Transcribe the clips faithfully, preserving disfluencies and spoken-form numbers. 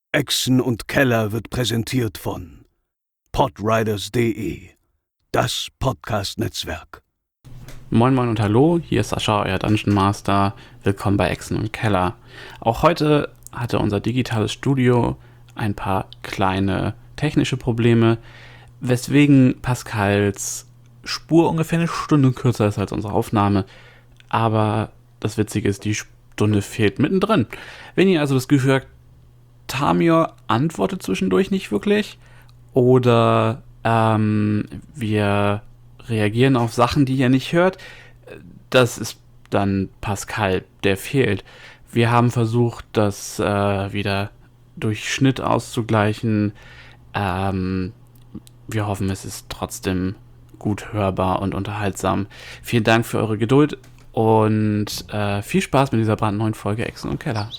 Echsen und Keller wird präsentiert von podriders punkt de, das Podcast-Netzwerk. Moin Moin und Hallo, hier ist Sascha, euer Dungeon Master. Willkommen bei Echsen und Keller. Auch heute hatte unser digitales Studio ein paar kleine technische Probleme, weswegen Pascals Spur ungefähr eine Stunde kürzer ist als unsere Aufnahme. Aber das Witzige ist, die Stunde fehlt mittendrin. Wenn ihr also das Gefühl habt, Tamior antwortet zwischendurch nicht wirklich oder ähm, wir reagieren auf Sachen, die ihr nicht hört, das ist dann Pascal, der fehlt. Wir haben versucht, das äh, wieder durch Schnitt auszugleichen. Ähm, wir hoffen, es ist trotzdem gut hörbar und unterhaltsam. Vielen Dank für eure Geduld und äh, viel Spaß mit dieser brandneuen Folge Echsen und Keller.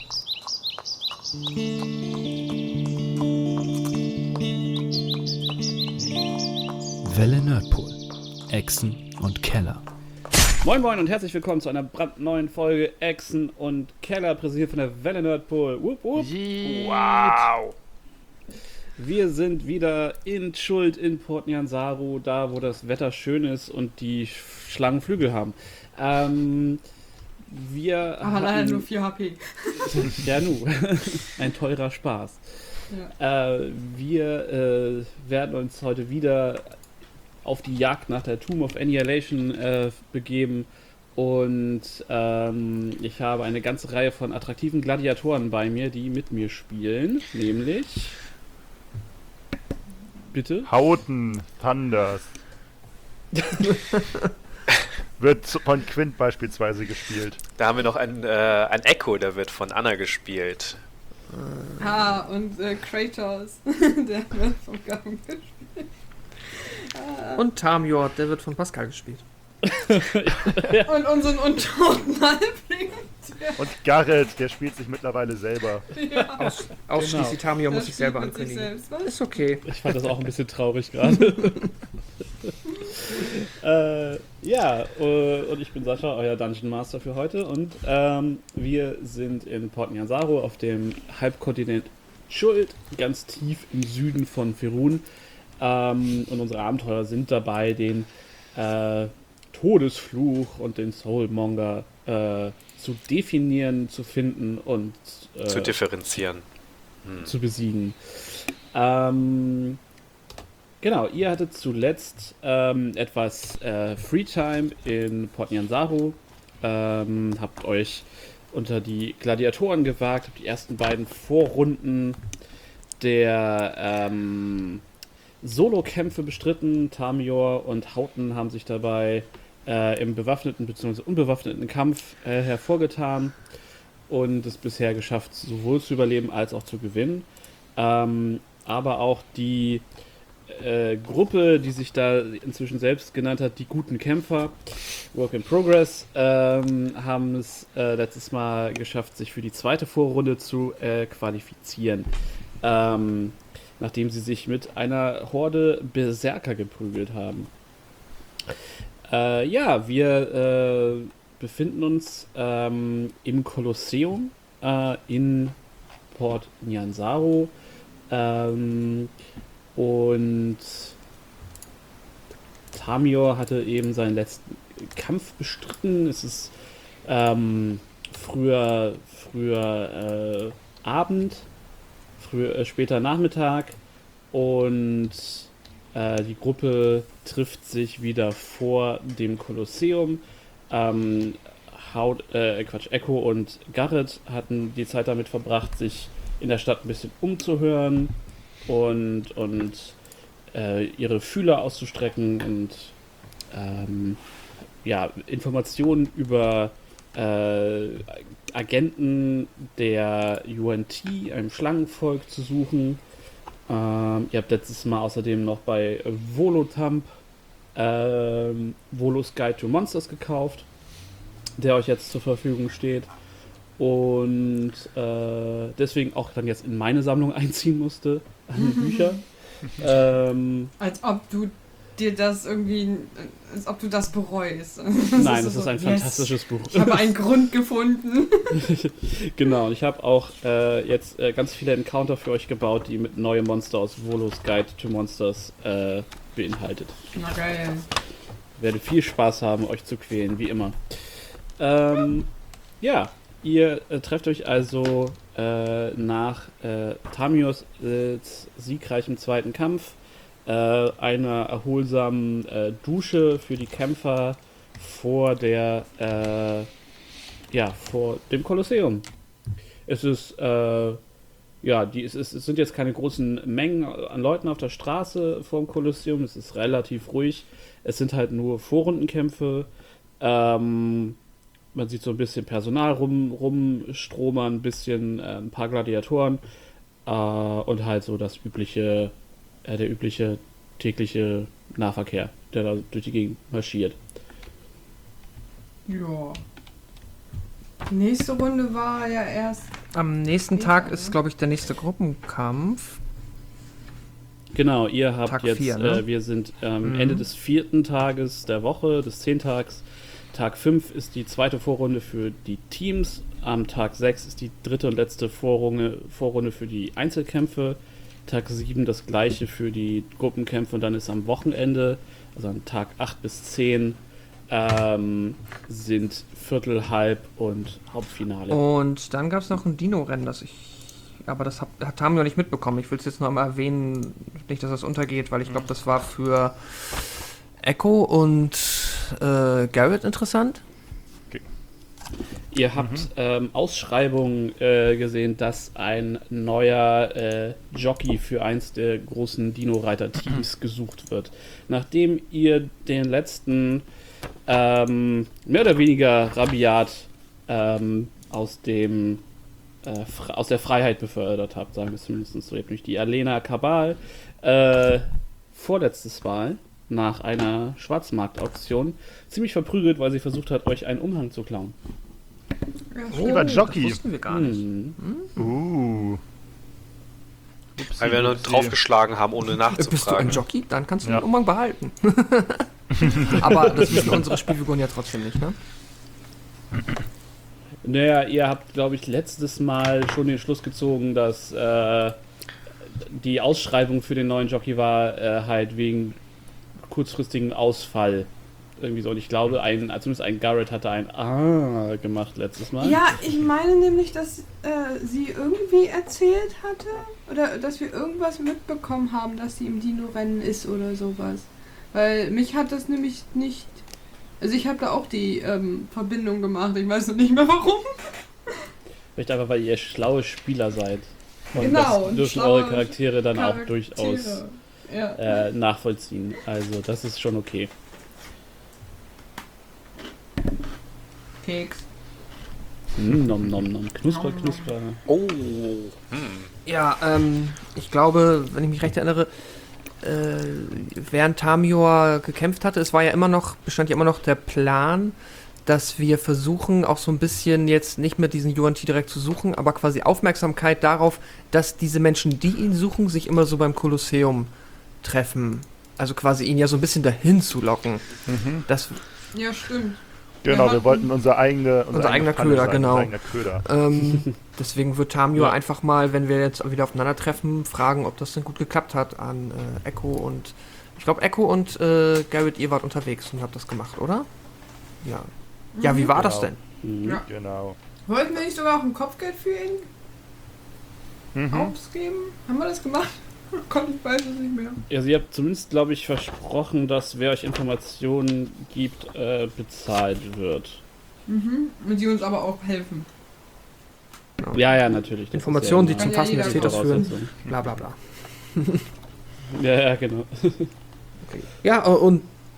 Welle Nerdpool, Echsen und Keller. Moin Moin und herzlich willkommen zu einer brandneuen Folge Echsen und Keller, präsentiert von der Welle Nerdpool. Wupp, wupp. Wow! Wir sind wieder in Schuld in Port Nyansaru, da wo das Wetter schön ist und die Schlangen Flügel haben. Ähm, wir Aber hatten, leider nur vier H P. Ja, nu. Ein teurer Spaß. Ja. Äh, wir äh, werden uns heute wieder auf die Jagd nach der Tomb of Annihilation äh, begeben und ähm, ich habe eine ganze Reihe von attraktiven Gladiatoren bei mir, die mit mir spielen, nämlich bitte? Houghton Thunders. Wird von Quint beispielsweise gespielt. Da haben wir noch ein, äh, ein Echo, der wird von Anna gespielt. Ah, und äh, Kratos, der wird von Gavin gespielt. Ah. Und Tamior, der wird von Pascal gespielt. Ja. Und unseren untoten Halbling. Und Garrett, der spielt sich mittlerweile selber. Ja. Aus, ausschließlich Genau. Tamior Der muss ich selber spielt mit sich ankündigen. selbst, was? Ist okay. Ich fand das auch ein bisschen traurig gerade. äh, ja, äh, und ich bin Sascha, euer Dungeon Master für heute. Und ähm, wir sind in Port Nyansaru auf dem Halbkontinent Schuld, ganz tief im Süden von Ferun. Ähm, und unsere Abenteurer sind dabei, den äh, Todesfluch und den Soulmonger äh, zu definieren, zu finden und äh, Zu differenzieren. Hm. zu besiegen. Ähm, genau, ihr hattet zuletzt ähm, etwas äh, Freetime in Port Nyansaru, ähm, habt euch unter die Gladiatoren gewagt, habt die ersten beiden Vorrunden der ähm, Solo-Kämpfe bestritten. Tamior und Houghton haben sich dabei äh, im bewaffneten bzw. unbewaffneten Kampf äh, hervorgetan und es bisher geschafft, sowohl zu überleben als auch zu gewinnen. Ähm, aber auch die äh, Gruppe, die sich da inzwischen selbst genannt hat, die guten Kämpfer, Work in Progress, ähm, haben es äh, letztes Mal geschafft, sich für die zweite Vorrunde zu äh, qualifizieren. Ähm, nachdem sie sich mit einer Horde Berserker geprügelt haben. Äh, ja, wir äh, befinden uns ähm, im Kolosseum äh, in Port Nyansaru ähm, und Tamior hatte eben seinen letzten Kampf bestritten. Es ist ähm, früher, früher äh, Abend, früher, äh, später Nachmittag und äh, die Gruppe trifft sich wieder vor dem Kolosseum. Ähm, Haut, äh, Quatsch, Echo und Garrett hatten die Zeit damit verbracht, sich in der Stadt ein bisschen umzuhören und, und äh, ihre Fühler auszustrecken und ähm, ja, Informationen über äh, Agenten der U N T, einem Schlangenvolk, zu suchen. Ähm, ihr habt letztes Mal außerdem noch bei Volotamp ähm, Volos Guide to Monsters gekauft, der euch jetzt zur Verfügung steht und äh, deswegen auch dann jetzt in meine Sammlung einziehen musste an Bücher. ähm, Als ob du dir das irgendwie, als ob du das bereust. Nein, das ist ein fantastisches Buch. Ich habe einen Grund gefunden. Genau, und ich habe auch äh, jetzt äh, ganz viele Encounter für euch gebaut, die mit neue Monster aus Volos Guide to Monsters äh, beinhaltet. Na geil. Werde viel Spaß haben, euch zu quälen, wie immer. Ähm, ja, ihr äh, trefft euch also äh, nach äh, Tamios äh, siegreichem zweiten Kampf, äh, einer erholsamen äh, Dusche für die Kämpfer vor der, äh, ja, vor dem Kolosseum. Es ist, äh, ja, die, es, ist, es sind jetzt keine großen Mengen an Leuten auf der Straße vor dem Kolosseum, es ist relativ ruhig. Es sind halt nur Vorrundenkämpfe. Ähm, man sieht so ein bisschen Personal rum, rumstromern, ein bisschen äh, ein paar Gladiatoren äh, und halt so das übliche, äh, der übliche tägliche Nahverkehr, der da durch die Gegend marschiert. Ja. Die nächste Runde war ja erst. Am nächsten Später, Tag ne? ist, glaube ich, der nächste Gruppenkampf. Genau, ihr habt Tag jetzt, vier, ne? äh, wir sind am Mhm. Ende des vierten Tages der Woche, des Zehntags. Tag fünf ist die zweite Vorrunde für die Teams. Am Tag sechs ist die dritte und letzte Vorrunde, Vorrunde für die Einzelkämpfe. Tag sieben das gleiche für die Gruppenkämpfe und dann ist am Wochenende, also an Tag acht bis zehn, ähm, sind Viertel, Halb und Hauptfinale. Und dann gab es noch ein Dino-Rennen, das ich. Aber das hat, hat Tamio nicht mitbekommen. Ich will es jetzt noch einmal erwähnen, nicht, dass das untergeht, weil ich glaube, das war für Echo und äh, Garrett interessant. Ihr habt ähm, Ausschreibungen äh, gesehen, dass ein neuer äh, Jockey für eins der großen Dino-Reiter-Teams gesucht wird. Nachdem ihr den letzten ähm, mehr oder weniger rabiat ähm, aus dem äh, Fre- aus der Freiheit befördert habt, sagen wir es zumindest so. Ihr habt nämlich die Alena Kabal äh, vorletztes Mal nach einer Schwarzmarktauktion ziemlich verprügelt, weil sie versucht hat, euch einen Umhang zu klauen. Ja, Lieber Das Jockey. wussten wir gar nicht. Hm. Uh. Upsi, Weil wir nur upsi. draufgeschlagen haben, ohne Bist du ein nachzufragen. Jockey? Dann kannst du Ja. den Umhang behalten. Aber das wissen unsere Spielfiguren ja trotzdem nicht, ne? Naja, ihr habt, glaube ich, letztes Mal schon den Schluss gezogen, dass äh, die Ausschreibung für den neuen Jockey war äh, halt wegen kurzfristigen Ausfall. Irgendwie so. Und ich glaube, ein, zumindest ein Garrett hatte ein Ah gemacht letztes Mal. Ja, ich meine nämlich, dass äh, sie irgendwie erzählt hatte oder dass wir irgendwas mitbekommen haben, dass sie im Dino-Rennen ist oder sowas. Weil mich hat das nämlich nicht. Also ich habe da auch die ähm, Verbindung gemacht. Ich weiß noch nicht mehr warum. Vielleicht einfach, weil ihr schlaue Spieler seid. Und Genau, das und dürfen schlaue eure Charaktere dann auch Charaktere. durchaus Ja. äh, nachvollziehen. Also das ist schon okay. Keks. Mm, nom nom nom. Knusper, Nom, nom. knusper. Oh. Hm. Ja, ähm, ich glaube, wenn ich mich recht erinnere, äh, während Tamior gekämpft hatte, es war ja immer noch, bestand ja immer noch der Plan, dass wir versuchen, auch so ein bisschen jetzt nicht mehr diesen Yuan Ti direkt zu suchen, aber quasi Aufmerksamkeit darauf, dass diese Menschen, die ihn suchen, sich immer so beim Kolosseum treffen. Also quasi ihn ja so ein bisschen dahin zu locken. Mhm. Das, Ja, stimmt. Genau, wir hatten- wollten unser, eigene, Unser eigene eigener Pfanne Köder, sein, genau. Unser eigener Köder. ähm, deswegen wird Tamior Ja. einfach mal, wenn wir jetzt wieder aufeinandertreffen, fragen, ob das denn gut geklappt hat an äh, Echo und ich glaube Echo und äh, Garrett, ihr wart unterwegs und habt das gemacht, oder? Ja. Ja, wie war das Genau. denn? Mhm. Ja. Genau. Wollten wir nicht sogar auch ein Kopfgeld für ihn Mhm. ausgeben? Haben wir das gemacht? Oh Gott, ich weiß es nicht mehr. Also ihr habt zumindest, glaube ich, versprochen, dass wer euch Informationen gibt, äh, bezahlt wird. Mhm. Und die uns aber auch helfen. Ja, ja, natürlich. Das Informationen, ist die ja zum Kann ja Fassen des jeder Täters führen. Voraussetzung. Bla bla bla. Ja, ja, genau. Ja, äh, und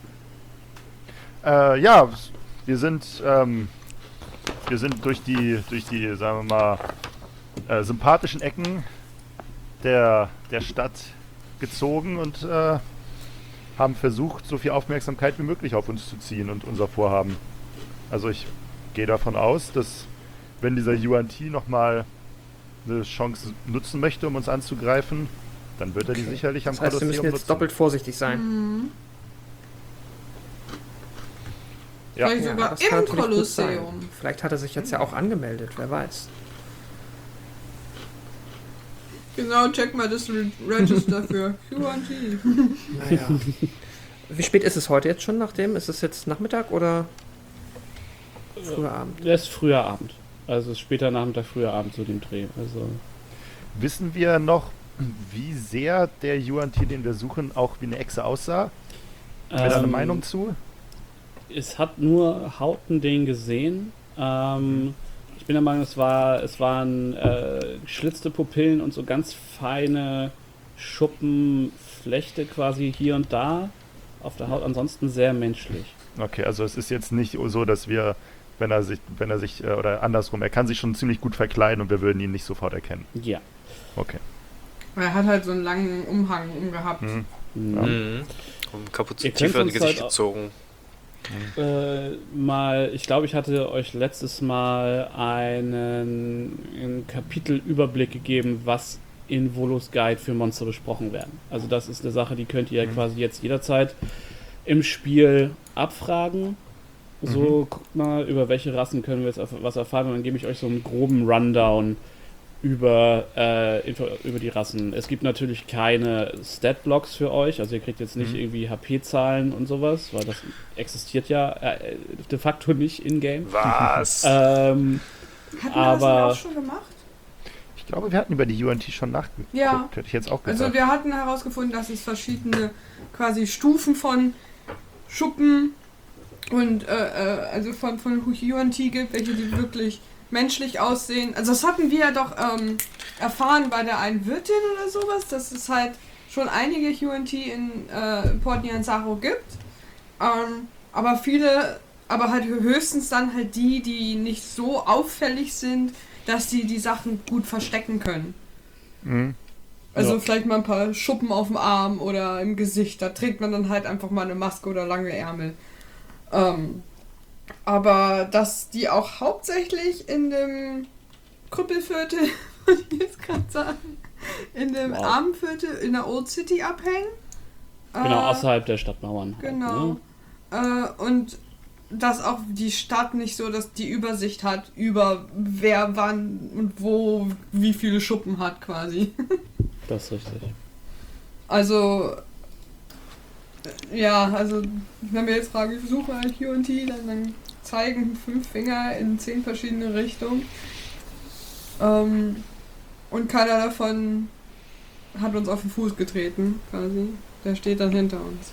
Äh, ja, wir sind, ähm, wir sind durch die, durch die, sagen wir mal, äh, sympathischen Ecken der, der Stadt gezogen und äh, haben versucht, so viel Aufmerksamkeit wie möglich auf uns zu ziehen und unser Vorhaben. Also ich gehe davon aus, dass wenn dieser Yuan Ti nochmal eine Chance nutzen möchte, um uns anzugreifen, dann wird er die sicherlich am das heißt, wir Kolosseum müssen jetzt nutzen. doppelt vorsichtig sein. Mhm. Ja. Vielleicht Ja, sogar das kann im natürlich gut sein. Kolosseum. Vielleicht hat er sich jetzt ja auch angemeldet, wer weiß. Genau, check mal das Re- Register für Q und T. Naja. Wie spät ist es heute jetzt schon nachdem? Ist es jetzt Nachmittag oder früher Abend? Der ist früher Abend. Also es ist später Nachmittag, früher Abend zu dem Dreh. Also Wissen wir noch, wie sehr der Yuan Ti, den wir suchen, auch wie eine Echse aussah? Haben wir da eine ähm, Meinung zu? Es hat nur Hauten den gesehen. Ähm, ich bin der Meinung, es war, es waren äh, geschlitzte Pupillen und so ganz feine Schuppenflechte quasi hier und da auf der Haut. Ansonsten sehr menschlich. Okay, also es ist jetzt nicht so, dass wir, wenn er sich, wenn er sich, äh, oder andersrum, er kann sich schon ziemlich gut verkleiden und wir würden ihn nicht sofort erkennen. Ja. Okay. Er hat halt so einen langen Umhang umgehabt. Mhm. Mhm. Mhm. Und Kapuze Ihr tief könnt in die uns Gesicht halt auch- gezogen. Äh, mal, ich glaube, ich hatte euch letztes Mal einen, einen Kapitelüberblick gegeben, was in Volos Guide für Monster besprochen werden. Also das ist eine Sache, die könnt ihr Mhm. quasi jetzt jederzeit im Spiel abfragen. So, guckt mal, über welche Rassen können wir jetzt erf- was erfahren und dann gebe ich euch so einen groben Rundown über, äh, Info- über die Rassen. Es gibt natürlich keine Stat-Blocks für euch, also ihr kriegt jetzt nicht Mhm. irgendwie H P-Zahlen und sowas, weil das existiert ja äh, de facto nicht in-game. Was? Ähm, Hatten wir das Aber- nicht auch schon gemacht? Ich glaube, wir hatten über die Yuan Ti schon nachgeguckt. Ja. Hätte ich jetzt auch gesagt. Also wir hatten herausgefunden, dass es verschiedene quasi Stufen von Schuppen und äh, äh, also von, von Yuan Ti gibt, welche die wirklich menschlich aussehen. Also das hatten wir ja doch ähm, erfahren bei der einen Wirtin oder sowas, dass es halt schon einige Yuan Ti in äh, Port Nyanzaru gibt. Ähm, aber viele, aber halt höchstens dann halt die, die nicht so auffällig sind, dass die die Sachen gut verstecken können. Mhm. Also Ja. vielleicht mal ein paar Schuppen auf dem Arm oder im Gesicht. Da trägt man dann halt einfach mal eine Maske oder lange Ärmel. Ähm, aber dass die auch hauptsächlich in dem Krüppelviertel, muss ich jetzt gerade sagen, in dem Wow. Armenviertel in der Old City abhängen. genau, Äh, außerhalb der Stadtmauern. halt, Genau. ne? Äh, und dass auch die Stadt nicht so, dass die Übersicht hat über wer wann und wo wie viele Schuppen hat quasi. Das ist richtig. Also, äh, ja, also, wenn wir jetzt fragen, ich suche ein Q und T, dann, dann zeigen fünf Finger in zehn verschiedene Richtungen. Ähm, und keiner davon hat uns auf den Fuß getreten, quasi. Der steht dann hinter uns.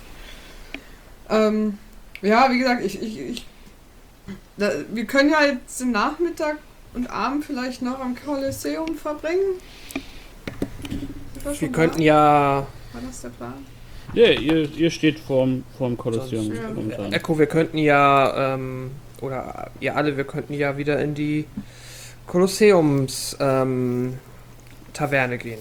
Ähm, ja, wie gesagt, ich, ich, ich da, wir können ja jetzt den Nachmittag und Abend vielleicht noch am Kolosseum verbringen. Sind Wir schon könnten da? ja... War das der Plan? Ja, ihr, ihr steht vorm, vorm Kolosseum. Sonst- ja. momentan. Echo, wir könnten ja, ähm, oder ihr alle, wir könnten ja wieder in die Kolosseums ähm, Taverne gehen.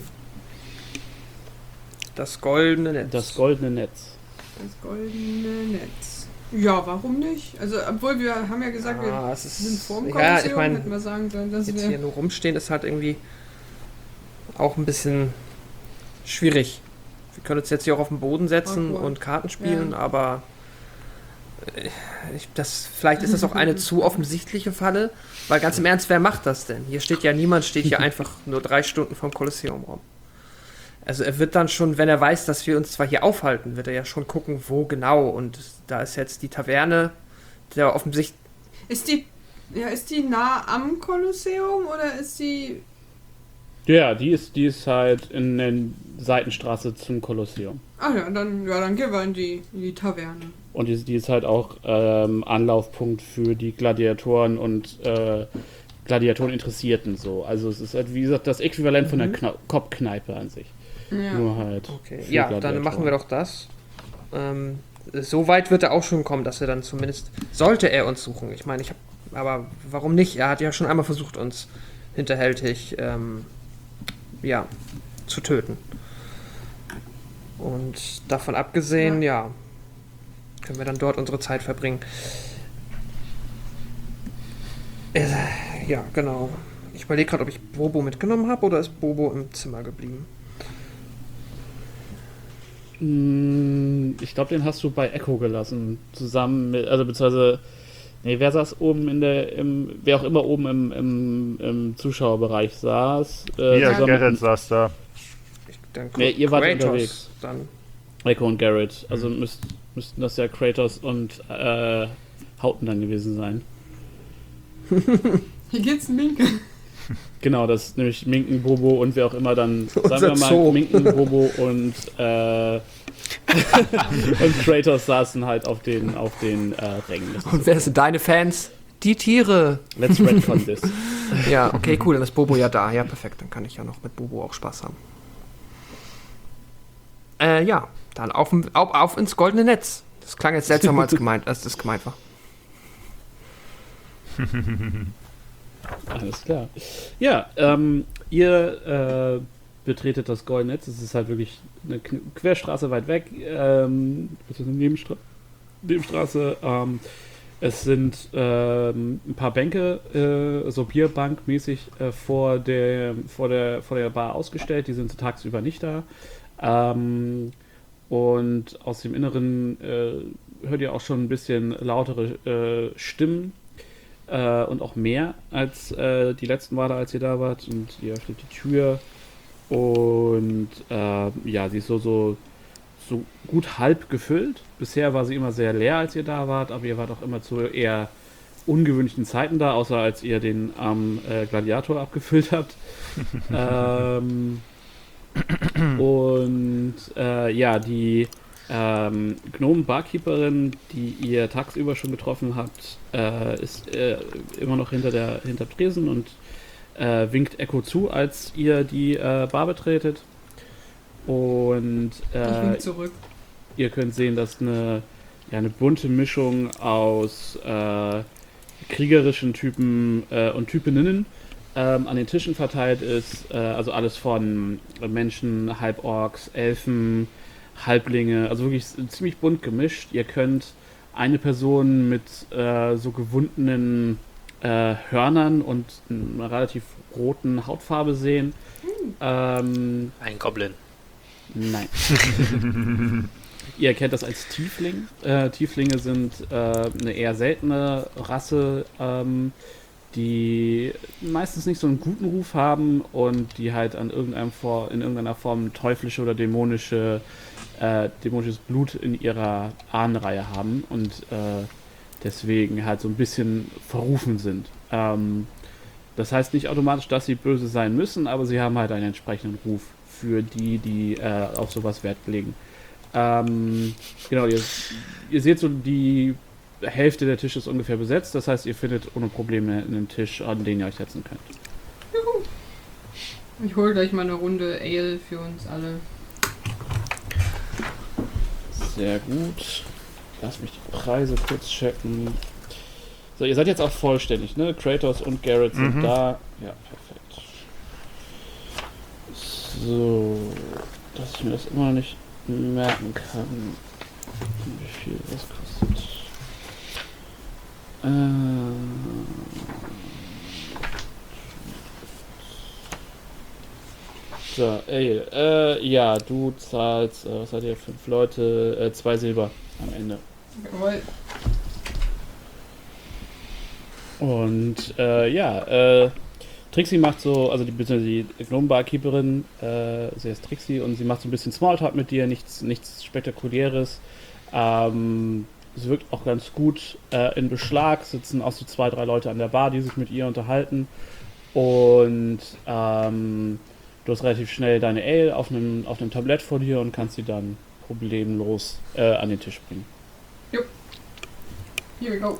Das goldene Netz. Das goldene Netz. Das goldene Netz. Ja, warum nicht? Also, obwohl wir haben ja gesagt, wir ah, es ist, sind vorm ja, Kolosseum, ich meine, hätten wir sagen sollen, dass jetzt wir... hier nur rumstehen ist halt irgendwie auch ein bisschen schwierig. Wir können uns jetzt hier auch auf den Boden setzen Awkward. und Karten spielen, Ja. aber äh, ich, das, vielleicht ist das auch eine zu offensichtliche Falle, weil ganz im Ernst, wer macht das denn? Hier steht ja niemand, steht hier einfach nur drei Stunden vom Kolosseum rum. Also er wird dann schon, wenn er weiß, dass wir uns zwar hier aufhalten, wird er ja schon gucken, wo genau, und da ist jetzt die Taverne, der offensichtlich... Ist die... Ja, ist die nah am Kolosseum oder ist die... Ja, die ist, die ist halt in der Seitenstraße zum Kolosseum. Ah ja, dann, ja, dann gehen wir in die, in die Taverne. Und die, die ist halt auch ähm, Anlaufpunkt für die Gladiatoren und äh, Gladiatoren-Interessierten so. Also es ist halt, wie gesagt, das Äquivalent von der Kna- Kopfkneipe an sich. Ja. Nur halt. Okay. für Ja, Gladiatoren. dann machen wir doch das. Ähm, so weit wird er auch schon kommen, dass er dann zumindest, sollte er uns suchen. Ich meine, ich habe, aber warum nicht? Er hat ja schon einmal versucht, uns hinterhältig, ähm, ja, zu töten. Und davon abgesehen, ja. können wir dann dort unsere Zeit verbringen. Äh, ja, genau. Ich überlege gerade, ob ich Bobo mitgenommen habe oder ist Bobo im Zimmer geblieben? Mm, Ich glaube, den hast du bei Echo gelassen. Zusammen mit, also beziehungsweise Nee, wer saß oben in der, im, wer auch immer oben im, im, im Zuschauerbereich saß. Äh, Hier, zusammen Gerrit mit- saß da. Dann Nee, ihr wart Kratos unterwegs. Dann. Echo und Garrett. Also Mhm. müsst, müssten das ja Kratos und äh, Houghton dann gewesen sein. Hier geht's ein Minke. Genau, das ist nämlich Minken, Bobo und wer auch immer dann, sagen Unser wir mal, Zoo. Minken, Bobo und äh, und Kratos saßen halt auf den, auf den äh, Rängen. Das ist Und wer sind deine Fans? Die Tiere. Let's retcon this. Ja, okay, cool, dann ist Bobo ja da. Ja, perfekt, dann kann ich ja noch mit Bobo auch Spaß haben. Äh, ja, dann auf, auf, auf ins goldene Netz. Das klang jetzt seltsamer als gemeint, als das gemeint war. Alles klar. Ja, ähm, ihr äh, betretet das Goldene Netz. Es ist halt wirklich eine K- Querstraße weit weg. Ähm, das ist eine Nebenstra Nebenstraße. Ähm, es sind ähm, ein paar Bänke, äh, so Bierbankmäßig, äh, vor, der, vor, der, vor der Bar ausgestellt. Die sind tagsüber nicht da. Ähm, und aus dem Inneren äh, hört ihr auch schon ein bisschen lautere äh, Stimmen. Äh, und auch mehr als äh, die letzten Male, als ihr da wart. Und ihr öffnet die Tür. Und äh, ja, sie ist so, so, so gut halb gefüllt. Bisher war sie immer sehr leer, als ihr da wart. Aber ihr wart auch immer zu eher ungewöhnlichen Zeiten da. Außer als ihr den armen äh, Gladiator abgefüllt habt. ähm, und äh, ja, die ähm, Gnomen-Barkeeperin, die ihr tagsüber schon getroffen habt, äh, ist äh, immer noch hinter der hinter Tresen und äh, winkt Echo zu, als ihr die äh, Bar betretet. Und Ich äh, wink zurück. ihr könnt sehen, dass eine, ja, eine bunte Mischung aus äh, kriegerischen Typen äh, und Typinnen ähm, an den Tischen verteilt ist. Äh, also alles von Menschen, Halborks, Elfen, Halblinge, also wirklich ziemlich bunt gemischt. Ihr könnt eine Person mit äh, so gewundenen äh, Hörnern und einer relativ roten Hautfarbe sehen. Ähm, Ein Goblin. nein. Ihr erkennt das als Tiefling. Äh, Tieflinge sind äh, eine eher seltene Rasse, ähm, die meistens nicht so einen guten Ruf haben und die halt an irgendeinem Vor in irgendeiner Form teuflische oder dämonische äh, dämonisches Blut in ihrer Ahnenreihe haben und äh, deswegen halt so ein bisschen verrufen sind. Ähm, das heißt nicht automatisch, dass sie böse sein müssen, aber sie haben halt einen entsprechenden Ruf für die, die äh, auf sowas Wert legen. Ähm, genau, ihr, ihr seht so, die Hälfte der Tische ist ungefähr besetzt, das heißt, ihr findet ohne Probleme einen Tisch, an den ihr euch setzen könnt. Ich hole gleich mal eine Runde Ale für uns alle. Sehr gut. Lass mich die Preise kurz checken. So, ihr seid jetzt auch vollständig, ne? Kratos und Garrett sind Mhm. da. Ja, perfekt. So, dass ich mir das immer noch nicht merken kann, wie viel das kostet. Ähm. So, ey, äh, ja, du zahlst, äh, was seid ihr, fünf Leute, äh, zwei Silber am Ende. Jawohl. Und, äh, ja, äh, Trixie macht so, also die, beziehungsweise die Gnome-Barkeeperin, äh, sie heißt Trixie und sie macht so ein bisschen Smalltalk mit dir, nichts, nichts Spektakuläres. Ähm, sie wirkt auch ganz gut äh, in Beschlag, sitzen auch so zwei, drei Leute an der Bar, die sich mit ihr unterhalten. Und, ähm, du hast relativ schnell deine Ale auf einem, auf einem Tablett vor dir und kannst sie dann problemlos äh, an den Tisch bringen. Here we go.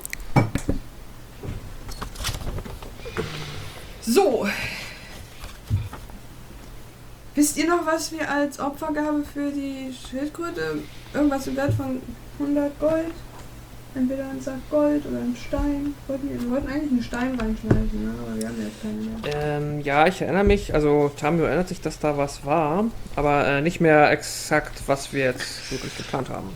So. Wisst ihr noch, was wir als Opfergabe für die Schildkröte? Irgendwas im Wert von hundert Gold? Entweder ein Sack Gold oder ein Stein. Wollten wir, wir wollten eigentlich einen Stein reinschmeißen, ne? Aber wir haben jetzt keine mehr. Ähm, ja, ich erinnere mich, also Tamio erinnert sich, dass da was war, aber äh, nicht mehr exakt, was wir jetzt wirklich geplant haben.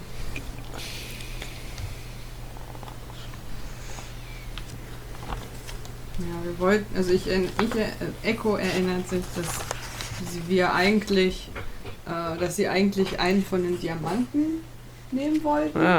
Ja, wir wollten, also ich, ich äh, Echo erinnert sich, dass sie- wir eigentlich, äh, dass sie eigentlich einen von den Diamanten nehmen wollten. Ah,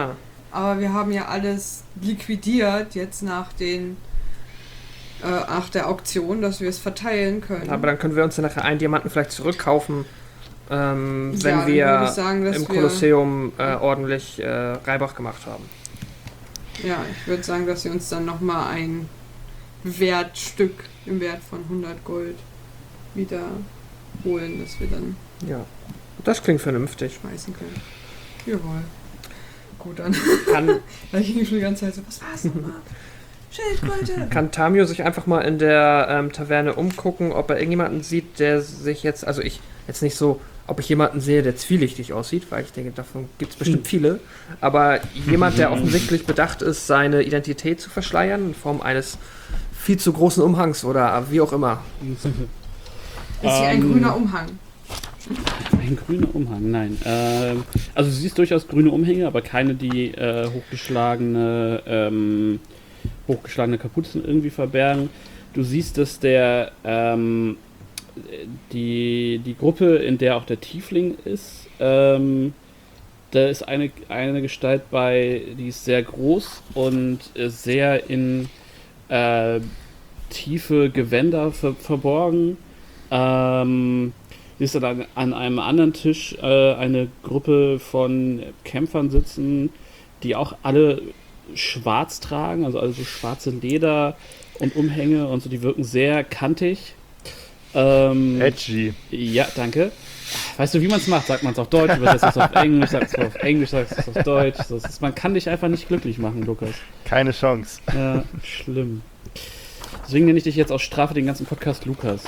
Aber wir haben ja alles liquidiert jetzt nach den äh, nach der Auktion, dass wir es verteilen können. Aber dann können wir uns ja nachher einen Diamanten vielleicht zurückkaufen, ähm, wenn Ja, dann würde wir ich sagen, dass im wir- Kolosseum äh, ordentlich äh, Reibach gemacht haben. Ja, ich würde sagen, dass wir uns dann nochmal ein Wertstück im Wert von hundert Gold wieder holen, das wir dann Ja, das klingt vernünftig. schmeißen können. Jawohl. Gut, dann. Kann, Da ging schon die ganze Zeit so, was war's nochmal? Schildkröte! kann Tamio sich einfach mal in der ähm, Taverne umgucken, ob er irgendjemanden sieht, der sich jetzt, also ich jetzt nicht so, ob ich jemanden sehe, der zwielichtig aussieht, weil ich denke, davon gibt es bestimmt viele, aber jemand, der offensichtlich bedacht ist, seine Identität zu verschleiern in Form eines viel zu großen Umhangs oder wie auch immer. Ist hier ein Ähm, grüner Umhang? Ein grüner Umhang, nein. Ähm, also du siehst durchaus grüne Umhänge, aber keine, die äh, hochgeschlagene, ähm, hochgeschlagene Kapuzen irgendwie verbergen. Du siehst, dass der ähm, die, die Gruppe, in der auch der Tiefling ist, ähm, da ist eine, eine Gestalt bei, die ist sehr groß und äh, sehr in äh, tiefe Gewänder ver verborgen. Ähm, siehst du dann an einem anderen Tisch äh, eine Gruppe von Kämpfern sitzen, die auch alle schwarz tragen, also also schwarze Leder und Umhänge und so, die wirken sehr kantig. Ähm, Edgy. ja, danke. Weißt du, wie man es macht? Sagt man es auf Deutsch, übersetzt es auf Englisch, sagt es auf Englisch, sagt es auf Deutsch. Das ist, man kann dich einfach nicht glücklich machen, Lukas. Keine Chance. Ja, schlimm. Deswegen nenne ich dich jetzt aus Strafe den ganzen Podcast Lukas.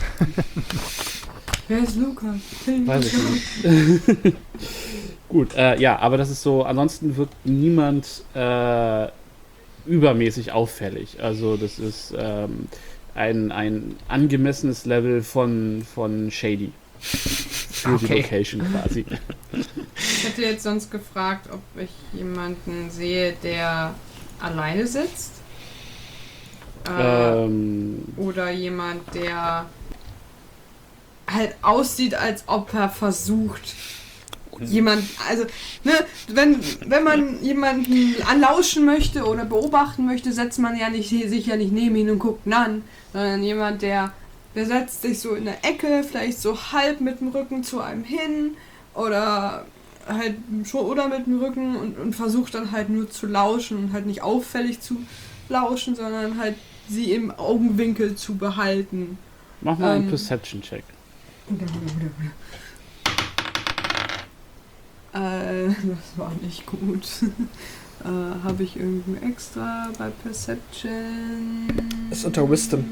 Wer ist Lukas? Weiß ich nicht. Gut, äh, ja, aber das ist so, ansonsten wirkt niemand äh, übermäßig auffällig. Also das ist ähm, ein, ein angemessenes Level von, von Shady. Für die Okay. Location quasi. Ich hätte jetzt sonst gefragt, ob ich jemanden sehe, der alleine sitzt. Äh, ähm, oder jemand, der halt aussieht, als ob er versucht, jemand, also, ne, wenn, wenn man jemanden anlauschen möchte oder beobachten möchte, setzt man ja nicht sich ja nicht neben ihn und guckt ihn an, sondern jemand, der, der setzt sich so in der Ecke, vielleicht so halb mit dem Rücken zu einem hin oder halt schon oder mit dem Rücken und, und versucht dann halt nur zu lauschen und halt nicht auffällig zu lauschen, sondern halt sie im Augenwinkel zu behalten. mach mal einen Ähm. Perception-Check. Äh, das war nicht gut. äh, habe ich irgendein extra bei Perception? Ist unter Wisdom.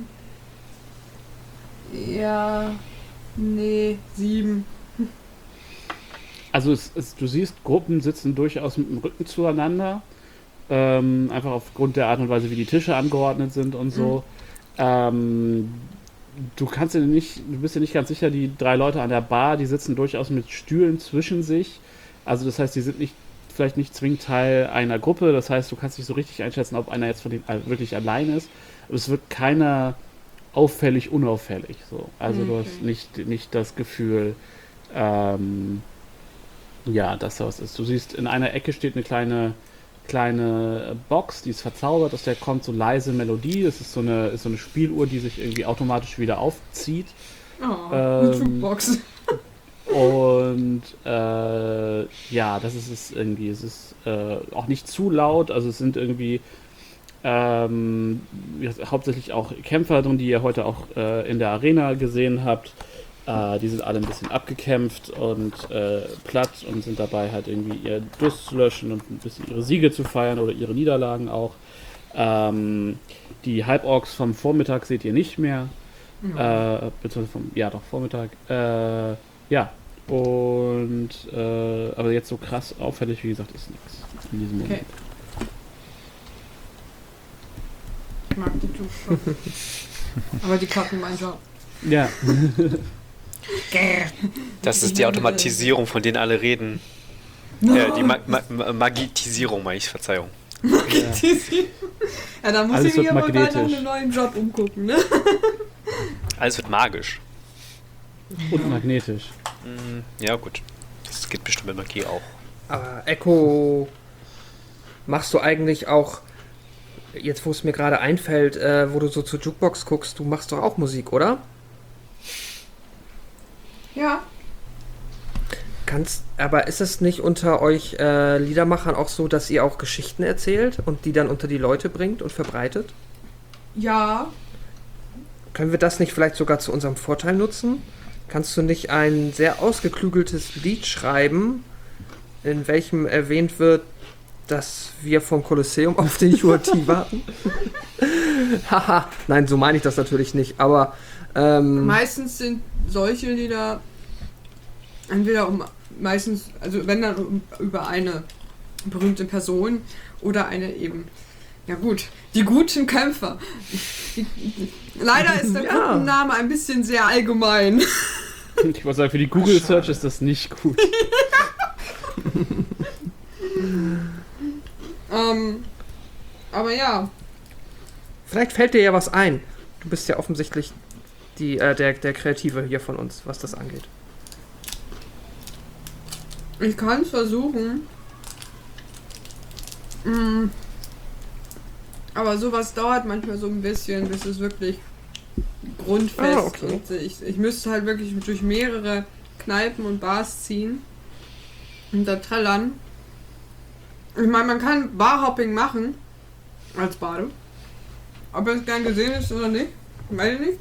Ja, nee, sieben. Also es, es, du siehst, Gruppen sitzen durchaus mit dem Rücken zueinander. Ähm, einfach aufgrund der Art und Weise, wie die Tische angeordnet sind und so. Ähm, du kannst dir nicht, du bist dir nicht ganz sicher, die drei Leute an der Bar, die sitzen durchaus mit Stühlen zwischen sich. Also das heißt, die sind nicht, vielleicht nicht zwingend Teil einer Gruppe. Das heißt, du kannst nicht so richtig einschätzen, ob einer jetzt von denen äh, wirklich allein ist. Aber es wird keiner auffällig, unauffällig. So. Also du Okay. hast nicht, nicht das Gefühl, ähm, ja, dass da was ist. Du siehst, in einer Ecke steht eine kleine kleine Box, die ist verzaubert, aus der kommt so leise Melodie. Das ist so eine, ist so eine Spieluhr, die sich irgendwie automatisch wieder aufzieht. Oh, Ähm, eine Jukebox. Und äh, ja, das ist es irgendwie. Es ist äh, auch nicht zu laut, also es sind irgendwie ähm, hauptsächlich auch Kämpfer drin, die ihr heute auch äh, in der Arena gesehen habt. Äh, die sind alle ein bisschen abgekämpft und äh, platt und sind dabei halt irgendwie ihr Durst zu löschen und ein bisschen ihre Siege zu feiern oder ihre Niederlagen auch. Ähm, die Halborgs vom Vormittag seht ihr nicht mehr. Äh, beziehungsweise vom, ja doch, Vormittag. Äh, ja, und äh, aber jetzt so krass auffällig, wie gesagt, ist nichts in diesem Moment. Okay. Ich mag die Jukebox. Aber die klappen meinen Job. Ja, Das ist die Automatisierung, von denen alle reden. Äh, die Ma Ma Ma Magitisierung, meine ich, Verzeihung. Ja, da muss Alles ich mich wird aber bald nach magnetisch. einem neuen Job umgucken, ne? Alles wird magisch. und magnetisch. Mm, ja, gut. Das geht bestimmt mit Magie auch. Aber Echo machst du eigentlich auch, jetzt wo es mir gerade einfällt, äh, wo du so zur Jukebox guckst, du machst doch auch Musik, oder? Ja. Kannst, aber ist es nicht unter euch äh, Liedermachern auch so, dass ihr auch Geschichten erzählt und die dann unter die Leute bringt und verbreitet? Ja. Können wir das nicht vielleicht sogar zu unserem Vorteil nutzen? Kannst du nicht ein sehr ausgeklügeltes Lied schreiben, in welchem erwähnt wird, dass wir vom Kolosseum auf den Yuan-Ti warten? Haha, nein, so meine ich das natürlich nicht, aber ähm, Meistens sind solche Lieder entweder um, meistens, also wenn dann um, über eine berühmte Person oder eine eben, ja gut, die guten Kämpfer. Die, die, leider ist der Ja. Gruppenname ein bisschen sehr allgemein. Ich wollte sagen, für die Google Search ist das nicht gut. ähm, aber ja, vielleicht fällt dir ja was ein. Du bist ja offensichtlich die, äh, der, der Kreative hier von uns, was das angeht. ich kann es versuchen. Mm. Aber sowas dauert manchmal so ein bisschen, bis es wirklich grundfest Ah, okay. und ich, ich müsste halt wirklich durch mehrere Kneipen und Bars ziehen und da trällern. Ich meine, man kann Barhopping machen als Bade. Ob es gern gesehen ist oder nicht, weiß ich nicht.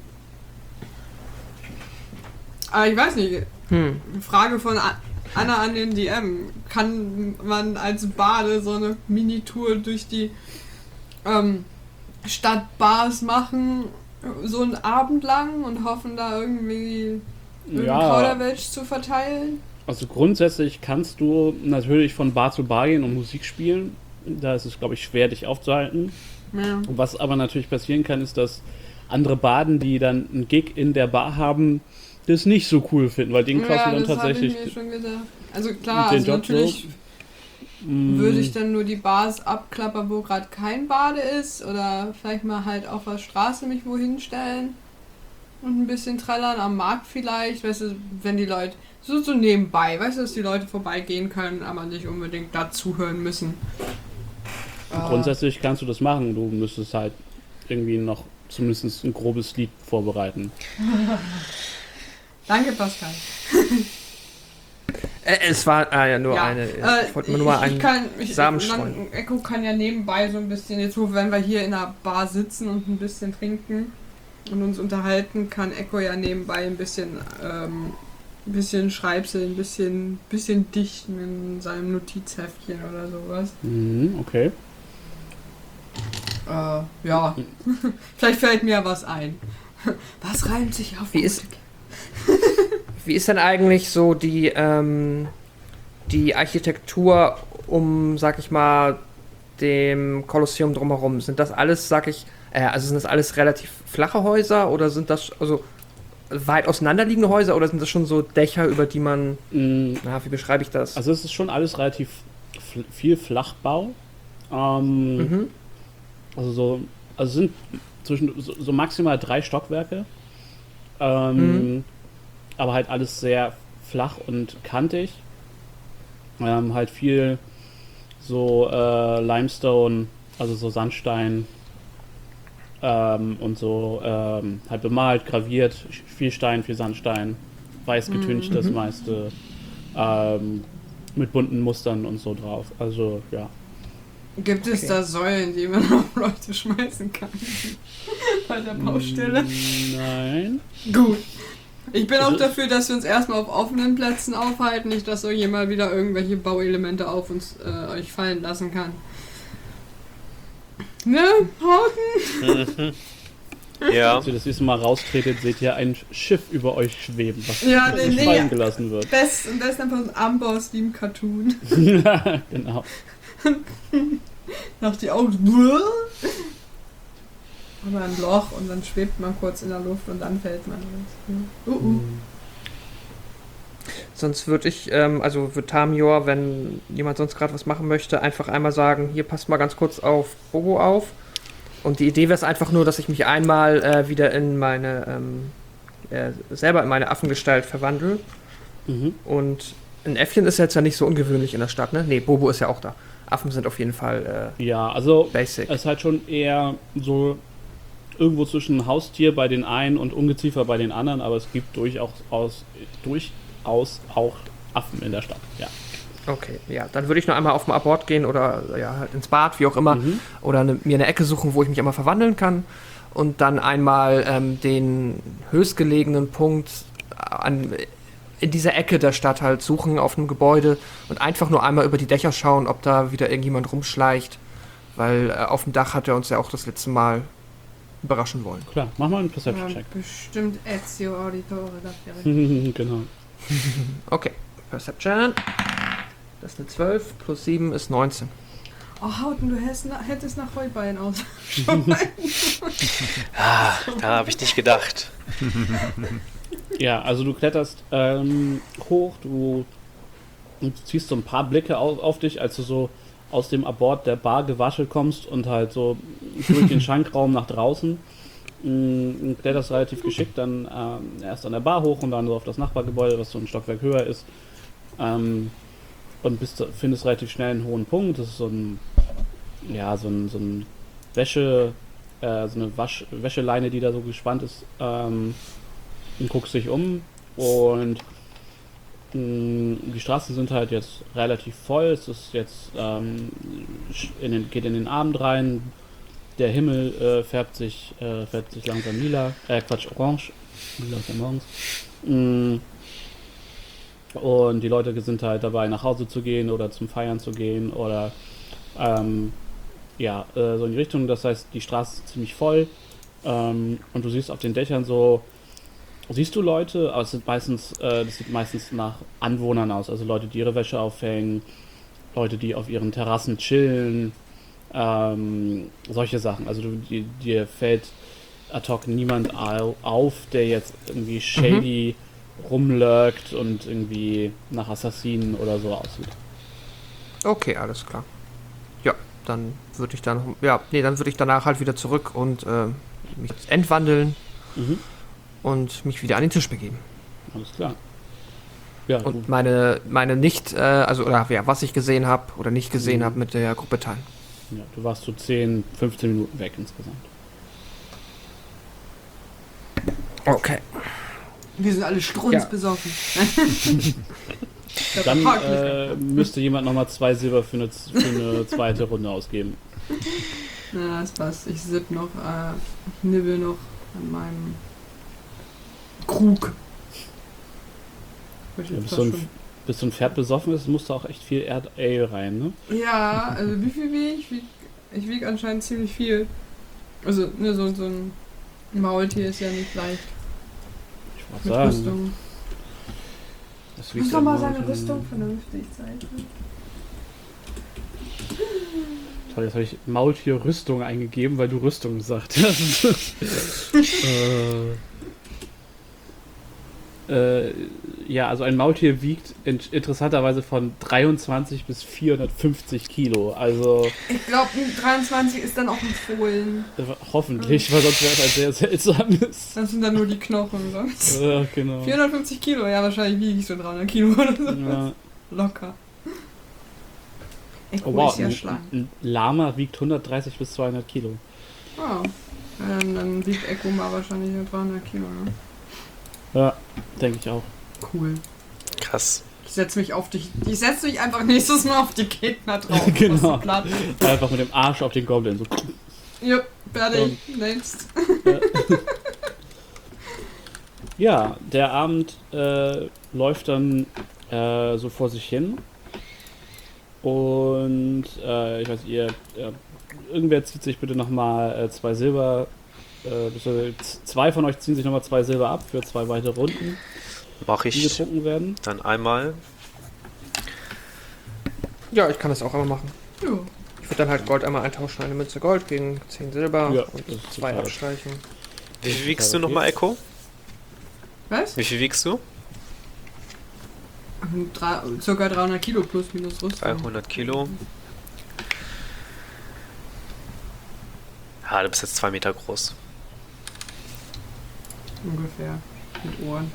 Aber ich weiß nicht. Hm. Frage von A- Anna an den D M. Kann man als Bade so eine Mini-Tour durch die ähm, Stadtbars machen, so einen Abend lang und hoffen da irgendwie irgendeinen Ja, Kauderwelsch zu verteilen? also grundsätzlich kannst du natürlich von Bar zu Bar gehen und Musik spielen. Da ist es, glaube ich, schwer, dich aufzuhalten. Ja. Was aber natürlich passieren kann, ist, dass andere Baden, die dann einen Gig in der Bar haben, das nicht so cool finden, weil den kaufst Ja, du dann das habe ich tatsächlich mir schon gedacht. Also klar, den also Job natürlich Mm, würde ich dann nur die Bars abklappern, wo gerade kein Bade ist oder vielleicht mal halt auf der Straße mich wohin stellen und ein bisschen trällern, am Markt vielleicht, weißt du, wenn die Leute, so, so nebenbei, weißt du, dass die Leute vorbeigehen können, aber nicht unbedingt dazuhören müssen. Grundsätzlich kannst du das machen, du müsstest halt irgendwie noch zumindest ein grobes Lied vorbereiten. Danke, Pascal. Äh, es war ah, ja nur Ja, eine. äh, ich wollte nur mal ich, einen ich kann, ich, Samen dann, streuen. Echo kann ja nebenbei so ein bisschen, jetzt wo, wenn wir hier in einer Bar sitzen und ein bisschen trinken und uns unterhalten, kann Echo ja nebenbei ein bisschen, ähm, ein bisschen Schreibseln, ein bisschen, bisschen dichten in seinem Notizheftchen oder sowas. Mhm, okay. Äh, ja. Vielleicht fällt mir ja was ein. Was reimt sich auf Wie ist- Wie ist denn eigentlich so die, ähm, die Architektur um, sag ich mal, dem Kolosseum drumherum? Sind das alles, sag ich, äh, also sind das alles relativ flache Häuser oder sind das also weit auseinanderliegende Häuser oder sind das schon so Dächer, über die man, Mm, na, wie beschreibe ich das? Also es ist schon alles relativ fl- viel Flachbau. Ähm, Mhm. Also so, also sind zwischen so, so maximal drei Stockwerke. Ähm, Mhm. Aber halt alles sehr flach und kantig. Ähm, halt viel so äh, Limestone, also so Sandstein ähm, und so ähm, halt bemalt, graviert, viel Stein, viel Sandstein, weiß getüncht das meiste, ähm, mit bunten Mustern und so drauf. Also ja. Gibt es Okay. da Säulen, die man auf Leute schmeißen kann? Bei der Baustelle? Nein. Gut. Ich bin auch Also- dafür, dass wir uns erstmal auf offenen Plätzen aufhalten, nicht, dass so jemand wieder irgendwelche Bauelemente auf uns äh, euch fallen lassen kann. Ne, Hauten? Ja. Als ihr das nächste Mal raustretet, seht ihr ein Schiff über euch schweben, was Ja, nicht nee, fallen nee. gelassen wird. Best, am besten einfach so ein Amboss wie im Cartoon. Genau. Nach die Augen. Aber ein Loch und dann schwebt man kurz in der Luft und dann fällt man. Uh, uh. Sonst würde ich, ähm, also würde Tamior, wenn jemand sonst gerade was machen möchte, einfach einmal sagen, hier passt mal ganz kurz auf Bogo auf. Und die Idee wäre es einfach nur, dass ich mich einmal äh, wieder in meine, ähm, äh, selber in meine Affengestalt verwandle. Mhm. Und ein Äffchen ist jetzt ja nicht so ungewöhnlich in der Stadt, ne? Nee, Bobo ist ja auch da. Affen sind auf jeden Fall äh, Ja, also basic. es ist halt schon eher so irgendwo zwischen Haustier bei den einen und Ungeziefer bei den anderen, aber es gibt durchaus, aus, durchaus auch Affen in der Stadt, ja. Okay, ja, dann würde ich noch einmal auf den Abort gehen oder ja, halt ins Bad, wie auch immer, Mhm. oder eine, mir eine Ecke suchen, wo ich mich einmal verwandeln kann und dann einmal ähm, den höchstgelegenen Punkt an, in dieser Ecke der Stadt halt suchen auf einem Gebäude und einfach nur einmal über die Dächer schauen, ob da wieder irgendjemand rumschleicht, weil äh, auf dem Dach hat er uns ja auch das letzte Mal überraschen wollen. Klar, mach mal einen Ja, Perception-Check. bestimmt Ezio Auditore dafür. Genau. Okay, Perception. Das ist eine zwölf, plus sieben ist neunzehn. Oh, Hauten, du hättest, na- hättest nach Heuballen aus. Ah, da habe ich nicht gedacht. Ja, also du kletterst ähm, hoch, du, du ziehst so ein paar Blicke auf, auf dich, als du so aus dem Abort der Bar gewaschelt kommst und halt so durch den Schankraum nach draußen. Mm, kletterst relativ geschickt dann ähm, erst an der Bar hoch und dann so auf das Nachbargebäude, was so ein Stockwerk höher ist. Ähm, und bist, findest relativ schnell einen hohen Punkt. Das ist so ein, ja, so ein, so ein Wäsche, äh, so eine Wasch, Wäscheleine, die da so gespannt ist. Ähm, und guckst dich um und mh, die Straßen sind halt jetzt relativ voll. Es ist jetzt ähm, in den, geht in den Abend rein. Der Himmel äh, färbt sich äh, färbt sich langsam lila, äh Quatsch, orange. Lila ist ja morgens. Mh, und die Leute sind halt dabei, nach Hause zu gehen oder zum Feiern zu gehen oder ähm, ja, äh, so in die Richtung. Das heißt, die Straße ist ziemlich voll ähm, und du siehst auf den Dächern so, siehst du Leute, aber es sind meistens, äh, das sieht meistens nach Anwohnern aus, also Leute, die ihre Wäsche aufhängen, Leute, die auf ihren Terrassen chillen, ähm, solche Sachen. Also du, die, dir fällt ad hoc niemand au- auf, der jetzt irgendwie shady rumlurkt und irgendwie nach Assassinen oder so aussieht. Okay, alles klar. Ja, dann würde ich dann, ja, nee, dann würde ich danach halt wieder zurück und äh, mich entwandeln Mhm. und mich wieder an den Tisch begeben. Alles klar. Ja, Und meine, meine nicht, äh, also, oder ja, was ich gesehen habe oder nicht gesehen Mhm. habe, mit der Gruppe teilen. du, ja, du warst so zehn, fünfzehn Minuten weg insgesamt. Okay. Wir sind alle strunzbesoffen. Der Dann Park äh, müsste jemand nochmal zwei Silber für eine, für eine zweite Runde ausgeben. Na, das passt. Ich sipp noch, äh, ich nibbel noch an meinem Krug. Ich Ja, jetzt bist, fast so ein, schon- bis so ein Pferd besoffen ist, musst du auch echt viel Erd Ale rein, ne? Ja, also wie viel wieg ich? Ich wieg, ich wieg anscheinend ziemlich viel. Also, ne, so, so ein Maultier ist ja nicht leicht. Ich wollte Mit sagen. Rüstung. Das Muss wiegt doch mal ja seine nur- Rüstung vernünftig zeichnen. Toll, jetzt habe ich Maultier-Rüstung eingegeben, weil du Rüstung gesagt hast. äh, äh, ja, also ein Maultier wiegt in, interessanterweise von dreiundzwanzig bis vierhundertfünfzig Kilo. Also Ich glaube, dreiundzwanzig ist dann auch ein Fohlen. äh, hoffentlich, weil sonst wäre es ein sehr seltsames. Das sind dann nur die Knochen sonst. Äh, genau. vierhundertfünfzig Kilo, ja, wahrscheinlich wiege ich so dreihundert Kilo oder so. Ja. Locker. Echo Oh, wow, ist ja ein, schlank. ein Lama wiegt hundertdreißig bis zweihundert Kilo. Oh. Ja, dann, dann wiegt Echo mal wahrscheinlich nur dreihundert Kilo, ne? Ja, denke ich auch. Cool. Krass. Ich setze mich auf dich. Ich setze mich einfach nächstes Mal auf die Gegner drauf. Genau. Aus dem Blatt. Einfach mit dem Arsch auf den Goblin. So. Jupp, fertig. Next. Ja, der Abend äh, läuft dann äh, so vor sich hin. Und äh, ich weiß, ihr, äh, irgendwer zieht sich bitte nochmal äh, zwei Silber. Äh, beziehungsweise z- zwei von euch ziehen sich nochmal zwei Silber ab für zwei weitere Runden, Mache die ich getrunken werden. dann einmal. Ja, ich kann das auch einmal machen. Jo. Ich würde dann halt Gold einmal eintauschen, eine Münze Gold gegen zehn Silber Ja, und das ist zwei total- abstreichen. Wie viel wiegst Okay. du nochmal, Echo? Was? Wie viel wiegst du? Drei, circa dreihundert Kilo plus minus Rüstung. dreihundert Kilo. Ja, du bist jetzt zwei Meter groß. Ungefähr. Mit Ohren.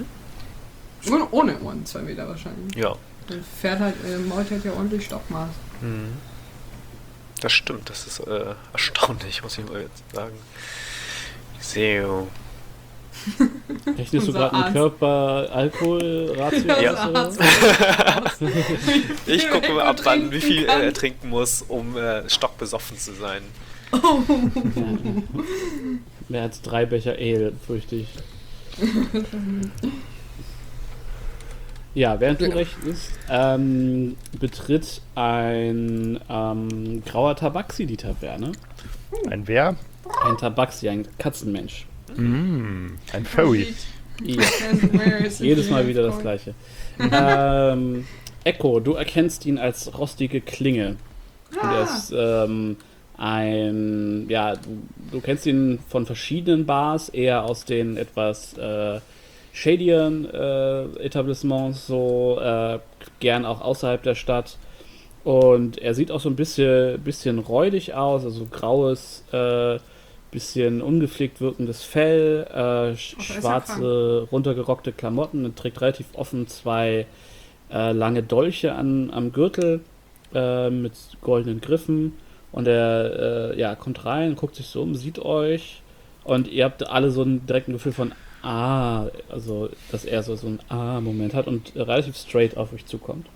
Mhm. Und ohne Ohren, zwei Meter wahrscheinlich. Ja. Dann fährt halt, äh, Maultier hat ja ordentlich Stockmaß. Hm. Das stimmt, das ist äh, erstaunlich, muss ich mal jetzt sagen. So. Rechnest du Unser gerade einen Arzt. Körper-Alkohol-Ratio? Ja. aus, oder? Ich gucke mal ab, wann wie viel kann. er trinken muss, um äh, stockbesoffen zu sein. Mehr als drei Becher Ale, fürchte ich. Ja, während du rechnest, ähm, betritt ein ähm, grauer Tabaxi die Taverne. Ein wer? Ein Tabaxi, ein Katzenmensch. Mm, ein Furry. Ja. Jedes Mal wieder das gleiche. ähm, Echo, du erkennst ihn als rostige Klinge. Und er ist ähm, ein, ja, du, du kennst ihn von verschiedenen Bars, eher aus den etwas äh, shadieren äh, Etablissements, so äh, gern auch außerhalb der Stadt. Und er sieht auch so ein bisschen, bisschen räudig aus, also graues, äh, bisschen ungepflegt wirkendes Fell, äh, sch- Ach, er ist ja schwarze, runtergerockte Klamotten und trägt relativ offen zwei äh, lange Dolche an, am Gürtel äh, mit goldenen Griffen. Und er äh, ja, kommt rein, guckt sich so um, sieht euch und ihr habt alle so ein direkten Gefühl von Ah, also dass er so, so einen Ah-Moment hat und äh, relativ straight auf euch zukommt.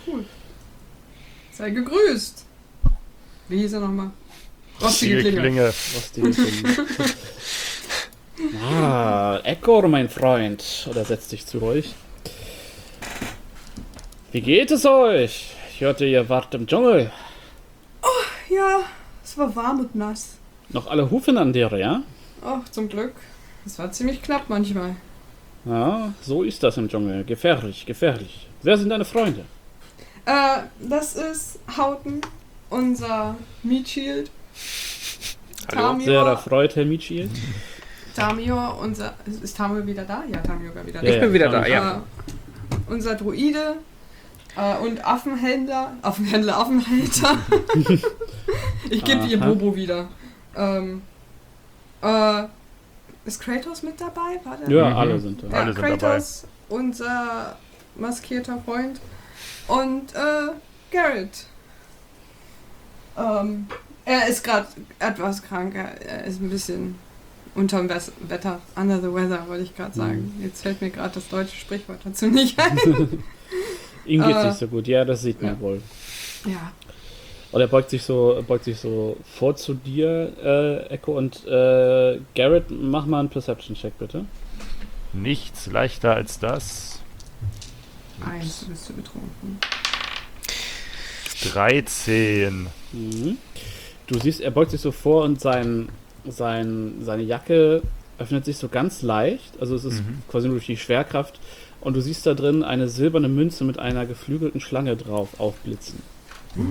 Sei gegrüßt. Wie hieß er nochmal? Rostige Klinge. Klinge. Rostige Klinge. Ah, Echo, mein Freund. Oder setzt dich zu euch. Wie geht es euch? Ich hörte, ihr wart im Dschungel. Ja, es war warm und nass. Noch alle Hufen an dir, ja? Ach, zum Glück. Es war ziemlich knapp manchmal. Ja, so ist das im Dschungel. Gefährlich, gefährlich. Wer sind deine Freunde? Äh, das ist Houghton, unser Meat Shield. Hallo? Sehr erfreut, Herr Michiel. Tamio, unser. Ist Tamio wieder da? Ja, Tamio war wieder da. Ja, Ich bin wieder da, Tamio. ja. Äh, unser Druide äh, und Affenhändler. Affenhändler, Affenhalter. Ich gebe ihr Aha. Bobo wieder. Ähm, äh, ist Kratos mit dabei? War der? Ja, Mhm. alle sind da. Ja, Alle sind Kratos, unser maskierter Freund. Und äh, Garrett. Ähm, er ist gerade etwas krank. Er, er ist ein bisschen unterm Wes- Wetter. Under the weather, wollte ich gerade sagen. Jetzt fällt mir gerade das deutsche Sprichwort dazu nicht ein. Ihm geht's Äh, nicht so gut. Ja, das sieht man ja. wohl. Ja. Und er beugt sich so, er beugt sich so vor zu dir, äh, Echo, und äh, Garrett, mach mal einen Perception-Check, bitte. Nichts leichter als das. Eins bist du betrunken. dreizehn. Mhm. Du siehst, er beugt sich so vor und sein, sein, seine Jacke öffnet sich so ganz leicht, also es ist Mhm. quasi nur durch die Schwerkraft, und du siehst da drin eine silberne Münze mit einer geflügelten Schlange drauf aufblitzen. Uh.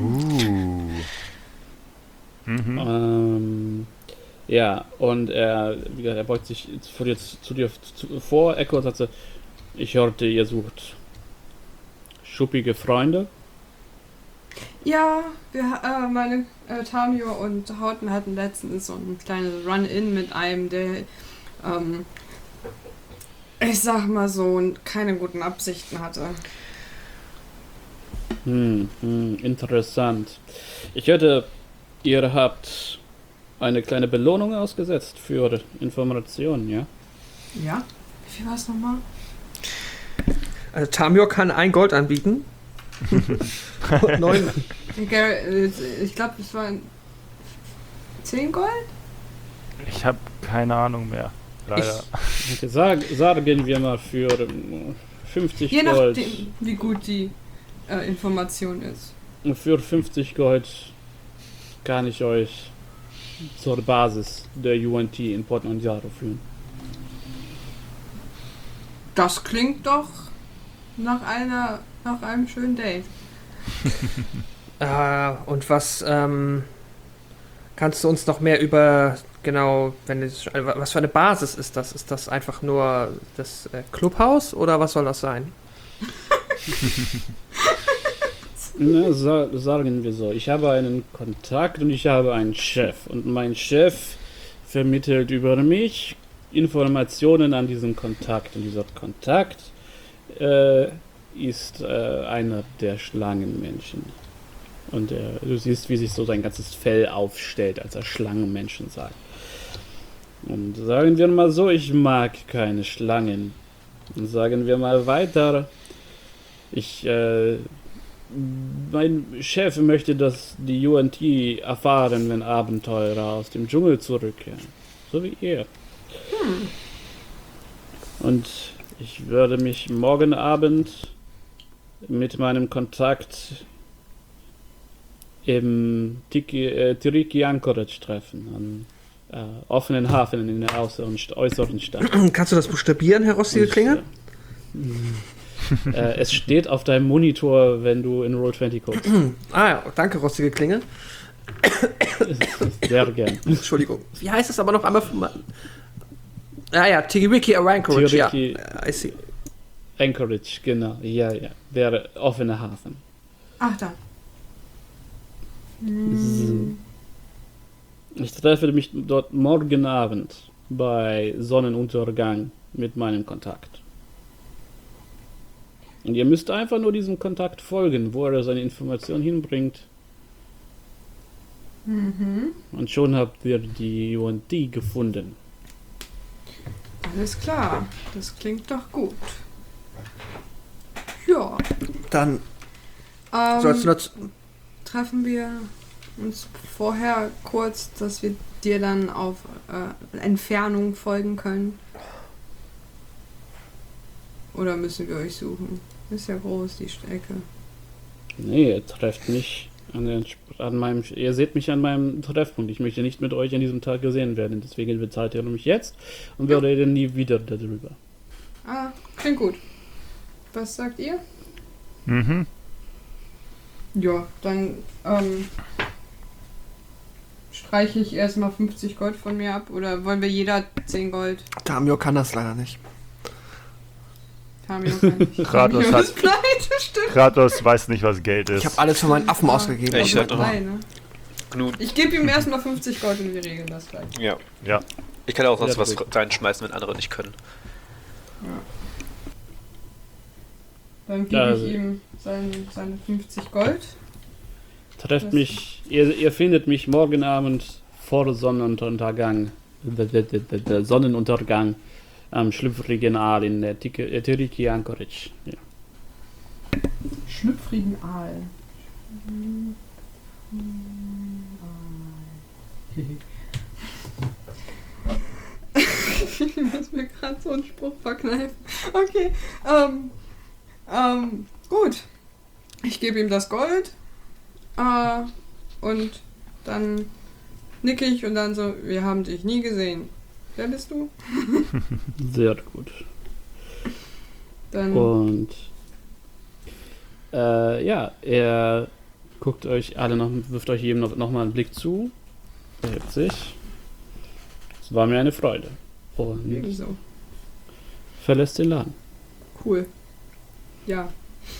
Mhm. Ähm, ja, und er, wie gesagt, er beugt sich vor dir, zu dir zu, vor, Echo, und sagt so, ich hörte, ihr sucht schuppige Freunde. Ja, wir, äh, meine äh, Tamio und Houghton hatten letztens so ein kleines Run-In mit einem, der, ähm, ich sag mal so, keine guten Absichten hatte. Hm, hm, interessant. Ich hörte, ihr habt eine kleine Belohnung ausgesetzt für Informationen, ja? Ja? Wie viel war es nochmal? Also Tamio kann ein Gold anbieten. Und neun. Ich glaube, es waren zehn Gold? Ich habe keine Ahnung mehr. Leider. Okay, sag, sagen wir mal für ähm, fünfzig Je Gold. nachdem, wie gut die äh, Information ist. Für fünfzig Gold kann ich euch zur Basis der U N T in Port Nanjaro führen. Das klingt doch nach einer, nach einem schönen Date. Äh, und was, ähm, kannst du uns noch mehr über, genau, wenn es, was für eine Basis ist das? Ist das einfach nur das äh, Clubhaus oder was soll das sein? Na, sa sagen wir so, ich habe einen Kontakt und ich habe einen Chef. Und mein Chef vermittelt über mich Informationen an diesen Kontakt. Und dieser Kontakt äh, ist äh, einer der Schlangenmenschen. Und äh, du siehst, wie sich so sein ganzes Fell aufstellt, als er Schlangenmenschen sagt. Und sagen wir mal so, ich mag keine Schlangen. Und sagen wir mal weiter, ich, äh, mein Chef möchte, dass die U N T erfahren, wenn Abenteurer aus dem Dschungel zurückkehren. So wie ihr. Hm. Und ich würde mich morgen Abend mit meinem Kontakt im Tiki, äh, Tiriki Anchorage treffen, an äh, offenen Hafen in der äußeren, äußeren Stadt. Kannst du das buchstabieren, Herr Rostige Klinge? Äh, äh, es steht auf deinem Monitor, wenn du in Roll zwanzig guckst. Ah ja, danke, Rostige Klinge. Sehr gern. Entschuldigung. Wie heißt es aber noch einmal? Von ah ja, Tiriki Anchorage, ja. I see. Anchorage, genau. Ja, ja. Der offene Hafen. Ach, da. Ich treffe mich dort morgen Abend bei Sonnenuntergang mit meinem Kontakt. Und ihr müsst einfach nur diesem Kontakt folgen, wo er seine Informationen hinbringt. Mhm. Und schon habt ihr die U N T gefunden. Alles klar. Das klingt doch gut. Ja. Dann Ähm, sollst du das. treffen wir uns vorher kurz, dass wir dir dann auf äh, Entfernung folgen können? Oder müssen wir euch suchen? Ist ja groß, die Strecke. Nee, ihr trefft mich an, den, an meinem. Ihr seht mich an meinem Treffpunkt. Ich möchte nicht mit euch an diesem Tag gesehen werden. Deswegen bezahlt ihr mich jetzt und wir reden nie wieder darüber. Ah, klingt gut. Was sagt ihr? Mhm. Ja, dann ähm, streiche ich erstmal fünfzig Gold von mir ab. Oder wollen wir jeder zehn Gold? Tamio kann das leider nicht. Tamio kann nicht. Kratos Tamio hat- ist pleite, stimmt. Kratos weiß nicht, was Geld ist. Ich habe alles für meinen Affen ausgegeben. Ich Also sag doch. drei, ne? Gnut. Ich gebe ihm erstmal fünfzig Gold und wir regeln das gleich. Ja. Ja. Ich kann auch sonst Ja, was gut. reinschmeißen, wenn andere nicht können. Dann gebe Also- ich ihm sein, seine fünfzig Gold. Trefft mich, ihr, ihr findet mich morgen Abend vor Sonnenuntergang, der, der, der, der Sonnenuntergang am schlüpfrigen Aal in der Tiki- äh, Tiriki Anchorage. Ja. Schlüpfrigen Aal. Ich muss mir gerade so einen Spruch verkneifen. Okay, ähm, ähm, gut. Ich gebe ihm das Gold. Äh, und dann nicke ich und dann so, wir haben dich nie gesehen. Wer bist du? Sehr gut. Dann Und äh, ja, er guckt euch alle noch, wirft euch jedem noch, noch mal einen Blick zu, erhebt sich. Es war mir eine Freude. Und ebenso. verlässt den Laden. Cool. Ja.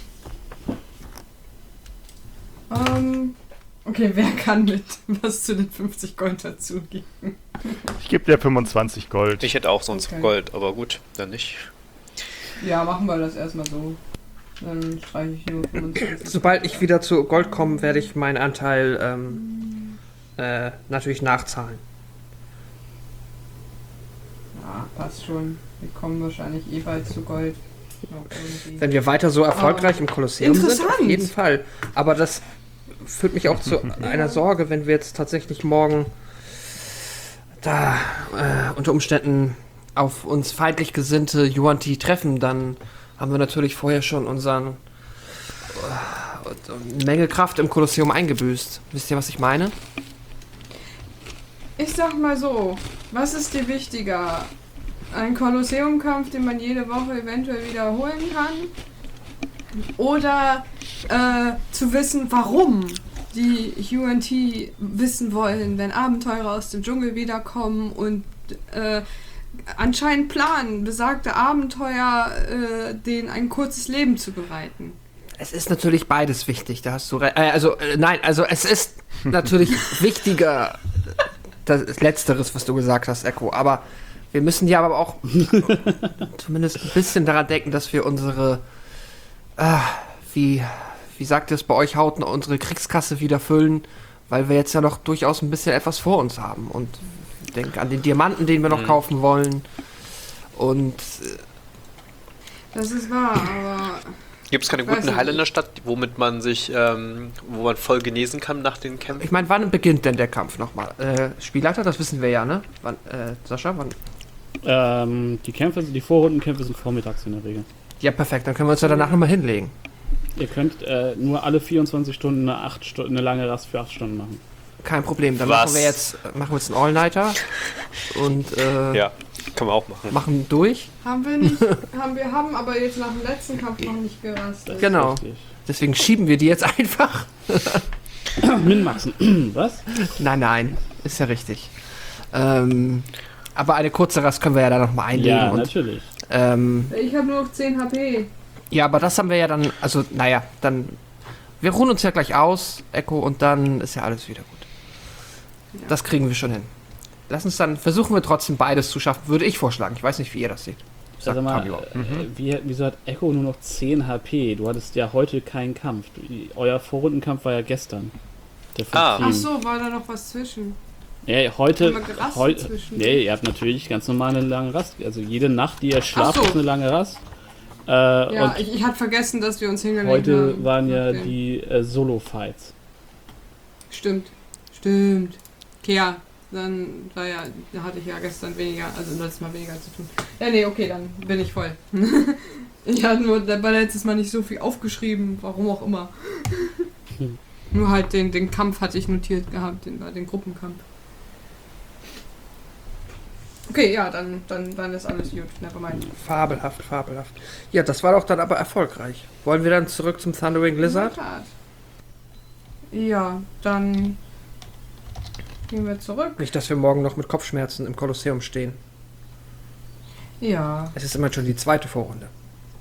Ähm, okay, wer kann mit was zu den fünfzig Gold dazugeben? Ich gebe dir fünfundzwanzig Gold. Ich hätte auch sonst Okay. Gold, aber gut, dann nicht. Ja, machen wir das erstmal so. Dann streiche ich nur fünfundzwanzig. Sobald ich wieder zu Gold komme, werde ich meinen Anteil ähm, äh, natürlich nachzahlen. Ja, passt schon. Wir kommen wahrscheinlich eh bald zu Gold. Noch irgendwie. Wenn wir weiter so erfolgreich im Kolosseum sind, auf Interessant. jeden Fall. Aber das führt mich auch zu einer Sorge, wenn wir jetzt tatsächlich morgen da äh, unter Umständen auf uns feindlich gesinnte Yuan-Ti treffen, dann haben wir natürlich vorher schon unseren äh, eine Menge Kraft im Kolosseum eingebüßt. Wisst ihr, was ich meine? Ich sag mal so, was ist dir wichtiger? Ein Kolosseumkampf, den man jede Woche eventuell wiederholen kann? Oder äh, zu wissen, warum die Yuan-Ti wissen wollen, wenn Abenteurer aus dem Dschungel wiederkommen und äh, anscheinend planen, besagte Abenteuer äh, denen ein kurzes Leben zu bereiten. Es ist natürlich beides wichtig, da hast du recht. Äh, also, äh, nein, also es ist natürlich wichtiger, das Letzteres, was du gesagt hast, Echo, aber wir müssen ja aber auch zumindest ein bisschen daran denken, dass wir unsere, äh, wie, wie sagt ihr es, bei euch hauten unsere Kriegskasse wieder füllen, weil wir jetzt ja noch durchaus ein bisschen etwas vor uns haben. Und ich denke an den Diamanten, den wir noch Mhm. kaufen wollen. Und äh, Das ist wahr, aber Gibt es keine Weiß guten ich Heiler in der Stadt, womit man sich, ähm, wo man voll genesen kann nach den Kämpfen? ich meine, wann beginnt denn der Kampf nochmal? Äh, Spielleiter, das wissen wir ja, ne? Wann, äh, Sascha, wann? Ähm, die Kämpfe, die Vorrundenkämpfe sind vormittags in der Regel. Ja, perfekt, dann können wir uns ja danach nochmal hinlegen. Ihr könnt äh, nur alle vierundzwanzig Stunden eine, acht Stu- eine lange Rast für acht Stunden machen. Kein Problem, dann Was? machen wir jetzt machen wir jetzt einen All-Nighter und äh, Ja, können wir auch machen. machen durch. haben wir nicht. haben wir haben aber jetzt nach dem letzten Kampf noch nicht gerastet. Genau. Richtig. Deswegen schieben wir die jetzt einfach. Minmaxen. Was? Nein, nein, ist ja richtig. Ähm, aber eine kurze Rast können wir ja da nochmal einlegen. Ja, und, natürlich. ähm, Ich habe nur noch zehn H P. ja, aber das haben wir ja dann, also naja, dann, wir ruhen uns ja gleich aus, Echo, und dann ist ja alles wieder gut. Ja. Das kriegen wir schon hin. Lass uns dann, versuchen wir trotzdem beides zu schaffen, würde ich vorschlagen. Ich weiß nicht, wie ihr das seht. Sagt Sag mal, Fabio. äh, wie, wieso hat Echo nur noch zehn H P? Du hattest ja heute keinen Kampf. Du, euer Vorrundenkampf war ja gestern. Der Ah. Team. Ach so, war da noch was zwischen? Ja, heute. Haben wir gerastet heute zwischen? nee, ihr habt natürlich ganz normal eine lange Rast. Also jede Nacht, die ihr schlaft, Ach so. ist eine lange Rast. Äh, Ja, und ich, ich hatte vergessen, dass wir uns hingelegt heute haben. waren ja Okay. die äh, Solo-Fights. Stimmt. Stimmt. Okay, ja. Dann war ja, da hatte ich ja gestern weniger, also letztes Mal weniger zu tun. Ja, nee, okay, dann bin ich voll. Ich hatte nur dabei letztes Mal nicht so viel aufgeschrieben, warum auch immer. Hm. Nur halt den, den Kampf hatte ich notiert gehabt, den, den Gruppenkampf. Okay, ja, dann, dann, dann ist alles gut, nevermind. Fabelhaft, fabelhaft. Ja, das war doch dann aber erfolgreich. Wollen wir dann zurück zum Thundering Blizzard? Ja, dann gehen wir zurück. Nicht, dass wir morgen noch mit Kopfschmerzen im Kolosseum stehen. Ja. Es ist immer schon die zweite Vorrunde.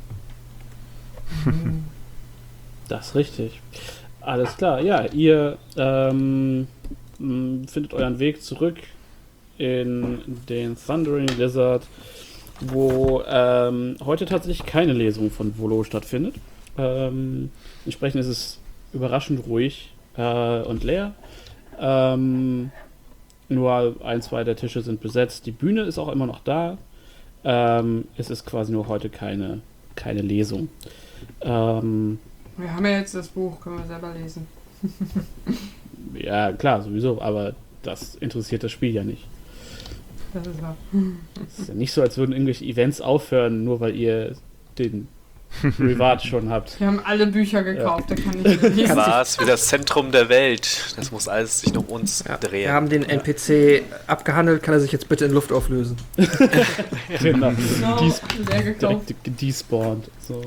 Das ist richtig. Alles klar, ja, ihr ähm, m, findet euren Weg zurück in den Thundering Blizzard, wo ähm, heute tatsächlich keine Lesung von Volo stattfindet. Ähm, entsprechend ist es überraschend ruhig äh, und leer. Ähm, nur ein, zwei der Tische sind besetzt. Die Bühne ist auch immer noch da. Ähm, es ist quasi nur heute keine, keine Lesung. Ähm, Wir haben ja jetzt das Buch, können wir selber lesen. ja, klar, sowieso, aber das interessiert das Spiel ja nicht. Das ist wahr. Es ist ja nicht so, als würden irgendwelche Events aufhören, nur weil ihr den Reward schon habt. Wir haben alle Bücher gekauft, da kann ich nicht lesen. Was? Wie das Zentrum der Welt. Das muss alles sich um uns Ja, drehen. wir haben den N P C abgehandelt, kann er sich jetzt bitte in Luft auflösen. Genau. Genau, Dies- leer gekauft. direkt despawned. So.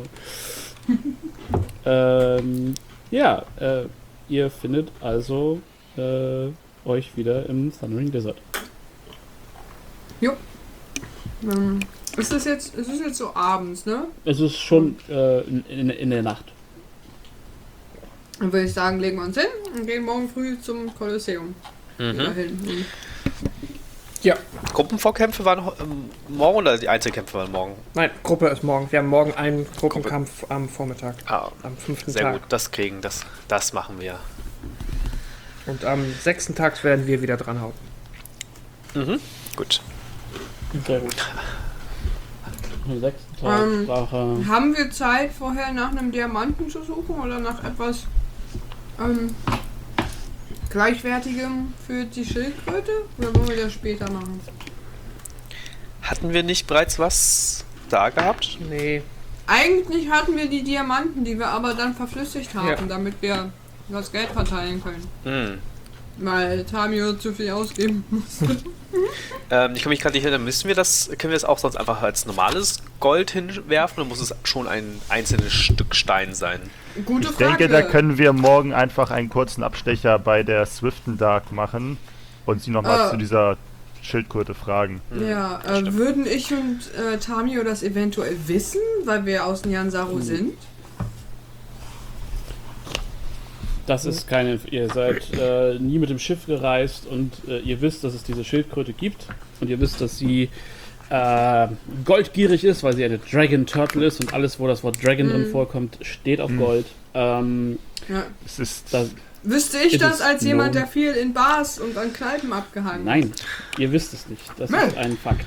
ähm, ja, äh, ihr findet also äh, euch wieder im Thundering Desert. Ähm, ist das jetzt, es ist jetzt so abends, ne? Es ist schon äh, in, in, in der Nacht. Dann würde ich sagen, legen wir uns hin und gehen morgen früh zum Kolosseum. Wieder Mhm. hin. Und Gruppenvorkämpfe waren ho- ähm, morgen oder die Einzelkämpfe waren morgen? Nein, Gruppe ist morgen. Wir haben morgen einen Gruppenkampf am Vormittag, Ah, am fünften sehr Tag. gut. Das kriegen, das, das machen wir. Und am sechsten Tag werden wir wieder dranhauen. Mhm. Gut. Sehr gut. Am sechsten Tag Ähm, Sache. haben wir Zeit, vorher nach einem Diamanten zu suchen oder nach etwas ähm, Gleichwertigem für die Schildkröte? Oder wollen wir das später machen? Hatten wir nicht bereits was da gehabt? Nee, Eigentlich hatten wir die Diamanten, die wir aber dann verflüssigt haben, Ja. damit wir das Geld verteilen können. Hm. Weil Tamio zu viel ausgeben musste. Ähm, ich kann mich gerade nicht erinnern, müssen wir das, können wir das auch sonst einfach als normales Gold hinwerfen oder muss es schon ein einzelnes Stück Stein sein? Gute Ich Frage. denke, da können wir morgen einfach einen kurzen Abstecher bei der Swiften Dark machen und sie nochmal Ah. zu dieser Schildkröte fragen. Ja, äh, stimmt. würden ich und äh, Tamio das eventuell wissen, weil wir aus Nyansaru Hm. sind? Das ist keine. Ihr seid äh, nie mit dem Schiff gereist und äh, ihr wisst, dass es diese Schildkröte gibt und ihr wisst, dass sie äh, goldgierig ist, weil sie eine Dragon Turtle ist und alles, wo das Wort Dragon Mhm. drin vorkommt, steht auf Mhm. Gold. Ähm, Ja. Es ist. das, Wüsste ich It das is als jemand, known. der viel in Bars und an Kneipen abgehangen nein, ihr wisst es nicht. Das Nein. ist ein Fakt.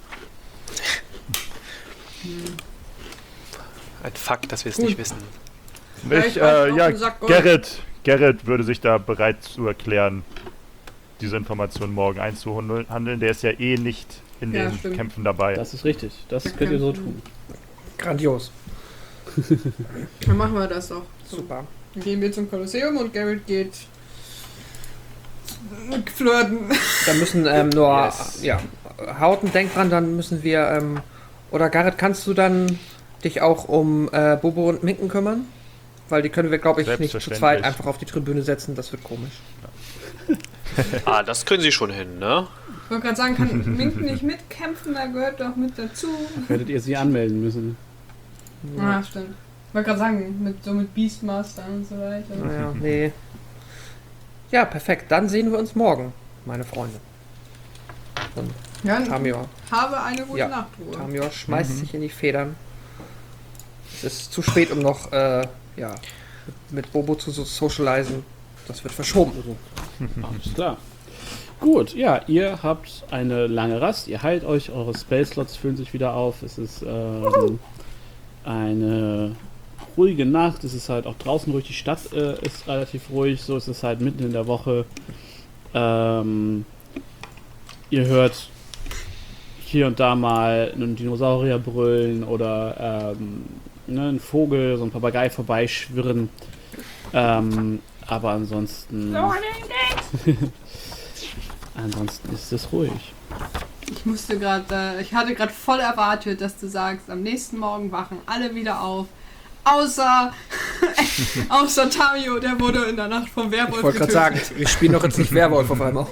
Ein Fakt, dass wir es Gut. nicht wissen. Ja, Ich, ich weiß äh, auch ja, einen Sack Gold. Gerrit, Gerrit würde sich da bereit zu erklären, diese Information morgen einzuhandeln. Der ist ja eh nicht in Ja, den stimmt. Kämpfen dabei. Das ist richtig. Das Wir könnt ihr so kämpfen. tun. Grandios. Dann machen wir das doch. Super. Dann gehen wir zum Kolosseum und Garrett geht flirten. Da müssen ähm, nur, Yes. ja, Hauten, denk dran, dann müssen wir, ähm, oder Garrett, kannst du dann dich auch um äh, Bobo und Minken kümmern? Weil die können wir, glaube ich, nicht zu Selbstverständlich. zweit einfach auf die Tribüne setzen, das wird komisch. Ah, das können sie schon hin, ne? Ich wollte gerade sagen, kann Mink nicht mitkämpfen, da gehört doch mit dazu. Werdet ihr sie anmelden müssen. Ah, stimmt. Ich wollte gerade sagen, mit, so mit Beastmaster und so weiter. Naja, nee. Ja, perfekt. Dann sehen wir uns morgen, meine Freunde. Und Ja, Tamior. habe eine gute Ja, Nachtruhe. Tamior schmeißt Mhm. sich in die Federn. Es ist zu spät, um noch, äh, ja, mit Bobo zu so socialisen. Das wird verschoben. Alles klar. Gut, ja, ihr habt eine lange Rast, ihr heilt euch, eure Spell-Slots füllen sich wieder auf. Es ist ähm, eine ruhige Nacht, es ist halt auch draußen ruhig, die Stadt äh, ist relativ ruhig, so ist es halt mitten in der Woche. Ähm, ihr hört hier und da mal einen Dinosaurier brüllen oder ähm, ne, einen Vogel, so ein Papagei vorbeischwirren. Ähm, aber ansonsten... ansonsten ist es ruhig. Ich musste gerade, äh, ich hatte gerade voll erwartet, dass du sagst, am nächsten Morgen wachen alle wieder auf. Außer, außer Tamio, der wurde in der Nacht vom Werwolf Ich wollte gerade sagen, wir spielen doch jetzt nicht Werwolf auf einmal.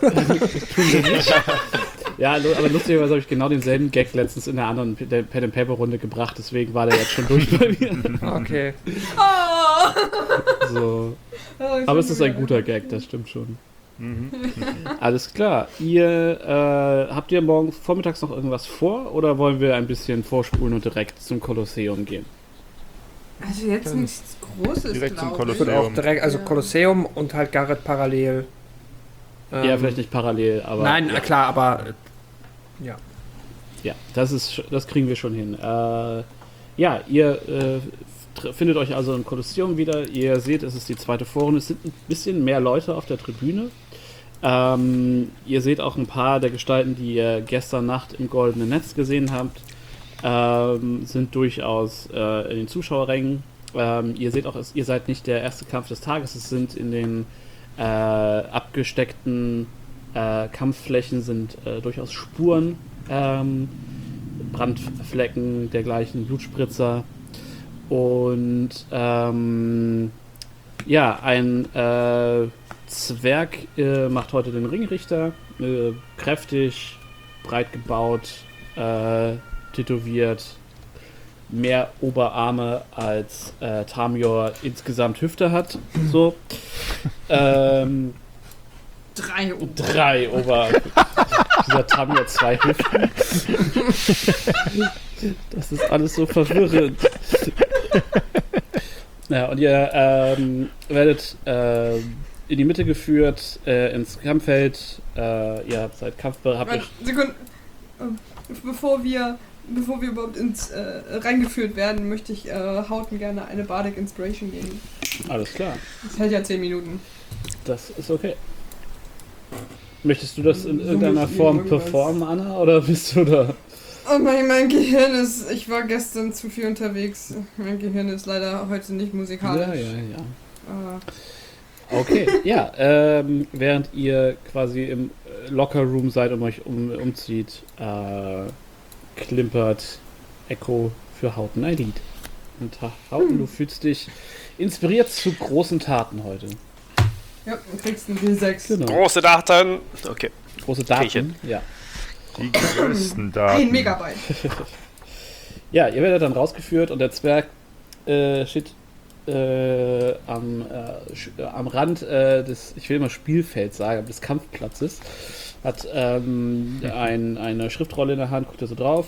Ja, lu- aber lustigerweise habe ich genau denselben Gag letztens in der anderen P- der Pen and Paper Runde gebracht, deswegen war der jetzt schon durch bei mir. Okay. Oh! So. Oh, ich Aber bin es ist ein wieder- guter Gag, das stimmt schon. Mhm. Alles klar. Ihr äh, habt ihr morgen vormittags noch irgendwas vor oder wollen wir ein bisschen vorspulen und direkt zum Kolosseum gehen? Also jetzt nichts Großes, Direkt zum glaub ich. Ich würde auch direkt, also Ja. Kolosseum und halt Garrett parallel. Ähm, Ja, vielleicht nicht parallel, aber Nein, ja, na klar, aber äh, ja. ja, das ist sch- das kriegen wir schon hin. Äh, ja, ihr äh, tr- findet euch also im Kolosseum wieder. Ihr seht, es ist die zweite Vorrunde. Es sind ein bisschen mehr Leute auf der Tribüne. Ähm, ihr seht auch ein paar der Gestalten, die ihr gestern Nacht im Goldenen Netz gesehen habt, ähm, sind durchaus äh, in den Zuschauerrängen. Ähm, ihr seht auch, es, ihr seid nicht der erste Kampf des Tages. Es sind in den äh, abgesteckten äh, Kampfflächen sind äh, durchaus Spuren, ähm, Brandflecken, dergleichen, Blutspritzer. Und ähm, ja, ein äh, Zwerg äh, macht heute den Ringrichter. Äh, kräftig, breit gebaut, äh, tätowiert. Mehr Oberarme als äh, Tamior insgesamt Hüfte hat. So. ähm, Drei Uhr. drei Oberarme. Dieser Tamior zwei Hüften. Das ist alles so verwirrend. Ja, und ihr ähm, werdet äh, in die Mitte geführt, äh, ins Kampffeld. Äh, ihr habt seit Kampfbereit. Habt Warte, euch Sekunde. Ähm, Bevor wir, bevor wir überhaupt ins äh, reingeführt werden, möchte ich äh, Hauten gerne eine Bardic Inspiration geben. alles klar. Das hält ja zehn Minuten. Das ist okay. Möchtest du das in So irgendeiner mit Form irgendwas. performen, Anna, oder bist du da? Oh mein, mein Gehirn ist. Ich war gestern zu viel unterwegs. Mein Gehirn ist leider heute nicht musikalisch. Ja, ja, ja. Äh, Okay, ja, ähm, während ihr quasi im äh, Locker-Room seid und euch um, umzieht, äh, klimpert Echo für Hauten ein Lied. Und Ha- Hauten, du fühlst dich inspiriert zu großen Taten heute. ja, du kriegst einen W sechs. Genau. Große Daten. Okay. Große Grieche. Daten, ja. Die größten Daten. Ein Megabyte. Ja, ihr werdet dann rausgeführt und der Zwerg äh, steht äh, am, äh, sch- äh, am Rand äh, des, ich will immer Spielfelds sagen, aber des Kampfplatzes. Hat ähm, ein, eine Schriftrolle in der Hand, guckt er so drauf.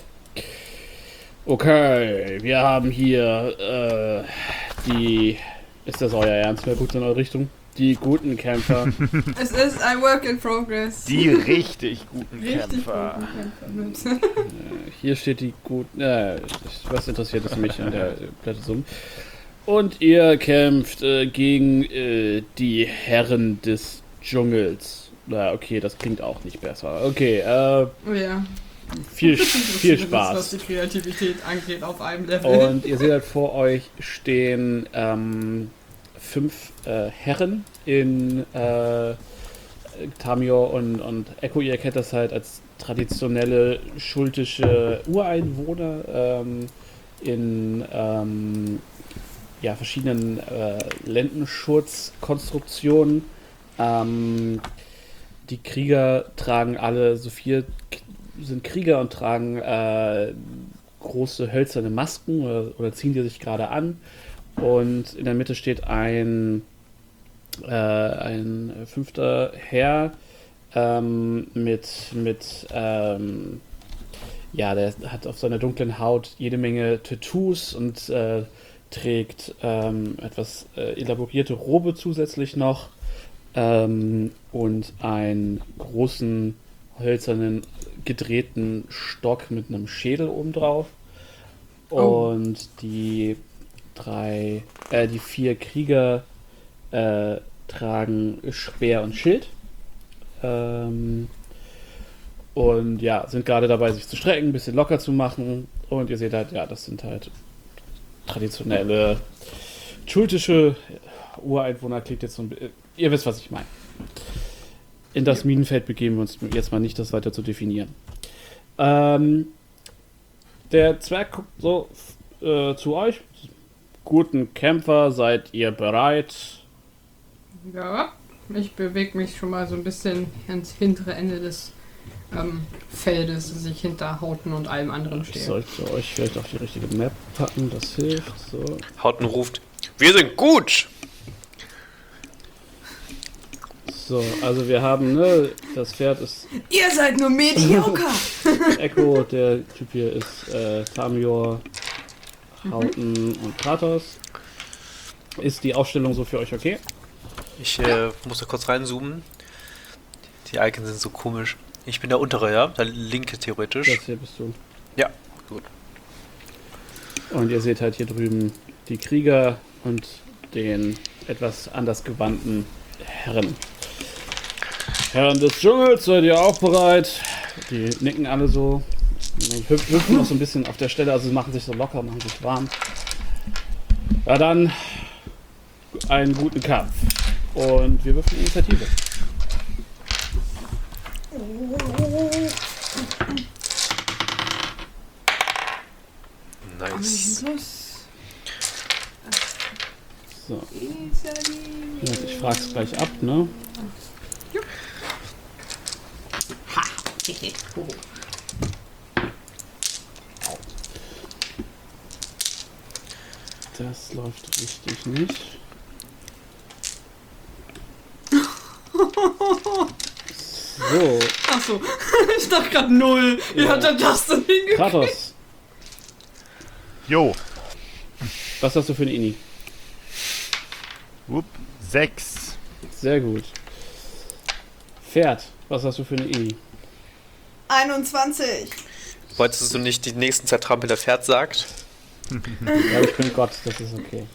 Okay, wir haben hier äh, die. Ist das euer Ernst? Wer guckt in eure Richtung? Die guten Kämpfer. Es ist ein Work in Progress. Die richtig guten Richtig Kämpfer. guten Kämpfer. Äh, Hier steht die guten. Äh, was interessiert es mich an der Plättesumme? Und ihr kämpft äh, gegen äh, die Herren des Dschungels. Na, okay, das klingt auch nicht besser. Okay, äh, Oh ja. viel, viel Das, was Spaß. die Kreativität angeht, auf einem Level. Und ihr seht halt vor euch stehen ähm, fünf äh, Herren in äh, Tamior und, und Echo. Ihr kennt das halt als traditionelle schultische Ureinwohner ähm, in ähm, ja, verschiedenen äh, Lendenschutzkonstruktionen. Ähm, die Krieger tragen alle, so viel sind Krieger und tragen äh, große hölzerne Masken oder, oder ziehen die sich gerade an. Und in der Mitte steht ein, äh, ein fünfter Herr ähm, mit, mit ähm, ja, der hat auf seiner dunklen Haut jede Menge Tattoos und äh, trägt ähm, etwas äh, elaborierte Robe zusätzlich noch ähm, und einen großen hölzernen gedrehten Stock mit einem Schädel obendrauf. Oh. Und die drei, äh, die vier Krieger äh, tragen Speer und Schild. Ähm, und ja, sind gerade dabei, sich zu strecken, ein bisschen locker zu machen. Und ihr seht halt, ja, das sind halt traditionelle schultische Ureinwohner. Klingt jetzt so ein bisschen. Ihr wisst, was ich meine. In das Minenfeld begeben wir uns jetzt mal nicht, das weiter zu definieren. Ähm, der Zwerg guckt so äh, zu euch. Guten Kämpfer, seid ihr bereit? Ja, ich bewege mich schon mal so ein bisschen ans hintere Ende des ähm, Feldes, dass ich hinter Hauten und allem anderen Ich stehe. sollte euch vielleicht auf die richtige Map packen, das hilft. So. Hauten ruft, wir sind gut! So, also wir haben, ne, das Pferd ist Ihr seid nur mediocre! Echo, der Typ hier ist äh, Tamior, Hauten und Kratos. Ist die Aufstellung so für euch okay? Ich äh, muss da kurz reinzoomen. Die Icons sind so komisch. Ich bin der untere, ja? Der linke theoretisch. Das hier bist du. Ja, gut. Und ihr seht halt hier drüben die Krieger und den etwas anders gewandten Herren. Herren des Dschungels, seid ihr auch bereit? Die nicken alle so. Die hüp- hüpfen noch so ein bisschen auf der Stelle, also sie machen sich so locker, machen sich warm. Ja, dann einen guten Kampf. Und wir würfeln Initiative. Nice. Los. So, Initiative. ich frag's gleich ab, ne? Das läuft richtig nicht. So, Achso, ich dachte gerade null. Wie Ja. hat er das denn hingekriegt? Kratos, Jo. was hast du für eine Ini? Upp. Sechs. Sehr gut. Pferd, was hast du für eine Ini? einundzwanzig. Wolltest du nicht die nächsten zertrampeln, der Pferd sagt? Ja, ich bin Gott, das ist okay.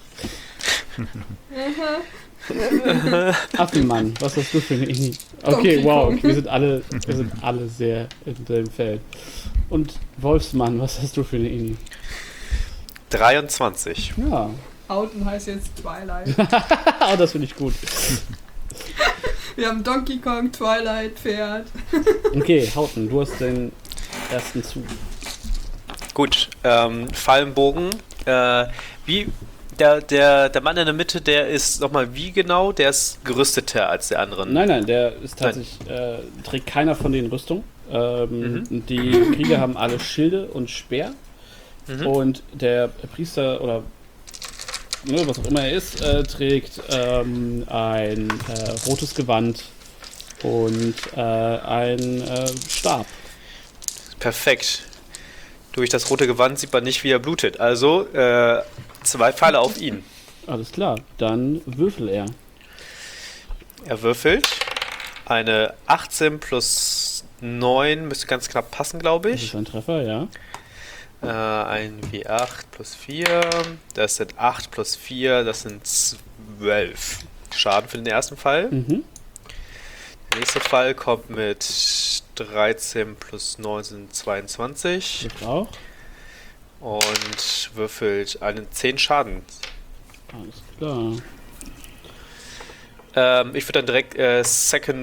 Affenmann, was hast du für eine Ini? Okay, Donkey wow, Kong. wir sind alle, wir sind alle sehr in dem Feld. Und Wolfsmann, was hast du für eine Ini? dreiundzwanzig. Ja, Hauten heißt jetzt Twilight. oh, das finde ich gut. Wir haben Donkey Kong, Twilight, Pferd. Okay, Hauten, du hast den ersten Zug. Gut, ähm, Fallenbogen. Äh, wie, der, der, der Mann in der Mitte, der ist nochmal wie genau? Der ist gerüsteter als der andere. Nein, nein, der ist tatsächlich, äh, trägt keiner von den Rüstung. Ähm, Mhm. Die Krieger haben alle Schilde und Speer. Mhm. Und der Priester oder ne, was auch immer er ist, äh, trägt ähm, ein äh, rotes Gewand und äh, ein äh, Stab. Perfekt. Durch das rote Gewand sieht man nicht, wie er blutet. Also äh, zwei Pfeile auf ihn. Alles klar, dann würfel er. Er würfelt eine achtzehn plus neun, müsste ganz knapp passen, glaube Das ich. ist ein Treffer, ja. Äh, ein W acht plus vier, das sind acht plus vier, das sind zwölf. Schaden für den ersten Fall. Mhm. Der nächste Fall kommt mit dreizehn plus neun sind zweiundzwanzig Trifft auch. und würfelt einen zehn Schaden. Alles klar. Ähm, ich würde dann direkt äh, Second...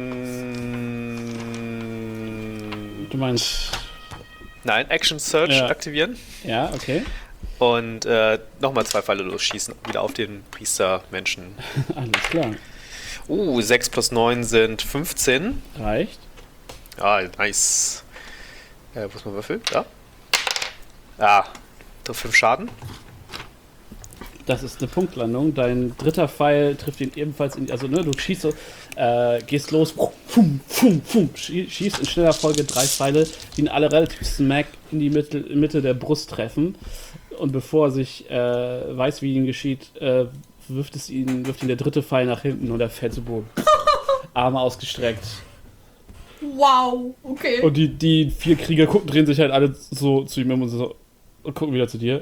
Du meinst, Nein, Action Search Ja. aktivieren ja, okay. und äh, nochmal zwei Pfeile losschießen, wieder auf den Priester-Menschen. Alles klar. Uh, sechs plus neun sind fünfzehn. Reicht. Ah, nice. Äh, wo ist mein Würfel? Da. Ah, fünf Schaden. Das ist eine Punktlandung. Dein dritter Pfeil trifft ihn ebenfalls in. Also, ne, du schießt so, äh, gehst los, fum, fum, fum, schie- schießt in schneller Folge drei Pfeile, die ihn alle relativ smack in die Mitte, Mitte der Brust treffen. Und bevor er sich äh, weiß, wie ihm geschieht, äh, wirft es ihn, wirft ihn der dritte Pfeil nach hinten und er fällt zu Boden. Arme ausgestreckt. Wow, okay. Und die, die vier Krieger gucken, drehen sich halt alle so zu ihm um und, so, und gucken wieder zu dir.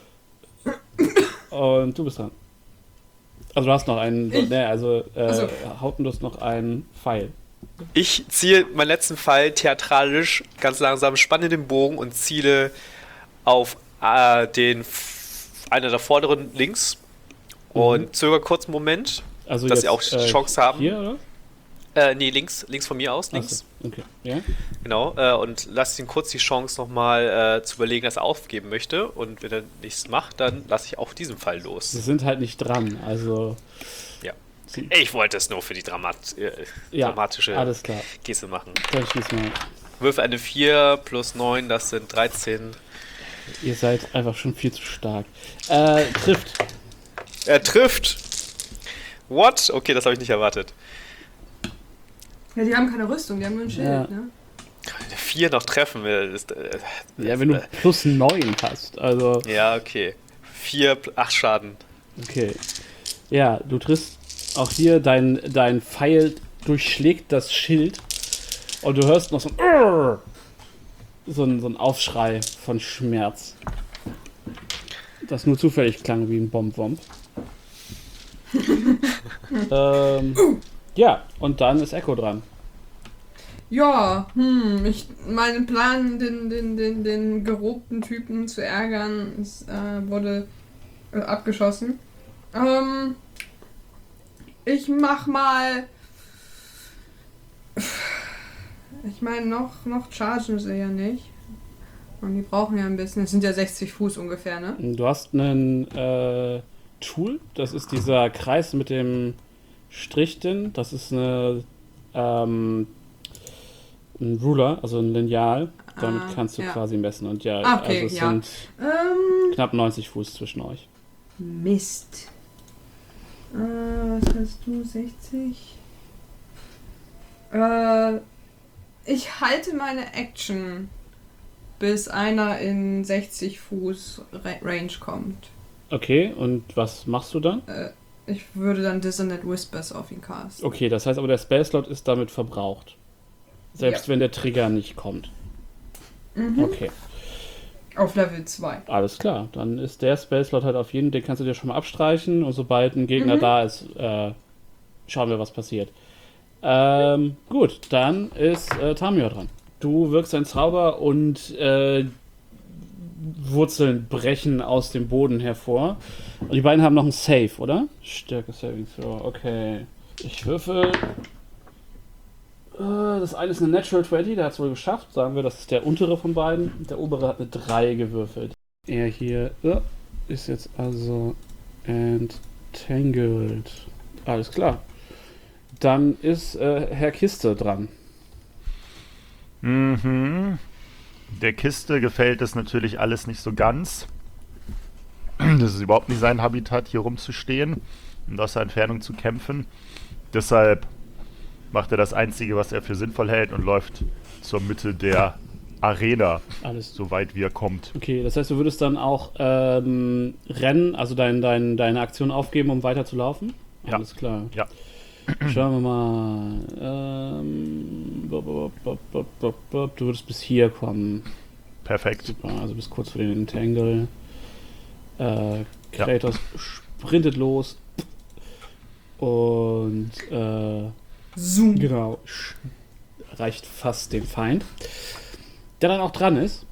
Und du bist dran. Also du hast noch einen, Ich? ne, also äh, Ach so. Hauten, du hast noch einen Pfeil. Ich ziehe meinen letzten Pfeil theatralisch ganz langsam, spanne den Bogen und ziele auf äh, den f- einer der vorderen links und zögere kurz einen Moment, Also dass jetzt, sie auch äh, Chance haben. Hier, oder? Äh, nee, links, links von mir aus, Ach links. so, okay. Ja? Genau, äh, und lasse ihn kurz die Chance nochmal äh, zu überlegen, dass er aufgeben möchte. Und wenn er nichts macht, dann lasse ich auch diesen Fall Sie los. sind halt nicht dran, also. Ja. Sie, Ich wollte es nur für die Dramat äh, ja, dramatische alles klar. Geste machen. Dann schieß mal. Würfe eine vier plus neun, das sind dreizehn. Ihr seid einfach schon viel zu stark. Äh, trifft. Er trifft! What? Okay, das habe ich nicht erwartet. Ja, die haben keine Rüstung, die haben nur ein Schild, Ja. ne? Eine vier noch treffen. äh, Ist, äh, Ja, wenn du plus neun hast, also. Ja, okay. vier, acht Schaden. Okay. Ja, du triffst auch hier, dein, dein Pfeil durchschlägt das Schild und du hörst noch so ein Urr! so ein, so ein Aufschrei von Schmerz. Das nur zufällig klang wie ein Bomb-Womp. ähm, ja, und dann ist Echo dran. Ja, hm, ich, mein Plan, den, den, den, den gerobten Typen zu ärgern, ist, äh, wurde äh, abgeschossen. Ähm, ich mach mal. Ich meine, noch, noch chargen sie ja nicht. Und die brauchen ja ein bisschen. Es sind ja sechzig Fuß ungefähr, ne? Du hast einen äh, Tool, das ist dieser Kreis mit dem Strich drin. Das ist eine, ähm, ein Ruler, also ein Lineal. Damit Ah, kannst du ja. quasi messen. Und ja, Ah, okay, also es ja. sind Ähm, knapp neunzig Fuß zwischen euch. Mist. Äh, was hast du? sechzig? Äh, ich halte meine Action, bis einer in sechzig Fuß Ra- Range kommt. Okay, und was machst du dann? Äh, ich würde dann Dissonant Whispers auf ihn casten. Okay, das heißt aber, der Spellslot ist damit verbraucht. Selbst Ja. wenn der Trigger nicht kommt. Mhm. Okay, Auf Level zwei. alles klar. Dann ist der Spellslot halt auf jeden, den kannst du dir schon mal abstreichen und sobald ein Gegner Mhm. da ist, äh, schauen wir, was passiert. Ähm, gut, dann ist äh, Tamio dran. Du wirkst ein Zauber und äh, Wurzeln brechen aus dem Boden hervor. Und die beiden haben noch einen Save, oder? Stärke Saving Throw, okay. Ich würfel. Äh, Das eine ist eine Natural zwanzig, der hat es wohl geschafft. Sagen wir, das ist der untere von beiden. Der obere hat eine drei gewürfelt. Er hier äh, ist jetzt also entangled. Alles klar. Dann ist äh, Herr Kiste dran. Mhm. Der Kiste gefällt es natürlich alles nicht so ganz. Das ist überhaupt nicht sein Habitat, hier rumzustehen und aus der Entfernung zu kämpfen. Deshalb macht er das Einzige, was er für sinnvoll hält und läuft zur Mitte der Arena, Alles. so weit wie er kommt. Okay, das heißt, du würdest dann auch ähm, rennen, also dein, dein, deine Aktion aufgeben, um weiter zu laufen? Ja. Alles klar. Ja. Schauen wir mal. Ähm, bop, bop, bop, bop, bop, bop. Du würdest bis hier kommen. Perfekt. Super, also bis kurz vor den Entangle. Äh, Kratos sprintet los. Und äh, Zoom. genau, sch- erreicht fast den Feind. Der dann auch dran ist.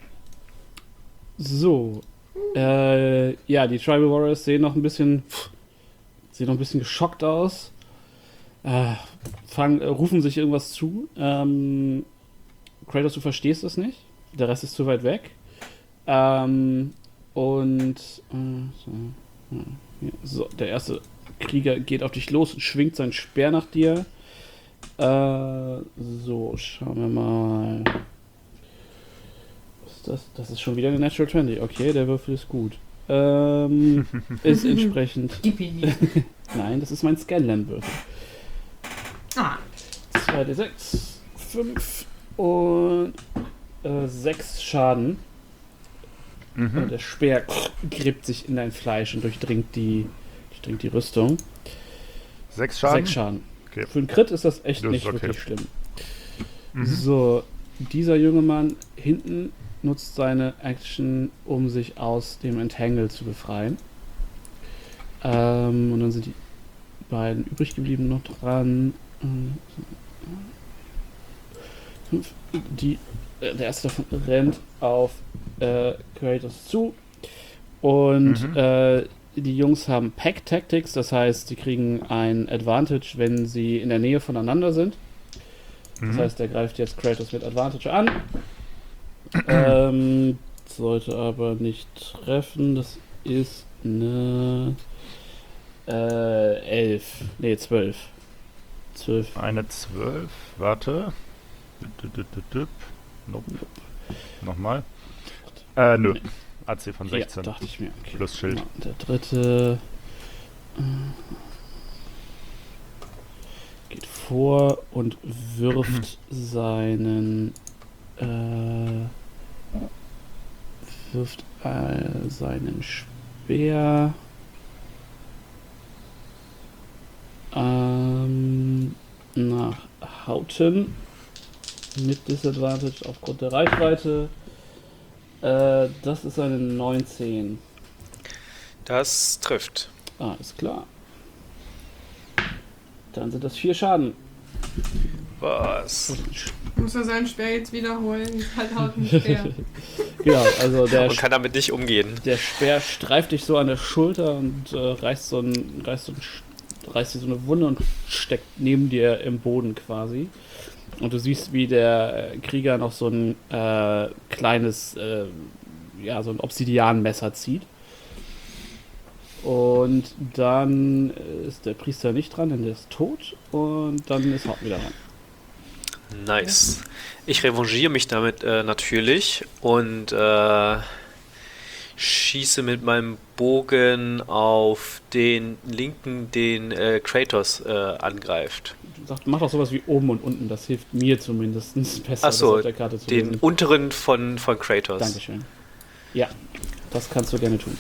So. Äh, ja, die Tribal Warriors sehen noch ein bisschen sehen noch ein bisschen geschockt aus. Äh, fangen, äh, rufen sich irgendwas zu. Ähm, Kratos, du verstehst es nicht. Der Rest ist zu weit weg. Ähm, und äh, so, ja, ja, so, der erste Krieger geht auf dich los und schwingt seinen Speer nach dir. Äh, so, schauen wir mal. Was ist das? Das ist schon wieder eine Natural zwanzig. Okay, der Würfel ist gut. Ähm, ist entsprechend. Gib ihn mir. Nein, das ist mein Scanlan-Würfel. Ah. zwei D sechs, fünf und äh, sechs Schaden. Mhm. Und der Speer gräbt sich in dein Fleisch und durchdringt die, durchdringt die Rüstung. Sechs Schaden? Sechs Schaden. Okay. Für einen Crit ist das echt Das nicht ist okay. wirklich schlimm. Mhm. So, dieser junge Mann hinten nutzt seine Action, um sich aus dem Entangle zu befreien. Ähm, und dann sind die beiden übrig geblieben noch dran. Ähm, Fünf. Die, äh, der erste davon rennt auf äh, Kratos zu. Und Mhm. äh, die Jungs haben Pack Tactics, das heißt, sie kriegen ein Advantage, wenn sie in der Nähe voneinander sind. Das Mhm. heißt, er greift jetzt Kratos mit Advantage an. ähm, sollte aber nicht treffen. Das ist eine äh, elf. Nee, zwölf. zwölf. Eine zwölf, warte. Düp, düp, düp, düp. Nope. Nochmal. Äh, nö. A C von sechzehn. Ja, dachte ich mir. Okay. Plus Schild. Genau. Der dritte äh, geht vor und wirft seinen äh, wirft äh, seinen Speer ähm, nach Hauten mit Disadvantage aufgrund der Reichweite. Äh, das ist eine neunzehn. Das trifft. Ah, ist klar. Dann sind das vier Schaden. Was? Muss er seinen Speer jetzt wiederholen? Halt haut einen Speer. Genau, also der, Und kann damit nicht umgehen. der Speer streift dich so an der Schulter und äh, reißt so ein, reißt so ein, reißt dir so eine Wunde und steckt neben dir im Boden quasi. Und du siehst, wie der Krieger noch so ein äh, kleines, äh, ja, so ein Obsidianmesser zieht. Und dann ist der Priester nicht dran, denn der ist tot. Und dann ist Haupt wieder dran. Nice. Ich revanchiere mich damit äh, natürlich und äh, schieße mit meinem Bogen auf den linken, den äh, Kratos äh, angreift. Sagt, mach doch sowas wie oben und unten, das hilft mir zumindest besser, das Achso, auf der Karte zu den lesen. unteren von, von Kratos. Dankeschön. Ja, das kannst du gerne tun.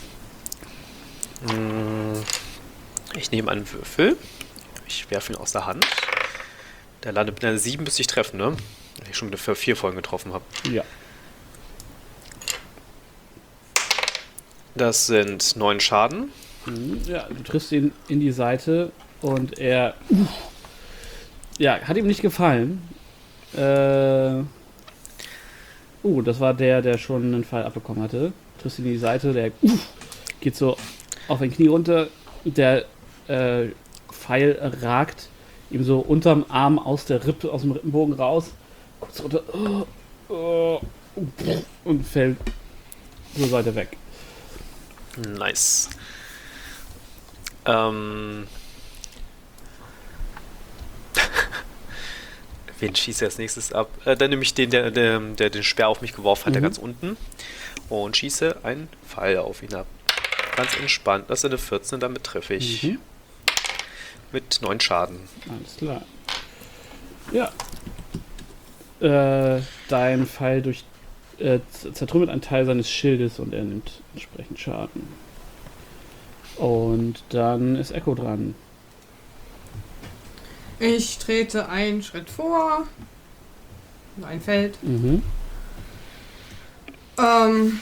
Ich nehme einen Würfel. Ich werfe ihn aus der Hand. Der landet mit einer sieben, müsste ich treffen, ne? Weil ich schon mit einer vier Folgen getroffen habe. Ja. Das sind neun Schaden. Mhm, ja, du triffst ihn in die Seite und er. Ja, hat ihm nicht gefallen. Äh. Uh, das war der, der schon einen Pfeil abbekommen hatte. Du triffst ihn in die Seite, der geht so auf ein Knie runter. Der äh, Pfeil ragt ihm so unterm Arm aus der Rippe, aus dem Rippenbogen raus. Kurz runter. Oh, oh, und fällt zur Seite weg. Nice. Ähm. Wen schießt er als nächstes ab? Äh, dann nehme ich den, der, der, der den Speer auf mich geworfen hat, der Mhm. ganz unten. Und schieße einen Pfeil auf ihn ab. Ganz entspannt. Das ist eine vierzehn, damit treffe ich. Mhm. Mit neun Schaden. Alles klar. Ja. Äh, dein Pfeil durch äh, z- zertrümmert einen Teil seines Schildes und er nimmt entsprechend Schaden. Und dann ist Echo dran. Ich trete einen Schritt vor. Ein Feld. Mhm. Ähm.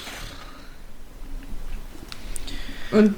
Und.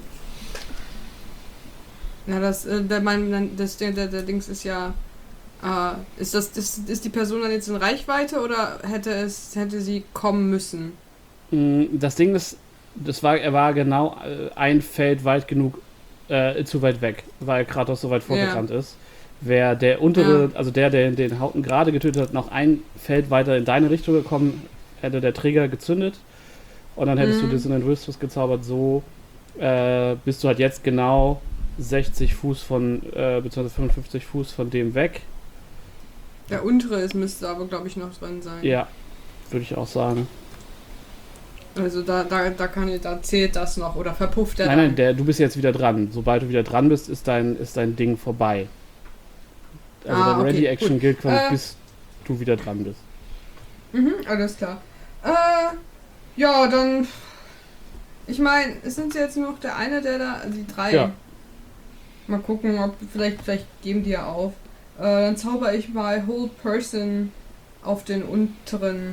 Na, das, äh, der, mein, das, der, der, der Dings ist ja. Äh, ist das, das, ist die Person dann jetzt in Reichweite oder hätte es, hätte sie kommen müssen? Mm, Das Ding ist, das war, er war genau äh, ein Feld weit genug, äh, zu weit weg, weil Kratos so weit vorgerannt ist. Wäre der untere, Ja. also der, der den Hauten gerade getötet hat, noch ein Feld weiter in deine Richtung gekommen, hätte der Träger gezündet und dann hättest Mhm. du Dissonant Whispers gezaubert. So äh, bist du halt jetzt genau sechzig Fuß von, äh, beziehungsweise fünfundfünfzig Fuß von dem weg. Der untere ist, müsste aber, glaube ich, noch drin sein. Ja, würde ich auch sagen. Also da, da, da, kann, da zählt das noch oder verpufft der Nein, dann? nein, der, du bist jetzt wieder dran. Sobald du wieder dran bist, ist dein, ist dein Ding vorbei. Also Ah, deine okay, Ready-Action gut. gilt quasi, Äh. bis du wieder dran bist. Mhm, alles klar. Äh, ja, dann. Ich meine, es sind jetzt nur noch der eine, der da. Die drei. Ja. Mal gucken, ob. Vielleicht, vielleicht geben die ja auf. Äh, dann zauber ich mal Hold Person auf den unteren.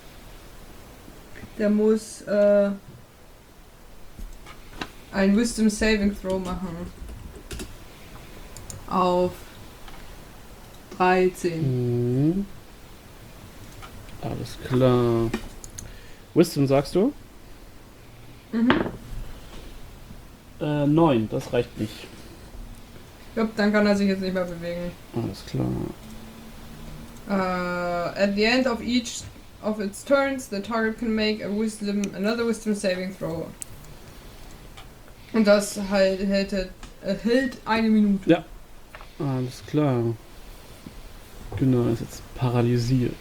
Der muss äh, ein Wisdom Saving Throw machen. Auf dreizehn. Mhm. Alles klar. Wisdom sagst du? Mhm. Äh, neun, das reicht nicht. Ja, dann kann er sich jetzt nicht mehr bewegen. Alles klar. Uh, at the end of each of its turns, the target can make a wisdom, another wisdom saving throw. Und das halt hält, äh, hält eine Minute. Ja. Alles klar. Genau, ist jetzt paralysiert.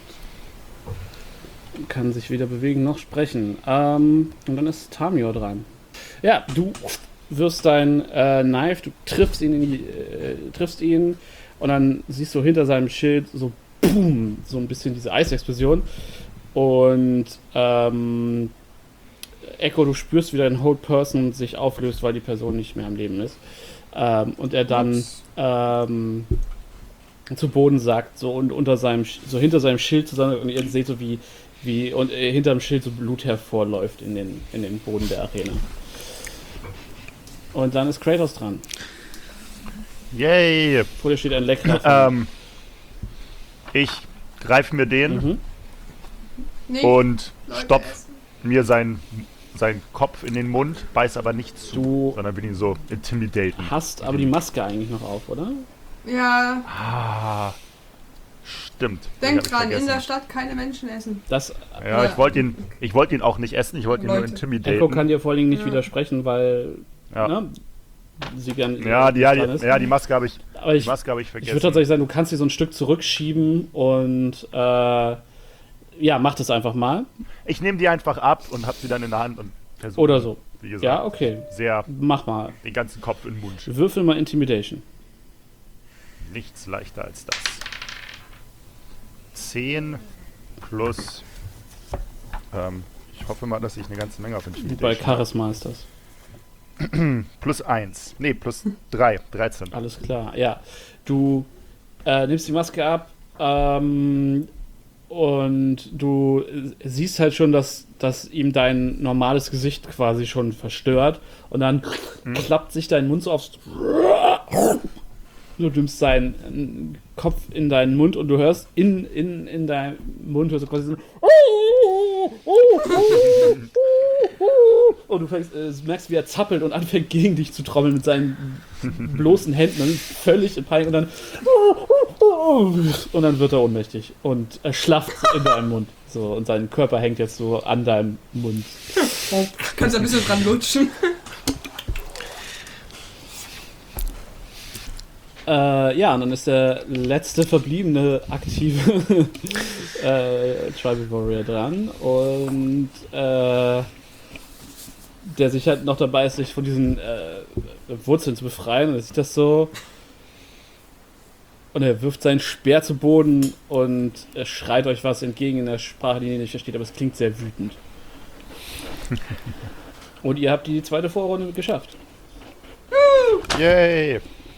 Kann sich weder bewegen noch sprechen. Ähm, und dann ist Tamior dran. Ja, du wirfst dein äh, Knife, du triffst ihn, in die, äh, triffst ihn und dann siehst du hinter seinem Schild so boom, so ein bisschen diese Eisexplosion. Und ähm, Echo, du spürst, wie dein Hold Person sich auflöst, weil die Person nicht mehr am Leben ist. Ähm, und er dann Ups. ähm, zu Boden sackt, so und unter seinem, so hinter seinem Schild zusammen und ihr seht so wie, wie und äh, hinterm Schild so Blut hervorläuft in den, in den Boden der Arena. Und dann ist Kratos dran. Yay! Vor dir steht ein leckerer. Ähm, ich greife mir den Mhm. Nicht und Leute stopf essen. mir seinen, seinen Kopf in den Mund, beiß aber nicht zu, Du sondern will ihn so intimidaten. hast aber die Maske eigentlich noch auf, oder? Ja, Ah, stimmt. denk Das hab ich dran, in vergessen. der Stadt keine Menschen essen. Das Ja, ich wollte ihn, ich wollte ihn auch nicht essen, ich wollte ihn nur Leute. intimidaten. Echo kann dir vor allen Dingen nicht Ja. widersprechen, weil ja. ne, sie gern Ja, die, ja, dran die, ist. ja, die Maske habe ich, Aber die ich, Maske habe ich ich vergessen. würde tatsächlich sagen, du kannst sie so ein Stück zurückschieben und äh, ja, mach das einfach mal. Ich nehme die einfach ab und habe sie dann in der Hand und versuche, Oder so. wie gesagt, Ja, okay. sehr Mach mal. den ganzen Kopf in den Mund. Würfel mal Intimidation. Nichts leichter als das. zehn plus. Ähm, ich hoffe mal, dass ich eine ganze Menge auf Bei Intimidation Charisma ist das. Plus eins. Nee, plus drei. dreizehn. Alles klar, ja. Du äh, nimmst die Maske ab ähm, und du äh, siehst halt schon, dass, dass ihm dein normales Gesicht quasi schon verstört und dann Hm. klappt sich dein Mund so aufs... Du nimmst seinen äh, Kopf in deinen Mund und du hörst in, in, in deinem Mund hörst du quasi so... Und du fängst, äh, merkst, wie er zappelt und anfängt gegen dich zu trommeln mit seinen bloßen Händen und völlig in Panik und dann und dann wird er ohnmächtig und er schlafft in deinem Mund. So, und sein Körper hängt jetzt so an deinem Mund. Kannst du ein bisschen dran lutschen. Äh, ja, und dann ist der letzte verbliebene aktive äh, Tribal Warrior dran und äh, der sich halt noch dabei ist, sich von diesen äh, Wurzeln zu befreien. Und er sieht das so. Und er wirft seinen Speer zu Boden und er schreit euch was entgegen in der Sprache, die ihr nicht versteht, aber es klingt sehr wütend. Und ihr habt die zweite Vorrunde geschafft. Yay!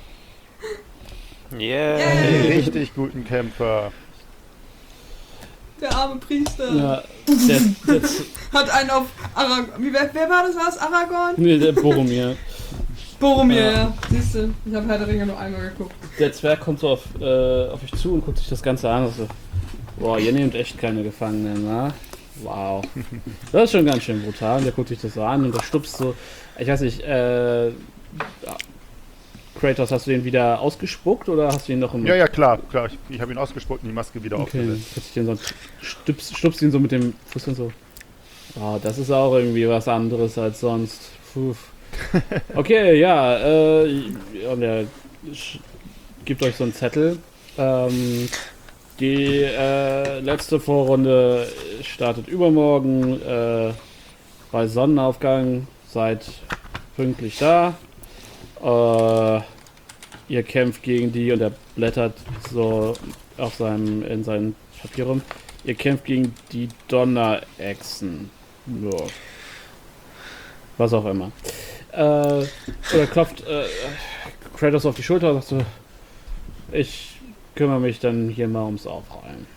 Yeah. Die richtig guten Kämpfer. Der arme Priester Ja, der, der, hat einen auf Aragorn. Wie, wer, wer war das? War es Aragorn? nee, der Boromir. Boromir, Ja. ja. Siehst du, ich habe Herr der Ringe nur einmal geguckt. Der Zwerg kommt so auf, äh, auf euch zu und guckt sich das Ganze an und so, boah, ihr nehmt echt keine Gefangenen, na? Wow. Das ist schon ganz schön brutal. Und der guckt sich das so an und der stupst so, ich weiß nicht, äh, Kratos, hast du den wieder ausgespuckt oder hast du ihn noch im... Ja, ja, klar, klar. Ich, ich habe ihn ausgespuckt und die Maske wieder Okay, aufgesetzt. setzt den so, stupst, stupst ihn so mit dem Fuß und so. Oh, das ist auch irgendwie was anderes als sonst. Puh. Okay, ja, äh, und er sch- gibt euch so einen Zettel. Ähm, die äh, letzte Vorrunde startet übermorgen äh, bei Sonnenaufgang. Seid pünktlich da. Äh, ihr kämpft gegen die und er blättert so auf seinem, in seinem Papier rum. Ihr kämpft gegen die Donnerechsen. Ja. Was auch immer. Äh, oder klopft äh, Kratos auf die Schulter und sagt so, ich kümmere mich dann hier mal ums Aufräumen.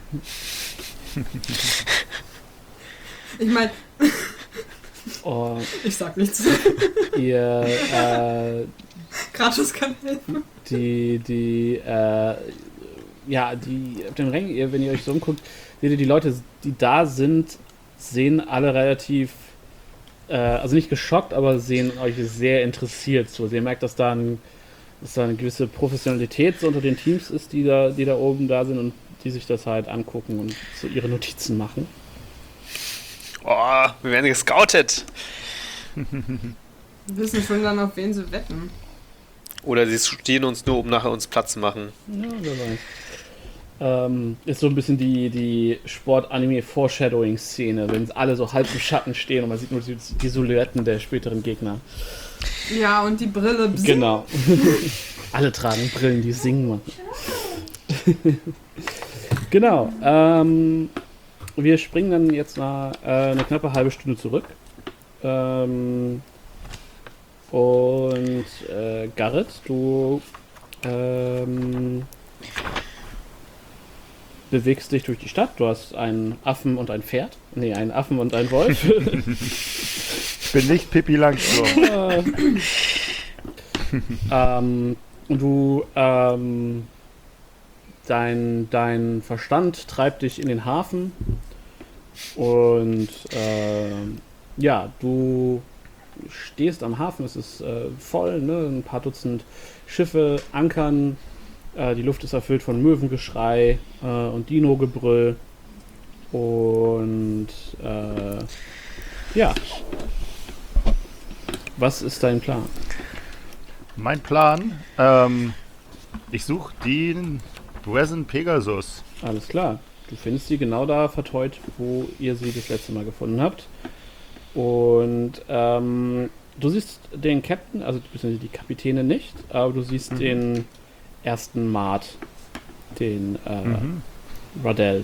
Ich meine, Und ich sag nichts. ihr, äh, Kratos kann helfen. die, die, äh, ja, die, auf den Rängen, ihr, wenn ihr euch so umguckt, seht ihr, die Leute, die da sind, sehen alle relativ, äh, also nicht geschockt, aber sehen euch sehr interessiert zu. Also ihr merkt, dass da, ein, dass da eine gewisse Professionalität so unter den Teams ist, die da, die da oben da sind und die sich das halt angucken und so ihre Notizen machen. Oh, wir werden gescoutet. Wir wissen schon dann, auf wen sie wetten. Oder sie studieren uns nur, um nachher uns Platz zu machen. Ja, wer weiß. Ähm, ist so ein bisschen die, die Sport-Anime-Foreshadowing-Szene, wenn alle so halb im Schatten stehen und man sieht nur die, die Silhouetten der späteren Gegner. Ja, und die Brille. Bzing. Genau. Alle tragen Brillen, die singen machen. Genau. Ähm, wir springen dann jetzt mal äh, eine knappe halbe Stunde zurück. Ähm, und äh, Garrett, du ähm, bewegst dich durch die Stadt. Du hast einen Affen und ein Pferd. Nee, einen Affen und einen Wolf. Ich bin nicht Pippi Langstrumpf. ähm, und du, ähm, dein, dein Verstand treibt dich in den Hafen und ähm, ja, du stehst am Hafen, es ist äh, voll, ne? Ein paar Dutzend Schiffe ankern, äh, die Luft ist erfüllt von Möwengeschrei äh, und Dino-Gebrüll und äh, ja. Was ist dein Plan? Mein Plan, ähm, ich suche den Resin Pegasus. Alles klar. Du findest sie genau da verteut, wo ihr sie das letzte Mal gefunden habt. Und ähm, du siehst den Captain, also beziehungsweise die Kapitäne nicht, aber du siehst Mhm. den ersten Mart, den äh, Mhm. Radell.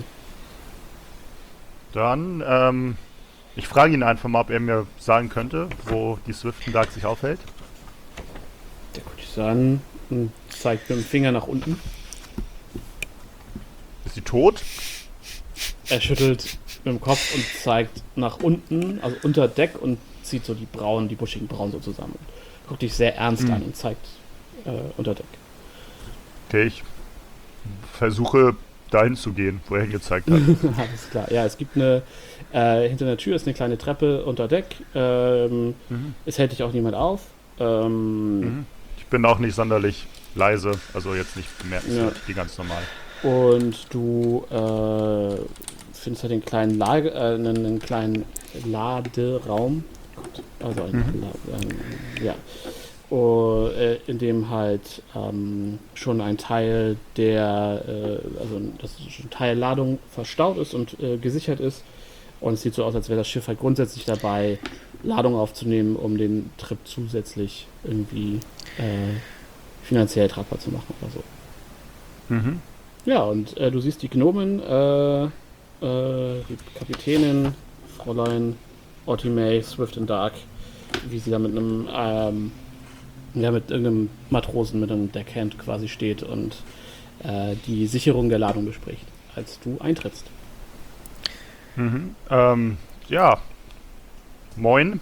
Dann, ähm, ich frage ihn einfach mal, ob er mir sagen könnte, wo die Swiften Dark sich aufhält. Der guckt dich so an und zeigt mit dem Finger nach unten. Ist sie tot? Er schüttelt mit dem Kopf und zeigt nach unten, also unter Deck und zieht so die Brauen, die buschigen Brauen so zusammen. Guckt dich sehr ernst Mhm. an und zeigt äh, unter Deck. Okay, ich versuche dahin zu gehen, wo er hingezeigt hat. Alles klar. Ja, es gibt eine, äh, hinter der Tür ist eine kleine Treppe unter Deck. Ähm, Mhm. Es hält dich auch niemand auf. Ähm, Mhm. Ich bin auch nicht sonderlich leise, also jetzt nicht bemerkenswert, Ja. die ganz normal. Und du äh, findest halt den kleinen Lage, äh, einen, einen kleinen Laderaum. Also ein, Mhm. La- ähm, ja. Oh, äh, in dem halt ähm, schon ein Teil der, äh, also das schon ein Teil Ladung verstaut ist und äh, gesichert ist. Und es sieht so aus, als wäre das Schiff halt grundsätzlich dabei, Ladung aufzunehmen, um den Trip zusätzlich irgendwie äh, finanziell tragbar zu machen oder so. Mhm. Ja, und äh, du siehst die Gnomen, äh, äh, die Kapitänin, Fräulein Ottimay, Swift and Dark, wie sie da mit einem, ähm, ja, mit irgendeinem Matrosen, mit einem Deckhand quasi steht und äh, die Sicherung der Ladung bespricht, als du eintrittst. Mhm. Ähm, ja. Moin.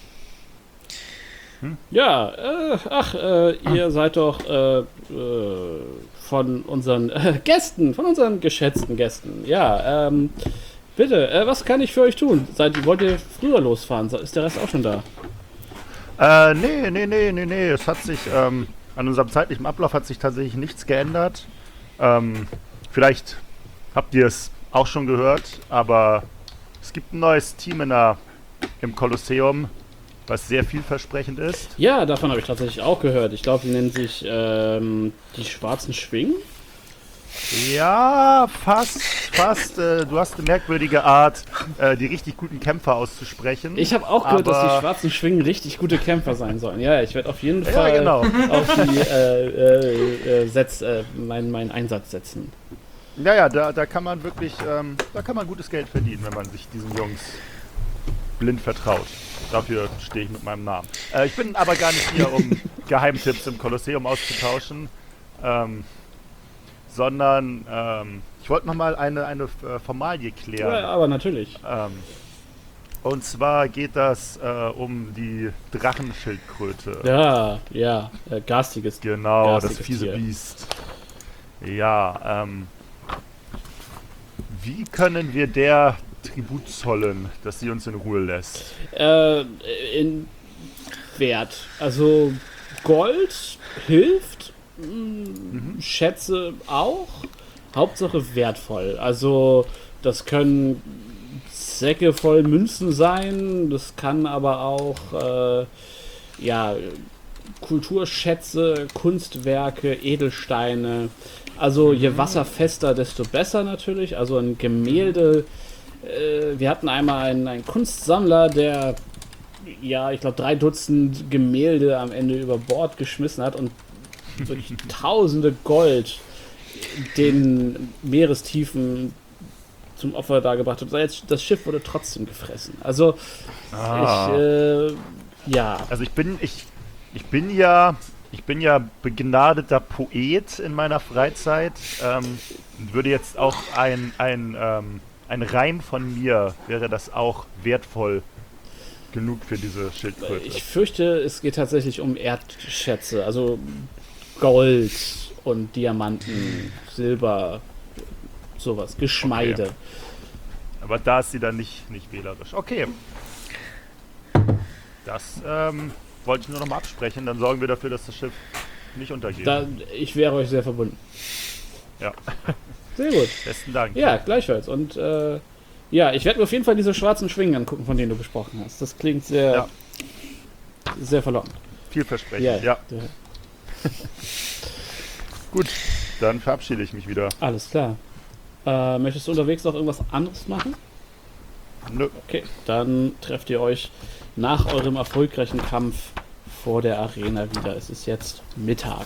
Ja, äh, ach, äh, ihr seid doch äh, äh, von unseren äh, Gästen, von unseren geschätzten Gästen. Ja, ähm, bitte, äh, was kann ich für euch tun? Seid, wollt ihr früher losfahren? Ist der Rest auch schon da? Äh, nee, nee, nee, nee, nee. Es hat sich, ähm, an unserem zeitlichen Ablauf hat sich tatsächlich nichts geändert. Ähm, vielleicht habt ihr es auch schon gehört, aber es gibt ein neues Team in der, im Kolosseum, was sehr vielversprechend ist. Ja, davon habe ich tatsächlich auch gehört. Ich glaube, die nennen sich ähm, die Schwarzen Schwingen. Ja, fast, fast. Äh, du hast eine merkwürdige Art, äh, die richtig guten Kämpfer auszusprechen. Ich habe auch gehört, aber dass die Schwarzen Schwingen richtig gute Kämpfer sein sollen. Ja, ich werde auf jeden Ja, Fall genau. auf die äh, äh, äh, Setz, äh, meinen mein Einsatz setzen. Ja, ja, da, da kann man wirklich, ähm, da kann man gutes Geld verdienen, wenn man sich diesen Jungs blind vertraut. Dafür stehe ich mit meinem Namen. Äh, ich bin aber gar nicht hier, um Geheimtipps im Kolosseum auszutauschen, ähm, sondern ähm, ich wollte nochmal eine, eine äh, Formalie klären. Ja, aber natürlich. Ähm, und zwar geht das äh, um die Drachenschildkröte. Ja, ja, äh, garstiges. Genau, das garstiges fiese Tier. Biest. Ja, ähm, wie können wir der Tribut zollen, dass sie uns in Ruhe lässt? Äh, in Wert. Also Gold hilft, mh, Mhm. Schätze auch. Hauptsache wertvoll. Also das können Säcke voll Münzen sein, das kann aber auch äh, ja, Kulturschätze, Kunstwerke, Edelsteine. Also je wasserfester, desto besser natürlich. Also ein Gemälde. Äh, wir hatten einmal einen, einen Kunstsammler, der, ja, ich glaube, drei Dutzend Gemälde am Ende über Bord geschmissen hat und wirklich tausende Gold den Meerestiefen zum Opfer dargebracht hat. Jetzt, das Schiff wurde trotzdem gefressen. Also, Ah. ich, äh, ja. Also ich bin, ich, ich bin ja, ich bin ja begnadeter Poet in meiner Freizeit. Ähm, würde jetzt auch ein, ein, ähm, ein Reim von mir, wäre das auch wertvoll genug für diese Schildkröte. Ich fürchte, es geht tatsächlich um Erdschätze, also Gold und Diamanten, Silber, sowas, Geschmeide. Okay. Aber da ist sie dann nicht, nicht wählerisch. Okay. Das ähm, wollte ich nur noch mal absprechen. Dann sorgen wir dafür, dass das Schiff nicht untergeht. Da, ich wäre euch sehr verbunden. Ja. Sehr gut. Besten Dank. Ja, gleichfalls. Und äh, ja, ich werde mir auf jeden Fall diese schwarzen Schwingen angucken, von denen du gesprochen hast. Das klingt sehr, Ja. sehr verlockend. Vielversprechend. Ja, Ja. ja. Gut, dann verabschiede ich mich wieder. Alles klar. Äh, möchtest du unterwegs noch irgendwas anderes machen? Nö. Okay, dann trefft ihr euch nach eurem erfolgreichen Kampf vor der Arena wieder. Es ist jetzt Mittag.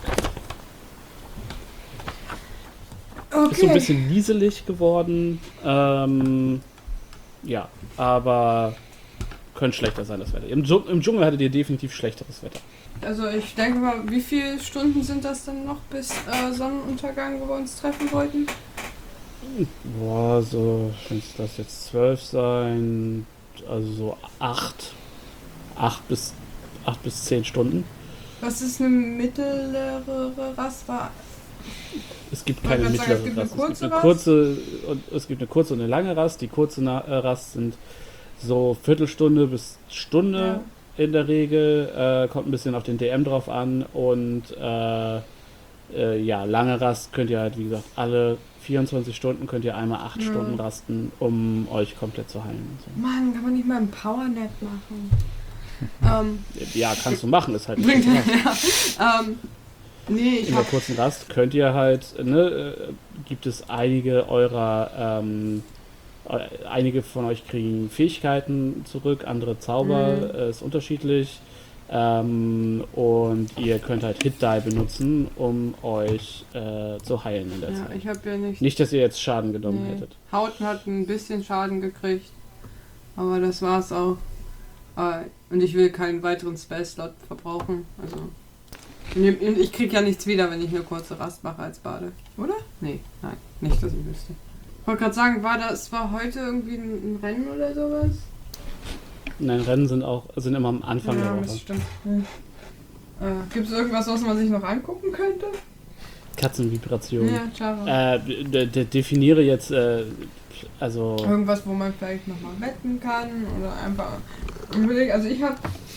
Ist so ein Okay. bisschen nieselig geworden. Ähm, ja, aber könnte schlechter sein, das Wetter. Im, Dschung- Im Dschungel hattet ihr definitiv schlechteres Wetter. Also ich denke mal, wie viele Stunden sind das denn noch bis äh, Sonnenuntergang, wo wir uns treffen wollten? Boah, so, könnte das jetzt zwölf sein, also so acht, acht bis, acht bis zehn Stunden. Was ist eine mittlere Rast? War Es gibt Man keine kann sagen, mittlere es gibt eine Rast. Es gibt kurze eine Rast? kurze und es gibt eine kurze und eine lange Rast. Die kurze Na äh, Rast sind so Viertelstunde bis Stunde in der Regel. Äh, kommt ein bisschen auf den D M drauf an. Und äh, äh, ja, lange Rast könnt ihr halt, wie gesagt, alle vierundzwanzig Stunden könnt ihr einmal acht Ja. Stunden rasten, um euch komplett zu heilen. Und so. Mann, kann man nicht mal einen Powernap machen? ähm, Ja, kannst du machen, ist halt nicht bringt so ja. ähm, nee, ich In der hab. kurzen Rast könnt ihr halt, ne, äh, gibt es einige eurer ähm, Äh, Einige von euch kriegen Fähigkeiten zurück, andere Zauber, Mhm. äh, ist unterschiedlich. Ähm, und ihr könnt halt Hit-Die benutzen, um euch äh, zu heilen in der Ja, Zeit. ich habe ja nicht. Nicht, dass ihr jetzt Schaden genommen Nee. hättet. Hauten hat ein bisschen Schaden gekriegt. Aber das war's auch. Äh, Und ich will keinen weiteren Spell-Slot verbrauchen. Also. Und ich krieg ja nichts wieder, wenn ich eine kurze Rast mache als Bade. Oder? Nee, nein. Nicht, dass ich wüsste. Ich wollte gerade sagen, war das war heute irgendwie ein, ein Rennen oder sowas? Nein, Rennen sind auch sind immer am Anfang Ja, der das Woche. stimmt. Hm. Äh, Gibt es irgendwas, was man sich noch angucken könnte? Katzenvibration. Ja, Chara. Äh, de de definiere jetzt, äh, also Irgendwas, wo man vielleicht nochmal wetten kann oder einfach. Überleg, also ich hab.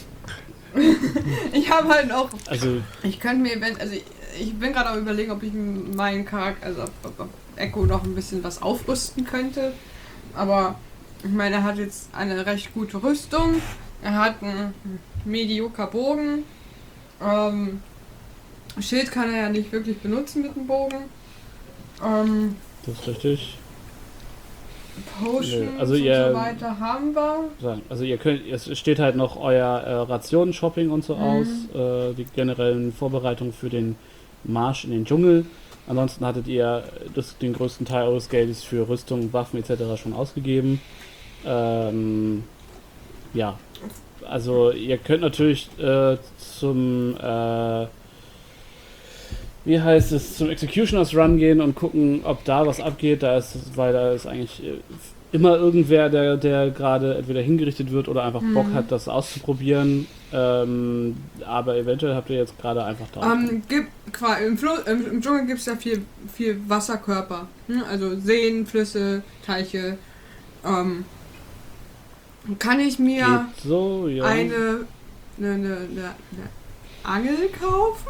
ich habe halt auch. also Ich könnte mir, wenn, also ich, ich bin gerade am überlegen, ob ich meinen Charakter, also ob, ob, ob Echo noch ein bisschen was aufrüsten könnte. Aber ich meine, er hat jetzt eine recht gute Rüstung. Er hat einen medioker Bogen. Ähm, Schild kann er ja nicht wirklich benutzen mit dem Bogen. Ähm, das ist richtig. Potions Nö, also und ihr- so weiter haben wir. Sagen. Also ihr könnt, es steht halt noch euer äh, Rationen-Shopping und so Mhm. aus, äh, die generellen Vorbereitungen für den Marsch in den Dschungel. Ansonsten hattet ihr das, den größten Teil eures Geldes für Rüstung, Waffen et cetera schon ausgegeben. Ähm, ja, also ihr könnt natürlich äh, zum äh, wie heißt es, zum Executioners Run gehen und gucken, ob da was abgeht. Da ist, weil da ist eigentlich äh, immer irgendwer, der, der gerade entweder hingerichtet wird oder einfach Bock Mhm. hat, das auszuprobieren. Ähm, aber eventuell habt ihr jetzt gerade einfach da. Ähm, gibt, qua- im, Flo im, Im Dschungel gibt es ja viel, viel Wasserkörper. Hm? Also Seen, Flüsse, Teiche. Ähm, kann ich mir Geht so, ja. eine, eine, eine, eine Angel kaufen?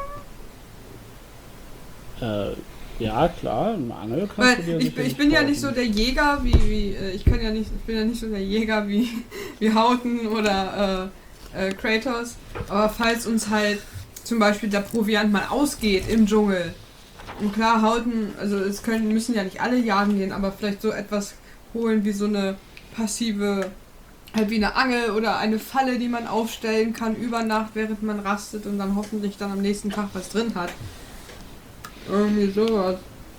Äh, ja, klar, eine Angel kannst Weil du dir ich, bin- ich bin ja nicht so der Jäger wie, wie äh, ich kann ja nicht, ich bin ja nicht so der Jäger wie, wie Hauten oder äh, äh, Kratos. Aber falls uns halt zum Beispiel der Proviant mal ausgeht im Dschungel. Und klar, Hauten, also es können, müssen ja nicht alle jagen gehen, aber vielleicht so etwas holen wie so eine passive, halt wie eine Angel oder eine Falle, die man aufstellen kann über Nacht, während man rastet und dann hoffentlich dann am nächsten Tag was drin hat. Irgendwie sowas.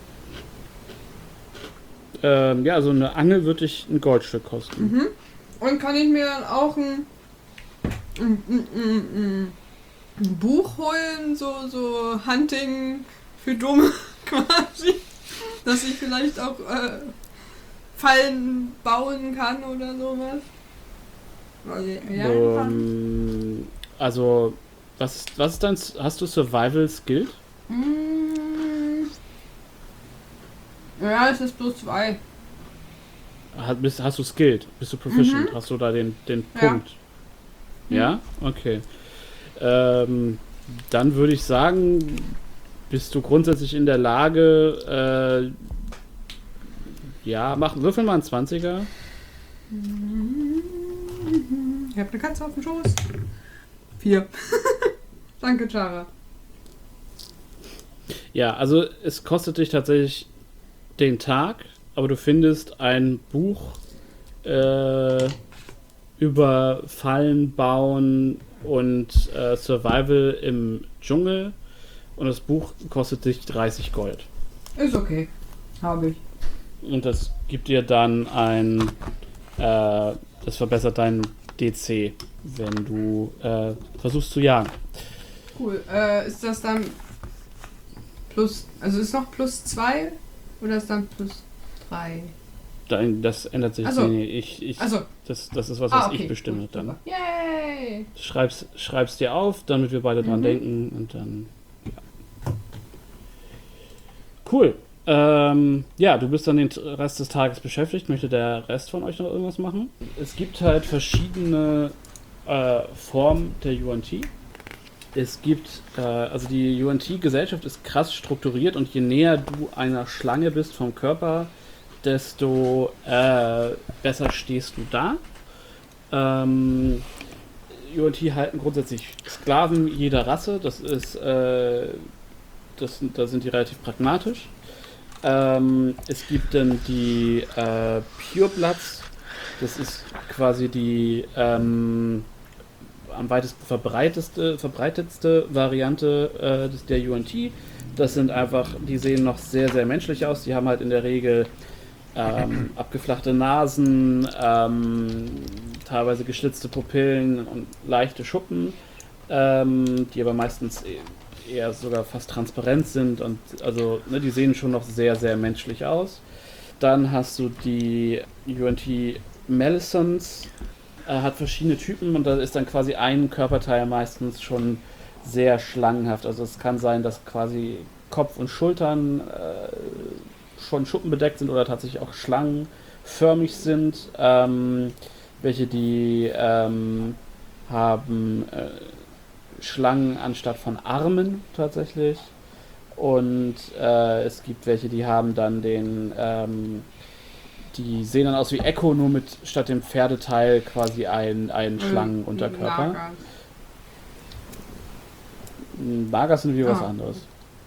Ähm, ja, also eine Angel würde dich ein Goldstück kosten. Mhm. Und kann ich mir dann auch ein, ein, ein, ein, ein Buch holen, so, so Hunting für Dumme quasi, dass ich vielleicht auch äh, Fallen bauen kann oder sowas. Weil ich lernen kann. Ähm, also, was, was ist dein, hast du Survival Skill? Mm. Ja, es ist bloß zwei. Hast, bist, hast du skilled? Bist du proficient? Mhm. Hast du da den, den Ja. Punkt? Ja? Okay. Ähm, dann würde ich sagen, bist du grundsätzlich in der Lage, äh, ja, mach, würfel mal einen zwanziger. Ich habe eine Katze auf dem Schoß. Vier. Danke, Chara. Ja, also es kostet dich tatsächlich den Tag, aber du findest ein Buch äh, über Fallen bauen und äh, Survival im Dschungel und das Buch kostet dich dreißig Gold. Ist okay. Habe ich. Und das gibt dir dann ein, äh, das verbessert deinen D C, wenn du äh, versuchst zu jagen. Cool. Äh, ist das dann plus, also ist noch plus zwei oder ist dann plus drei? Dein, das ändert sich. Ach so. Nee, nee, ich, ich, Also, das, das ist was, ah, was okay. ich bestimme Gut, dann. super. Yay! Schreib's, schreib's dir auf, damit wir beide dran Mhm. denken und dann. Ja. Cool. Ähm, ja, du bist dann den Rest des Tages beschäftigt. Möchte der Rest von euch noch irgendwas machen? Es gibt halt verschiedene äh, Formen der U N T. Es gibt, äh, also die U N T-Gesellschaft ist krass strukturiert und je näher du einer Schlange bist vom Körper, desto äh, besser stehst du da. Ähm, U N T halten grundsätzlich Sklaven jeder Rasse, das ist, äh, das, da sind die relativ pragmatisch. Ähm, es gibt dann die äh, Purebloods. Das ist quasi die ähm, am weitesten verbreitetste, verbreitetste Variante äh, des, der U N T. Das sind einfach, die sehen noch sehr, sehr menschlich aus. Die haben halt in der Regel ähm, abgeflachte Nasen, ähm, teilweise geschlitzte Pupillen und leichte Schuppen, ähm, die aber meistens eher sogar fast transparent sind und also ne, die sehen schon noch sehr, sehr menschlich aus. Dann hast du die U N T Melisons, äh, hat verschiedene Typen und da ist dann quasi ein Körperteil meistens schon sehr schlangenhaft. Also es kann sein, dass quasi Kopf und Schultern äh, schon schuppenbedeckt sind oder tatsächlich auch schlangenförmig sind. Ähm, welche die ähm, haben äh, Schlangen anstatt von Armen tatsächlich. Und äh, es gibt welche, die haben dann den ähm, die sehen dann aus wie Echo, nur mit statt dem Pferdeteil quasi ein, ein Schlangenunterkörper. Nagas. Nagas sind wie was Ah. anderes.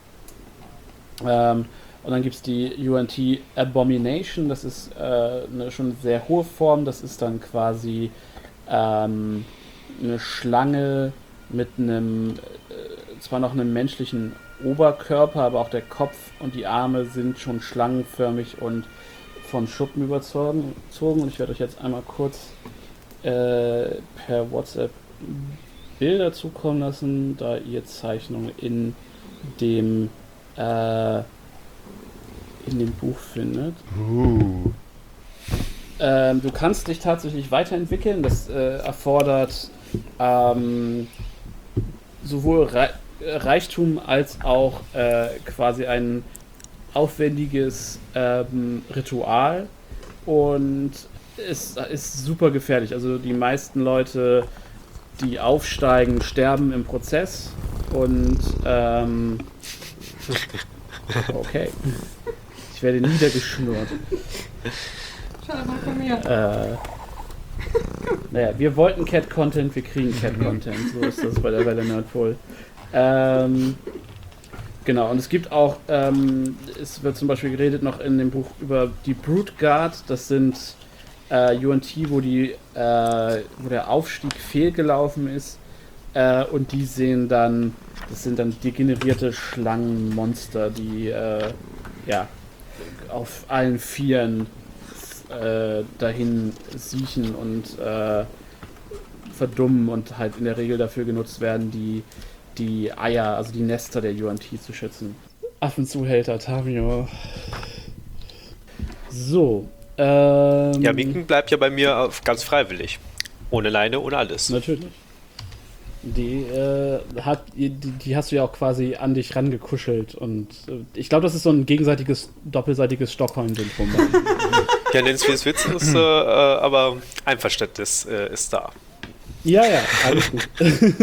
Ähm, und dann gibt es die U N T Abomination, das ist äh, eine schon sehr hohe Form, das ist dann quasi ähm, eine Schlange mit einem, äh, zwar noch einem menschlichen Oberkörper, aber auch der Kopf und die Arme sind schon schlangenförmig und von Schuppen überzogen. Und ich werde euch jetzt einmal kurz äh, per WhatsApp Bilder zukommen lassen, da ihr Zeichnungen in dem äh, in dem Buch findet. Uh. Ähm, du kannst dich tatsächlich weiterentwickeln. Das äh, erfordert ähm, sowohl Re Reichtum als auch äh, quasi ein aufwendiges ähm, Ritual und es ist super gefährlich. Also die meisten Leute, die aufsteigen, sterben im Prozess und ähm, okay. Ich werde niedergeschnurrt. Schade mal von mir. Äh, naja, wir wollten Cat-Content, wir kriegen Cat-Content. So ist das bei der Welle Nerdpol. Ähm, genau, und es gibt auch, ähm, es wird zum Beispiel geredet noch in dem Buch über die Brute Guard. Das sind äh, U N T, wo, die, äh, wo der Aufstieg fehlgelaufen ist. Äh, und die sehen dann, das sind dann degenerierte Schlangenmonster, die äh, ja, auf allen Vieren äh, dahin siechen und äh, verdummen und halt in der Regel dafür genutzt werden, die, die Eier, also die Nester der U N T zu schützen. Affenzuhälter, Tamio. So. Ähm, Ja, Winken bleibt ja bei mir auf ganz freiwillig. Ohne Leine, ohne alles. Natürlich. Die, äh, hat, die, die hast du ja auch quasi an dich rangekuschelt und äh, ich glaube, das ist so ein gegenseitiges, doppelseitiges Stockholm-Syndrom. Ja, nenn's wie es Witz ist, äh, aber Einverständnis äh, ist da. Ja, ja, alles gut.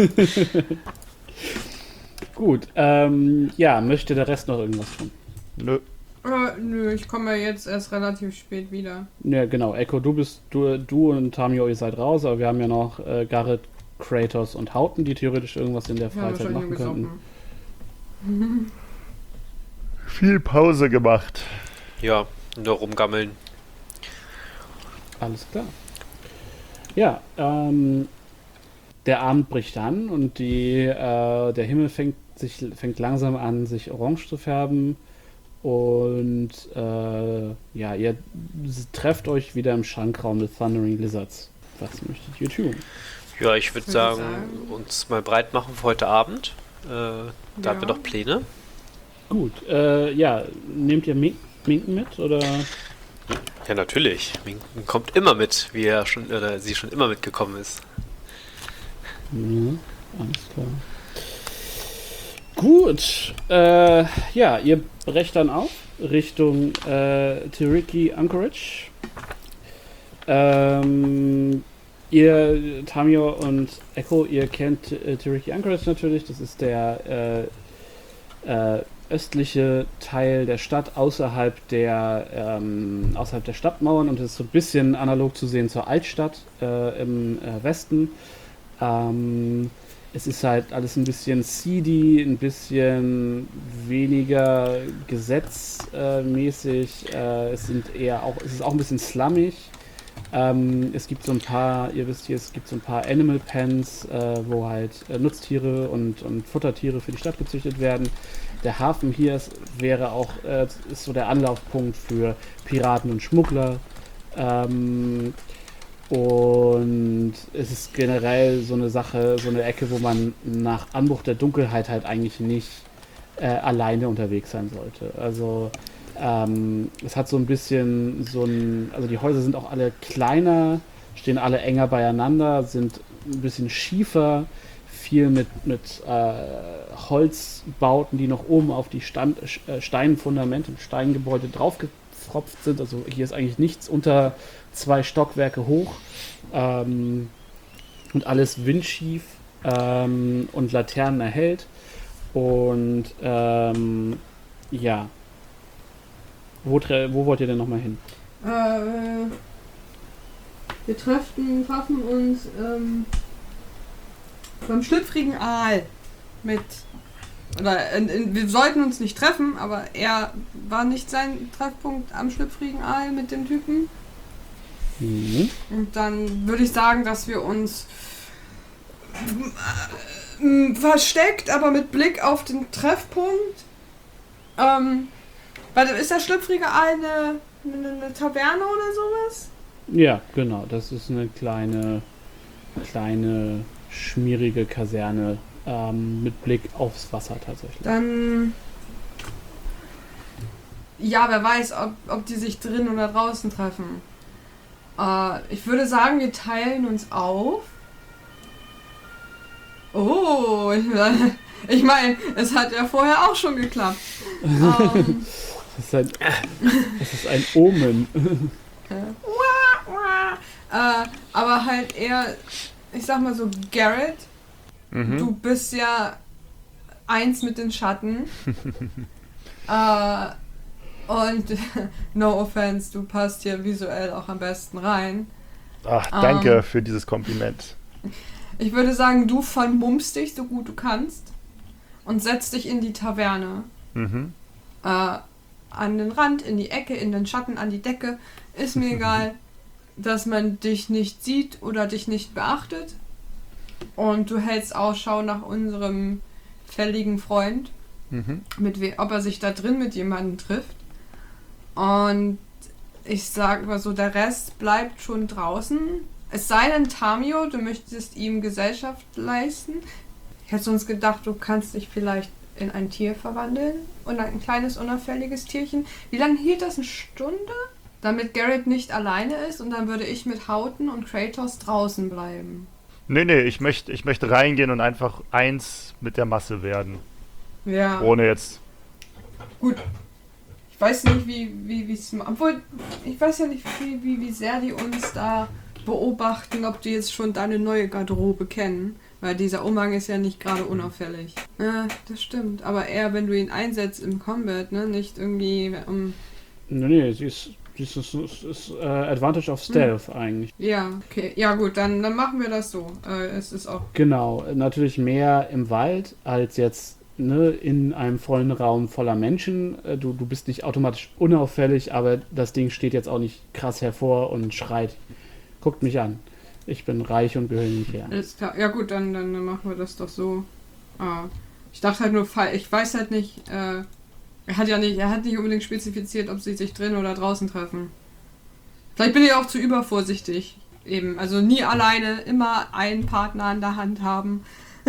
Gut, ähm, ja, möchte der Rest noch irgendwas tun? Nö. Äh, nö, ich komme ja jetzt erst relativ spät wieder. Ja, genau, Echo, du bist, du, du und Tamio, ihr seid raus, aber wir haben ja noch äh, Garrett, Kratos und Houghton, die theoretisch irgendwas in der Ja, Freizeit machen wahrscheinlich könnten. besoffen. Viel Pause gemacht. Ja, nur rumgammeln. Alles klar. Ja, ähm, der Abend bricht an und die, äh, der Himmel fängt, sich, fängt langsam an, sich orange zu färben. Und äh, ja, ihr trefft euch wieder im Schankraum des Thundering Lizards. Was möchtet ihr tun? Ja, ich würde Würde sagen, sagen. uns mal breit machen für heute Abend. Äh, da Ja. haben wir doch Pläne. Gut, äh, ja, nehmt ihr Mink Minken mit oder? Ja, natürlich. Winken kommt immer mit, wie er schon, oder sie schon immer mitgekommen ist. Ja, alles klar. Gut, äh, ja, ihr brecht dann auf Richtung äh, Tiriki Anchorage. Ähm, ihr, Tamio und Echo, ihr kennt äh, Tiriki Anchorage natürlich. Das ist der äh, äh, östliche Teil der Stadt außerhalb der ähm, außerhalb der Stadtmauern und ist so ein bisschen analog zu sehen zur Altstadt äh, im äh, Westen. Ähm, es ist halt alles ein bisschen seedy, ein bisschen weniger gesetzmäßig. Äh, es sind eher auch, es ist auch ein bisschen slummig. Ähm, es gibt so ein paar, ihr wisst hier, es gibt so ein paar Animal Pens, äh, wo halt äh, Nutztiere und, und Futtertiere für die Stadt gezüchtet werden. Der Hafen hier ist, wäre auch äh, ist so der Anlaufpunkt für Piraten und Schmuggler. Ähm, und es ist generell so eine Sache, so eine Ecke, wo man nach Anbruch der Dunkelheit halt eigentlich nicht äh, alleine unterwegs sein sollte. Also Ähm, es hat so ein bisschen so ein, also die Häuser sind auch alle kleiner, stehen alle enger beieinander, sind ein bisschen schiefer, viel mit, mit äh, Holzbauten, die noch oben auf die Stand, äh, Steinfundamente, Steingebäude draufgepfropft sind. Also hier ist eigentlich nichts unter zwei Stockwerke hoch ähm, und alles windschief ähm, und Laternen erhellt. Und ähm, ja. Wo, tre- wo wollt ihr denn nochmal hin? Äh, wir treffen, treffen uns ähm, beim schlüpfrigen Aal mit. Oder in, in, wir sollten uns nicht treffen, aber er war nicht sein Treffpunkt am schlüpfrigen Aal mit dem Typen. Mhm. Und dann würde ich sagen, dass wir uns äh, versteckt, aber mit Blick auf den Treffpunkt. Ähm, Weil ist der schlüpfrige Aal eine, eine, eine Taverne oder sowas? Ja, genau. Das ist eine kleine, kleine, schmierige Kaserne ähm, mit Blick aufs Wasser tatsächlich. Dann. Ja, wer weiß, ob, ob die sich drin oder draußen treffen. Äh, ich würde sagen, wir teilen uns auf. Oh, ich, ich meine, es hat ja vorher auch schon geklappt. ähm, Das ist ein, das ist ein Omen. äh, aber halt eher, ich sag mal so, Garrett, Mhm. du bist ja eins mit den Schatten. äh, und no offense, du passt hier visuell auch am besten rein. Ach, danke Ähm. für dieses Kompliment. Ich würde sagen, du vermummst dich so gut du kannst und setzt dich in die Taverne. Mhm. Äh, an den Rand, in die Ecke, in den Schatten, an die Decke. Ist mir egal, dass man dich nicht sieht oder dich nicht beachtet. Und du hältst Ausschau nach unserem fälligen Freund, Mhm. mit we- ob er sich da drin mit jemandem trifft. Und ich sag mal so, der Rest bleibt schon draußen. Es sei denn, Tamio, du möchtest ihm Gesellschaft leisten. Ich hätte sonst gedacht, du kannst dich vielleicht in ein Tier verwandeln und ein kleines, unauffälliges Tierchen. Wie lange hielt das? Eine Stunde? Damit Garrett nicht alleine ist und dann würde ich mit Houghton und Kratos draußen bleiben. Nee, nee, ich möchte ich möchte reingehen und einfach eins mit der Masse werden. Ja, Ohne jetzt. gut. Ich weiß nicht, wie wie es obwohl, ich weiß ja nicht, wie, wie, wie sehr die uns da beobachten, ob die jetzt schon deine neue Garderobe kennen. Weil dieser Umhang ist ja nicht gerade unauffällig. Ja, das stimmt. Aber eher, wenn du ihn einsetzt im Combat, ne? Nicht irgendwie um... Nee, nee, sie ist, sie ist, ist, ist, ist äh, Advantage of Stealth eigentlich. Ja, okay. Ja gut, dann, dann machen wir das so. Äh, es ist auch... Genau, natürlich mehr im Wald als jetzt ne, in einem vollen Raum voller Menschen. Äh, Du, du bist nicht automatisch unauffällig, aber das Ding steht jetzt auch nicht krass hervor und schreit, guckt mich an. Ich bin reich und gehöre nicht her. Alles klar. Ja gut, dann, dann machen wir das doch so. Ah, ich dachte halt nur, fall- ich weiß halt nicht, äh, er hat ja nicht, er hat nicht unbedingt spezifiziert, ob sie sich drin oder draußen treffen. Vielleicht bin ich auch zu übervorsichtig. Eben, also nie alleine, immer einen Partner an der Hand haben.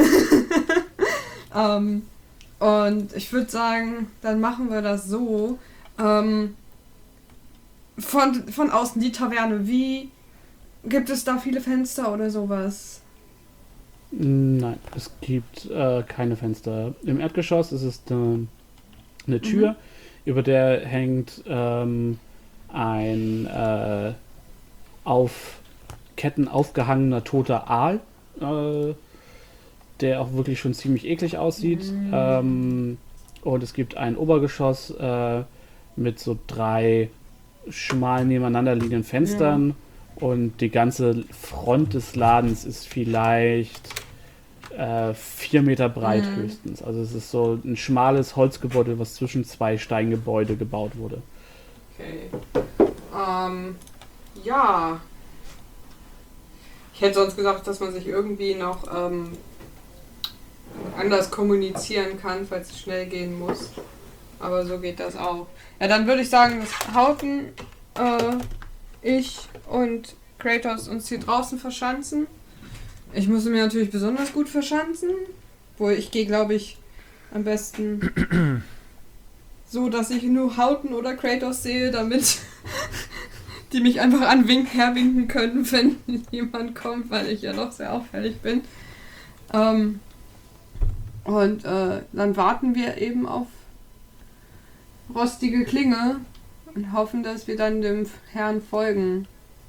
ähm, und ich würde sagen, dann machen wir das so. Ähm, von, von außen die Taverne, wie gibt es da viele Fenster oder sowas? Nein, es gibt äh, keine Fenster. Im Erdgeschoss ist es eine, eine Tür, Mhm. über der hängt ähm, ein äh, auf Ketten aufgehangener toter Aal, äh, der auch wirklich schon ziemlich eklig aussieht. Mhm. Ähm, und es gibt ein Obergeschoss äh, mit so drei schmal nebeneinander liegenden Fenstern. Und die ganze Front des Ladens ist vielleicht äh, vier Meter breit Mhm. höchstens. Also es ist so ein schmales Holzgebäude, was zwischen zwei Steingebäude gebaut wurde. Okay. Ähm, ja. Ich hätte sonst gesagt, dass man sich irgendwie noch ähm, anders kommunizieren kann, falls es schnell gehen muss. Aber so geht das auch. Ja, dann würde ich sagen, dass Hauten, äh, ich und Kratos uns hier draußen verschanzen. Ich muss mir natürlich besonders gut verschanzen. Wo ich gehe, glaube ich, am besten so, dass ich nur Hauten oder Kratos sehe, damit die mich einfach anwinken, herwinken können, wenn jemand kommt, weil ich ja doch sehr auffällig bin. Ähm, und äh, dann warten wir eben auf rostige Klinge und hoffen, dass wir dann dem Herrn folgen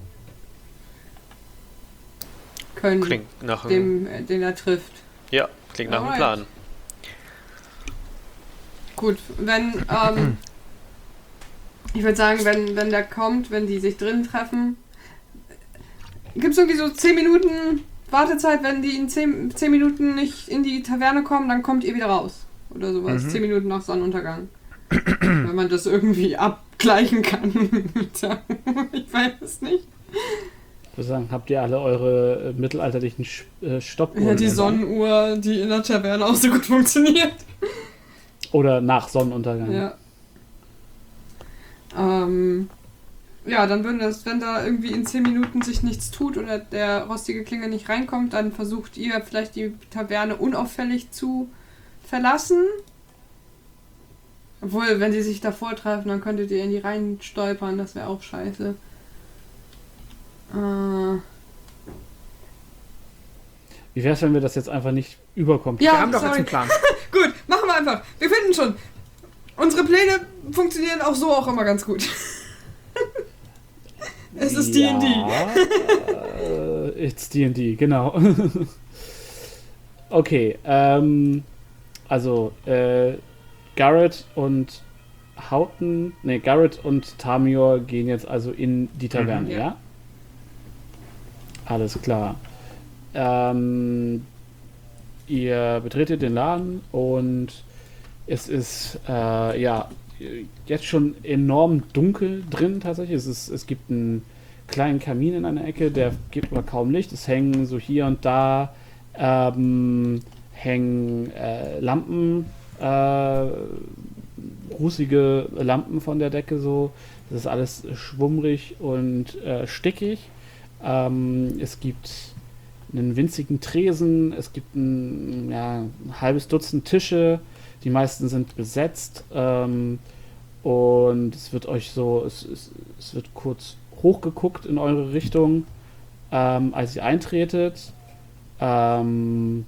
können, Klingt nach einem, dem, äh, den er trifft. ja, klingt nach einem Alright. Plan. Gut, wenn, ähm, ich würde sagen, wenn, wenn der kommt, wenn die sich drin treffen, gibt es irgendwie so zehn Minuten Wartezeit, wenn die in zehn Minuten nicht in die Taverne kommen, dann kommt ihr wieder raus. Oder sowas. Mhm. zehn Minuten nach Sonnenuntergang. Wenn man das irgendwie abgleichen kann. Ich weiß es nicht. Ich würde sagen, habt ihr alle eure äh, mittelalterlichen Sch- äh, Stoppuhren? Ja, die in der Hand? Sonnenuhr, die in der Taverne auch so gut funktioniert. Oder nach Sonnenuntergang? Ja. Ähm, ja, dann würden das, wenn da irgendwie in zehn Minuten sich nichts tut oder der rostige Klinge nicht reinkommt, dann versucht ihr vielleicht die Taverne unauffällig zu verlassen. Obwohl, wenn die sich davor treffen, dann könntet ihr in die Reihen stolpern, das wäre auch scheiße. Äh, Wie wäre es, wenn wir das jetzt einfach nicht überkommen? Ja, Wir haben doch sorry. jetzt einen Plan. Gut, machen wir einfach. Wir finden schon. Unsere Pläne funktionieren auch so auch immer ganz gut. Es ist D und D. äh, It's D und D, genau. Okay, ähm, also, äh, Garrett und Hauten, ne, Garrett und Tamior gehen jetzt also in die Taverne, Mhm, ja. ja. Alles klar. Ähm, ihr betretet den Laden und es ist, äh, ja, jetzt schon enorm dunkel drin tatsächlich. Es, ist, es gibt einen kleinen Kamin in einer Ecke, der gibt aber kaum Licht. Es hängen so hier und da ähm, hängen äh, Lampen, äh, rußige Lampen von der Decke so. Das ist alles schwummrig und äh, stickig. Ähm, es gibt einen winzigen Tresen, es gibt ein, ja, ein halbes Dutzend Tische, die meisten sind besetzt ähm, und es wird euch so, es, es, es wird kurz hochgeguckt in eure Richtung, ähm, als ihr eintretet. Ähm,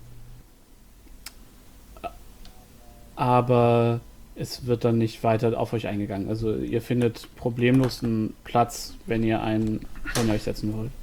aber es wird dann nicht weiter auf euch eingegangen. Also ihr findet problemlos einen Platz, wenn ihr einen von euch setzen wollt.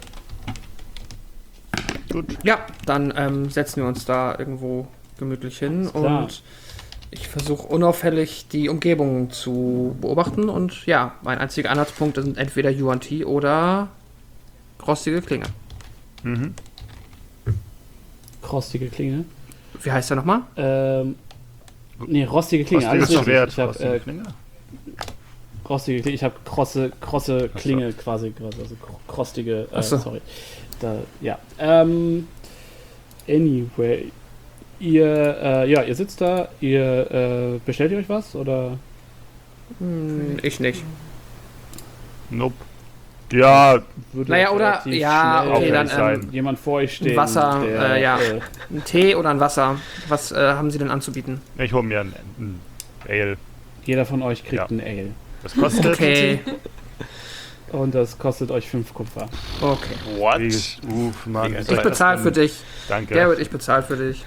Gut. Ja, dann ähm, setzen wir uns da irgendwo gemütlich hin Alles klar. und ich versuche unauffällig die Umgebung zu beobachten und ja, mein einziger Anhaltspunkt sind entweder Yuan Ti oder rostige Klinge. Mhm. Rostige Klinge. Wie heißt der nochmal? Ähm, nee, rostige Klinge. alles Rostiges richtig. Schwert. Ich hab, Rostige äh, Klinge. rostige Klinge. Ich habe krosse, krosse Ach so. Klinge quasi, quasi, also kr- krostige, äh, Ach so. sorry. Da, ja. Ähm, anyway. Ihr, äh, ja, ihr sitzt da, ihr, äh, bestellt ihr euch was, oder? Hm, ich nicht. Nope. Ja, Würde Naja, oder- relativ ja, schnell, okay, äh, dann, ähm, jemand vor euch stehen. Wasser, der, äh, ja. äh, Ein Tee oder ein Wasser? Was äh, haben Sie denn anzubieten? ich hole mir ein, ein Ale. jeder von euch kriegt Ja. ein Ale. Das kostet. Okay, Und das kostet euch fünf Kupfer. okay. What? Wie- Uff, Mann. Ich wie soll Ich das bezahle denn? für dich. Danke. Garrett, ich bezahle für dich.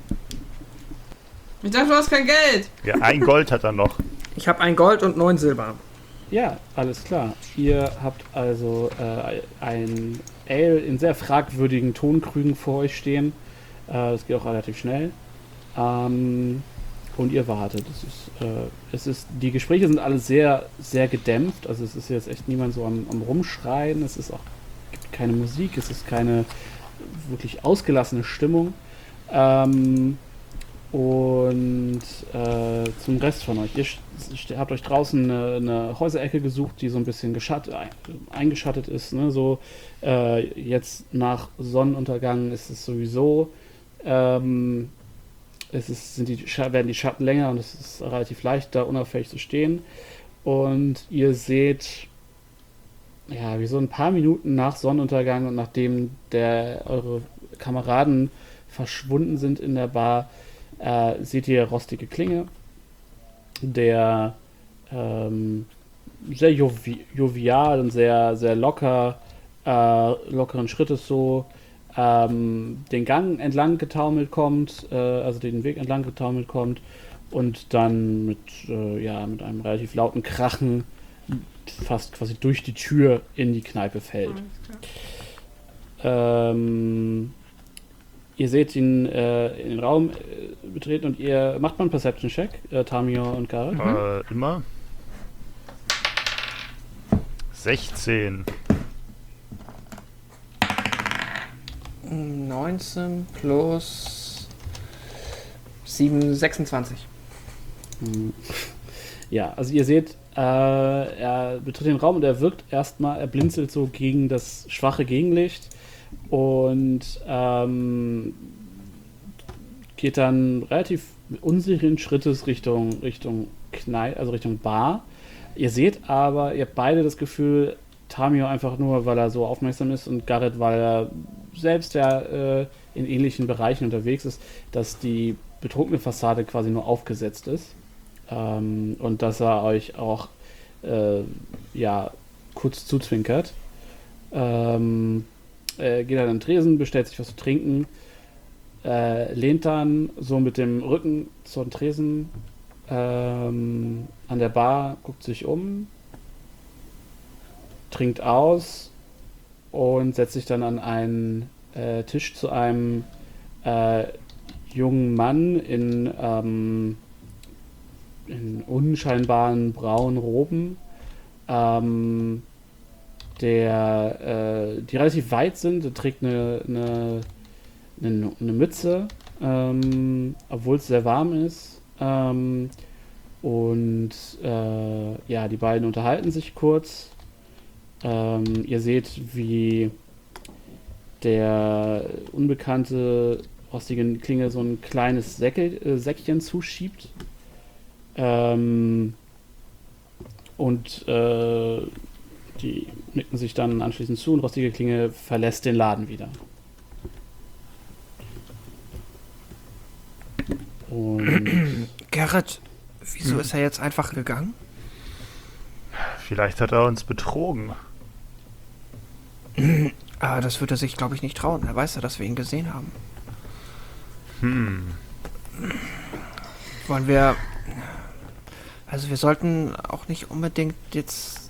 Ich dachte, du hast kein Geld. Ja, ein Gold hat er noch. Ich habe ein Gold und neun Silber. Ja, alles klar. Ihr habt also äh, ein Ale in sehr fragwürdigen Tonkrügen vor euch stehen. Äh, das geht auch relativ schnell. Ähm, und ihr wartet. Es ist, äh, es ist, die Gespräche sind alle sehr, sehr gedämpft. Also es ist jetzt echt niemand so am, am Rumschreien. Es ist auch gibt keine Musik. Es ist keine wirklich ausgelassene Stimmung. Ähm, und äh, zum Rest von euch. Ihr st- habt euch draußen eine, eine Häuserecke gesucht, die so ein bisschen geschatt, eingeschattet ist. Ne? So, äh, jetzt nach Sonnenuntergang ist es sowieso, ähm, es ist, sind die, werden die Schatten länger und es ist relativ leicht, da unauffällig zu stehen. Und ihr seht, ja, wie so ein paar Minuten nach Sonnenuntergang und nachdem der, eure Kameraden verschwunden sind in der Bar, äh, seht ihr rostige Klinge, der ähm, sehr jovi jovial und sehr, sehr locker, äh, lockeren Schrittes so ähm, den Gang entlang getaumelt kommt, äh, also den Weg entlang getaumelt kommt und dann mit, äh, ja, mit einem relativ lauten Krachen fast quasi durch die Tür in die Kneipe fällt. Ähm, ihr seht ihn äh, in den Raum äh, betreten und ihr macht mal einen Perception-Check, äh, Tamio und Gareth. Mhm. Äh, immer. sechzehn. neunzehn plus sieben, sechsundzwanzig. Ja, also ihr seht, äh, er betritt den Raum und er wirkt erstmal, er blinzelt so gegen das schwache Gegenlicht und ähm, geht dann relativ unsicheren Schrittes Richtung Richtung Kneipe, also Richtung Bar. Ihr seht aber, ihr habt beide das Gefühl, Tamio einfach nur, weil er so aufmerksam ist und Gareth, weil er selbst ja äh, in ähnlichen Bereichen unterwegs ist, dass die betrunkene Fassade quasi nur aufgesetzt ist. Ähm, und dass er euch auch äh, ja, kurz zuzwinkert. Ähm, äh, geht dann an den Tresen, bestellt sich was zu trinken, äh, lehnt dann so mit dem Rücken zum Tresen ähm, an der Bar, guckt sich um, trinkt aus und setzt sich dann an einen äh, Tisch zu einem äh, jungen Mann in ähm, in unscheinbaren braunen Roben, ähm, der, äh, die relativ weit sind. Er trägt eine, eine, eine, eine Mütze, ähm, obwohl es sehr warm ist. Ähm, und äh, ja, die beiden unterhalten sich kurz. Ähm, ihr seht, wie der unbekannte rostige Klinge so ein kleines Säckel, äh, Säckchen zuschiebt. Ähm, und äh, die nicken sich dann anschließend zu und rostige Klinge verlässt den Laden wieder. Und Gareth, wieso Hm. ist er jetzt einfach gegangen? Vielleicht hat er uns betrogen. Ah, das wird er sich, glaube ich, nicht trauen. Er weiß ja, dass wir ihn gesehen haben. Hm. Wollen wir... Also wir sollten auch nicht unbedingt jetzt...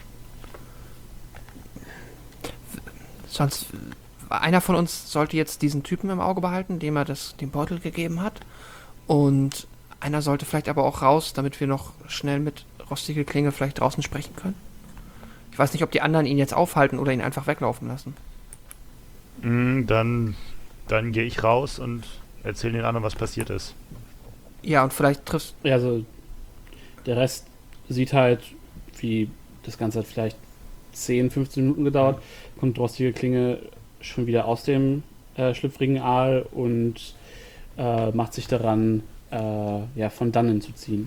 Sonst... Einer von uns sollte jetzt diesen Typen im Auge behalten, dem er das, den Beutel gegeben hat. Und einer sollte vielleicht aber auch raus, damit wir noch schnell mit rostige Klinge vielleicht draußen sprechen können. Ich weiß nicht, ob die anderen ihn jetzt aufhalten oder ihn einfach weglaufen lassen. Hm, dann dann gehe ich raus und erzähle den anderen, was passiert ist. Ja, und vielleicht triffst... ja, also der Rest sieht halt, wie das Ganze hat vielleicht zehn, fünfzehn Minuten gedauert, kommt rostige Klinge schon wieder aus dem äh, schlüpfrigen Aal und äh, macht sich daran, äh, ja, von dannen zu ziehen.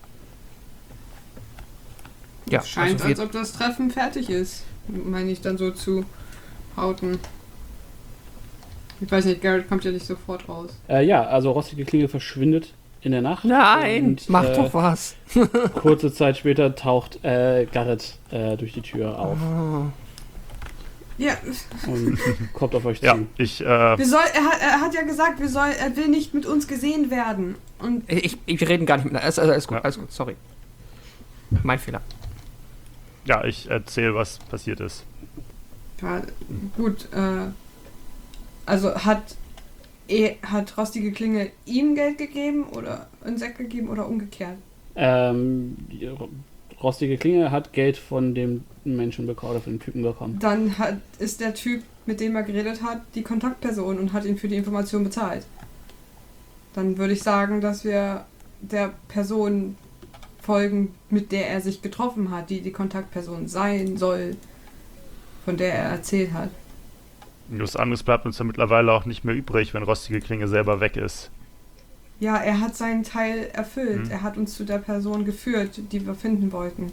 Ja, Scheint, also wir- als ob das Treffen fertig ist, meine ich dann so zu hauten. Ich weiß nicht, Gareth kommt ja nicht sofort raus. Äh, ja, also rostige Klinge verschwindet in der Nacht. Nein, und, mach äh, doch was. Kurze Zeit später taucht äh, Gareth äh, durch die Tür auf Oh. Ja, und kommt auf euch Ja, zu. ich, äh, wir soll, er, hat, er hat ja gesagt, wir soll, er will nicht mit uns gesehen werden. Und Ich, ich, wir reden gar nicht mit... Alles, alles gut, Ja. alles gut, sorry. Mein Fehler. ja, ich erzähle, was passiert ist. ja, gut, äh, also hat, eh, hat rostige Klinge ihm Geld gegeben oder einen Sack gegeben oder umgekehrt? Ähm, die ro- rostige Klinge hat Geld von dem Menschen bekommen oder von dem Typen bekommen. Dann hat, ist der Typ, mit dem er geredet hat, die Kontaktperson und hat ihn für die Information bezahlt. dann würde ich sagen, dass wir der Person folgen, mit der er sich getroffen hat, die die Kontaktperson sein soll, von der er erzählt hat. Was anderes bleibt uns ja mittlerweile auch nicht mehr übrig, wenn Rostige Klinge selber weg ist. Ja, er hat seinen Teil erfüllt. Hm. Er hat uns zu der Person geführt, die wir finden wollten.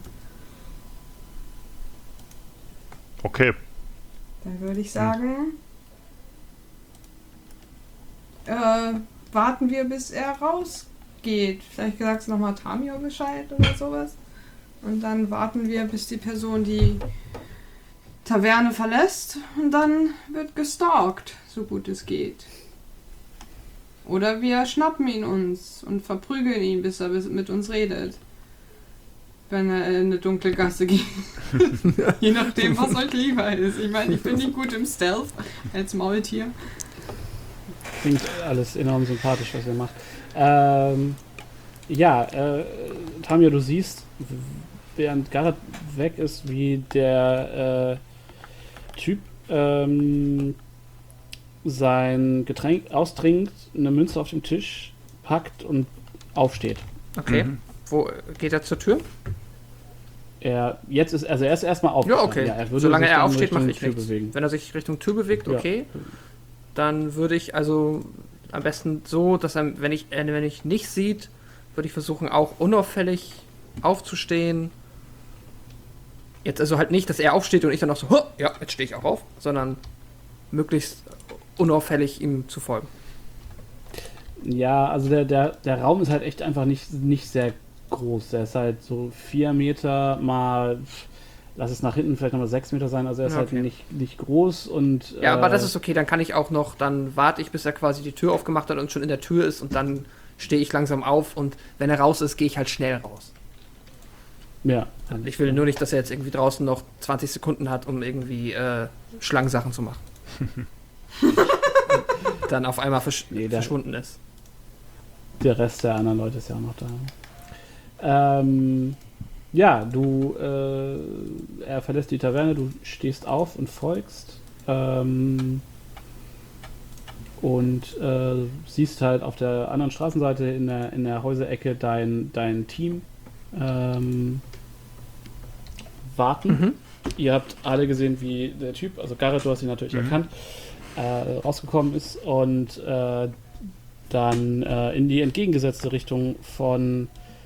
Okay. Dann würde ich sagen, äh, warten wir, bis er rausgeht. Vielleicht sagst du nochmal Tamio Bescheid oder sowas. Und dann warten wir, bis die Person die Taverne verlässt. Und dann wird gestalkt, so gut es geht. Oder wir schnappen ihn uns und verprügeln ihn, bis er bis- mit uns redet. Wenn er in eine dunkle Gasse geht. Je nachdem, was euch lieber ist. Ich meine, ich bin nicht gut im Stealth als Maultier. Klingt alles enorm sympathisch, was ihr macht. Ähm, ja, äh, Tamio, du siehst, während Garrett weg ist, wie der äh, Typ ähm, sein Getränk austrinkt, eine Münze auf dem Tisch packt und aufsteht. Okay. Mhm. Wo geht er zur Tür? Er jetzt ist, also er ist erstmal auf. Ja, okay. Ja, er würde Solange sich er dann aufsteht, Richtung mache ich Tür nichts. bewegen. Wenn er sich Richtung Tür bewegt, Ja. okay. Dann würde ich also am besten so, dass er, wenn ich, äh, wenn ich nicht sieht, würde ich versuchen, auch unauffällig aufzustehen. Jetzt also halt nicht, dass er aufsteht und ich dann auch so, "Huh, ja, jetzt stehe ich auch auf, sondern möglichst unauffällig ihm zu folgen. Ja, also der, der, der Raum ist halt echt einfach nicht, nicht sehr groß. Der ist halt so vier Meter mal, lass es nach hinten vielleicht nochmal sechs Meter sein. Also er ist Okay. halt nicht, nicht groß und. Ja, aber äh, das ist okay, dann kann ich auch noch, dann warte ich, bis er quasi die Tür aufgemacht hat und schon in der Tür ist und dann stehe ich langsam auf und wenn er raus ist, gehe ich halt schnell raus. Ja. dann- Ich will nur nicht, dass er jetzt irgendwie draußen noch zwanzig Sekunden hat, um irgendwie äh, Schlangensachen zu machen. Dann auf einmal versch Nee, der- verschwunden ist. Der Rest der anderen Leute ist ja auch noch da. Ähm, ja, du, äh, er verlässt die Taverne, du stehst auf und folgst. Ähm, und äh, siehst halt auf der anderen Straßenseite in der, in der Häuserecke dein, dein Team ähm, warten. Mhm. Ihr habt alle gesehen, wie der Typ, also Garrett, du hast ihn natürlich Mhm. erkannt, äh, rausgekommen ist und äh, dann äh, in die entgegengesetzte Richtung von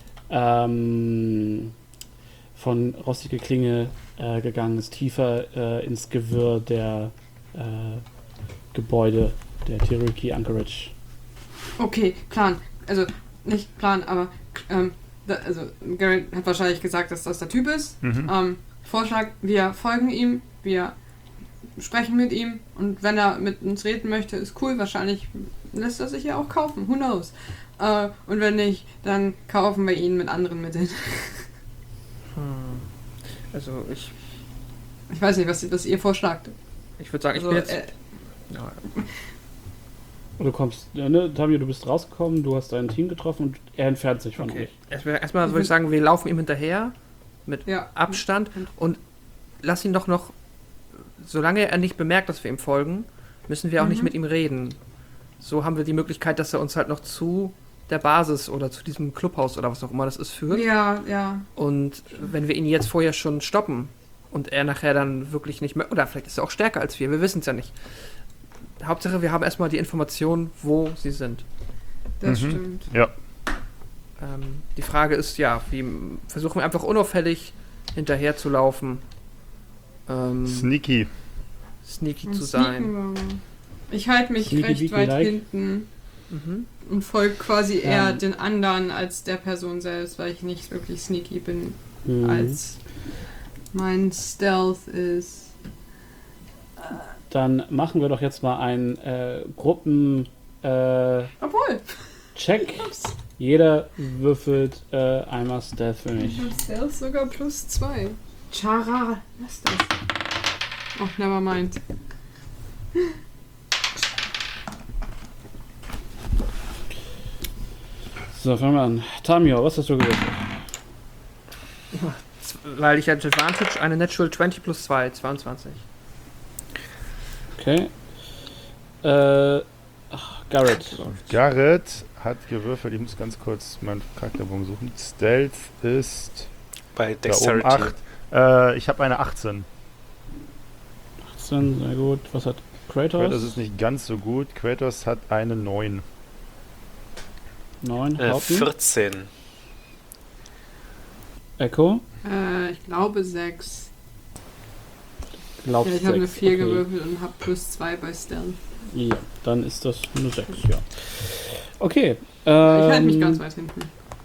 ähm, von Rostige Klinge äh, gegangen ist, tiefer äh, ins Gewirr der äh, Gebäude der Cherokee Anchorage. Okay, Plan. Also, nicht Plan, aber ähm, da, also Garrett hat wahrscheinlich gesagt, dass das der Typ ist. Mhm. Ähm, Vorschlag, wir folgen ihm, wir sprechen mit ihm und wenn er mit uns reden möchte, ist cool. Wahrscheinlich lässt er sich ja auch kaufen. Who knows? Äh, und wenn nicht, dann kaufen wir ihn mit anderen Mitteln. Hm. Also ich, Ich weiß nicht, was, was ihr vorschlagt. ich würde sagen, ich Also, bin jetzt... äh, ja, Und du kommst, ja, ne, Tamio, du bist rausgekommen, du hast dein Team getroffen und er entfernt sich von okay. euch. Erstmal, erstmal würde ich sagen, wir laufen ihm hinterher mit ja. Abstand und lass ihn doch noch, solange er nicht bemerkt, dass wir ihm folgen, müssen wir auch Mhm. nicht mit ihm reden. So haben wir die Möglichkeit, dass er uns halt noch zu der Basis oder zu diesem Clubhaus oder was auch immer das ist führt. Ja, ja. Und wenn wir ihn jetzt vorher schon stoppen und er nachher dann wirklich nicht mehr, oder vielleicht ist er auch stärker als wir, wir wissen es ja nicht. Hauptsache, wir haben erstmal die Information, wo sie sind. Das Mhm. stimmt. Ja. Ähm, die Frage ist, ja, wie versuchen wir einfach unauffällig hinterher zu laufen, ähm, Sneaky. sneaky Und zu sneaken sein. wir mal. Ich halte mich Sneaky recht beaky weit like. hinten Mhm. und folge quasi eher Ähm. den anderen als der Person selbst, weil ich nicht wirklich sneaky bin, Mhm. als mein Stealth ist. Dann machen wir doch jetzt mal einen äh, Gruppen äh, Obwohl, Check. Jeder würfelt äh, einmal Stealth für mich. ich habe Stealth sogar plus zwei. Chara, was ist das? Oh, never mind. So, fangen wir an. Tamio, was hast du gewürfelt? Z- Weil ich hatte Advantage, eine Natural zwanzig plus zwei, zweiundzwanzig. Okay. Äh, Ach, Garrett. Garrett hat gewürfelt, ich muss ganz kurz meinen Charakterbogen suchen. Stealth ist Bei da oben Dexterity. acht. Äh, ich habe eine achtzehn. achtzehn, sehr gut. Was hat Kratos? Kratos ist nicht ganz so gut. Kratos hat eine neun. neun. Äh, Haupten. vierzehn. Echo? Äh, ich glaube sechs. Glaubst Ja, ich habe eine sechs. vier Okay. gewürfelt und habe plus zwei bei Stealth. Ja, dann ist das eine sechs, ja. Okay. Ich halte mich ähm, ganz weit hinten.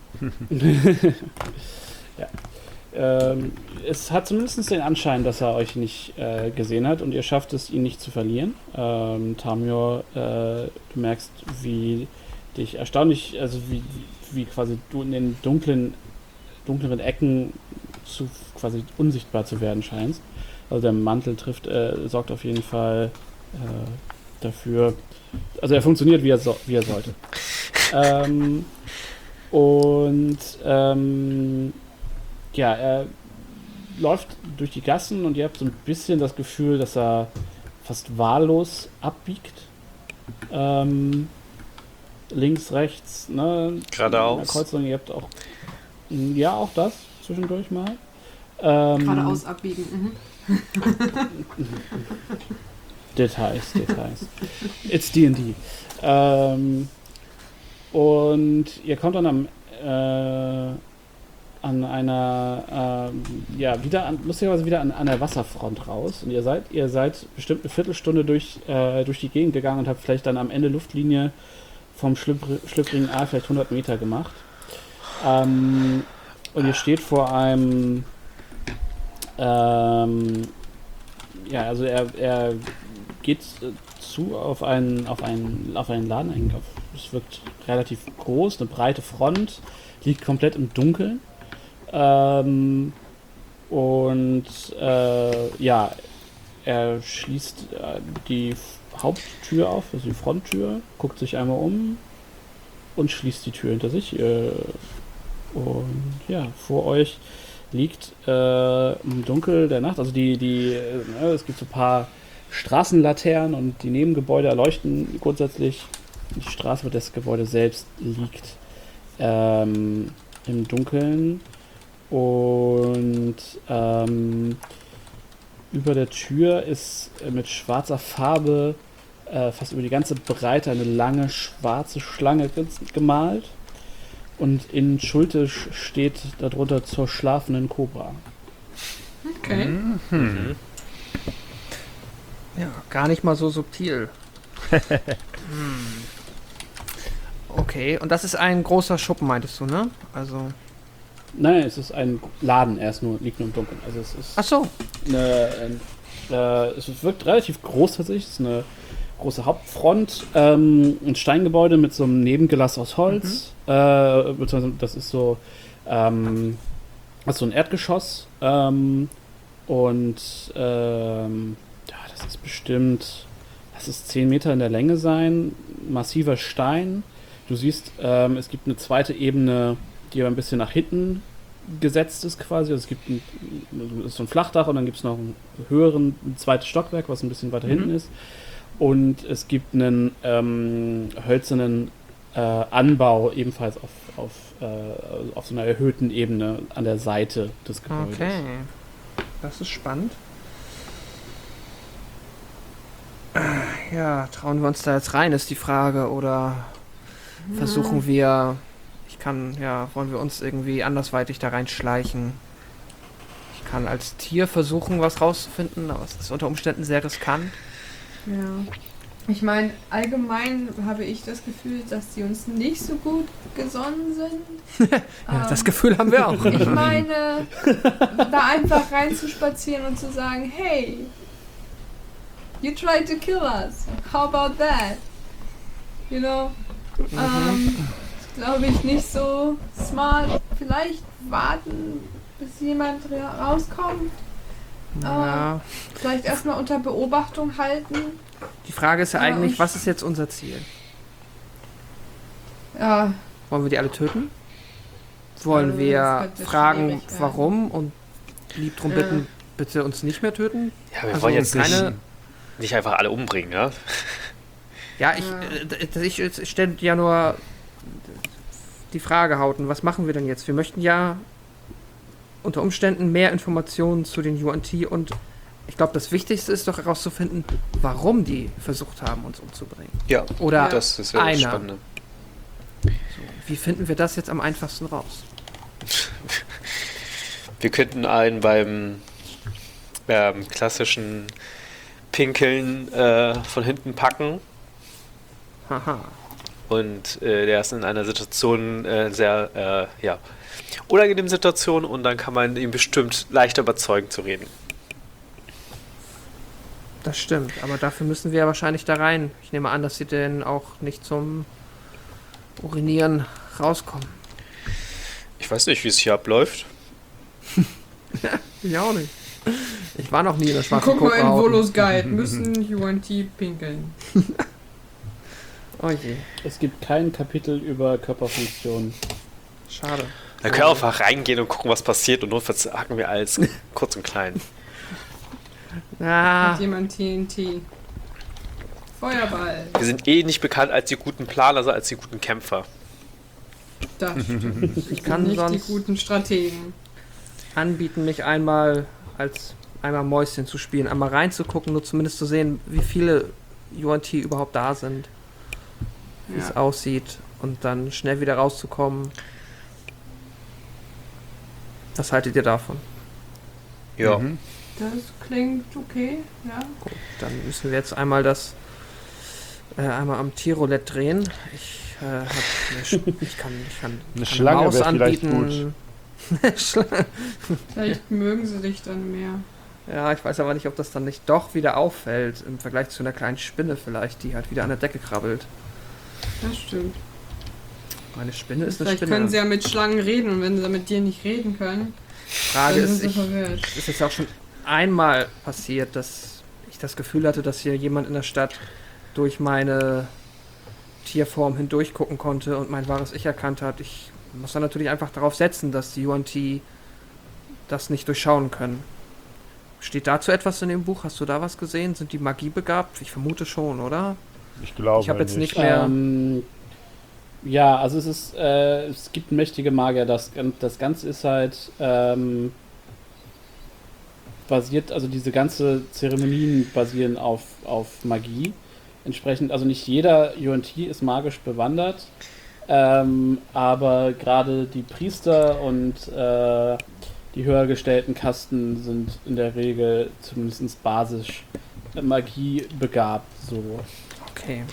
ja. Ähm, es hat zumindest den Anschein, dass er euch nicht äh, gesehen hat und ihr schafft es, ihn nicht zu verlieren. Ähm, Tamior, äh, du merkst, wie dich erstaunlich, also wie, wie quasi du in den dunklen, dunkleren Ecken zu quasi unsichtbar zu werden scheinst. Also der Mantel trifft, äh, sorgt auf jeden Fall äh, dafür, also er funktioniert, wie er, so, wie er sollte. ähm, und ähm, ja, er läuft durch die Gassen und ihr habt so ein bisschen das Gefühl, dass er fast wahllos abbiegt. Ähm, links, rechts, ne? Geradeaus. In der Kreuzung, ihr habt auch, ja, auch das zwischendurch mal. Ähm, Geradeaus abbiegen. Mhm. Details, Details. It's D and D. Ähm, und ihr kommt dann am äh, an einer ähm, ja wieder an, lustigerweise wieder an, an der Wasserfront raus und ihr seid ihr seid bestimmt eine Viertelstunde durch äh, durch die Gegend gegangen und habt vielleicht dann am Ende Luftlinie vom schlüpfr- schlüpfrigen Aal vielleicht hundert Meter gemacht. Ähm, und ihr steht vor einem ähm, ja, also er, er geht äh, zu auf einen, auf einen, auf einen Laden. Ein, auf, es wirkt relativ groß, eine breite Front, liegt komplett im Dunkeln. Ähm, und äh, ja, er schließt äh, die Haupttür auf, also die Fronttür, guckt sich einmal um und schließt die Tür hinter sich. Äh, und ja, vor euch liegt äh, im Dunkel der Nacht, also die, die, äh, es gibt so ein paar Straßenlaternen und die Nebengebäude erleuchten grundsätzlich. Die Straße, wo das Gebäude selbst liegt, ähm, im Dunkeln. Und ähm, über der Tür ist äh, mit schwarzer Farbe äh, fast über die ganze Breite eine lange schwarze Schlange ge- gemalt. Und in Schultisch steht darunter zur schlafenden Kobra. Okay. Mhm. Ja, gar nicht mal so subtil. hm. Okay, und das ist ein großer Schuppen, meintest du, ne? Also. Nein, es ist ein Laden, er ist nur, liegt nur im Dunkeln. Also es ist Ach so. eine, ein, äh, es wirkt relativ groß tatsächlich. Es ist eine große Hauptfront, ähm, ein Steingebäude mit so einem Nebengelass aus Holz. Mhm. Äh, beziehungsweise das ist so, ähm, das ist so ein Erdgeschoss. Ähm, und ähm, ja, das ist bestimmt, das ist zehn Meter in der Länge sein, massiver Stein. Du siehst, ähm, es gibt eine zweite Ebene, die aber ein bisschen nach hinten gesetzt ist quasi. Also es gibt ein, ist so ein Flachdach und dann gibt es noch einen höheren, ein zweites Stockwerk, was ein bisschen weiter Mhm. hinten ist. Und es gibt einen ähm, hölzernen äh, Anbau, ebenfalls auf, auf, äh, auf so einer erhöhten Ebene an der Seite des Gebäudes. Okay. Das ist spannend. Ja, trauen wir uns da jetzt rein, ist die Frage. Oder versuchen wir, ich kann, ja, wollen wir uns irgendwie andersweitig da reinschleichen? Ich kann als Tier versuchen, was rauszufinden, aber es ist unter Umständen sehr riskant. Ja. Ich meine, allgemein habe ich das Gefühl, dass sie uns nicht so gut gesonnen sind. Ja, Ähm, das Gefühl haben wir auch. Ich meine, da einfach reinzuspazieren und zu sagen, hey, you tried to kill us. How about that? You know? Ähm, glaube ich nicht so smart. Vielleicht warten, bis jemand ra- rauskommt. Ja. Vielleicht erstmal unter Beobachtung halten. Die Frage ist ja Ja, eigentlich, und- was ist jetzt unser Ziel? Ja, Wollen wir die alle töten? Wollen Äh, das wir könnte fragen, schwierig werden. warum und lieb drum Ja. bitten, bitte uns nicht mehr töten? Ja, wir Also wollen jetzt nicht, keine- nicht einfach alle umbringen, ja? Ja, ich, Ja. äh, ich, ich stelle ja nur die Frage, Hauten, was machen wir denn jetzt? Wir möchten ja unter Umständen mehr Informationen zu den Yuan Ti und ich glaube, das Wichtigste ist doch herauszufinden, warum die versucht haben, uns umzubringen. Ja, Oder das, das wäre das einer. Spannende. Wie finden wir das jetzt am einfachsten raus? Wir könnten einen beim ähm, klassischen Pinkeln äh, von hinten packen Haha. und äh, der ist in einer Situation äh, sehr äh, ja, unangenehmen Situation und dann kann man ihn bestimmt leichter überzeugen zu reden. Das stimmt, aber dafür müssen wir ja wahrscheinlich da rein. Ich nehme an, dass sie denn auch nicht zum Urinieren rauskommen. Ich weiß nicht, wie es hier abläuft. Ich auch nicht. Ich war noch nie in der schwarzen Guck mal in Kobrahauten. Volos Guide. Müssen Yuan Ti pinkeln. Oh je, Es gibt kein Kapitel über Körperfunktion. schade. Da können wir einfach reingehen und gucken, was passiert und notfalls hacken wir alles kurz und klein. Ah, Hat jemand T N T? Feuerball. Wir sind eh nicht bekannt als die guten Planer, sondern als die guten Kämpfer. Das stimmt. ich kann Nicht die sonst guten Strategen. anbieten, mich einmal als einmal Mäuschen zu spielen, einmal reinzugucken, nur zumindest zu sehen, wie viele Yuan Ti überhaupt da sind, wie es Ja. aussieht und dann schnell wieder rauszukommen. Was haltet ihr davon? Ja. Mhm. Das klingt okay, ja. Gut, dann müssen wir jetzt einmal das äh, einmal am Tierroulette drehen. Ich äh, hab eine Sch ich kann ich kann, Eine kann Schlange Maus wäre vielleicht anbieten. Schlange. Vielleicht mögen sie dich dann mehr. Ja, ich weiß aber nicht, ob das dann nicht doch wieder auffällt im Vergleich zu einer kleinen Spinne vielleicht, die halt wieder an der Decke krabbelt. Das stimmt. Meine Spinne ist eine Vielleicht Spinne. können sie ja mit Schlangen reden und wenn sie mit dir nicht reden können, Frage dann ist, sind sie ich, verwirrt. ist jetzt auch schon einmal passiert, dass ich das Gefühl hatte, dass hier jemand in der Stadt durch meine Tierform hindurch gucken konnte und mein wahres Ich erkannt hat. Ich muss dann natürlich einfach darauf setzen, dass die Yuan Ti das nicht durchschauen können. Steht dazu etwas in dem Buch? Hast du da was gesehen? Sind die magiebegabt? Ich vermute schon, oder? Ich glaube Ich habe jetzt nicht. nicht mehr... Ähm, ja, also es ist, äh, es gibt mächtige Magier. Das, das Ganze ist halt ähm, basiert, also diese ganze Zeremonien basieren auf, auf Magie. Entsprechend, also nicht jeder Yuan Ti ist magisch bewandert, ähm, aber gerade die Priester und äh, die höher gestellten Kasten sind in der Regel zumindest basisch Magie begabt. So. Okay.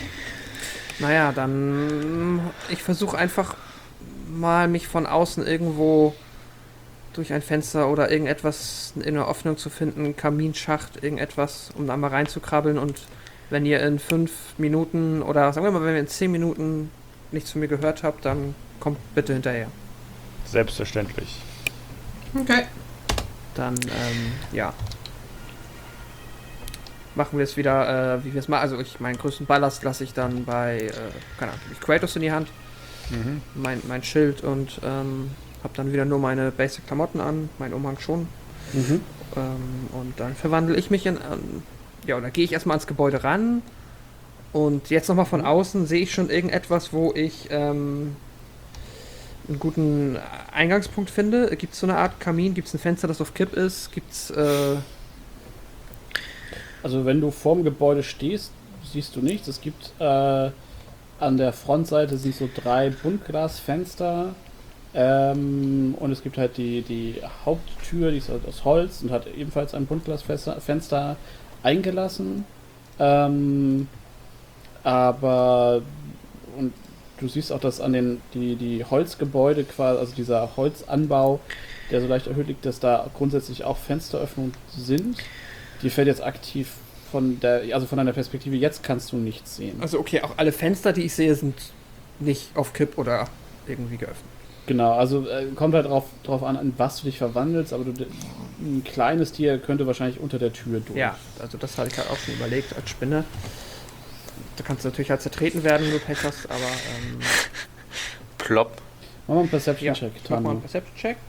Naja, dann ich versuche einfach mal mich von außen irgendwo durch ein Fenster oder irgendetwas in einer Öffnung zu finden, Kaminschacht, irgendetwas, um da mal reinzukrabbeln und wenn ihr in fünf Minuten oder sagen wir mal, wenn ihr in zehn Minuten nichts von mir gehört habt, dann kommt bitte hinterher. Selbstverständlich. Okay. Dann, ähm, ja. Machen wir es wieder, äh, wie wir es machen. Also ich, meinen größten Ballast lasse ich dann bei, äh, keine Ahnung, gebe ich Kratos in die Hand, Mhm. mein, mein Schild und ähm, habe dann wieder nur meine Basic-Klamotten an, mein Umhang schon. Mhm. Ähm, und dann verwandle ich mich in, ähm, ja, oder gehe ich erstmal ans Gebäude ran und jetzt nochmal von außen sehe ich schon irgendetwas, wo ich ähm, einen guten Eingangspunkt finde. Gibt es so eine Art Kamin? Gibt es ein Fenster, das auf Kipp ist? Gibt es, äh, Also wenn du vorm Gebäude stehst, siehst du nichts. Es gibt äh, an der Frontseite sind so drei Buntglasfenster ähm, und es gibt halt die, die Haupttür, die ist halt aus Holz und hat ebenfalls ein Buntglasfenster Fenster eingelassen. Ähm, aber und du siehst auch, dass an den die, die Holzgebäude quasi, also dieser Holzanbau, der so leicht erhöht liegt, dass da grundsätzlich auch Fensteröffnungen sind. Die fällt jetzt aktiv von der, also von deiner Perspektive, jetzt kannst du nichts sehen. also okay, auch alle Fenster, die ich sehe, sind nicht auf Kipp oder irgendwie geöffnet. Genau, also äh, kommt halt drauf, drauf an, an was du dich verwandelst, aber du, ein kleines Tier könnte wahrscheinlich unter der Tür durch. Ja, also das hatte ich halt auch schon überlegt als Spinne. Da kannst du natürlich halt zertreten werden, wenn du Pech hast, aber ähm, Plopp. Mach mal einen Perception-Check, ich mach mal einen Tano. Perception-Check.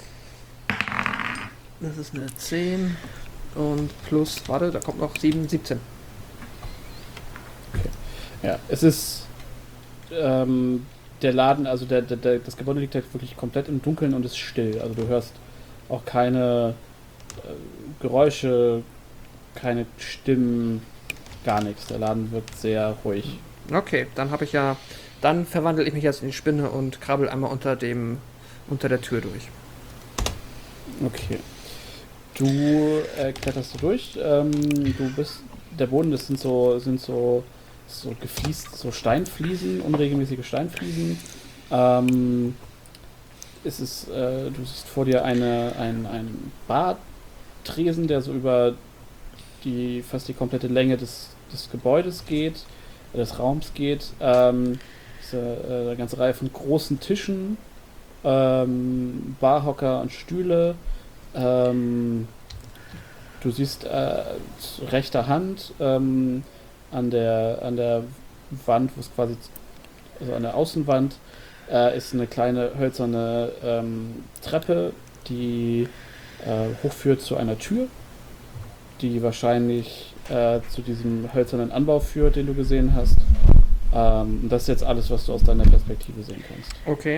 Das ist eine zehn und plus, warte, da kommt noch sieben, siebzehn. Ja, es ist ähm, der Laden, also der, der, der, das Gebäude liegt halt wirklich komplett im Dunkeln und ist still. Also du hörst auch keine äh, Geräusche, keine Stimmen, gar nichts. Der Laden wirkt sehr ruhig. Okay, dann habe ich ja, dann verwandle ich mich jetzt in die Spinne und krabbel einmal unter dem, unter der Tür durch. Okay. Du äh, kletterst du durch. Ähm, du bist, der Boden, das sind so, sind so, so gefliest, so Steinfliesen, unregelmäßige Steinfliesen. Ähm, es ist, äh, du siehst vor dir eine, ein, ein Bartresen, der so über die fast die komplette Länge des, des Gebäudes geht, äh, des Raums geht. Ähm, ist, äh, eine ganze Reihe von großen Tischen, ähm, Barhocker und Stühle. Ähm, du siehst äh, zu rechter Hand ähm, an der an der Wand, wo es quasi, also an der Außenwand, äh, ist eine kleine hölzerne ähm, Treppe, die äh, hochführt zu einer Tür, die wahrscheinlich äh, zu diesem hölzernen Anbau führt, den du gesehen hast. Ähm, und das ist jetzt alles, was du aus deiner Perspektive sehen kannst. Okay.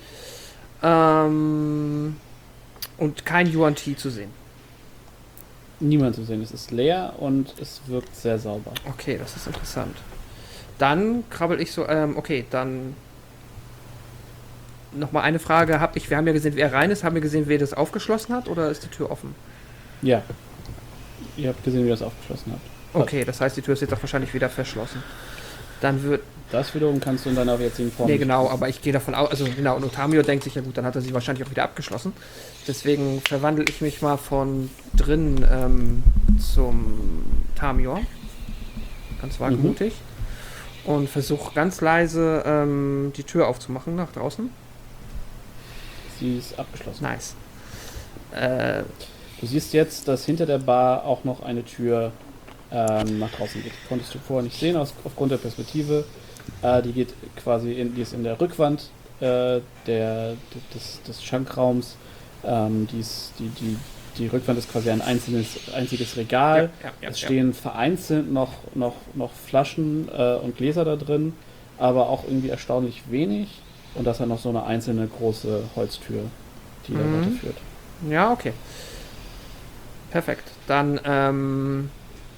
Ähm, und kein Yuan Ti zu sehen. Niemand zu sehen. Es ist leer und es wirkt sehr sauber. Okay, das ist interessant. Dann krabbel ich so, ähm, okay, dann nochmal eine Frage. Hab ich, wir haben ja gesehen, wer rein ist. Haben wir gesehen, wer das aufgeschlossen hat oder ist die Tür offen? Ja. Ihr habt gesehen, wie ihr das aufgeschlossen habt. Okay, das heißt, die Tür ist jetzt auch wahrscheinlich wieder verschlossen. Dann wird... Das wiederum kannst du in deiner jetzigen Form. Nee, genau, aber ich gehe davon aus, also genau, und Otamio denkt sich, ja gut, dann hat er sie wahrscheinlich auch wieder abgeschlossen. Deswegen verwandle ich mich mal von drin ähm, zum Tamior. Ganz wagemutig. Mhm. Und versuche ganz leise ähm, die Tür aufzumachen nach draußen. Sie ist abgeschlossen. Nice. Äh, du siehst jetzt, dass hinter der Bar auch noch eine Tür ähm, nach draußen geht. Die konntest du vorher nicht sehen, aus, aufgrund der Perspektive. Äh, die geht quasi in, die ist in der Rückwand äh, der, des, des Schankraums. Ähm, die, ist, die, die, die Rückwand ist quasi ein einzelnes, einziges Regal. Ja, ja, ja, es ja. stehen vereinzelt noch, noch, noch Flaschen äh, und Gläser da drin, aber auch irgendwie erstaunlich wenig. Und das hat noch so eine einzelne große Holztür, die da Mhm. weiterführt. Ja, okay. Perfekt. Dann, ähm...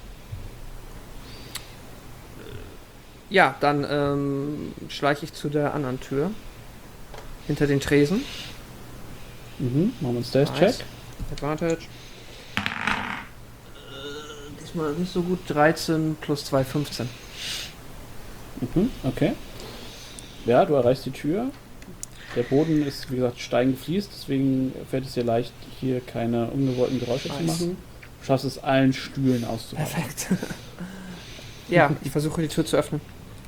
ja, dann ähm, schleiche ich zu der anderen Tür. Hinter den Tresen. Mhm, machen wir einen Stealth-Check. Nice. Advantage. Äh, diesmal nicht so gut. dreizehn plus zwei, fünfzehn. Mhm, okay. Ja, du erreichst die Tür. Der Boden ist, wie gesagt, steingefliest, deswegen fällt es dir leicht, hier keine ungewollten Geräusche Nice. zu machen. Du schaffst es, allen Stühlen auszuweichen. Perfekt. Ja, ich versuche die Tür zu öffnen.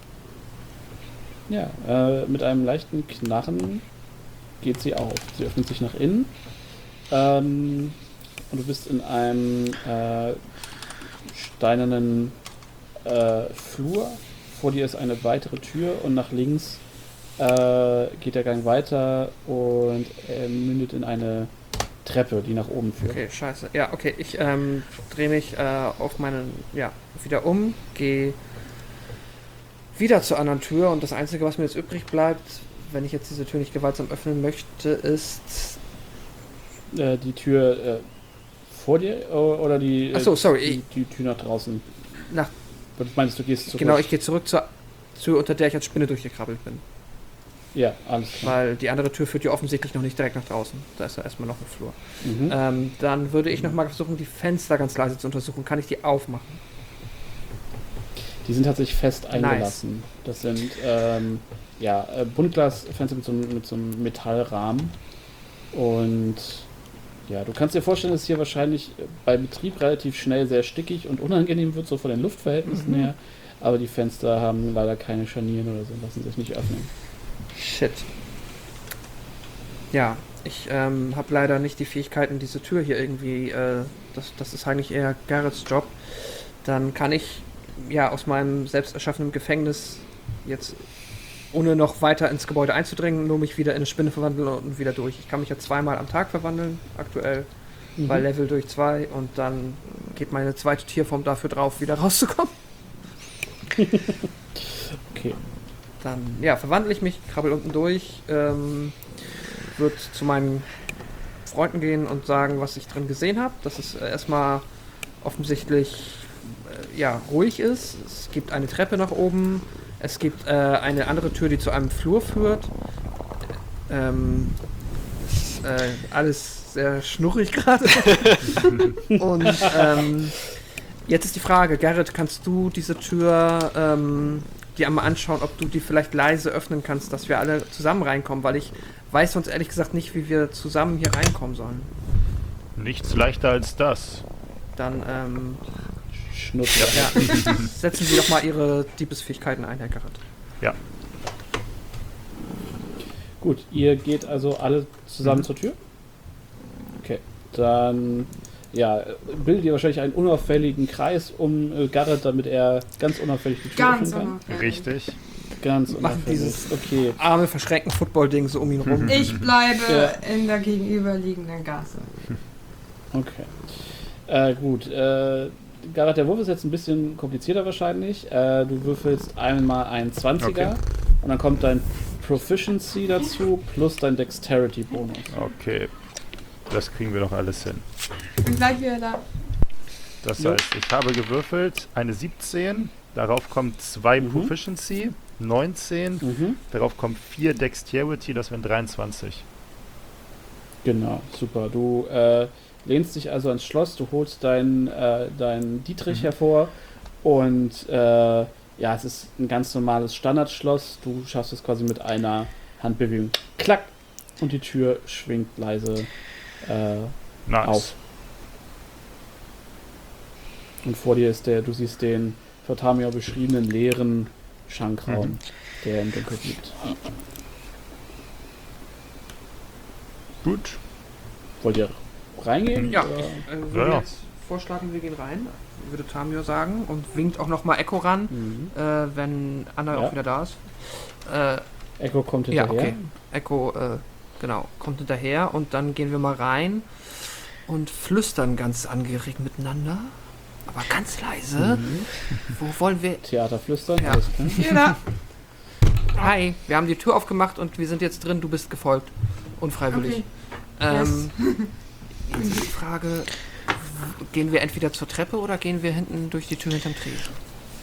Ja, äh, mit einem leichten Knarren geht sie auf. Sie öffnet sich nach innen. Ähm, und du bist in einem äh, steinernen äh, Flur. Vor dir ist eine weitere Tür und nach links äh, geht der Gang weiter und er mündet in eine Treppe, die nach oben führt. Okay, scheiße. Ja, okay, ich ähm, drehe mich äh, auf meinen, ja, wieder um, gehe wieder zur anderen Tür und das Einzige, was mir jetzt übrig bleibt, wenn ich jetzt diese Tür nicht gewaltsam öffnen möchte, ist... Äh, die Tür äh, vor dir o- oder die, äh, Achso, sorry. die, die Tür nach draußen? Nach, Du meinst, du gehst zurück? genau, ich gehe zurück zur Tür, unter der ich als Spinne durchgekrabbelt bin. Ja, alles klar. Weil die andere Tür führt ja offensichtlich noch nicht direkt nach draußen. Da ist ja erstmal noch ein Flur. Mhm. Ähm, dann würde ich nochmal versuchen, die Fenster ganz leise zu untersuchen. Kann ich die aufmachen? Die sind tatsächlich fest eingelassen. Das sind ähm, ja, äh, Buntglasfenster mit so, einem- mit so einem Metallrahmen. Und ja, du kannst dir vorstellen, dass hier wahrscheinlich äh, bei Betrieb relativ schnell sehr stickig und unangenehm wird, so von den Luftverhältnissen Mhm. her. Aber die Fenster haben leider keine Scharnieren oder so, lassen sich nicht öffnen. Shit. Ja, ich ähm, habe leider nicht die Fähigkeiten, diese Tür hier irgendwie, äh, das, das ist eigentlich eher Garrets Job. Dann kann ich ja aus meinem selbst erschaffenen Gefängnis jetzt, ohne noch weiter ins Gebäude einzudringen, nur mich wieder in eine Spinne verwandeln und wieder durch. Ich kann mich ja zweimal am Tag verwandeln, aktuell Mhm. bei Level durch zwei und dann geht meine zweite Tierform dafür drauf, wieder rauszukommen. Okay. Dann, ja, verwandle ich mich, krabbel unten durch, ähm, wird zu meinen Freunden gehen und sagen, was ich drin gesehen habe. Dass es äh, erstmal offensichtlich äh, ja, ruhig ist. Es gibt eine Treppe nach oben. Es gibt äh, eine andere Tür, die zu einem Flur führt. Ähm, ist, äh, alles sehr schnurrig gerade. Und ähm, jetzt ist die Frage, Garrett, kannst du diese Tür ähm, dir einmal anschauen, ob du die vielleicht leise öffnen kannst, dass wir alle zusammen reinkommen, weil ich weiß sonst ehrlich gesagt nicht, wie wir zusammen hier reinkommen sollen. Nichts leichter als das. Dann ähm, Schnutz. ja, setzen Sie doch mal Ihre Diebesfähigkeiten ein, Herr Garrett. Ja. Gut, ihr geht also alle zusammen Mhm. zur Tür? Okay, dann ja, bildet ihr wahrscheinlich einen unauffälligen Kreis um äh, Garrett, damit er ganz unauffällig die Tür Ganz öffnen kann. unauffällig. Richtig. Ganz Machen unauffällig. dieses- Okay. Arme verschrecken Football-Ding so um ihn rum. Ich bleibe Ja. in der gegenüberliegenden Gasse. Okay. Äh, gut. Äh, Garrett, der Wurf ist jetzt ein bisschen komplizierter wahrscheinlich. Äh, du würfelst einmal einen zwanziger Okay. und dann kommt dein Proficiency dazu plus dein Dexterity-Bonus. Okay. Das kriegen wir doch alles hin. Bin gleich wieder da. Das Jo. heißt, ich habe gewürfelt eine siebzehn, darauf kommt zwei Mhm. Proficiency, neunzehn, Mhm. darauf kommt vier Dexterity, das wären dreiundzwanzig. Genau, super. Du äh, lehnst dich also ans Schloss, du holst deinen äh, dein Dietrich Mhm. hervor und äh, ja, es ist ein ganz normales Standardschloss. Du schaffst es quasi mit einer Handbewegung. Klack! Und die Tür schwingt leise äh, Nice. auf. Und vor dir ist der, du siehst den von Tamio beschriebenen leeren Schankraum, Mhm. der im Dunkeln liegt. Gut. Wollt ihr reingehen? Ja, oder? ich äh, würde Ja, ja. jetzt vorschlagen, wir gehen rein, würde Tamio sagen und winkt auch nochmal Echo ran, Mhm. äh, wenn Anna Ja. auch wieder da ist. Äh, Echo kommt ja, hinterher. okay. Echo, äh, genau, kommt hinterher und dann gehen wir mal rein und flüstern ganz angeregt miteinander, aber ganz leise. Mhm. Wo wollen wir... Theaterflüstern, Ja. alles klar. Jeder. Hi, wir haben die Tür aufgemacht und wir sind jetzt drin, du bist gefolgt. Unfreiwillig. Okay. Ähm, jetzt ist die Frage, w- gehen wir entweder zur Treppe oder gehen wir hinten durch die Tür hinterm Tresen?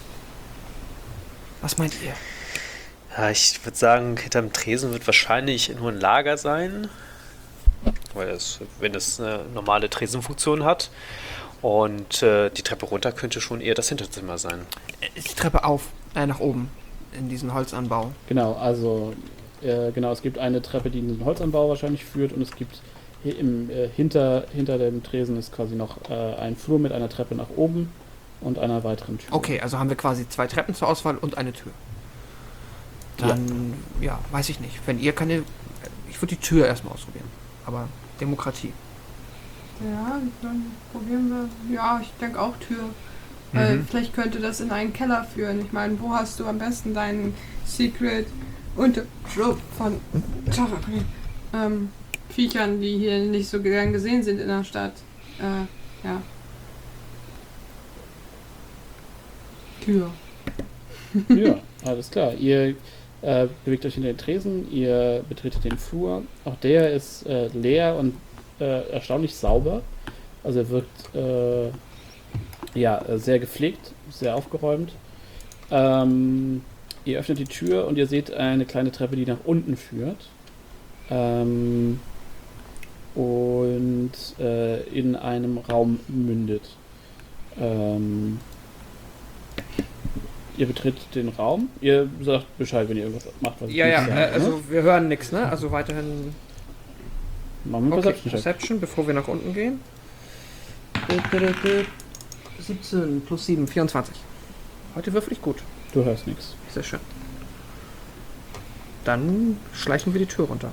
Was meint ihr? Ja, ich würde sagen, hinterm Tresen wird wahrscheinlich nur ein Lager sein. Weil es, wenn es eine normale Tresenfunktion hat. Und äh, die Treppe runter könnte schon eher das Hinterzimmer sein. Äh, Ist die Treppe auf, äh, nach oben, in diesen Holzanbau. Genau, also äh, genau, es gibt eine Treppe, die in den Holzanbau wahrscheinlich führt und es gibt hier im, äh, hinter, hinter dem Tresen ist quasi noch äh, ein Flur mit einer Treppe nach oben und einer weiteren Tür. Okay, also haben wir quasi zwei Treppen zur Auswahl und eine Tür. Dann, ja, weiß ich nicht. Wenn ihr keine... Ich würde die Tür erstmal ausprobieren. Aber Demokratie. Ja, dann probieren wir. Ja, ich denke auch Tür. Weil Mhm. vielleicht könnte das in einen Keller führen. Ich meine, wo hast du am besten deinen Secret Unterschlupf von sorry, ähm, Viechern, die hier nicht so gern gesehen sind in der Stadt? Äh, ja. Tür. Ja, alles klar. Ihr äh, bewegt euch hinter den Tresen, ihr betretet den Flur. Auch der ist äh, leer und äh, erstaunlich sauber. Also er wirkt äh, ja, äh, sehr gepflegt, sehr aufgeräumt. Ähm, ihr öffnet die Tür und ihr seht eine kleine Treppe, die nach unten führt. Ähm, und äh, in einem Raum mündet. Ähm, ihr betretet den Raum. Ihr sagt Bescheid, wenn ihr irgendwas macht, was ich Ja, nicht ja, sage, äh, also wir hören nichts, ne? Also weiterhin... ne? Machen wir einen Okay, Perception-Check. Perception, bevor wir nach unten gehen. siebzehn plus sieben, vierundzwanzig. Heute würfel ich gut. Du hörst nichts. Sehr schön. Dann schleichen wir die Tür runter.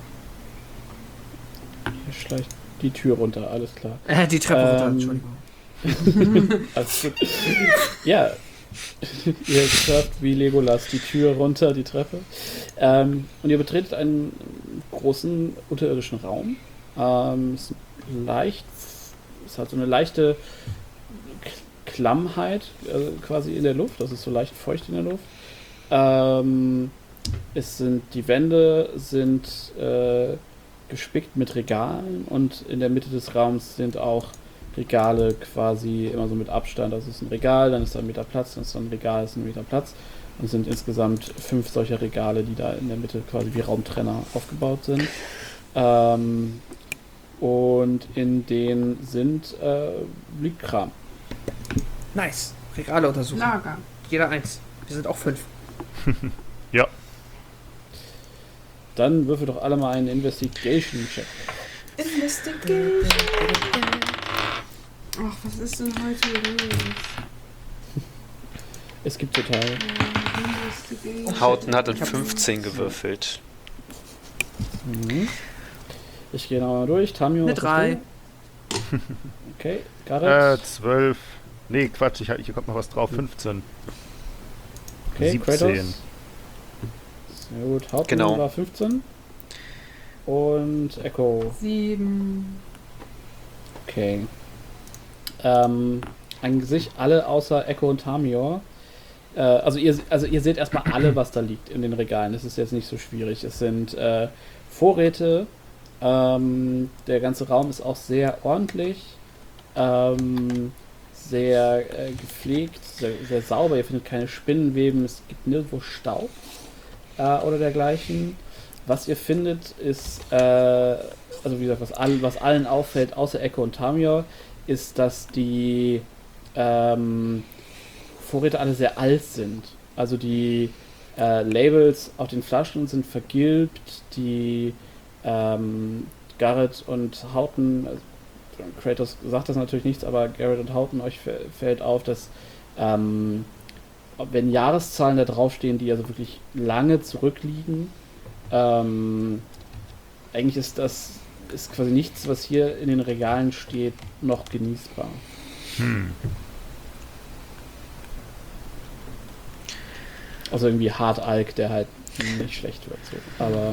Ihr schleicht die Tür runter, alles klar. Äh, die Treppe runter, Ähm, Entschuldigung. Alles gut. Ja, ihr hört wie Legolas die Tür runter, die Treppe. Ähm, und ihr betretet einen großen unterirdischen Raum. Ähm, es ist leicht, es hat so eine leichte K- Klammheit äh, quasi in der Luft, das ist so leicht feucht in der Luft. Ähm, es sind, die Wände sind äh, gespickt mit Regalen und in der Mitte des Raums sind auch Regale quasi immer so mit Abstand. Also es ist ein Regal, dann ist da ein Meter Platz, dann ist da ein Regal, ist ein Meter Platz. Und es sind insgesamt fünf solcher Regale, die da in der Mitte quasi wie Raumtrenner aufgebaut sind. Ähm, und in denen sind äh, liegt Kram. Nice. Regale untersuchen. Lager. Jeder eins. Wir sind auch fünf. Ja. Dann würfel doch alle mal einen Investigation-Check. Investigation. Ach, was ist denn heute los? Es gibt total. Investigation. Hauten hat in Ich hab- fünfzehn gewürfelt. Mhm. Ich gehe nochmal durch. Tamio. Eine was hast drei. du? Okay, Äh, Gareth. zwölf. Nee, Quatsch, ich, hier kommt noch was drauf. fünfzehn. Okay, siebzehn. Kratos. Sehr gut. Hauten Genau. war fünfzehn. Und Echo. Sieben. Okay. Ähm, an sich alle außer Echo und Tamior. Äh, also, ihr, also ihr seht erstmal alle, was da liegt in den Regalen. Das ist jetzt nicht so schwierig. Es sind äh, Vorräte. Ähm, der ganze Raum ist auch sehr ordentlich. Ähm, sehr äh, gepflegt, sehr, sehr sauber. Ihr findet keine Spinnenweben. Es gibt nirgendwo Staub äh, oder dergleichen. Was ihr findet, ist, äh, also wie gesagt, was, all, was allen auffällt, außer Echo und Tamior, ist, dass die ähm, Vorräte alle sehr alt sind. Also die äh, Labels auf den Flaschen sind vergilbt, die ähm, Garrett und Hauten, also Kratos sagt das natürlich nichts, aber Garrett und Hauten, euch fällt auf, dass ähm, wenn Jahreszahlen da draufstehen, die also wirklich lange zurückliegen, ähm, eigentlich ist das ist quasi nichts, was hier in den Regalen steht, noch genießbar. Hm. Also irgendwie Hartalk, der halt nicht schlecht wird. So. Aber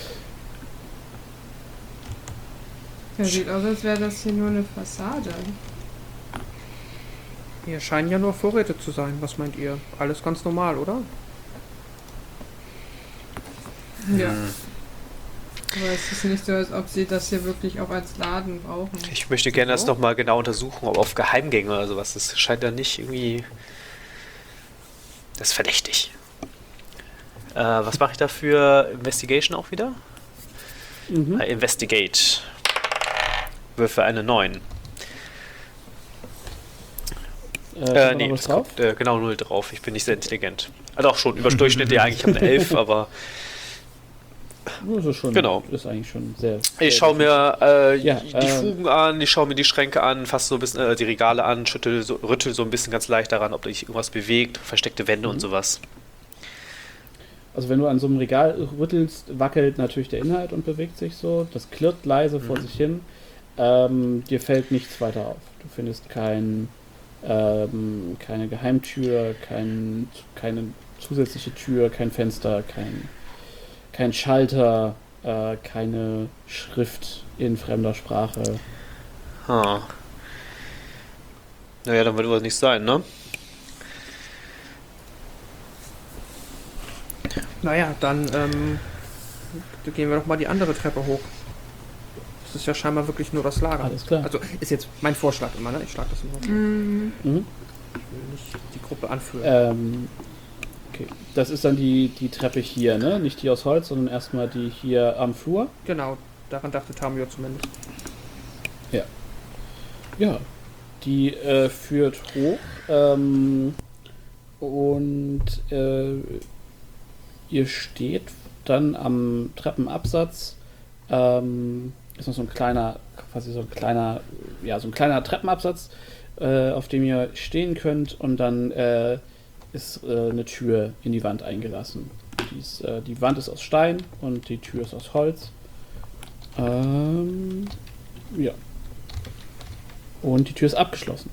Ja, sieht aus, als wäre das hier nur eine Fassade. Hier scheinen ja nur Vorräte zu sein. Was meint ihr? Alles ganz normal, oder? Ja. Hm. Aber es ist nicht so, als ob sie das hier wirklich auch als Laden brauchen. Ich möchte gerne das So. nochmal genau untersuchen, ob auf Geheimgänge oder sowas. Das scheint ja nicht irgendwie. Das ist verdächtig. Äh, was mache ich da für Investigation auch wieder? mhm. Äh, Investigate. Würfe eine neun. äh, Äh, kommt nee, noch was es drauf? kommt äh, genau null drauf. Ich bin nicht sehr intelligent. Ah, doch, schon über Durchschnitt, ja, eigentlich habe eine elf, aber Das ist schon, Genau. ist eigentlich schon sehr. sehr ich schaue gut. mir äh, Ja, die ähm, Fugen an, ich schaue mir die Schränke an, fasse so ein bisschen äh, die Regale an, schüttel so, rüttel so ein bisschen ganz leicht daran, ob sich irgendwas bewegt, versteckte Wände Mhm. und sowas. Also wenn du an so einem Regal rüttelst, wackelt natürlich der Inhalt und bewegt sich so. Das klirrt leise vor Mhm. sich hin. Ähm, dir fällt nichts weiter auf. Du findest kein, ähm, keine Geheimtür, kein, keine zusätzliche Tür, kein Fenster, kein, kein Schalter, äh, keine Schrift in fremder Sprache. Ha. Naja, dann wird was nicht sein, ne? Naja, dann ähm, gehen wir doch mal die andere Treppe hoch. Das ist ja scheinbar wirklich nur das Lager. Alles klar. Also ist jetzt mein Vorschlag immer, ne? Ich schlage das immer. Ich Mhm. Mhm. will nicht die Gruppe anführen. Ähm, okay. Das ist dann die, die Treppe hier, ne? Nicht die aus Holz, sondern erstmal die hier am Flur. Genau, daran dachte Tamio zumindest. Ja, die äh, führt hoch ähm, und äh, ihr steht dann am Treppenabsatz. Ähm, ist noch so ein kleiner, quasi so ein kleiner, ja, so ein kleiner Treppenabsatz, äh, auf dem ihr stehen könnt und dann äh, ist äh, eine Tür in die Wand eingelassen. Die, ist, äh, die Wand ist aus Stein und die Tür ist aus Holz. Ähm, ja. Und die Tür ist abgeschlossen.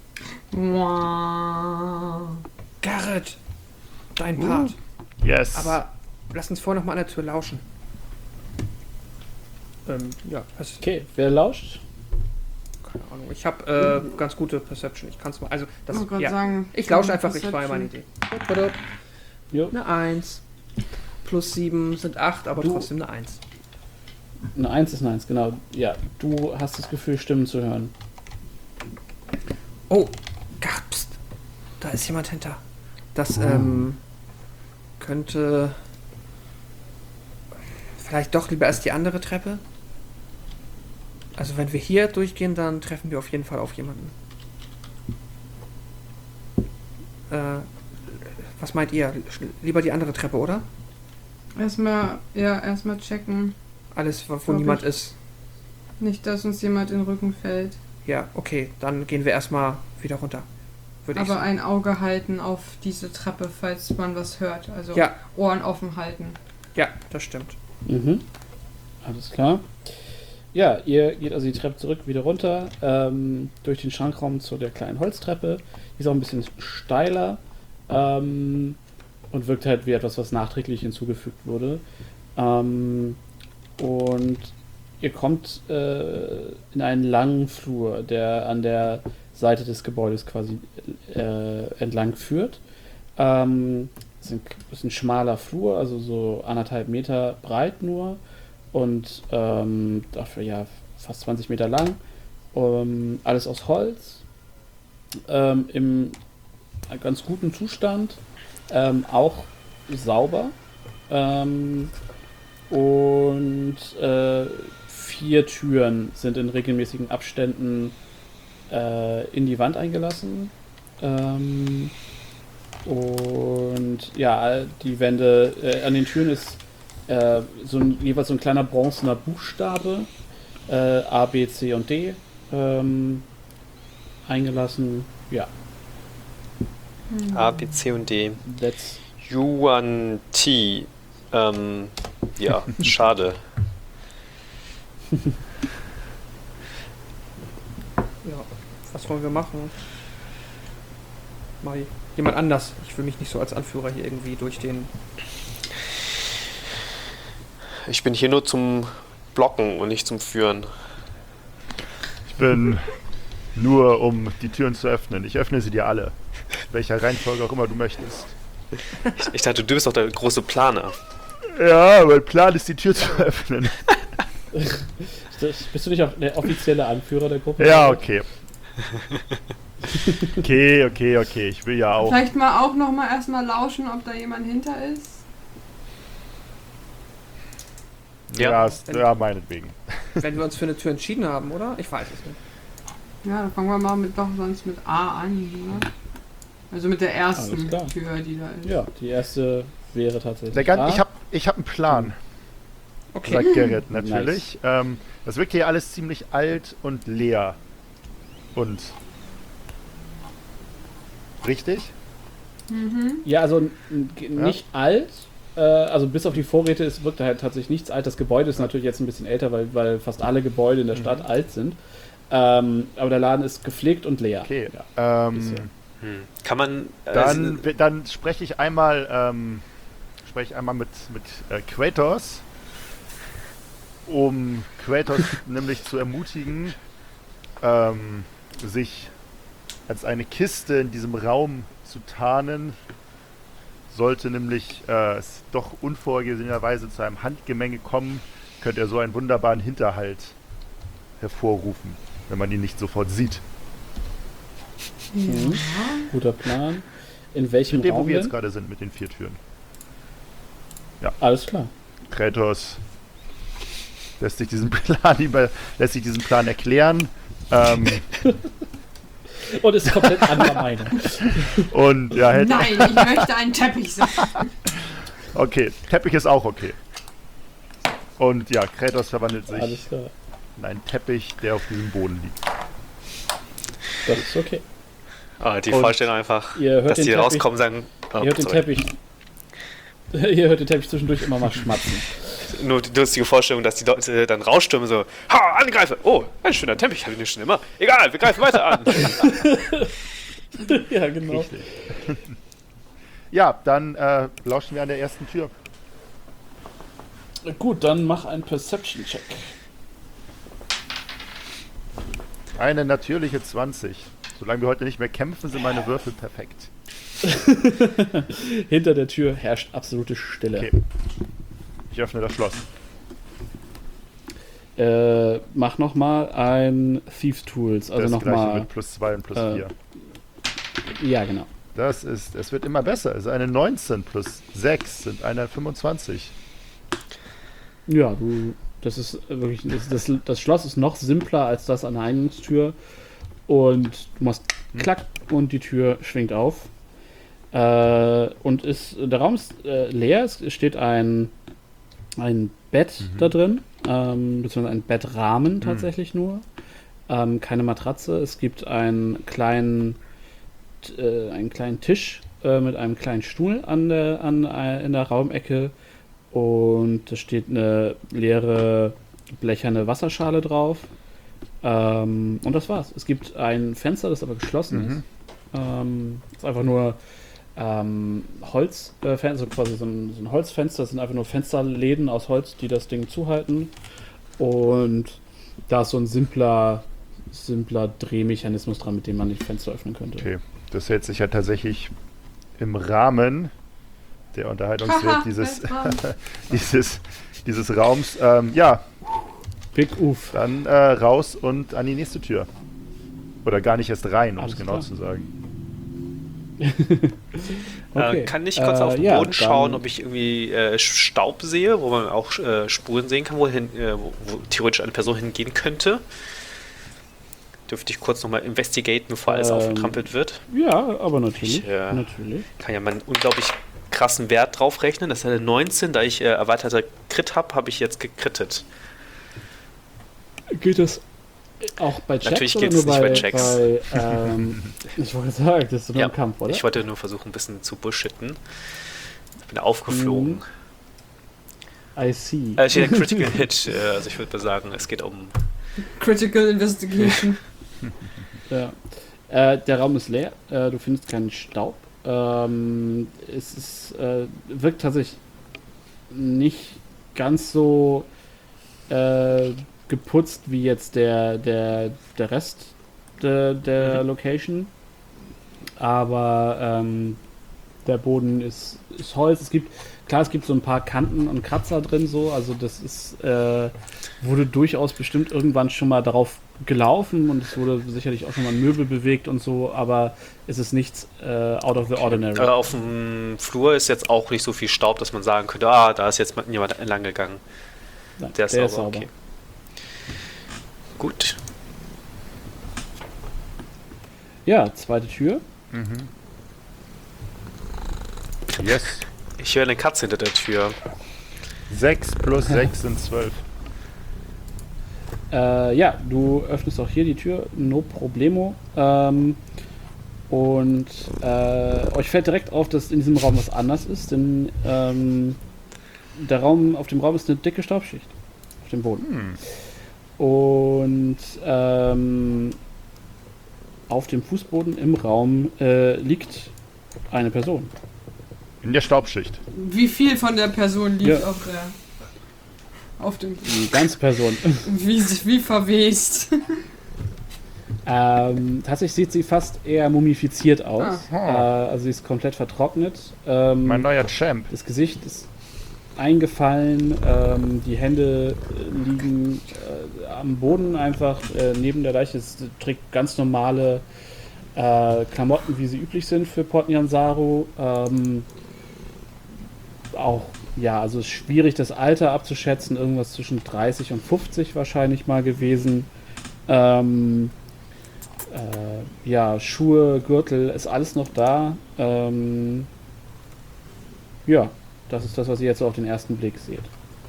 Wow. Garrett! Dein Part. Yes. Aber lass uns vorher noch mal an der Tür lauschen. Ähm, ja, was, Okay, wer lauscht? keine Ahnung. Ich habe äh, ganz gute Perception. Ich kann es mal. Also, das, Ich wollte gerade ja. sagen, Ich lausche einfach, ich war ja meine Perception. Idee. Jo. Eine eins. Plus sieben sind acht, aber Du- trotzdem eine eins. Eine eins ist eine eins, genau. Ja, du hast das Gefühl, Stimmen zu hören. Oh, Gott, pst. Da ist jemand hinter. Das ähm, könnte vielleicht doch lieber erst die andere Treppe. Also wenn wir hier durchgehen, dann treffen wir auf jeden Fall auf jemanden. Äh, was meint ihr? Lieber die andere Treppe, oder? Erstmal, ja, erstmal checken. Alles, wo Glaub niemand ich. ist. Nicht, dass uns jemand in den Rücken fällt. Ja, okay, dann gehen wir erstmal wieder runter. Würde ich Aber sagen. ein Auge halten auf diese Treppe, falls man was hört. Also Ja. Ohren offen halten. Ja, das stimmt. Mhm. Alles klar. Ja, ihr geht also die Treppe zurück, wieder runter, ähm, durch den Schrankraum zu der kleinen Holztreppe. Die ist auch ein bisschen steiler ähm, und wirkt halt wie etwas, was nachträglich hinzugefügt wurde. Ähm, und ihr kommt äh, in einen langen Flur, der an der Seite des Gebäudes quasi äh, entlang führt. Ähm, es ist ein, ist ein schmaler Flur, also so anderthalb Meter breit nur und ähm, dafür ja fast zwanzig Meter lang. Ähm, alles aus Holz, ähm, im ganz guten Zustand, ähm, auch sauber ähm, und äh, vier Türen sind in regelmäßigen Abständen äh, in die Wand eingelassen. Ähm, und ja, die Wände, äh, an den Türen ist äh, so ein, jeweils so ein kleiner bronzener Buchstabe, äh, A, B, C und D, ähm, eingelassen. Ja, A, B, C und D. let's. Yuan Ti. Ähm, ja, schade. Ja, was wollen wir machen? Mal jemand anders. Ich will mich nicht so als Anführer hier irgendwie durch den... Ich bin hier nur zum Blocken und nicht zum Führen. Ich bin nur, um die Türen zu öffnen. Ich öffne sie dir alle. In welcher Reihenfolge auch immer du möchtest. Ich, ich dachte, du bist doch der große Planer. Ja, mein Plan ist, die Tür zu öffnen. Bist du nicht auch der offizielle Anführer der Gruppe? Ja, okay. Okay, okay, okay. Ich will ja auch. Vielleicht mal auch noch mal erstmal lauschen, ob da jemand hinter ist. Ja. Ja, ist, ja, meinetwegen. Wenn wir uns für eine Tür entschieden haben, oder? Ich weiß es nicht. Ja, dann fangen wir mal mit, doch sonst mit A an. Ne? Also mit der Alles ersten klar. Tür, die da ist. Ja, die erste wäre tatsächlich. Der Gan- A. ich habe ich hab einen Plan, Okay. sagt Gerrit natürlich. Ähm, das wirkt hier alles ziemlich alt und leer. Und. Richtig? Mhm. Ja, also n- n- nicht alt. Äh, also bis auf die Vorräte ist, wirkt da halt tatsächlich nichts alt. Das Gebäude ist natürlich jetzt ein bisschen älter, weil, weil fast alle Gebäude in der Stadt alt sind. Ähm, aber der Laden ist gepflegt und leer. Okay. Ja. Ähm, bisher. Hm. Kann man. Äh, dann, dann spreche ich einmal, ähm, spreche ich einmal mit, mit äh, Kratos, um Kratos nämlich zu ermutigen, ähm, sich als eine Kiste in diesem Raum zu tarnen. Sollte nämlich äh, es doch unvorhergesehenerweise zu einem Handgemenge kommen, könnte er so einen wunderbaren Hinterhalt hervorrufen, wenn man ihn nicht sofort sieht. Mhm. Guter Plan. In welchem In dem, wo Raum wir jetzt denn? gerade sind mit den vier Türen. Alles klar. Kratos lässt sich diesen Plan über, lässt sich diesen Plan erklären. Ähm, Und ist komplett anderer Meinung. und ja, hätte, Nein, ich möchte einen Teppich sehen. okay, Teppich ist auch okay. Und ja, Kratos verwandelt sich Alles klar. in einen Teppich, der auf diesem Boden liegt. Das ist okay. ah, die Und- Vorstellung einfach, Ihr hört dass den die Teppich- rauskommen und sagen. Oh, Ihr hört den sorry. Teppich. Ihr hört den Teppich zwischendurch immer mal schmatzen. Nur die lustige Vorstellung, dass die Leute dann rausstürmen, so, ha, angreife! Oh, ein schöner Teppich, hatte ich nicht schon immer. Egal, wir greifen weiter an. Ja, genau. Richtig. Ja, dann äh, lauschen wir an der ersten Tür. Gut, dann mach einen Perception-Check. Eine natürliche zwanzig. Solange wir heute nicht mehr kämpfen, sind meine Würfel perfekt. Hinter der Tür herrscht absolute Stille. Okay. Ich öffne das Schloss. Äh, mach nochmal ein Thieves Tools. Also das gleiche nochmal. mit plus zwei und plus äh, vier. Ja, genau. Das ist, es wird immer besser. Also eine neunzehn plus sechs sind eine fünfundzwanzig. Ja, du. Das ist wirklich. Das, das, das Schloss ist noch simpler als das an der Eingangstür. Und du machst klack und die Tür schwingt auf. Äh, und ist, der Raum ist äh, leer. Es steht ein, ein Bett Mhm. da drin. Ähm, beziehungsweise ein Bettrahmen tatsächlich nur. Ähm, keine Matratze. Es gibt einen kleinen, äh, einen kleinen Tisch äh, mit einem kleinen Stuhl an der, an, äh, in der Raumecke. Und da steht eine leere blecherne Wasserschale drauf. Ähm, und das war's. Es gibt ein Fenster, das aber geschlossen Mhm. ist. Ähm, ist einfach nur ähm, Holz, äh, Fen- also quasi so ein, so ein Holzfenster. Das sind einfach nur Fensterläden aus Holz, die das Ding zuhalten. Und da ist so ein simpler, simpler Drehmechanismus dran, mit dem man die Fenster öffnen könnte. Okay. Das hält sich ja tatsächlich im Rahmen der Unterhaltungswert dieses, dieses, dieses Raums. Ähm, ja, Big Uff. dann äh, raus und an die nächste Tür. Oder gar nicht erst rein, um es Alles genau klar. zu sagen. Okay. Äh, kann ich kurz Äh, auf den ja, Boden schauen, dann- ob ich irgendwie äh, Staub sehe, wo man auch äh, Spuren sehen kann, wohin, äh, wo, wo theoretisch eine Person hingehen könnte? Dürfte ich kurz nochmal investigaten, bevor alles Ähm, aufgetrampelt wird? Ja, aber natürlich. Ich, äh, natürlich. Kann ja meinen unglaublich krassen Wert drauf rechnen. Das ist eine neunzehn, da ich äh, erweiterter Crit habe, habe ich jetzt gekrittet. Gilt das auch bei Checks? Natürlich oder gilt es nur nicht bei Checks. Bei, ähm, ich wollte sagen, das ist nur Ja, im Kampf, oder? Ich wollte nur versuchen, ein bisschen zu bullshitten. Ich bin aufgeflogen. Mhm. I see. Äh, steht ein Critical Hit, äh, also ich würde mal sagen, es geht um. Critical Investigation. Ja. Äh, der Raum ist leer, äh, du findest keinen Staub. Ähm, es ist, äh, wirkt tatsächlich nicht ganz so äh, geputzt wie jetzt der, der, der Rest de, der Mhm. Location. Aber ähm, der Boden ist, ist Holz. Es gibt, klar, es gibt so ein paar Kanten und Kratzer drin, so. Also das ist, äh, wurde durchaus bestimmt irgendwann schon mal darauf gelaufen und es wurde sicherlich auch schon mal ein Möbel bewegt und so, aber es ist nichts äh, out of the ordinary. Äh, auf dem Flur ist jetzt auch nicht so viel Staub, dass man sagen könnte, ah, da ist jetzt mal jemand entlang gegangen. Nein, Der ist sauber, okay. Gut. Ja, zweite Tür. Mhm. Yes. Ich höre eine Katze hinter der Tür. sechs plus sechs sind zwölf. Äh, ja, du öffnest auch hier die Tür, no problemo. Ähm, und äh, euch fällt direkt auf, dass in diesem Raum was anders ist, denn ähm, der Raum, auf dem Raum ist eine dicke Staubschicht auf dem Boden. Hm. Und ähm, auf dem Fußboden im Raum äh, liegt eine Person. In der Staubschicht. Wie viel von der Person liegt Ja. auf der. Auf dem. Die ganze Person. Wie, wie verwest. Ähm, tatsächlich sieht sie fast eher mumifiziert aus. Äh, Aha. also sie ist komplett vertrocknet. Ähm, Mein neuer Champ. das Gesicht ist eingefallen. Ähm, die Hände äh, liegen äh, am Boden einfach äh, neben der Leiche. Es trägt ganz normale äh, Klamotten, wie sie üblich sind für Port Nyansaru. Ähm, auch, ja, also es ist schwierig, das Alter abzuschätzen. Irgendwas zwischen dreißig und fünfzig wahrscheinlich mal gewesen. Ähm, äh, ja, Schuhe, Gürtel, ist alles noch da. Ähm, ja, das ist das, was ihr jetzt so auf den ersten Blick seht.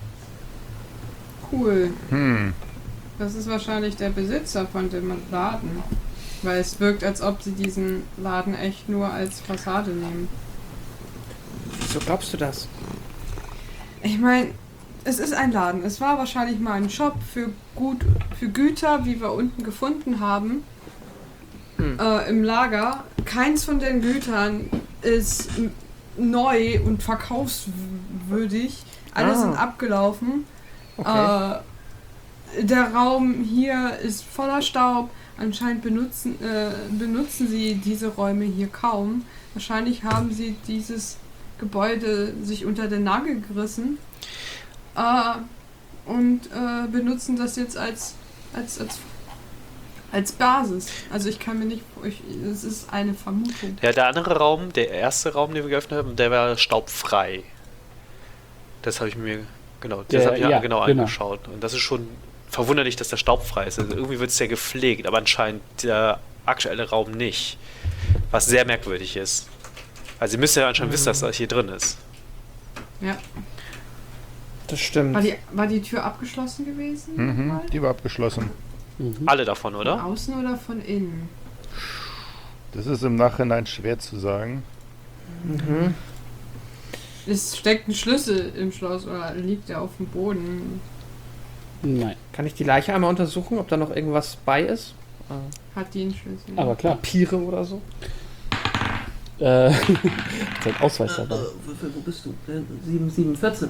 Cool. Hm. Das ist wahrscheinlich der Besitzer von dem Laden. Weil es wirkt, als ob sie diesen Laden echt nur als Fassade nehmen. Wieso glaubst du das? Ich meine, es ist ein Laden. Es war wahrscheinlich mal ein Shop für, gut, für Güter, wie wir unten gefunden haben, Hm. äh, im Lager. Keins von den Gütern ist n- neu und verkaufswürdig. Alle Ah. sind abgelaufen. Okay. Äh, der Raum hier ist voller Staub. anscheinend benutzen, äh, benutzen sie diese Räume hier kaum. Wahrscheinlich haben sie dieses Gebäude sich unter den Nagel gerissen äh, und äh, benutzen das jetzt als, als, als, als Basis. Also ich kann mir nicht, ich, es ist eine Vermutung. Ja, der andere Raum, der erste Raum, den wir geöffnet haben, der war staubfrei. Das habe ich mir, genau, das Der- habe ich mir ja, genau genau. angeschaut. Und das ist schon verwunderlich, dass der staubfrei ist. Also irgendwie wird es ja gepflegt, aber anscheinend der aktuelle Raum nicht. Was sehr merkwürdig ist. Also ihr müsst ja anscheinend wissen, dass das hier drin ist. Ja. Das stimmt. War die, war die Tür abgeschlossen gewesen? Mhm, mal? die war abgeschlossen. Mhm. Alle davon, Von oder? außen oder von innen? Das ist im Nachhinein schwer zu sagen. Mhm. Es steckt ein Schlüssel im Schloss oder liegt er auf dem Boden? Nein, Kann ich die Leiche einmal untersuchen, ob da noch irgendwas bei ist? Äh, Hat die einen Schlüssel? aber klar. Papiere oder so? Äh, sein Ausweis dabei. wo bist du? sieben sieben vierzehn.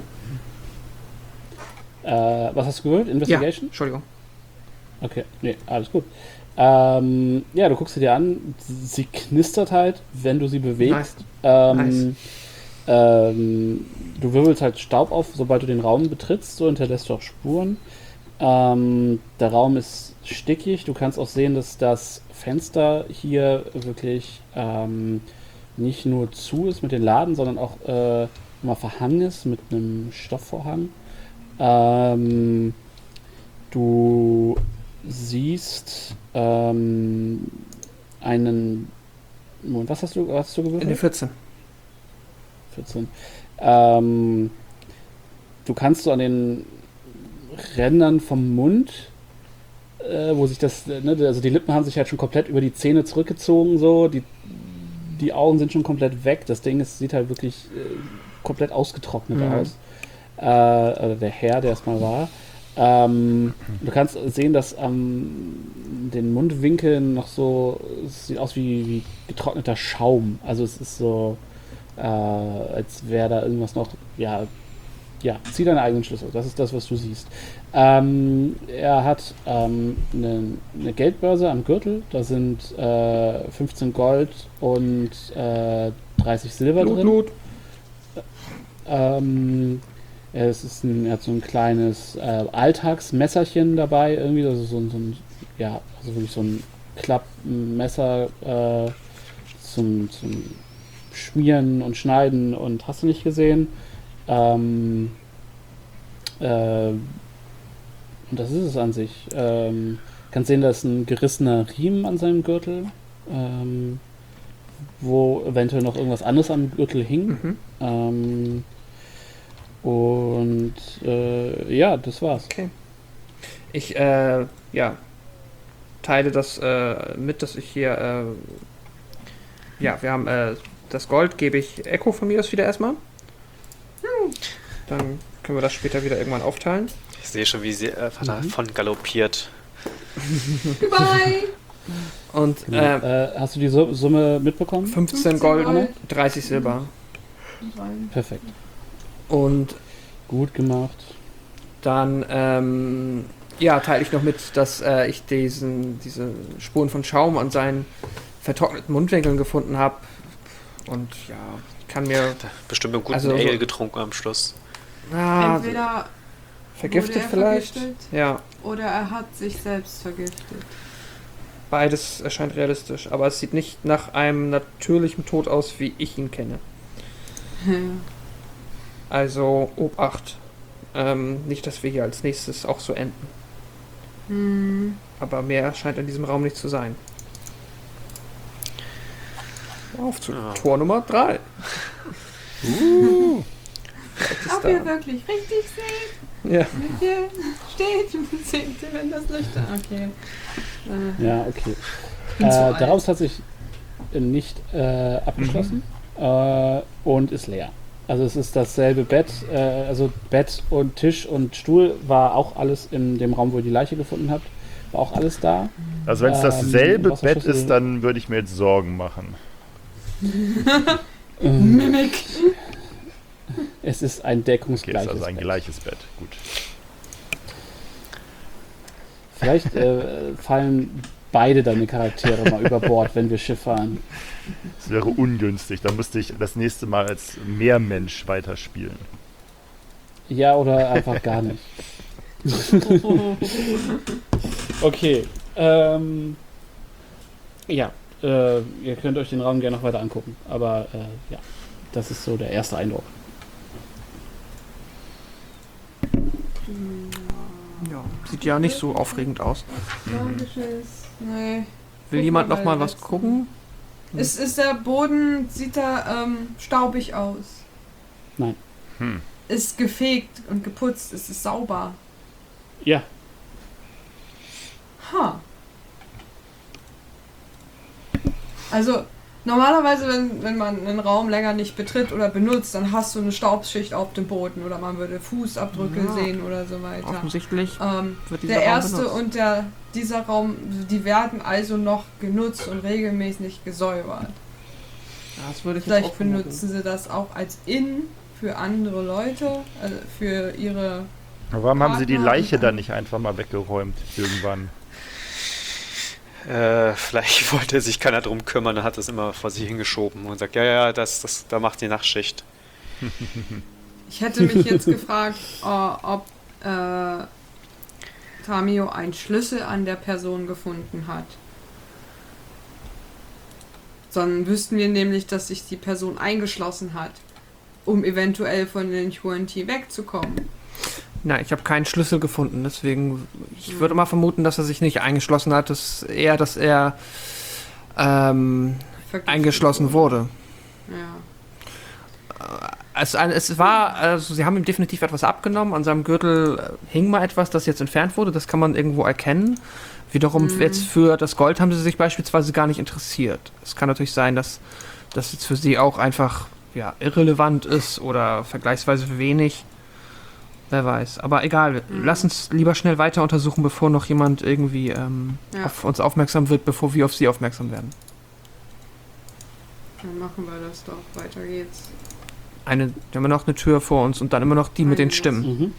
Äh, was hast du gewählt? Ja, Investigation? Entschuldigung. Okay, nee, alles gut. Ähm, ja, du guckst sie dir an. Sie knistert halt, wenn du sie bewegst. Ähm, Nice. ähm, du wirbelst halt Staub auf, sobald du den Raum betrittst, so hinterlässt du auch Spuren. Ähm, der Raum ist stickig. Du kannst auch sehen, dass das Fenster hier wirklich ähm, nicht nur zu ist mit den Laden, sondern auch äh, mal verhangen ist mit einem Stoffvorhang. Ähm, du siehst ähm, einen. Moment, was hast du, was hast du In der gewürfelt? vierzehn. vierzehn. Ähm, du kannst so an den Rändern vom Mund, äh, wo sich das, ne, also die Lippen haben sich halt schon komplett über die Zähne zurückgezogen, so, die, die Augen sind schon komplett weg. Das Ding ist, sieht halt wirklich äh, komplett ausgetrocknet Mhm. aus. Äh, also der Herr, der es mal war. Ähm, du kannst sehen, dass an den Mundwinkeln noch so, es sieht aus wie, wie getrockneter Schaum. Also es ist so, äh, als wäre da irgendwas noch, ja, ja, zieh deinen eigenen Schlüssel. Das ist das, was du siehst. Ähm, er hat ähm, eine, eine Geldbörse am Gürtel. Da sind äh, fünfzehn Gold und äh, dreißig Silber Blut, drin. Blut. Ähm, es ist ein, er hat so ein kleines äh, Alltagsmesserchen dabei, irgendwie, also so, ein- so ein, ja, also wirklich so ein Klappmesser äh, zum, zum Schmieren und Schneiden und hast du nicht gesehen. Ähm, äh, und das ist es an sich. Ähm, kannst sehen, da ist ein gerissener Riemen an seinem Gürtel, ähm, wo eventuell noch irgendwas anderes am Gürtel hing. Mhm. Ähm, und äh, ja, das war's. Okay. Ich, äh, ja, teile das äh, mit, dass ich hier, äh, ja, wir haben äh, das Gold, gebe ich Echo von mir aus wieder erstmal. Dann können wir das später wieder irgendwann aufteilen. Ich sehe schon, wie sie einfach Mhm. davon galoppiert. Goodbye! Und Genau. äh, Äh, hast du die Su- Summe mitbekommen? fünfzehn fünfzehn Gold, Gold. dreißig Silber. Rein. Perfekt. Und Gut gemacht. dann, ähm, ja, teile ich noch mit, dass äh, ich diesen, diese Spuren von Schaum an seinen vertrockneten Mundwinkeln gefunden habe. Und ja, ich kann mir, Bestimmt einen guten Also so- Ale getrunken am Schluss. ah, Entweder vergiftet wurde er vielleicht. vergiftet Ja, oder er hat sich selbst vergiftet. beides erscheint realistisch, aber es sieht nicht nach einem natürlichen Tod aus, wie ich ihn kenne. Also Obacht. Ähm, nicht, dass wir hier als nächstes auch so enden. Hm. Aber mehr scheint in diesem Raum nicht zu sein. Auf zu Ja. Tor Nummer drei. Uh, Ob ihr wirklich richtig seht, Ja. wie hier steht, seht ihr, wenn das Licht da. Okay. Äh, Ja, okay. bin zu Äh, alt. der Raum ist tatsächlich nicht äh, abgeschlossen äh, und ist leer. Also es ist dasselbe Bett, äh, also Bett und Tisch und Stuhl war auch alles in dem Raum, wo ihr die Leiche gefunden habt. War auch alles da. also wenn es Ähm, dasselbe Bett Wasserschlüssel- ist, dann würde ich mir jetzt Sorgen machen. Ähm, Mimik. es ist ein Okay, deckungsgleiches ist also ein Bett. gleiches Bett. Gut. Vielleicht äh, fallen beide deine Charaktere mal über Bord, wenn wir Schiff fahren. Das wäre ungünstig. Dann müsste ich das nächste Mal als Meermensch weiterspielen. Ja, oder einfach gar nicht. Okay. Ähm, ja, äh, ihr könnt euch den Raum gerne noch weiter angucken. Aber äh, ja, das ist so der erste Eindruck. Ja, sieht ja nicht so aufregend aus. Magisches. Nee. Will Guck jemand mal noch bei mal was letzten. gucken? Ist, ist der Boden, sieht da ähm, staubig aus? Nein. Hm. Ist gefegt und geputzt, ist es sauber? Ja, Ha. Also, normalerweise, wenn, wenn man einen Raum länger nicht betritt oder benutzt, dann hast du eine Staubschicht auf dem Boden oder man würde Fußabdrücke Ja. sehen oder so weiter. Offensichtlich Ähm, wird dieser der Raum erste benutzt. und der, dieser Raum, die werden also noch genutzt und regelmäßig gesäubert. Ja, das würde ich jetzt Vielleicht auch vermuten. benutzen sie das auch als Inn für andere Leute, also für ihre... Aber warum haben sie die Partner Leiche und- dann nicht einfach mal weggeräumt irgendwann? Äh, vielleicht wollte sich keiner drum kümmern und hat das immer vor sich hingeschoben und sagt, ja, ja, das, das, da macht die Nachtschicht. Ich hätte mich jetzt gefragt, äh, ob äh, Tamio einen Schlüssel an der Person gefunden hat. Dann wüssten wir nämlich, dass sich die Person eingeschlossen hat, um eventuell von den Yuan-Ti wegzukommen. Na, ich habe keinen Schlüssel gefunden, deswegen, ich würde mal vermuten, dass er sich nicht eingeschlossen hat, dass eher, dass er ähm, Vergiftet eingeschlossen wurde. Ja. Es, es war, also sie haben ihm definitiv etwas abgenommen, an seinem Gürtel äh, hing mal etwas, das jetzt entfernt wurde, das kann man irgendwo erkennen. Wiederum Mhm. jetzt für das Gold haben sie sich beispielsweise gar nicht interessiert. Es kann natürlich sein, dass das jetzt für sie auch einfach ja, irrelevant ist oder vergleichsweise wenig. Wer weiß. Aber egal, Mhm. lass uns lieber schnell weiter untersuchen, bevor noch jemand irgendwie ähm, Ja. auf uns aufmerksam wird, bevor wir auf sie aufmerksam werden. Dann machen wir das doch. Weiter geht's. Eine, wir haben noch eine Tür vor uns und dann immer noch die mit den Eine. Stimmen. Mhm.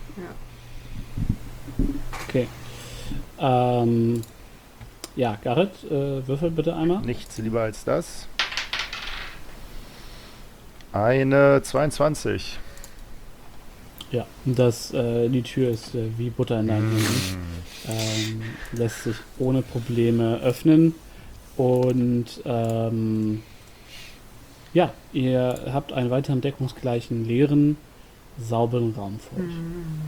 Ja. Okay. Ähm, ja, Garrett, äh, würfel bitte einmal. Nichts lieber als das. Eine zweiundzwanzig. Ja, das, äh, die Tür ist äh, wie Butter in deinen Händen. Hm. Ähm, lässt sich ohne Probleme öffnen. Und ähm, ja, ihr habt einen weiteren deckungsgleichen, leeren, sauberen Raum vor euch.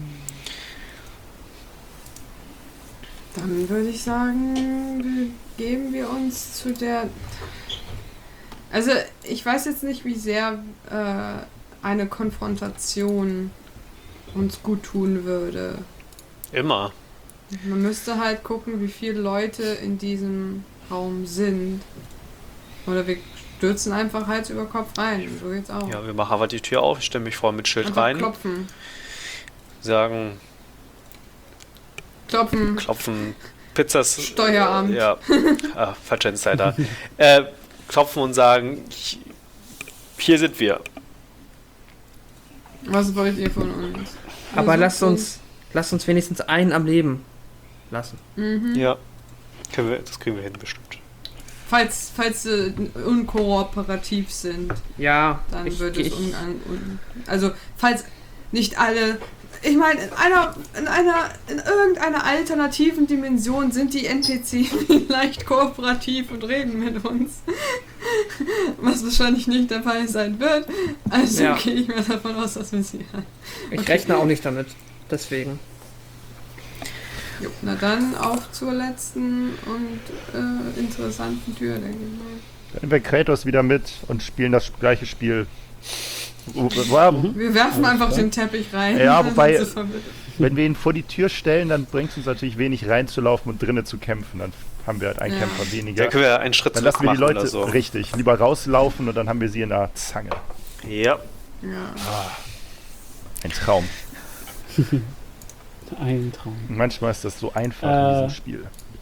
Dann würde ich sagen, begeben wir uns zu der... Also, ich weiß jetzt nicht, wie sehr äh, eine Konfrontation uns gut tun würde. Immer. Man müsste halt gucken, wie viele Leute in diesem Raum sind. Oder wir stürzen einfach Hals über Kopf rein. So geht's auch. Ja, wir machen aber die Tür auf, ich stelle mich vor mit Schild Einfach rein, klopfen. sagen, Klopfen. klopfen, Pizzas... Steueramt. Ja, ah, falscher Insider. äh, klopfen und sagen, hier sind wir. Was wollt ihr von uns? Aber Wir lasst suchen- uns, lasst uns wenigstens einen am Leben lassen. Mhm. Ja, können wir, das kriegen wir hin bestimmt. Falls, falls sie unkooperativ sind, Ja, dann ich, wird ich, es unang... Un also, falls nicht alle... Ich meine, in einer, in einer, in irgendeiner alternativen Dimension sind die N P C vielleicht kooperativ und reden mit uns. Was wahrscheinlich nicht der Fall sein wird. Also Ja. gehe ich mal davon aus, dass wir sie haben. ich okay. rechne auch nicht damit. Deswegen. Jo, na dann auf zur letzten und äh, interessanten Tür, denke ich mal. Dann nehmen wir Kratos wieder mit und spielen das gleiche Spiel. Wow. Wir werfen Alles einfach klar. den Teppich rein. Ja, dann wobei- sind sie verwirrt. Wenn wir ihn vor die Tür stellen, dann bringt es uns natürlich wenig reinzulaufen und drinnen zu kämpfen. Dann haben wir halt einen Ja. Kämpfer weniger. Dann können wir einen Schritt Dann zurück lassen wir die machen Leute oder so. richtig lieber rauslaufen und dann haben wir sie in der Zange. Ja, Ja. Ein Traum. Ein Traum. Manchmal ist das so einfach Äh. in diesem Spiel.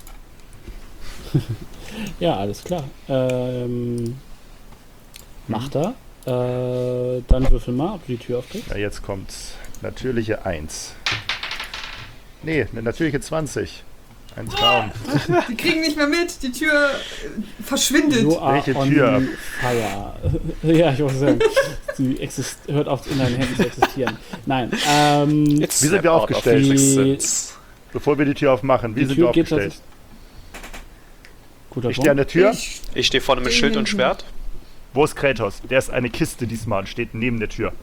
Ja, alles klar. Ähm, macht er. Äh, dann würfel mal, ob du die Tür aufkriegst. Ja, jetzt kommt's. Natürliche eins. Nee, eine natürliche zwanzig. Ein Traum. Die kriegen nicht mehr mit, die Tür äh, verschwindet. You are Welche on Tür? fire. Ja, ich wollte sagen, sie exist hört auf, in deinen Händen zu existieren. Nein, ähm, Jetzt Wie sind wir snap out aufgestellt? of Die- existence. Bevor wir die Tür aufmachen, wie die sind Tür wir geht aufgestellt? tatsächlich. Guter Ich stehe an Punkt. der Tür. Ich, Ich stehe vorne mit Schild und Schwert. Wo ist Kratos? Der ist eine Kiste diesmal und steht neben der Tür.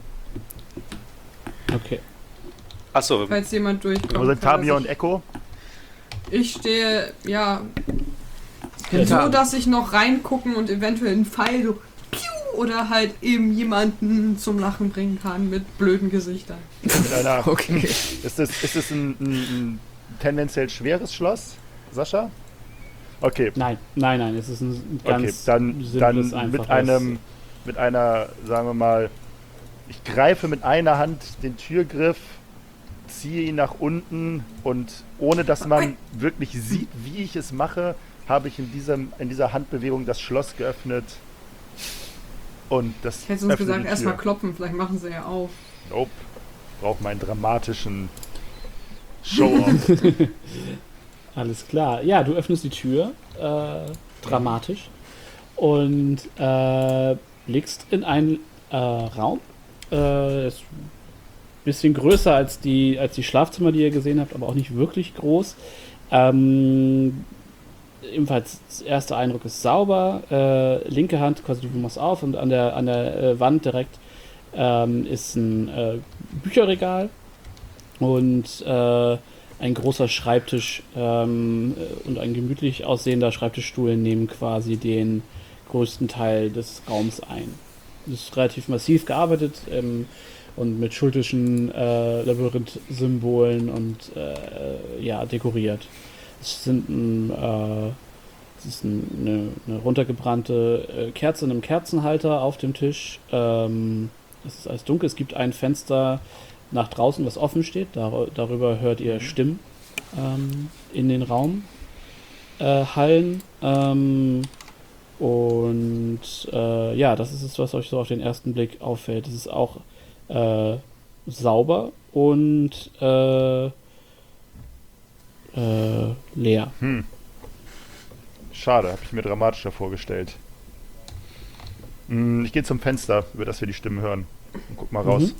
Okay. Achso, falls jemand durchkommt. Wo sind kann er Tamio und sich- Echo? Ich stehe, ja, Hinter- so, dass ich noch reingucken und eventuell einen Pfeil so piu, oder halt eben jemanden zum Lachen bringen kann mit blöden Gesichtern. Mit einer, Okay. Ist das, ist das ein, ein, ein tendenziell schweres Schloss, Sascha? Okay, Nein, nein, nein, es ist ein okay, ganz dann, simples, dann mit einfaches- einem, mit einer, sagen wir mal, ich greife mit einer Hand den Türgriff, ziehe ihn nach unten und ohne dass man wirklich sieht, wie ich es mache, habe ich in, diesem, in dieser Handbewegung das Schloss geöffnet und das Ich hätte sonst öffne gesagt, die erstmal Tür. klopfen, vielleicht machen sie ja auf. Nope. Brauche meinen dramatischen Show-off. Alles klar. Ja, du öffnest die Tür, äh, dramatisch, und äh, blickst in einen äh, Raum. Äh, ist ein bisschen größer als die, als die Schlafzimmer, die ihr gesehen habt, aber auch nicht wirklich groß. Ähm, ebenfalls, der erste Eindruck ist sauber. Äh, linke Hand, quasi du machst auf, und an der, an der äh, Wand direkt ähm, ist ein äh, Bücherregal und äh, ein großer Schreibtisch ähm, und ein gemütlich aussehender Schreibtischstuhl nehmen quasi den größten Teil des Raums ein. Das ist relativ massiv gearbeitet ähm, und mit schultischen äh, Labyrinth-Symbolen und äh, ja, dekoriert. Es sind ein, äh, es ist ein, eine, eine runtergebrannte äh, Kerze in einem Kerzenhalter auf dem Tisch. Ähm, es ist alles dunkel. Es gibt ein Fenster nach draußen, was offen steht. Dar darüber hört ihr Stimmen ähm, in den Raum äh, hallen. Ähm, und äh, ja, das ist es, was euch so auf den ersten Blick auffällt. Es ist auch äh, sauber und äh, äh, leer. Hm. Schade, habe ich mir dramatischer vorgestellt. Hm, ich gehe zum Fenster, über das wir die Stimmen hören. Und guck mal raus. Mhm.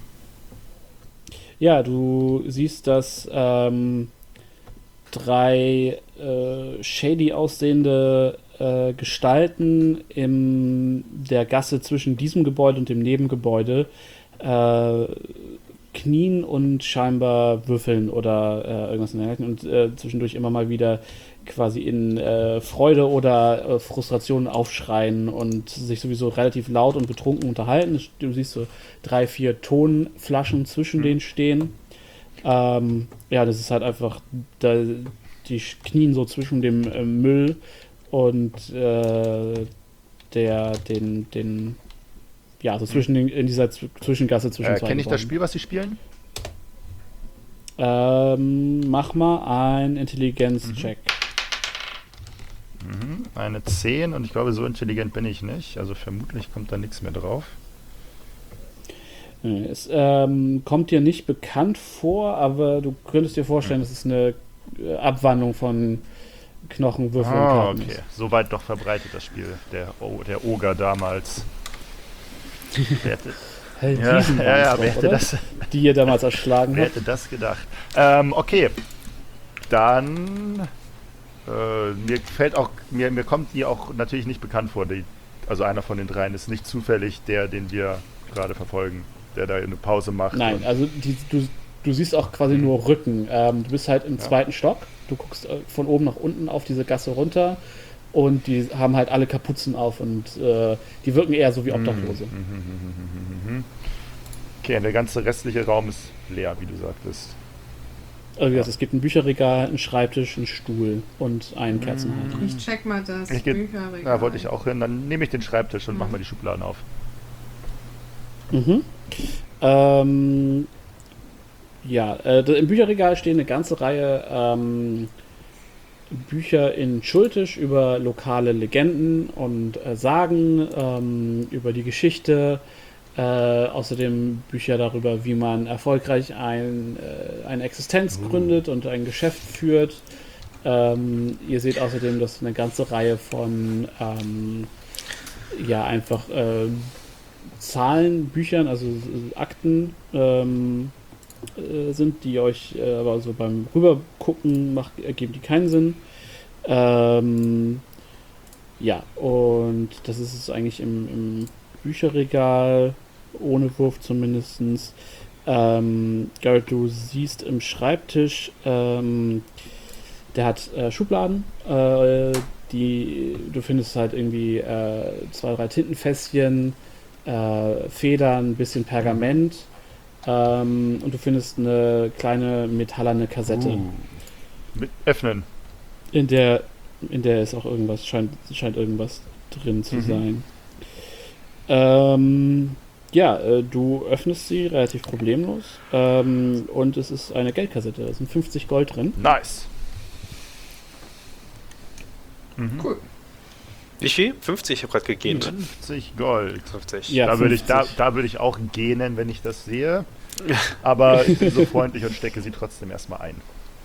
Ja, du siehst, dass ähm, drei äh, shady aussehende äh, Gestalten in der Gasse zwischen diesem Gebäude und dem Nebengebäude äh, knien und scheinbar würfeln oder äh, irgendwas in der Richtung und äh, zwischendurch immer mal wieder quasi in äh, Freude oder äh, Frustration aufschreien und sich sowieso relativ laut und betrunken unterhalten. Du siehst so drei, vier Tonflaschen zwischen Mhm. denen stehen. Ähm, ja, das ist halt einfach, da, die knien so zwischen dem äh, Müll und äh, der, den, den, ja, so zwischen den, in dieser Z Zwischengasse zwischen Äh, zwei Kenne ich das Gebäuden. Spiel, was sie spielen? Ähm, mach mal einen Intelligenz-Check. Mhm. Eine zehn und ich glaube, so intelligent bin ich nicht. Also vermutlich kommt da nichts mehr drauf. Nee, Es ähm, kommt dir nicht bekannt vor, aber du könntest dir vorstellen, dass es eine äh, Abwandlung von Knochenwürfeln und Ah, Karten okay. ist. So weit doch verbreitet das Spiel. Der, o der Oger damals. Wer hätte, Hey, ja, Riesen ja, waren's ja, doch, wer hätte, oder? das, Die ihr damals erschlagen wer habt. hätte das gedacht? Ähm, okay. Dann. Äh, mir fällt auch. Mir, mir kommt die auch natürlich nicht bekannt vor. Die, also einer von den dreien ist nicht zufällig der, den wir gerade verfolgen. Der da eine Pause macht. Nein, und- also die, du, du siehst auch quasi nur Rücken. Ähm, du bist halt im Ja. zweiten Stock. Du guckst äh, von oben nach unten auf diese Gasse runter und die haben halt alle Kapuzen auf und äh, die wirken eher so wie Obdachlose. Mhm, mhm, mhm, mhm, mhm. Okay, und der ganze restliche Raum ist leer, wie du sagtest. Also wie gesagt, es gibt ein Bücherregal, einen Schreibtisch, einen Stuhl und einen Kerzenhalter. Ich check mal das Ich geh- Bücherregal. Da wollte ich auch hin. Dann nehme ich den Schreibtisch und Mhm. mach mal die Schubladen auf. Mhm. Ähm, ja, äh, da- im Bücherregal stehen eine ganze Reihe ähm, Bücher in Schultisch über lokale Legenden und äh, Sagen, ähm, über die Geschichte, äh, außerdem Bücher darüber, wie man erfolgreich ein, äh, eine Existenz Uh. gründet und ein Geschäft führt. Ähm, ihr seht außerdem, dass eine ganze Reihe von ähm, ja einfach äh, Zahlenbüchern, also äh, Akten ähm, äh, sind, die euch äh, aber so beim Rübergucken macht, ergeben die keinen Sinn. Ähm, ja, und das ist es eigentlich im, im Bücherregal, ohne Wurf zumindestens. Ähm, Garrett, du siehst im Schreibtisch, ähm, der hat äh, Schubladen, äh, die du findest halt irgendwie äh, zwei, drei Tintenfässchen, äh, Federn, ein bisschen Pergament ähm, und du findest eine kleine metallerne Kassette, Uh. Mit öffnen. in der in der ist auch irgendwas, scheint, scheint irgendwas drin zu Mhm. sein. Ähm, ja, äh, du öffnest sie relativ problemlos ähm, und es ist eine Geldkassette, da sind fünfzig Gold drin. Nice. Mhm. Cool. Wie viel? fünfzig, ich habe gerade gegähnt. fünfzig Gold. fünfzig. Ja, Da würde ich, da, fünfzig. da würde ich auch gähnen, wenn ich das sehe. Aber ich bin so freundlich und stecke sie trotzdem erstmal ein.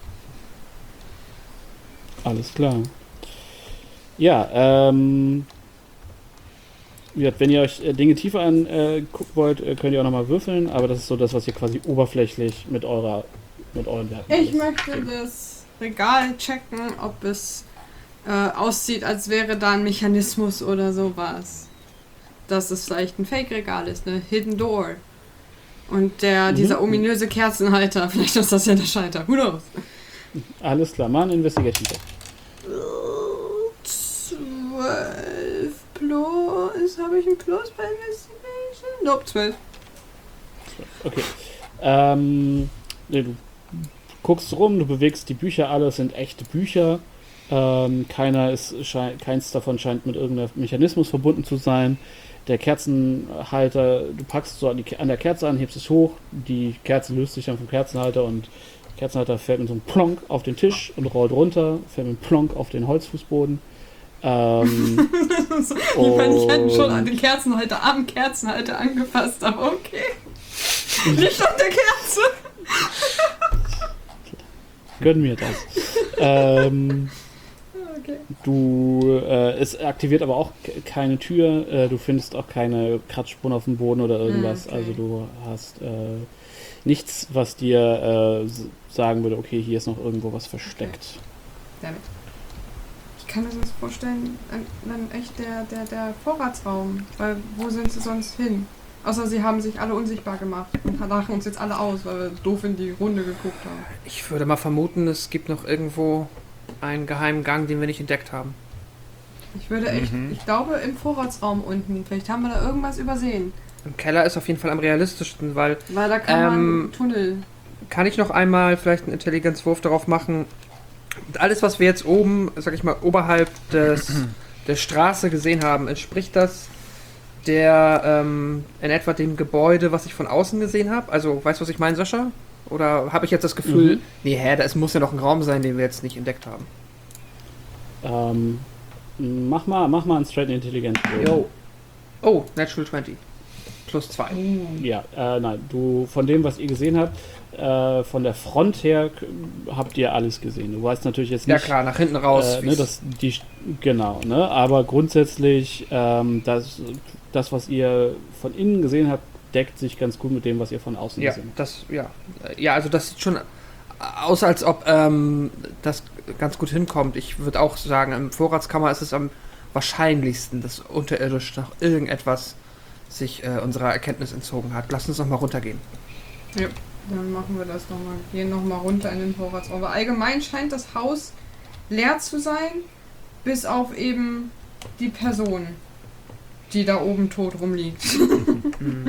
Alles klar. Ja, ähm. Wie gesagt, wenn ihr euch äh, Dinge tiefer angucken wollt, äh, könnt ihr auch nochmal würfeln, aber das ist so das, was ihr quasi oberflächlich mit eurer mit euren Werten Ich alles möchte seht. das Regal checken, ob es äh, aussieht, als wäre da ein Mechanismus oder sowas. Dass es vielleicht ein Fake-Regal ist, eine Hidden Door. Und der, Mhm. dieser ominöse Kerzenhalter, vielleicht ist das ja der Schalter. Who knows? Alles klar, mal ein Investigation Check. zwölf plus. Habe ich ein Plus bei Investigation? Nope, zwölf. Okay. Ähm, nee, du guckst rum, du bewegst die Bücher, alle sind echte Bücher. Ähm, keiner ist, schei- keins davon scheint mit irgendeinem Mechanismus verbunden zu sein. Der Kerzenhalter, du packst so an, die, an der Kerze an, hebst es hoch, die Kerze löst sich dann vom Kerzenhalter und der Kerzenhalter fällt mit so einem Plonk auf den Tisch und rollt runter, fällt mit einem Plonk auf den Holzfußboden. Ähm, Ich meine, ich hätte schon an und- den Kerzenhalter am Kerzenhalter angefasst, aber okay. Nicht an der Kerze. Gönn mir das. ähm, Okay. Du, äh, es aktiviert aber auch k- keine Tür, äh, du findest auch keine Kratzspuren auf dem Boden oder irgendwas, Okay. also du hast äh, nichts, was dir äh, s- sagen würde, okay, hier ist noch irgendwo was versteckt. Damit. Ich kann mir sonst vorstellen, an- dann echt der, der, der Vorratsraum, weil wo sind sie sonst hin? Außer sie haben sich alle unsichtbar gemacht und lachen uns jetzt alle aus, weil wir doof in die Runde geguckt haben. Ich würde mal vermuten, es gibt noch irgendwo einen geheimen Gang, den wir nicht entdeckt haben. Ich würde echt, Mhm. ich glaube im Vorratsraum unten, vielleicht haben wir da irgendwas übersehen. Im Keller ist auf jeden Fall am realistischsten, weil Weil da kann Ähm, man Tunnel. kann ich noch einmal vielleicht einen Intelligenzwurf darauf machen. Und alles, was wir jetzt oben, sag ich mal, oberhalb des, der Straße gesehen haben, entspricht das der ähm, in etwa dem Gebäude, was ich von außen gesehen habe? Also, weißt du, was ich meine, Sascha? Oder habe ich jetzt das Gefühl, Mhm. nee, hä, da ist, muss ja noch ein Raum sein, den wir jetzt nicht entdeckt haben? Ähm, mach mal, mach mal einen Straight Intelligenz. Jo. Oh, Natural zwanzig. Plus zwei. Ja, äh, nein, du, von dem, was ihr gesehen habt, äh, von der Front her k- habt ihr alles gesehen. Du weißt natürlich jetzt Ja nicht, klar, nach hinten raus. Äh, ne, wie's- das, die, genau, ne? Aber grundsätzlich, ähm, das, das, was ihr von innen gesehen habt, deckt sich ganz gut mit dem, was ihr von außen ja, gesehen habt. das, ja. Ja, also das sieht schon aus, als ob ähm, das ganz gut hinkommt. Ich würde auch sagen, im Vorratskammer ist es am wahrscheinlichsten, dass unterirdisch noch irgendetwas sich äh, unserer Erkenntnis entzogen hat. Lass uns noch mal runtergehen. Dann machen wir das nochmal. Gehen nochmal runter in den Vorratsraum. Aber allgemein scheint das Haus leer zu sein, bis auf eben die Person, die da oben tot rumliegt. Mhm.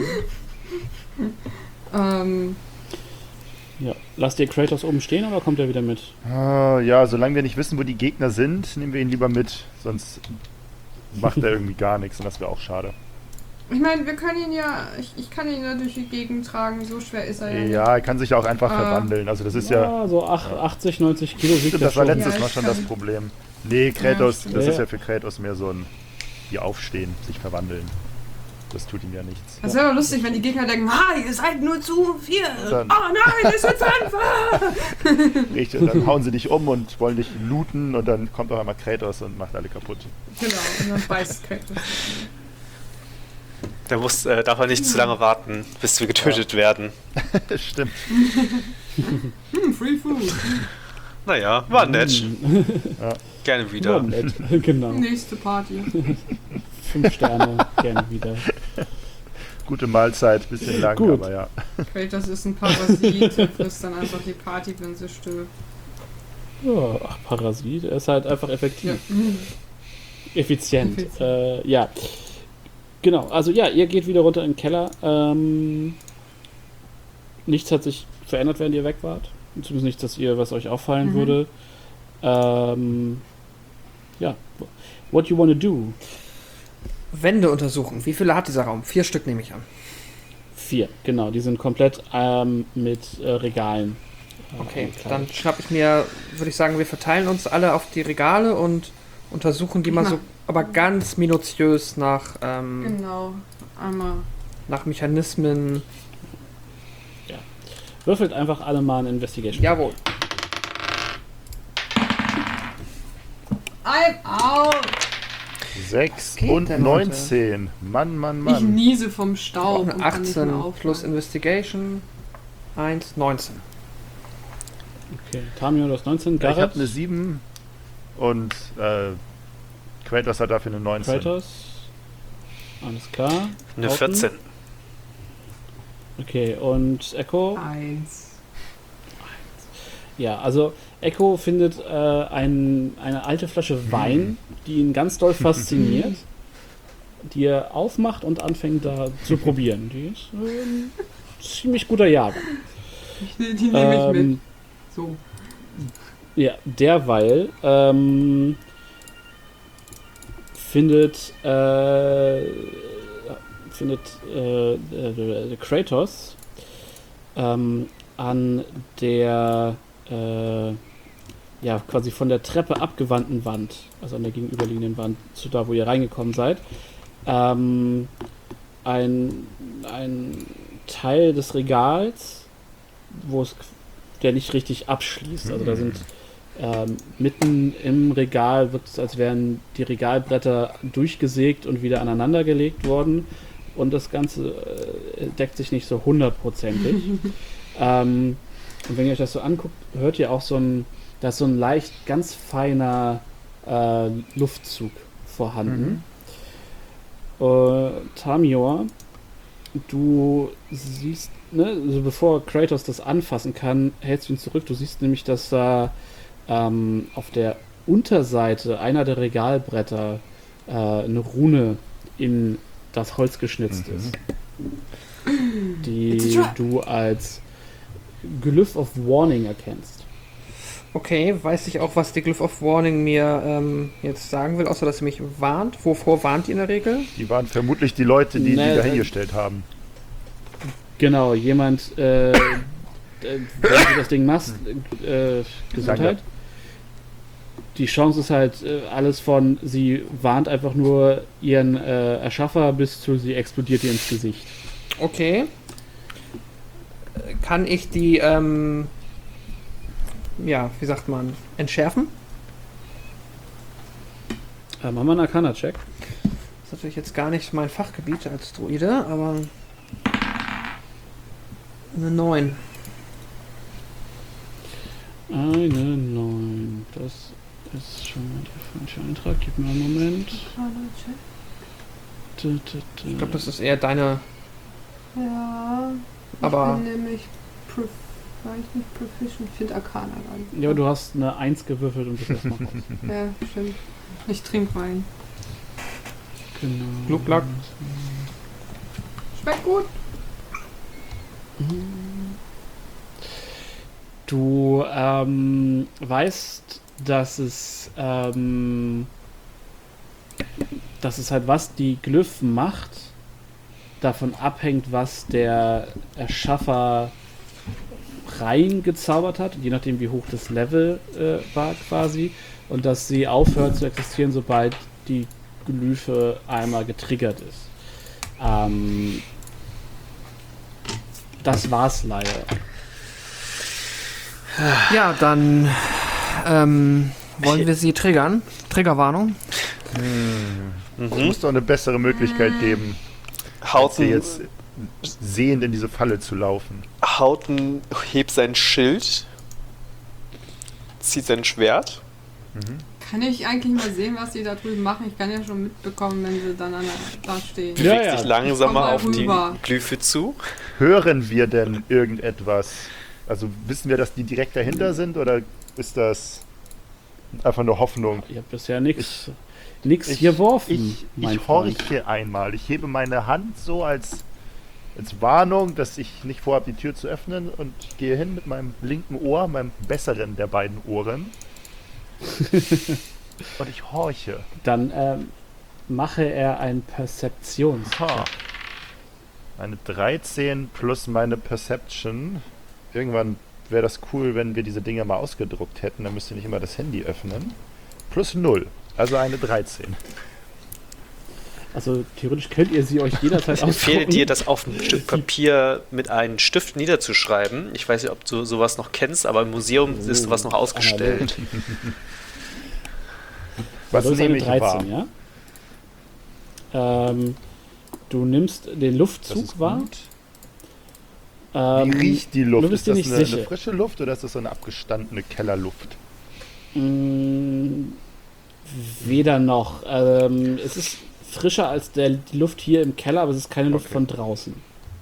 ähm, Ja. Lasst ihr Kratos oben stehen oder kommt er wieder mit? Ah, ja, solange wir nicht wissen, wo die Gegner sind, nehmen wir ihn lieber mit. Sonst macht er irgendwie gar nichts und das wäre auch schade. ich meine, wir können ihn ja, ich, ich kann ihn ja durch die Gegend tragen, so schwer ist er ja. Ja, er kann sich auch einfach Ah. verwandeln. Also das ist ja... so ach, achtzig, neunzig Kilo wiegt Stimmt, er das war schon. letztes Ja, Mal ich schon kann- das Problem. Nee, Kratos, Ja, das stimmt. ist ja für Kratos mehr so ein... Wie aufstehen, sich verwandeln. das tut ihm ja nichts. Das wäre doch lustig, wenn die Gegner denken, ah, ihr seid nur zu vier. Dann- Oh nein, es sind fünf. Richtig, und dann hauen sie dich um und wollen dich looten und dann kommt auf einmal Kratos und macht alle kaputt. Genau, und dann beißt Kratos. Da muss, äh, darf er nicht zu lange warten, bis wir getötet werden. Stimmt. Hm, Free Food. Naja, war nett. Ja. Gerne Ja, wieder. nett. Genau. Nächste Party. Fünf Sterne, gerne wieder. Gute Mahlzeit, bisschen lang, Gut. aber ja. Kratos ist ein Parasit, der frisst dann einfach die Party, wenn sie stirbt. Ja, ach, Parasit, er ist halt einfach effektiv. Ja. Effizient. Effizient. Äh, ja. Genau, also ja, ihr geht wieder runter in den Keller. Ähm, nichts hat sich verändert, während ihr weg wart. Zumindest nichts, dass ihr, was euch auffallen Mhm. würde. Ähm, ja. What you wanna do? Wände untersuchen. Wie viele hat dieser Raum? Vier Stück nehme ich an. Vier, genau. Die sind komplett ähm, mit äh, Regalen. äh, Okay, angekleidet. dann schnapp ich mir, würde ich sagen, wir verteilen uns alle auf die Regale und untersuchen die mal so, aber ganz minutiös nach, ähm, Genau. Einmal. nach Mechanismen. Würfelt einfach alle mal eine Investigation. Jawohl. I'm out. sechs geht und denn neunzehn. Mann, Mann, Ich Mann. niese vom Auch Staub eine und kann nicht mehr achtzehn aufhören. plus Investigation. eins, neunzehn. Okay, Tamio, du hast neunzehn. Ja, ich Garrett, habe eine sieben und äh, Kratos hat dafür eine neunzehn. Kratos. Alles klar. Eine Haufen. vierzehn. Okay, und Echo? Eins. Ja, also Echo findet äh, ein, eine alte Flasche Wein, die ihn ganz doll fasziniert, die er aufmacht und anfängt da zu probieren. Die ist äh, ein ziemlich guter Jahrgang. Die, die nehme ich mit. Ähm, So. Ja, derweil ähm, findet äh, findet äh, der, der Kratos ähm, an der äh, ja quasi von der Treppe abgewandten Wand, also an der gegenüberliegenden Wand zu da, wo ihr reingekommen seid, ähm, ein, ein Teil des Regals, wo es der nicht richtig abschließt. Also da sind ähm, mitten im Regal, wird es, als wären die Regalbretter durchgesägt und wieder aneinander gelegt worden. Und das Ganze äh, deckt sich nicht so hundertprozentig. ähm, und wenn ihr euch das so anguckt, hört ihr auch so ein, da ist so ein leicht ganz feiner äh, Luftzug vorhanden. Äh, Tamior, du siehst, ne, also bevor Kratos das anfassen kann, hältst du ihn zurück. Du siehst nämlich, dass da ähm, auf der Unterseite einer der Regalbretter äh, eine Rune in das Holz geschnitzt Mhm. ist, It's die a trap. du als Glyph of Warning erkennst. Okay, weiß ich auch, was die Glyph of Warning mir ähm, jetzt sagen will, außer dass sie mich warnt. Wovor warnt die in der Regel? Die waren vermutlich die Leute, die Nee, die da äh, hingestellt haben. Genau, jemand, äh, äh, wenn du das Ding machst, äh, Gesundheit. Die Chance ist halt äh, alles von, sie warnt einfach nur ihren äh, Erschaffer bis zu, sie explodiert ihr ins Gesicht. Okay. Äh, Kann ich die, ähm, ja, wie sagt man, entschärfen? Äh, machen wir einen Arcana-Check. Das ist natürlich jetzt gar nicht mein Fachgebiet als Druide, aber eine neun. Eine neun. Das ist schon mal der falsche Eintrag. Gib mir einen Moment. Tü, tü, tü. Ich glaube, das ist eher deine, Ja. aber Ich bin nämlich prof war ich nicht proficient? Ich finde Arcana dann. Ja, du hast eine eins gewürfelt und bist erstmal raus. Ja, stimmt. Ich trinke Wein. Genau. Gluck-Glack. Schmeckt gut. Du ähm, weißt, dass es ähm, dass es halt, was die Glyph macht, davon abhängt, was der Erschaffer reingezaubert hat, je nachdem wie hoch das Level äh, war quasi, und dass sie aufhört zu existieren, sobald die Glyphe einmal getriggert ist. Ähm, das war's leider. Ja, dann ähm, wollen wir sie triggern. Triggerwarnung. Es Mhm. muss doch eine bessere Möglichkeit geben, als Hauten, hier jetzt sehend in diese Falle zu laufen. Hauten hebt sein Schild, zieht sein Schwert. Kann ich eigentlich mal sehen, was die da drüben machen? Ich kann ja schon mitbekommen, wenn sie dann an der, da stehen. Ja, Bewegt ja. sich langsamer Komm mal auf die rüber. Glyphe zu. Hören wir denn irgendetwas? Also wissen wir, dass die direkt dahinter sind oder ist das einfach nur Hoffnung? Ihr habt bisher nichts nix Ich- geworfen. Ich, mein ich Freund. horche einmal. Ich hebe meine Hand so als, als Warnung, dass ich nicht vorhabe, die Tür zu öffnen und ich gehe hin mit meinem linken Ohr, meinem besseren der beiden Ohren. Und ich horche. Dann ähm, mache er ein Perzeptions. Ha. Eine dreizehn plus meine Perception. Irgendwann wäre das cool, wenn wir diese Dinge mal ausgedruckt hätten. Dann müsst ihr nicht immer das Handy öffnen. Plus null. Also eine dreizehn. Also theoretisch könnt ihr sie euch jederzeit Ich empfehle ausdrucken. dir, das auf ein Stück Papier mit einem Stift niederzuschreiben. Ich weiß nicht, ob du sowas noch kennst, aber im Museum ist sowas noch ausgestellt. Was Das ist nehme eine ich wahr? dreizehn, ja? Ähm, du nimmst den Das Luftzug ist wahr. gut. Ähm, Wie riecht die Luft? du bist Ist dir das nicht eine, sicher. eine frische Luft oder ist das so eine abgestandene Kellerluft? mh, weder noch. Ähm, es ist frischer als der, die Luft hier im Keller, aber es ist keine Luft Okay. von draußen.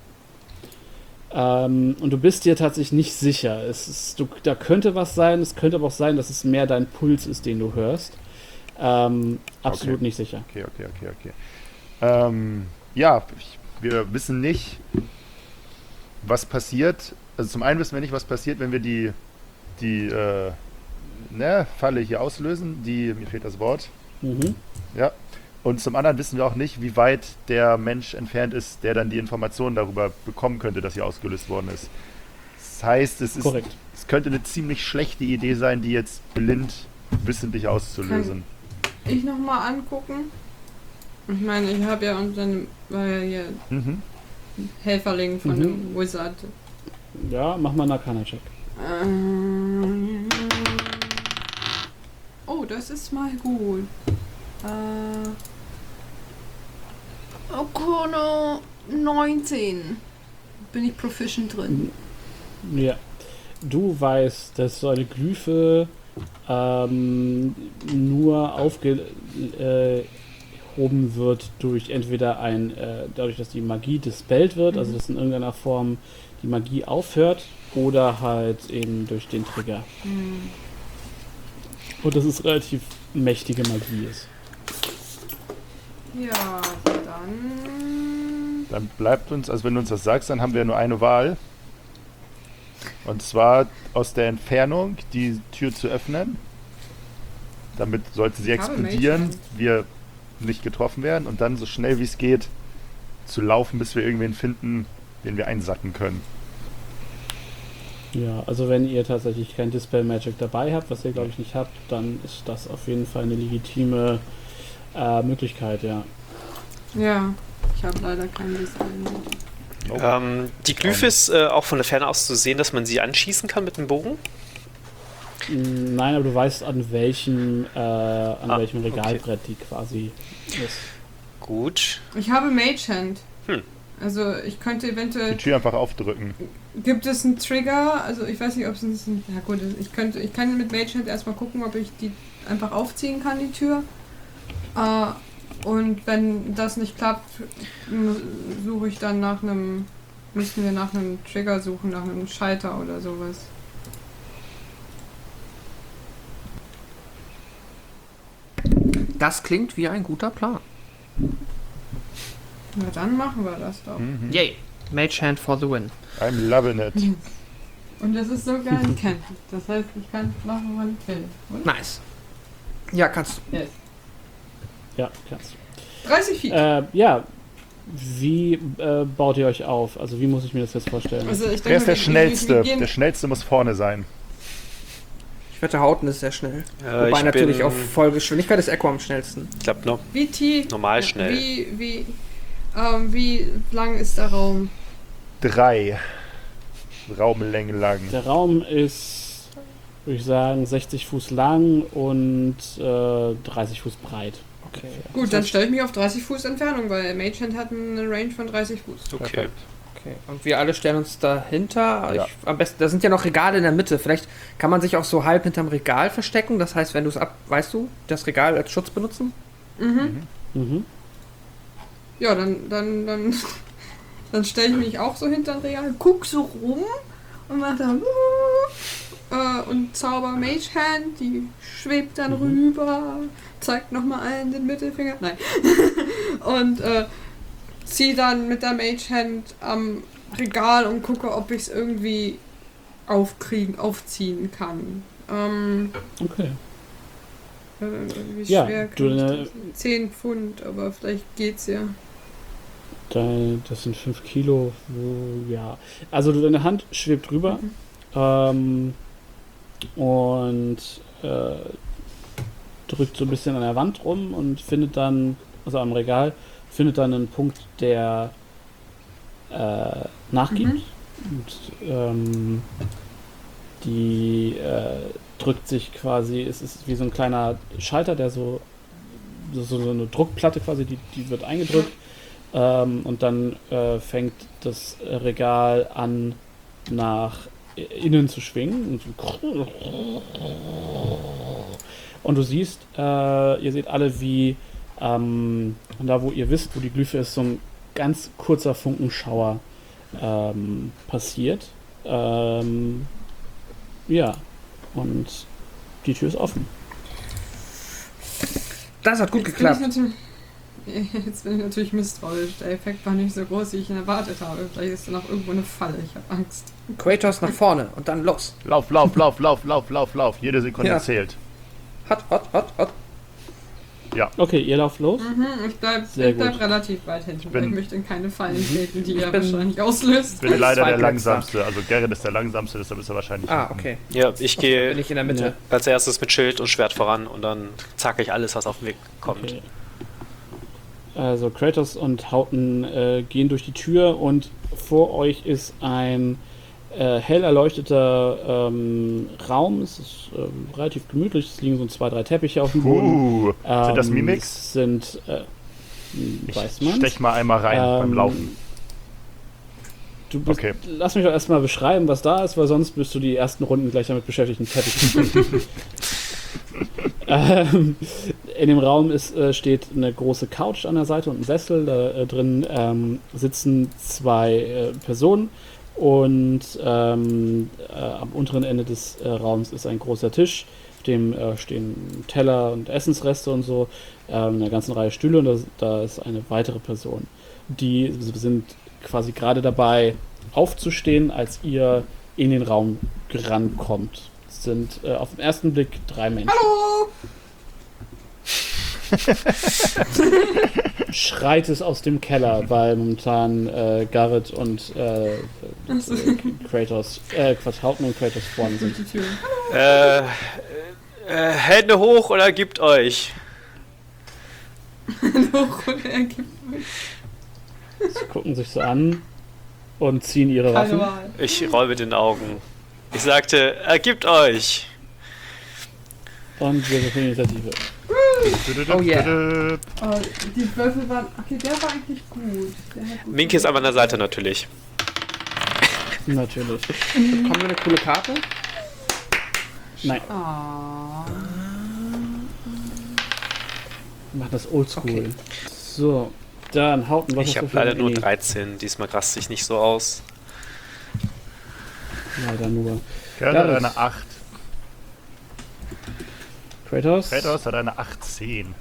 Ähm, und du bist dir tatsächlich nicht sicher. Es ist, du, da könnte was sein, es könnte aber auch sein, dass es mehr dein Puls ist, den du hörst. Ähm, absolut Okay. nicht sicher. Okay, okay, okay, okay. Ähm, ja, ich, wir wissen nicht, was passiert. Also zum einen wissen wir nicht, was passiert, wenn wir die, die äh, ne, Falle hier auslösen. Die, mir fehlt das Wort. Mhm. Ja. Und zum anderen wissen wir auch nicht, wie weit der Mensch entfernt ist, der dann die Informationen darüber bekommen könnte, dass sie ausgelöst worden ist. Das heißt, es, ist, Korrekt. es könnte eine ziemlich schlechte Idee sein, die jetzt blind wissentlich auszulösen. Ich nochmal angucken. Ich meine, ich habe ja unseren war ja hier Mhm. Helferling von Mhm. dem Wizard. Ja, mach mal einen Arcana-Check. Ähm, oh, das ist mal gut. Äh, Arcana neunzehn. Bin ich proficient drin. Ja. Du weißt, dass so eine Glyphe ähm, nur aufgehoben äh, wird durch entweder ein, äh, dadurch, dass die Magie dispelled wird, also dass in irgendeiner Form die Magie aufhört, oder halt eben durch den Trigger. Hm. Und dass es relativ mächtige Magie ist. Ja, dann. Dann bleibt uns, also wenn du uns das sagst, dann haben wir nur eine Wahl. Und zwar aus der Entfernung die Tür zu öffnen. Damit sollte sie Ich habe explodieren, Mage Hand. wir nicht getroffen werden und dann so schnell wie es geht zu laufen, bis wir irgendwen finden, den wir einsacken können. Ja, also wenn ihr tatsächlich kein Dispel Magic dabei habt, was ihr glaube ich nicht habt, dann ist das auf jeden Fall eine legitime äh, Möglichkeit, ja. Ja, ich habe leider keinen Display. Nope. Ähm, die Glyphe ist äh, auch von der Ferne aus zu sehen, dass man sie anschießen kann mit dem Bogen. Mm, Nein, aber du weißt, an welchem, äh, an Ah, welchem okay. Regalbrett die quasi ist. Gut. Ich habe Mage Hand. Hm. Also ich könnte Die eventuell. Tür einfach aufdrücken. Gibt es einen Trigger? Also ich weiß nicht, ob es ein. Ja gut, ich könnte. Ich kann mit Mage Hand erstmal gucken, ob ich die einfach aufziehen kann, die Tür. Äh, und wenn das nicht klappt, m- suche ich dann nach einem. Müssen wir nach einem Trigger suchen, nach einem Schalter oder sowas. Das klingt wie ein guter Plan. Na dann machen wir das doch. Mhm. Yay. Mage Hand for the win. I'm loving it. Und das ist sogar ein Cantrip. Das heißt, ich kann machen, wann ich will. Und Nice. Ja, kannst du. yes. Ja, kannst du. dreißig Feet. Äh, ja, wie äh, baut ihr euch auf? Also wie muss ich mir das jetzt vorstellen? Also ich Wer ist der wir- wir- Schnellste? wir gehen- Der Schnellste muss vorne sein. Ich wette, Hauten ist sehr schnell. Äh, Wobei ich natürlich bin, auf Vollgeschwindigkeit ist Echo am schnellsten. Ich glaube, noch Wie tief? normal schnell. Wie, wie. Ähm, wie lang ist der Raum? Drei Raumlängen lang. Der Raum ist, würde ich sagen, sechzig Fuß lang und äh, dreißig Fuß breit. Okay. Gut, dann stelle ich mich auf dreißig Fuß Entfernung, weil Mage Hand hat eine Range von dreißig Fuß. Okay. Okay. Und wir alle stellen uns dahinter. Ja. Ich, am besten, da sind ja noch Regale in der Mitte. Vielleicht kann man sich auch so halb hinterm Regal verstecken. Das heißt, wenn du es ab, weißt du, das Regal als Schutz benutzen? Mhm. Mhm. Ja, dann, dann, dann, dann stelle ich mich auch so hinter ein Regal, guck so rum und mach dann äh, und zauber Mage Hand, die schwebt dann Mhm. rüber, zeigt nochmal allen den Mittelfinger, nein. und äh, zieh dann mit der Mage Hand am Regal und gucke, ob ich es irgendwie aufkriegen, aufziehen kann. Ähm, Okay. äh, wie Ja, schwer du, kann ich äh, das? zehn Pfund, aber vielleicht geht's ja. Dein, das sind fünf Kilo. Wo, ja. Also deine Hand schwebt rüber Mhm. ähm, und äh, drückt so ein bisschen an der Wand rum und findet dann, also am Regal, findet dann einen Punkt, der äh, nachgibt. Mhm. Und ähm, die äh, drückt sich quasi, es ist wie so ein kleiner Schalter, der so, so, so eine Druckplatte quasi, die, die wird eingedrückt. Ähm, und dann äh, fängt das Regal an, nach innen zu schwingen. Und, so und du siehst, äh, ihr seht alle, wie ähm, da, wo ihr wisst, wo die Glyphe ist, so ein ganz kurzer Funkenschauer ähm, passiert. Ähm, ja, und die Tür ist offen. Das hat gut Jetzt bin ich geklappt. natürlich- Jetzt bin ich natürlich misstrauisch. Der Effekt war nicht so groß, wie ich ihn erwartet habe. Vielleicht ist da noch irgendwo eine Falle. Ich habe Angst. Kratos nach vorne und dann los. Lauf, lauf, lauf, lauf, lauf, lauf, lauf. Jede Sekunde Ja. zählt. Hot, hot, hot, hot. Okay, ihr lauft los. Mhm, ich bleib, Sehr ich bleib gut. relativ weit hinten, weil bin- ich möchte in keine Fallen treten, die Ich er bin- wahrscheinlich auslöst. Ich bin leider der Zweitletzter. langsamste. Also Gerrit ist der langsamste, deshalb ist er wahrscheinlich. Ah, hinten. okay. Ja, ich Bin gehe ich in der Mitte. Ja. als erstes mit Schild und Schwert voran und dann zacke ich alles, was auf den Weg kommt. Okay. Also Kratos und Hauten äh, gehen durch die Tür und vor euch ist ein äh, hell erleuchteter ähm, Raum. Es ist ähm, relativ gemütlich. Es liegen so zwei, drei Teppiche auf dem Boden. Uh, sind das Ähm, Mimics? es Sind, äh, Ich weiß man. stech mal einmal rein beim Ähm, Laufen. Du bist, Okay. Lass mich doch erstmal beschreiben, was da ist, weil sonst bist du die ersten Runden gleich damit beschäftigt, einen Teppich zu finden. ähm, in dem Raum ist, äh, steht eine große Couch an der Seite und ein Sessel. Da äh, drin ähm, sitzen zwei äh, Personen und ähm, äh, am unteren Ende des äh, Raums ist ein großer Tisch, auf dem äh, stehen Teller und Essensreste und so, ähm, eine ganze Reihe Stühle und da, da ist eine weitere Person. Die sind quasi gerade dabei aufzustehen, als ihr in den Raum rankommt. Es sind äh, auf den ersten Blick drei Menschen. Hallo! Schreit es aus dem Keller, weil momentan äh, Garrett und äh, äh, Kratos, äh, Quatsch, Hauptmann und Kratos vorne Durch sind. die Tür. Äh, äh, Hände hoch oder gibt euch. Hoch und er gibt mir Sie gucken sich so an und ziehen ihre keine Waffen. Wahl. Ich roll mit den Augen. Ich sagte, ergibt euch. Und wir sind Initiative. Oh yeah. Oh, die Würfel waren. Okay, der war eigentlich gut. Der hat gut Minky ist an meiner Seite natürlich. Natürlich. Bekommen wir eine coole Karte? Nein, Ah. wir machen das oldschool. Okay. So, dann Haupten, was Ich hast habe du für leider ein nur Mini? dreizehn. Diesmal raste ich nicht so aus. Leider nur. Gerrit Ja, hat das- eine acht. Kratos? Kratos hat eine achtzehn.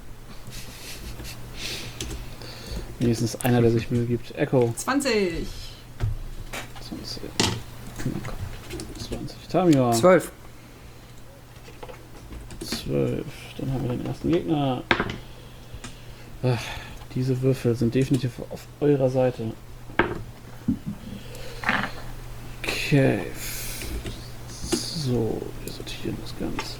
Wenigstens einer, der sich Mühe gibt. Echo. zwanzig. zwanzig. zwanzig. Tamior. Zwölf. zwölf. Dann haben wir den ersten Gegner. Ach, diese Würfel sind definitiv auf eurer Seite. Okay. So, wir sortieren das Ganze.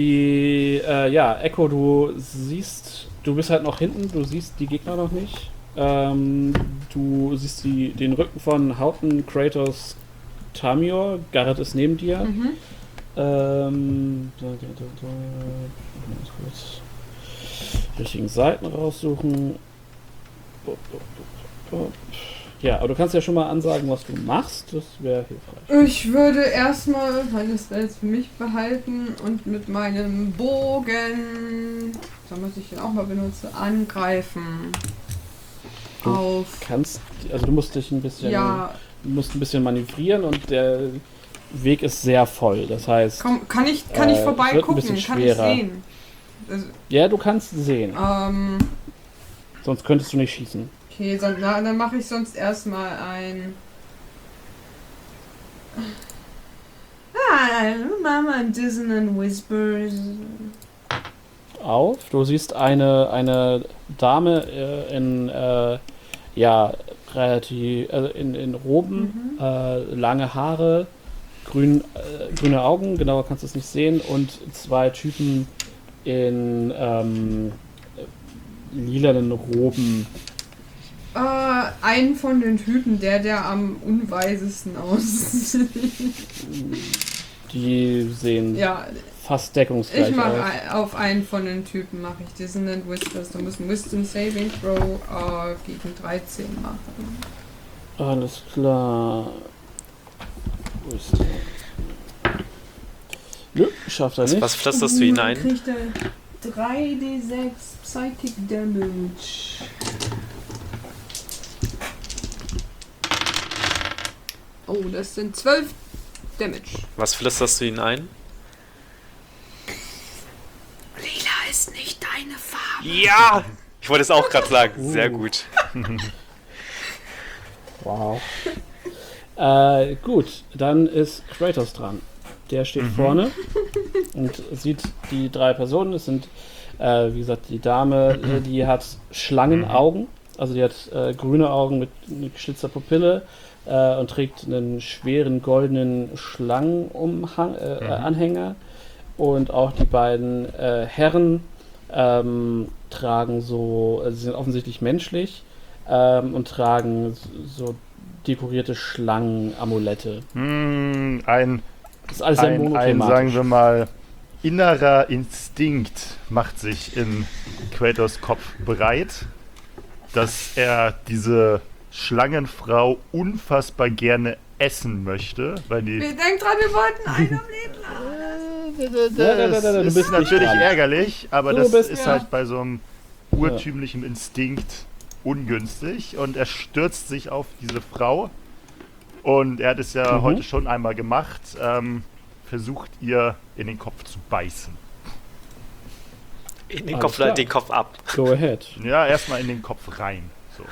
Die, äh, ja, Echo, du siehst, du bist halt noch hinten, du siehst die Gegner noch nicht. Ähm, du siehst die, den Rücken von Houghton, Kratos, Tamior. Garrett ist neben dir. Mhm. Ähm, da, da, da, da. Ganz kurz die richtigen Seiten raussuchen. Ja, aber du kannst ja schon mal ansagen, was du machst. Das wäre hilfreich. Ich würde erstmal meine Spells für mich behalten und mit meinem Bogen, da muss ich den auch mal benutzen, angreifen. Du Auf. kannst, also du musst dich ein bisschen, Ja, du musst ein bisschen manövrieren und der Weg ist sehr voll. Das heißt, komm, kann ich, kann Äh, ich es wird ein vorbeigucken? bisschen Kann ich schwerer. sehen? Also, ja, du kannst sehen, ähm, sonst könntest du nicht schießen. okay, dann, na, dann mache ich sonst erstmal ein. Ah, Mama Dissonant Whispers. Auf. Du siehst eine, eine Dame äh, in, äh, ja, relativ, also in, in Roben, Mhm. äh, lange Haare, grün, äh, grüne Augen, genauer kannst du es nicht sehen, und zwei Typen in ähm, lilanen Roben. Äh, einen von den Typen, der, der am unweisesten aussieht. Die sehen Ja, fast deckungsgleich ich mache aus. ein, auf einen von den Typen mache ich Dissonant Whispers. Da muss ein Wisdom Saving Throw äh, gegen dreizehn machen. Alles klar. Wo ist der? Nö, schafft er Was, nicht. was flüsterst du hinein? Dann kriegt er drei D sechs Psychic Damage. Oh, das sind zwölf Damage. Was flüsterst du hinein? Lila ist nicht deine Farbe. Ja! Ich wollte es auch gerade sagen. Sehr gut. Wow. äh, gut, dann ist Kratos dran. Der steht vorne und sieht die drei Personen. Es sind, äh, wie gesagt, die Dame, äh, die hat Schlangenaugen. Also die hat äh, grüne Augen mit, mit geschlitzter Pupille äh, und trägt einen schweren goldenen Schlangenumhang, äh, äh, Anhänger. Und auch die beiden äh, Herren ähm, tragen so, also sie sind offensichtlich menschlich ähm, und tragen so dekorierte Schlangenamulette. Hm, ein, Das ist alles sehr ein, ein, monothematisch. sagen wir mal, innerer Instinkt macht sich in Kratos Kopf breit, dass er diese Schlangenfrau unfassbar gerne essen möchte, weil die Wir denken dran, wir wollten einen am Leben lassen. das Da, da, da, da, du ist bist nicht natürlich dran. ärgerlich, aber Du das bist- ist ja. halt bei so einem urtümlichen Instinkt ungünstig und er stürzt sich auf diese Frau und er hat es ja Mhm. heute schon einmal gemacht, ähm, versucht ihr in den Kopf zu beißen. In den Alles Kopf, klar. den Kopf ab. Go ahead. Ja, erstmal in den Kopf rein. So.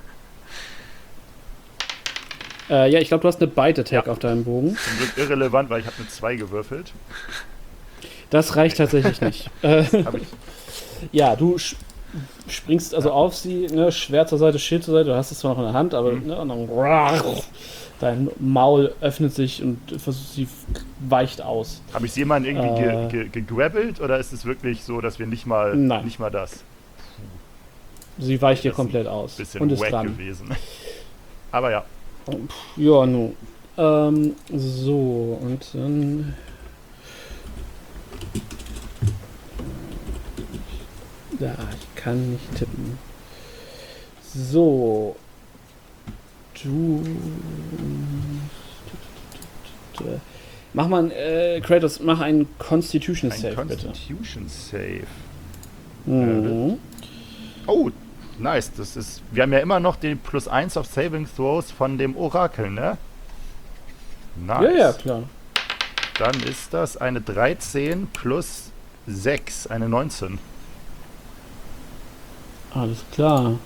Äh, ja, ich glaube, du hast eine Bite-Attack auf deinem Bogen. Zum Glück irrelevant, weil ich habe eine zwei gewürfelt. Das reicht tatsächlich nicht. Äh, Hab ich, ja, du sch- springst also auf sie, ne, Schwert zur Seite, Schild zur Seite, du hast es zwar noch in der Hand, aber Mhm. ne, und dann dein Maul öffnet sich und versucht, sie weicht aus. hab ich jemanden irgendwie Äh. ge, ge, gegrabbelt oder ist es wirklich so, dass wir nicht mal, Nein. nicht mal das? Sie weicht dir Das ist komplett aus Bisschen und ist wack dran. gewesen. Aber ja. Ja, nun. Ähm, so, und dann. Ja, ich kann nicht tippen. So. Du. Mach mal, ein, äh, Kratos, mach einen Constitution Ein Save, bitte. Constitution Save. Mhm. Oh, nice. Das ist. Wir haben ja immer noch den plus eins auf Saving Throws von dem Orakel, ne? Nice. Ja, ja, klar. Dann ist das eine dreizehn plus sechs, eine neunzehn. Alles klar.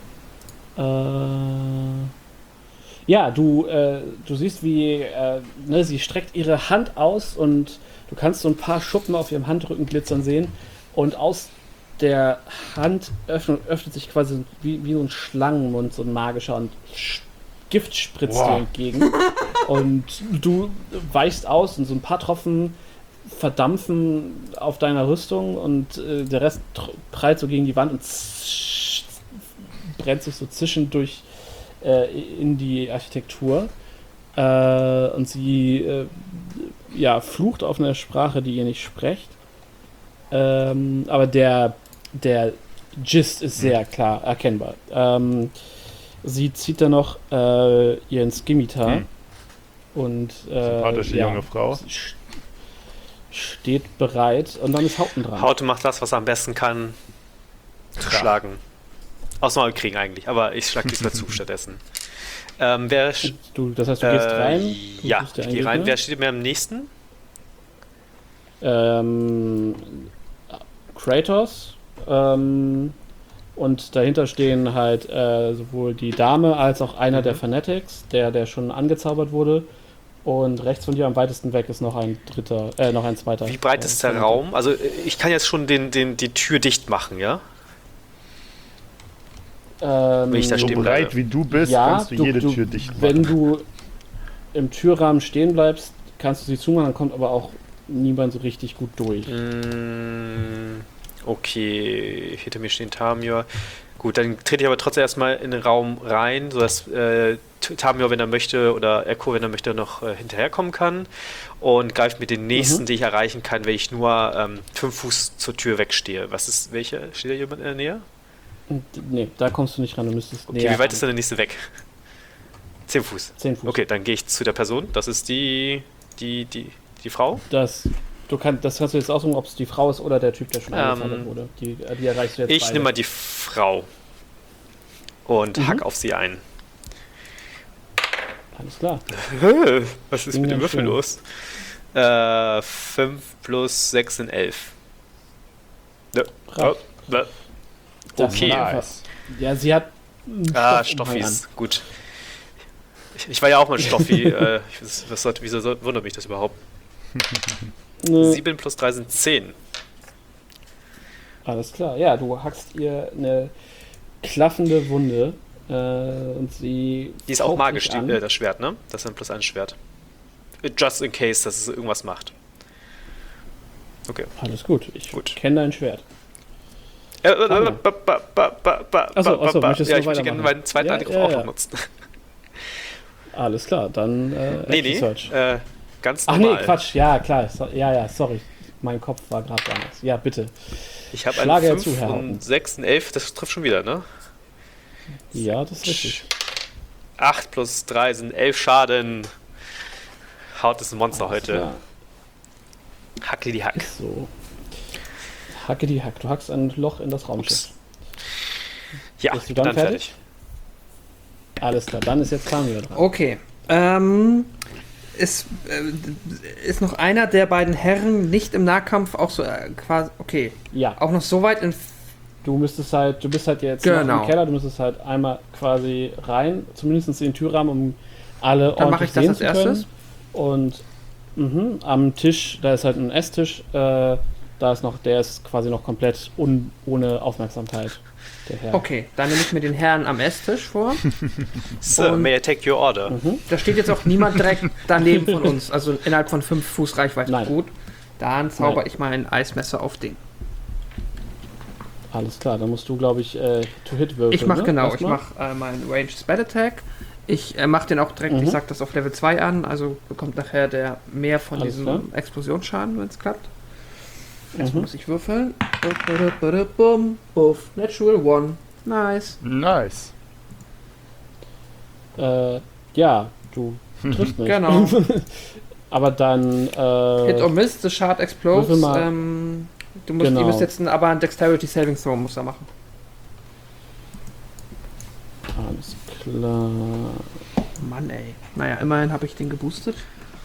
Äh, ja, du, äh, du siehst, wie äh, ne, sie streckt ihre Hand aus und du kannst so ein paar Schuppen auf ihrem Handrücken glitzern sehen. Und aus der Hand öffnet, öffnet sich quasi wie, wie so ein Schlangenmund, so ein magischer, und Sch- Gift spritzt Boah. dir entgegen. Und du weichst aus und so ein paar Tropfen verdampfen auf deiner Rüstung und äh, der Rest tr- prallt so gegen die Wand und brennt sich so zwischendurch äh, in die Architektur. Äh, und sie äh, ja, flucht auf eine Sprache, die ihr nicht sprecht. Ähm, aber der, der Gist ist sehr klar erkennbar. Ähm, sie zieht dann noch äh, ihren Skimitar Hm. und äh, Sympathische ja, junge Frau. sie sch- steht bereit und dann ist Hauten dran. Haute macht das, was er am besten kann. Zu Ja. schlagen. Aus Maul kriegen eigentlich, aber ich schlag diesmal zu stattdessen. Ähm, wer. sch- Du, das heißt, du gehst äh, rein. du Ja, bist ich der gehe rein. Gegner. Wer steht mir am nächsten? Ähm, Kratos. Ähm, und dahinter stehen halt äh, sowohl die Dame als auch einer Mhm. der Fanatics, der, der schon angezaubert wurde. Und rechts von dir am weitesten weg ist noch ein dritter, äh, noch ein zweiter. Wie breit äh, ist der Fanatic. Raum? Also, äh, ich kann jetzt schon den, den, die Tür dicht machen, ja? Ähm, Wenn ich da So stehen breit bleibe. wie du bist, ja, kannst du, du, jede du, Tür dicht machen. wenn du im Türrahmen stehen bleibst, kannst du sie zumachen, dann kommt aber auch niemand so richtig gut durch. Mm, Okay, hinter mir stehen Tamior. Gut, dann trete ich aber trotzdem erstmal in den Raum rein, sodass äh, T- Tamior, wenn er möchte, oder Echo, wenn er möchte, noch äh, hinterherkommen kann. Und greife mit den nächsten, Mhm. die ich erreichen kann, wenn ich nur ähm, fünf Fuß zur Tür wegstehe. Was ist, welche? Steht da jemand in der Nähe? Und, nee, da kommst du nicht ran, du müsstest Okay, näher wie weit ran. ist denn der nächste weg? Zehn Fuß. Zehn Fuß. Okay, dann gehe ich zu der Person. Das ist die, die, die, die Frau. Das, du kann, das kannst du jetzt aussuchen, ob es die Frau ist oder der Typ, der schon Ähm, angezaubert wurde. Die, die erreichst du jetzt Ich beide. nehme mal die Frau und Mhm. hack auf sie ein. Alles klar. Was ist Ging mit dem ganz Würfel schön. los? Äh, fünf plus sechs sind elf. Ja. Brav. Oh, ja. Das Okay. war einfach- Nice. Ja, sie hat einen Ah, Stoffumhang Stoffis. Gut. Ich, ich war ja auch mal Stoffi. äh, ich, was, was, sollte- wieso soll- wundert mich das überhaupt? an. Ne, sieben plus drei sind zehn. alles klar. Ja, du hackst ihr eine klaffende Wunde äh, und sie. Die ist auch haucht magisch, dich die, an. äh, das Schwert, ne? Das ist ein plus ein Schwert. Just in case, dass es irgendwas macht. Okay. Alles gut. Ich Gut. kenne dein Schwert. Äh, äh, äh, ba, ba, ba, ba, ba, Achso, ba, achso, ba. möchtest du Ja, noch ich möchte gerne weitermachen? meinen zweiten Ja, Angriff ja, auch ja. noch nutzen. Alles klar, dann äh, Nee, Active nee. Search. Äh, ganz Ach normal. nee, Quatsch. Ja, klar. So, ja, ja, sorry. Mein Kopf war gerade anders. Ja, bitte. Ich habe Schlage einen ja zu, fünf Herr Hauten. und sechs und elf, das trifft schon wieder, ne? Ja, das ist richtig. acht plus drei sind elf Schaden. Haut ist ein Monster heute. Ja, Hacke die Hack. ist so. Hacke die Hack. Du hackst ein Loch in das Raumschiff. Ups. Ja, Bist du ich bin dann dann fertig. Alles klar, dann ist jetzt Tamio dran. Okay. Ähm, ist, äh, ist noch einer der beiden Herren nicht im Nahkampf auch so äh, quasi. Okay. Ja, Auch noch so weit in. du müsstest halt, du bist halt jetzt noch Genau. im Keller, du müsstest halt einmal quasi rein, zumindest in den Türrahmen, um alle Dann mache ordentlich ich das sehen als zu können. erstes. Und mhm, am Tisch, da ist halt ein Esstisch, äh, da ist noch, der ist quasi noch komplett un, ohne Aufmerksamkeit. Der Herr. Okay, dann nehme ich mir den Herrn am Esstisch vor. So, Und- may I take your order? Mhm. Da steht jetzt auch niemand direkt daneben von uns, also innerhalb von fünf Fuß Reichweite. Nein. Gut. Dann zauber Nein. ich mal ein Eismesser auf den. Alles klar, dann musst du, glaube ich, äh, to hit würfeln. Ich mache ne? genau, ich Erstmal. mache äh, meinen Ranged Spell Attack. Ich äh, mache den auch direkt, Mhm. ich sag das auf Level zwei an, also bekommt nachher der mehr von Alles diesem klar. Explosionsschaden, wenn es klappt. Erstmal Mhm. muss ich würfeln. Bum, buff, natural one. Nice. Nice. Äh, ja, du triffst mich. Genau. Aber dann. Äh, Hit or miss, the shard explodes. würfel mal. Ähm, du musst, Genau. ihr müsst jetzt ein, aber ein Dexterity Saving Throw muss er machen. Alles klar. Mann ey. Naja, immerhin habe ich den geboostet.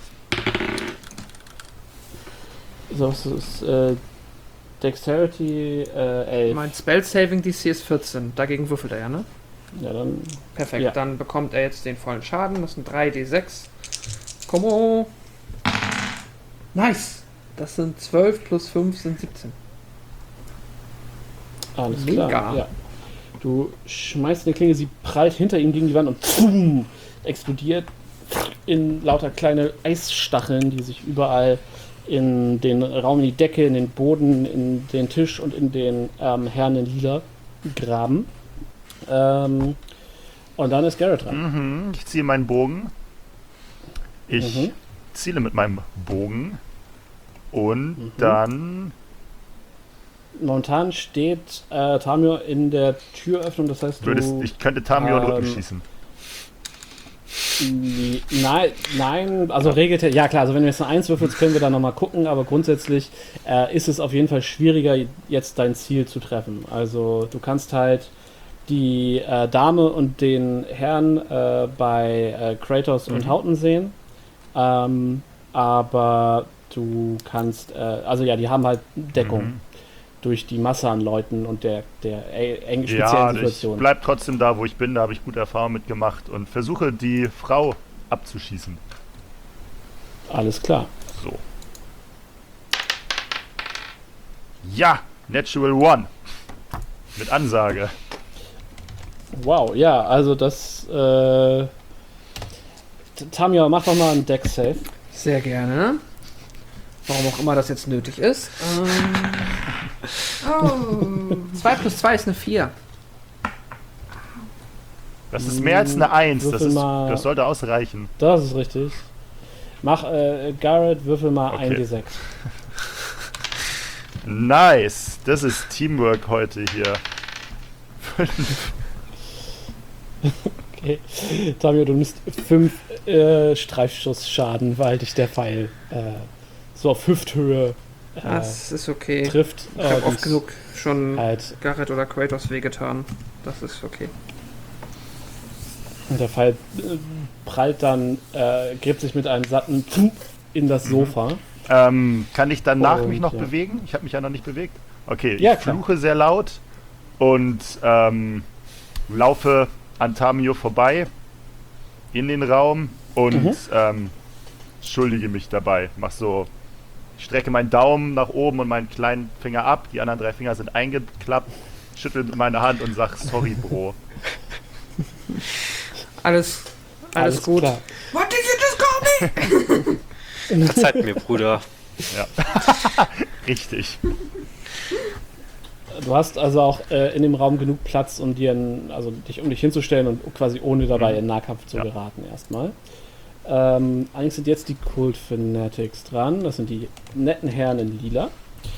So, es ist äh, Dexterity äh, elf. Mein Spell Saving D C ist vierzehn. Dagegen würfelt er ja, ne? Ja, dann. Perfekt, Ja. dann bekommt er jetzt den vollen Schaden. Das sind drei D sechs. Come on. Nice. Das sind zwölf plus fünf sind siebzehn. Alles Mega. klar. Ja. Du schmeißt eine Klinge, sie prallt hinter ihm gegen die Wand und pfum, explodiert in lauter kleine Eisstacheln, die sich überall in den Raum, in die Decke, in den Boden, in den Tisch und in den ähm, Herren in Lila graben. Ähm, und dann ist Garrett dran. Mhm. Ich ziehe meinen Bogen. Ich Mhm. ziele mit meinem Bogen. Und Mhm. dann... Momentan steht äh, Tamio in der Türöffnung, das heißt, Würdest, du... ich könnte Tamio in den Rücken ähm, schießen. Nein, nein, also regelte, ja klar, also wenn du jetzt eine eins würfelst, können wir da nochmal gucken, aber grundsätzlich äh, ist es auf jeden Fall schwieriger, jetzt dein Ziel zu treffen. Also du kannst halt die äh, Dame und den Herrn äh, bei äh, Kratos Mhm. und Houghton sehen, ähm, aber du kannst, äh, also ja, die haben halt Deckung Mhm. durch die Masse an Leuten und der, der äh, eng speziellen Ja, ich Situation. bleib trotzdem da, wo ich bin. Da habe ich gute Erfahrungen mitgemacht und versuche, die Frau abzuschießen. Alles klar. So. Ja, Natural One. Mit Ansage. Wow, ja, also das, äh, Tamio, mach doch mal einen Deck-Save. Sehr gerne. Warum auch immer das jetzt nötig ist. Ähm, Oh. zwei plus zwei ist eine vier. Das ist mehr als eine Eins. Das, Würfel ist, mal- das sollte ausreichen. Das ist richtig. Mach, äh, Garrett, würfel mal Okay. ein D sechs. Nice. Das ist Teamwork heute hier. Okay. Tamio, du nimmst fünf äh, Streifschussschaden, weil dich der Pfeil äh, so auf Hüfthöhe äh, Das ist okay. trifft. Ich habe Und oft genug schon Halt, Garrett oder Kratos wehgetan. Das ist okay. und der Pfeil äh, prallt dann, äh, gräbt sich mit einem satten Pfuh in das Sofa. Ähm, kann ich danach Und, mich noch ja. bewegen? Ich habe mich ja noch nicht bewegt. Okay, Ja, ich klar. fluche sehr laut und ähm, laufe an Tamio vorbei in den Raum und Mhm. ähm, schuldige mich dabei. Mach so, ich strecke meinen Daumen nach oben und meinen kleinen Finger ab. Die anderen drei Finger sind eingeklappt. Schüttel meine Hand und sag sorry, Bro. Alles, alles, gut. klar. What did you just call me? Verzeiht mir, Bruder. Richtig. Du hast also auch äh, in dem Raum genug Platz, um dir ein, also dich um dich hinzustellen und quasi ohne dabei in Nahkampf zu Ja. geraten erstmal. Ähm, eigentlich sind jetzt die Cult Fanatics dran. Das sind die netten Herren in Lila.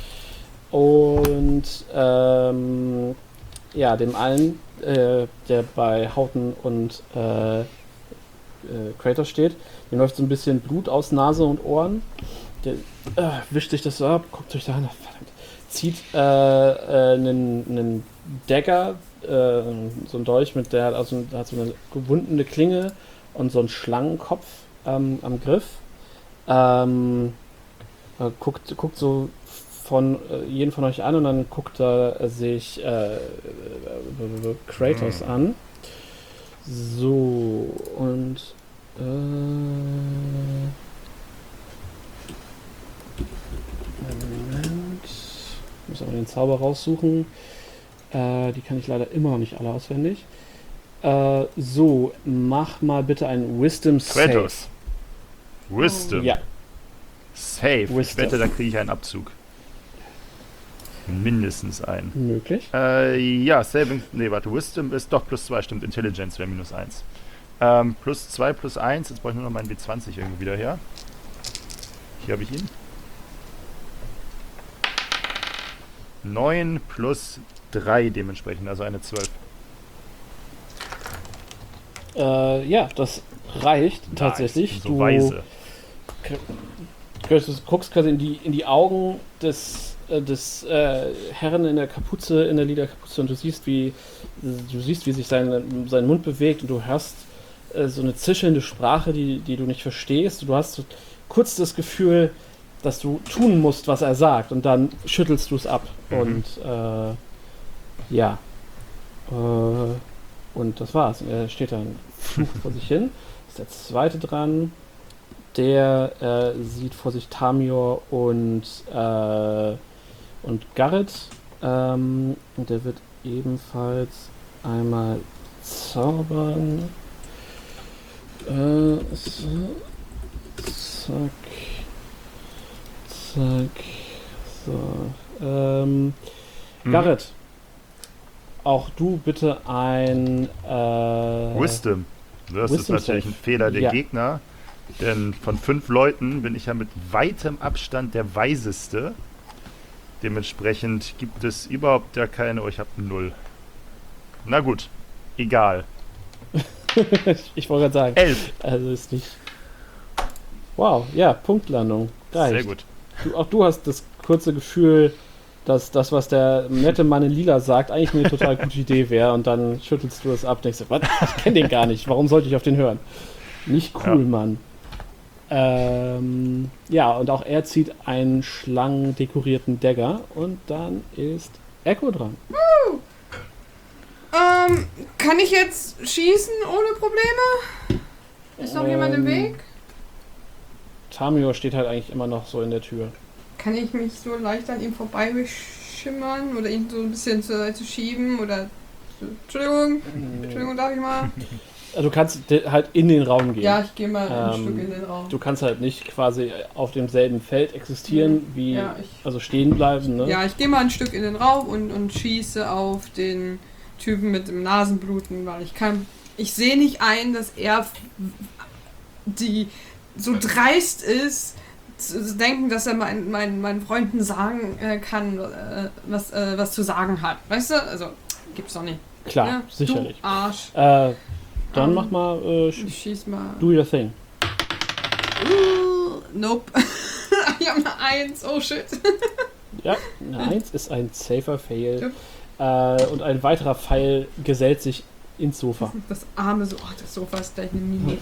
Und ähm, ja, dem einen, äh, der bei Houghton und äh, äh, Kratos steht, dem läuft so ein bisschen Blut aus Nase und Ohren. Der äh, wischt sich das so ab, guckt sich da an, verdammt, zieht äh, äh, einen, einen Dagger, äh, so einen Dolch mit der, also hat so eine gewundene Klinge und so einen Schlangenkopf ähm, am Griff. Ähm, äh, guckt, guckt so von äh, jeden von euch an und dann guckt er sich äh, äh, äh, Kratos Mhm. an. So, und äh, Moment. Ich muss aber den Zauber raussuchen. Äh, die kann ich leider immer noch nicht alle auswendig. Äh, so, mach mal bitte einen Wisdom Save. Kratos. Wisdom. Ja, Safe. Ich Wisdom. wette, da kriege ich einen Abzug. Mindestens einen. möglich. Äh, ja, Saving. Nee, warte, Wisdom ist doch plus zwei, stimmt. Intelligence wäre minus eins. Ähm, plus zwei, plus eins. Jetzt brauche ich nur noch meinen W zwanzig irgendwie wieder her. Hier habe ich ihn. neun plus drei dementsprechend, also eine zwölf. Äh, ja, das reicht tatsächlich. Nice, so du weise. Du guckst quasi in die, in die Augen des, äh, des äh, Herrn in der Kapuze, in der Lederkapuze, und du siehst, wie du siehst, wie sich sein, sein Mund bewegt, und du hörst äh, so eine zischelnde Sprache, die, die du nicht verstehst. Du hast so kurz das Gefühl, dass du tun musst, was er sagt, und dann schüttelst du es ab. Mhm. Und äh, ja. Äh, und das war's. Er steht dann flucht vor sich hin. Ist der zweite dran. Der äh, sieht vor sich Tamior und, äh, und Garrett. Ähm, und der wird ebenfalls einmal zaubern. Äh, so. Zack. Zack. So. Ähm, Mhm. Garrett. auch du bitte ein äh, Wisdom. Das Wisdom ist natürlich Save. ein Fehler der Ja. Gegner. Denn von fünf Leuten bin ich ja mit weitem Abstand der Weiseste. Dementsprechend gibt es überhaupt ja keine... Oh, ich habe null. Na gut, egal. ich, ich wollte gerade sagen. Elf. Also ist nicht. Wow, ja, Punktlandung. Reicht. Sehr gut. Du, auch du hast das kurze Gefühl, dass das, was der nette Mann in Lila sagt, eigentlich eine total gute Idee wäre und dann schüttelst du es ab und denkst, was? Ich kenne den gar nicht, warum sollte ich auf den hören? Nicht cool, Ja. Mann. Ähm, ja, und auch er zieht einen schlangendekorierten Dagger und dann ist Echo dran. Ähm, kann ich jetzt schießen ohne Probleme? Ist noch jemand im Ähm, Weg? Tamio steht halt eigentlich immer noch so in der Tür. Kann ich mich so leicht an ihm vorbei schimmern oder ihn so ein bisschen zur Seite schieben oder... Entschuldigung, Entschuldigung, darf ich mal? Also du kannst de- halt in den Raum gehen. Ja, ich gehe mal ein Ähm, Stück in den Raum. Du kannst halt nicht quasi auf demselben Feld existieren, wie, Ja, ich, also stehen bleiben, ne? ja, ich gehe mal ein Stück in den Raum und, und schieße auf den Typen mit dem Nasenbluten, weil ich kann... Ich sehe nicht ein, dass er f- die so dreist ist, zu zu denken, dass er mein, mein, meinen Freunden sagen äh, kann, äh, was, äh, was zu sagen hat. Weißt du? Also, gibt's doch nicht. Klar, Ja, sicherlich. Du Arsch. Äh, dann Ähm, mach mal, äh, sch- Ich schieß mal. do your thing. Uh, nope. Ich hab eine Eins. Oh shit. Ja, eine Eins ist ein safer Fail. Äh, und ein weiterer Pfeil gesellt sich ins Sofa. Das arme so. Oh, das Sofa ist gleich eine Mini.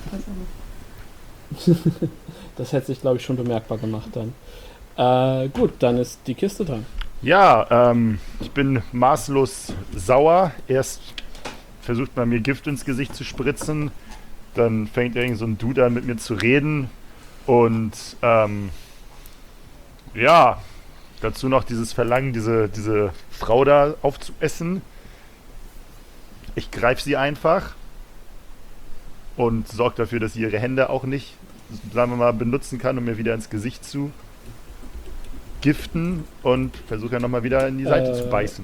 Das hätte sich, glaube ich, schon bemerkbar gemacht dann. Äh, gut, dann ist die Kiste dran. Ja, ähm, ich bin maßlos sauer. Erst versucht man mir Gift ins Gesicht zu spritzen. Dann fängt irgend so ein Dude an mit mir zu reden. Und, ähm, ja, dazu noch dieses Verlangen, diese, diese Frau da aufzuessen. Ich greife sie einfach und sorge dafür, dass sie ihre Hände auch nicht, sagen wir mal, benutzen kann, um mir wieder ins Gesicht zu giften und versuche ja nochmal wieder in die Seite Äh, zu beißen.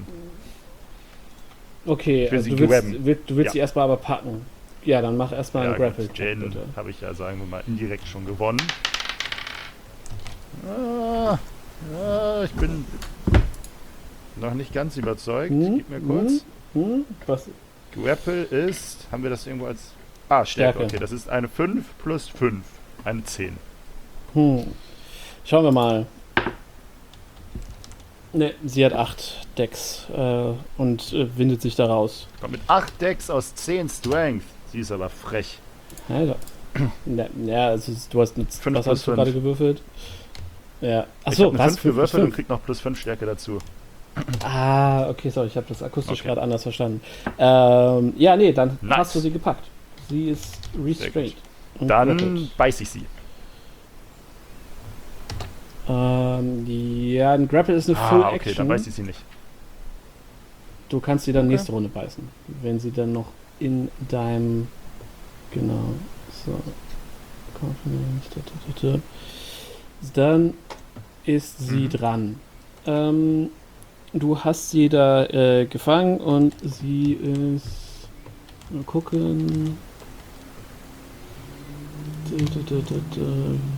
Okay, Ich will also sie du willst, grabben. will, du willst Ja. sie erstmal aber packen. Ja, dann mach erstmal einen Ja, Grapple. gut, den bitte. habe ich ja, sagen wir mal, indirekt schon gewonnen. Ah, ah, ich bin noch nicht ganz überzeugt. Hm, Gib mir kurz. Hm? Was? Grapple ist, haben wir das irgendwo als... Ah, Stärke. Stärke. Okay, das ist eine fünf plus fünf. Eine zehn. Hm. Schauen wir mal. Ne, sie hat acht Decks äh, und äh, windet sich da raus. Kommt mit acht Decks aus zehn Strength. Sie ist aber frech. Alter. Ja, ja, also du hast eine, Fünf was plus hast du fünf. gerade gewürfelt? Ja. ich Achso, habe eine was? fünf gewürfelt und fünf? krieg noch plus fünf Stärke dazu. Ah, okay, sorry, ich habe das akustisch Okay. gerade anders verstanden. Ähm, ja, nee, dann Nice. hast du sie gepackt. Sie ist restrained. und Dann grappled. beiß ich sie. Ähm, ja, ein Grapple ist eine Full Ah, okay, Action. dann beiß ich sie nicht. Du kannst sie dann Okay. nächste Runde beißen. Wenn sie dann noch in deinem. Genau. So. Confidence, da, da, da, da. Dann ist sie Mhm. dran. Ähm, du hast sie da äh, gefangen und sie ist. Mal gucken. Da, da, da, da, da.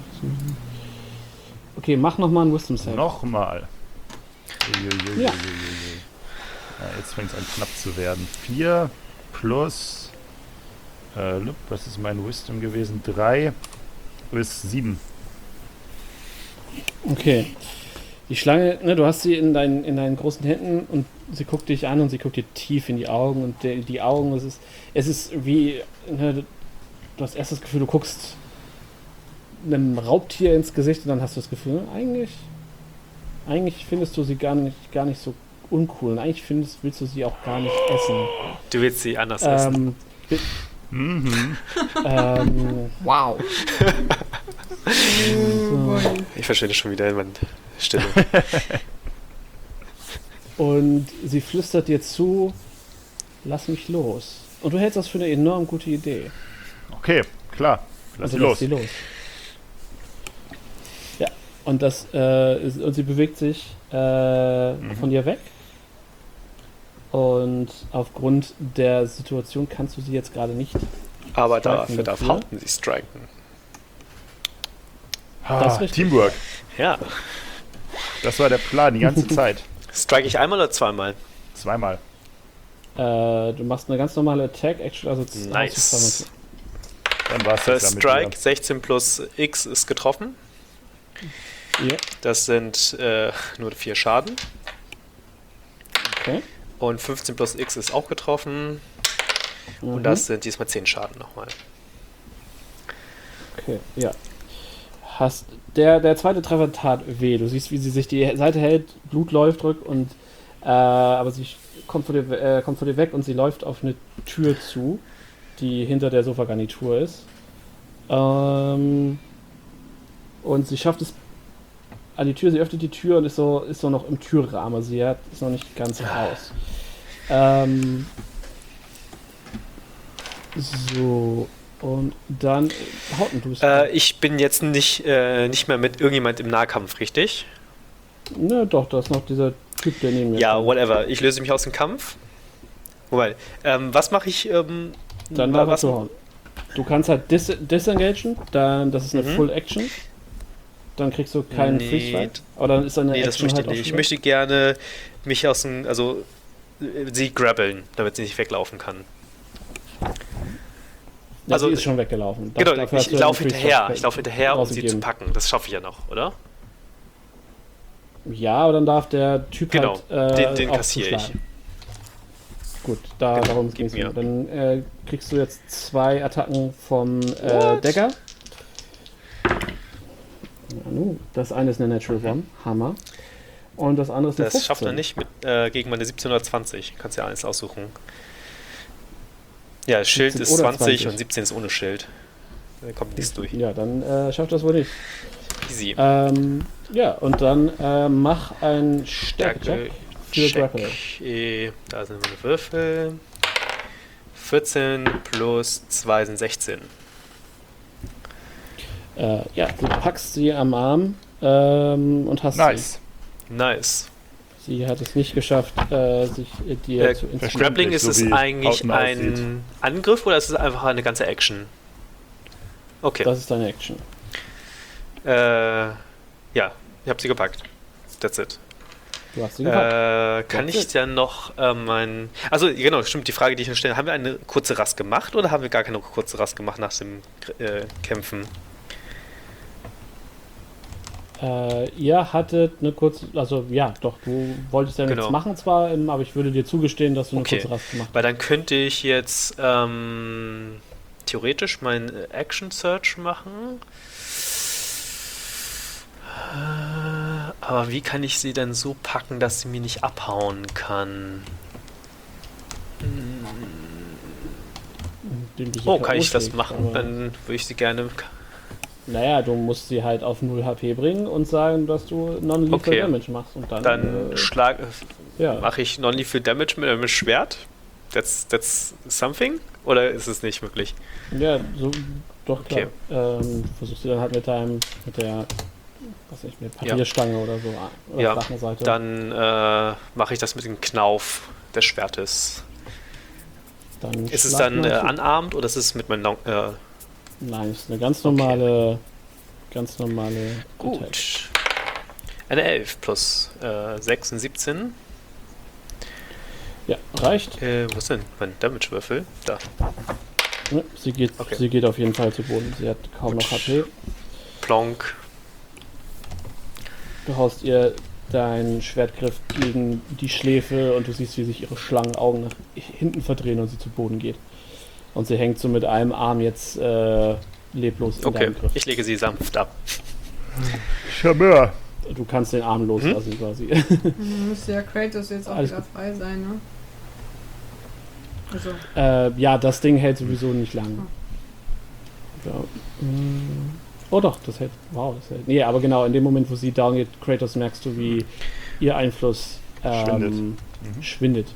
Okay, mach nochmal einen Wisdom Save. Nochmal. Uiuiuiuiui. Ja. Ja, jetzt fängt es an knapp zu werden. vier plus. Äh, lup, was ist mein Wisdom gewesen? drei bis sieben. Okay. Die Schlange, ne, du hast sie in deinen, in deinen großen Händen und sie guckt dich an und sie guckt dir tief in die Augen und der, die Augen, es ist, es ist wie, ne, du hast erst das Gefühl, du guckst einem Raubtier ins Gesicht und dann hast du das Gefühl, eigentlich, eigentlich findest du sie gar nicht, gar nicht so uncool und eigentlich findest, willst du sie auch gar nicht essen. Du willst sie anders essen. Ähm, Mhm. ähm, Wow. Oh boy. Ich verschwinde schon wieder in meine Stille. und sie flüstert dir zu, lass mich los. Und du hältst das für eine enorm gute Idee. Okay, klar. Lass Also sie los. lass sie los. Ja, und das äh, ist- und sie bewegt sich äh, Mhm. von dir weg. Und aufgrund der Situation kannst du sie jetzt gerade nicht. Aber striken dafür darf dafür. Haupten sie striken. Ah, Das ist richtig. Teamwork. Ja. Das war der Plan die ganze Zeit. Strike ich einmal oder zweimal? Zweimal. Äh, du machst eine ganz normale Attack-Action, also z- Nice. Dann war es First Strike, sechzehn plus X ist getroffen. Ja, Das sind äh, nur vier Schaden. okay. Und fünfzehn plus X ist auch getroffen. Mhm. Und das sind diesmal zehn Schaden nochmal. Okay, ja. Hast, der, der zweite Treffer tat weh. Du siehst, wie sie sich die Seite hält, Blut läuft rück und äh, aber sie kommt vor, dir, äh, kommt vor dir weg und sie läuft auf eine Tür zu, die hinter der Sofagarnitur ist. Ähm, und sie schafft es an die Tür, sie öffnet die Tür und ist so, ist so noch im Türrahmen. Also sie hat, ist noch nicht ganz raus. Ähm, so. Und dann, Hauten, du bist Äh, ich bin jetzt nicht, äh, nicht mehr mit irgendjemand im Nahkampf, richtig? Ne, doch, da ist noch dieser Typ, der neben mir Ja, steht. whatever. Ich löse mich aus dem Kampf. Wobei, ähm, was mache ich? Ähm, Dann war was? was zuhauen. Du kannst halt dis disengagen, dann, das ist eine Mhm. Full Action. Dann kriegst du keinen Nee, Free Strike. Aber dann ist deine Nee, das Action möchte halt ich auch nicht. Ich schon möchte gerne mich aus dem, also äh, sie grabbeln, damit sie nicht weglaufen kann. Ja, also- sie ist schon weggelaufen. Da- Genau, dafür hast ich du laufe einen Free hinterher. Strike Ich laufe hinterher, um sie zu rausgegeben. packen. Das schaffe ich ja noch, oder? Ja, aber dann darf der Typ Genau, halt äh, den, den auch kassiere ich. zuschlagen. Gut, da, Genau, darum gib ging es mir. mir. Dann äh, kriegst du jetzt zwei Attacken vom äh, What? Dagger. Ja, nu, das eine ist eine Natural One, Hammer. Und das andere ist eine Das schafft er fünfzehn. nicht mit, äh, gegen meine siebzehn oder zwanzig. Kannst ja alles aussuchen. Ja, Schild siebzehn ist oder zwanzig, zwanzig. und siebzehn ist ohne Schild. Da kommt nichts durch. Ja, dann äh, schafft das wohl nicht. Easy. Ähm, ja, und dann äh, mach einen Stärke, Stärke-Check für Grappler. Check. Eh, Da sind meine Würfel. vierzehn plus zwei sind sechzehn. Äh, ja, du packst sie am Arm ähm, und hast Nice. Nice. sie. Sie hat es nicht geschafft, äh, sich äh, dir Äh, zu inspirieren. Grappling, ist so es wie eigentlich Hauten ein aussieht. Angriff oder ist es einfach eine ganze Action? Okay. Das ist deine Action. Äh, ja, ich habe sie gepackt. That's it. Du hast sie gepackt. Äh, kann That's ich it. dann noch äh, mein. Also, genau, stimmt, die Frage, die ich noch stelle: Haben wir eine kurze Rast gemacht oder haben wir gar keine kurze Rast gemacht nach dem äh, Kämpfen? Äh, ihr hattet eine kurze, also ja, doch, du wolltest ja nichts Genau. machen zwar, ähm, aber ich würde dir zugestehen, dass du eine Okay. kurze Rast gemacht Weil dann könnte ich jetzt ähm, theoretisch meinen äh, Action Search machen. Äh, Aber wie kann ich sie denn so packen, dass sie mir nicht abhauen kann? indem du sie Oh, K O kann ich das schlägst, machen? aber- Dann würde ich sie gerne. Naja, du musst sie halt auf null H P bringen und sagen, dass du Non-Lethal Okay. Damage machst. Und dann, Dann äh, schlag, ja. mache ich Non-Lethal Damage mit einem Schwert. That's, that's something? Oder ist es nicht möglich? Ja, so, doch klar. Okay. Ähm, versuchst du dann halt mit deinem, mit der, was weiß ich, mit Papierstange oder so, oder Ja, flachen Seite. Dann äh, mache ich das mit dem Knauf des Schwertes. Dann Ist es schlag dann mal äh, zu. unarmed oder ist es mit meinem Long äh, Nein, ist eine ganz normale, ganz normale Attack. Gut. Eine elf plus äh, sechs und siebzehn. Ja, reicht. Äh, wo ist denn mein Damage-Würfel? Da. Ja, sie, geht, Okay. sie geht auf jeden Fall zu Boden. Sie hat kaum noch H P. Plonk. Du haust ihr deinen Schwertgriff gegen die Schläfe und du siehst, wie sich ihre Schlangenaugen nach hinten verdrehen und sie zu Boden geht. Und sie hängt so mit einem Arm jetzt äh, leblos in Okay, deinem Griff. ich lege sie sanft ab. Charmeur. Du kannst den Arm loslassen quasi. Dann müsste ja Kratos jetzt auch Alles wieder frei sein, ne? Also, äh, ja, das Ding hält sowieso nicht lang. Ja. mm. Oh doch, das hält. Wow, das hält. Nee, aber genau, in dem Moment, wo sie down geht, Kratos, merkst du, wie ihr Einfluss ähm, Schwindet. schwindet.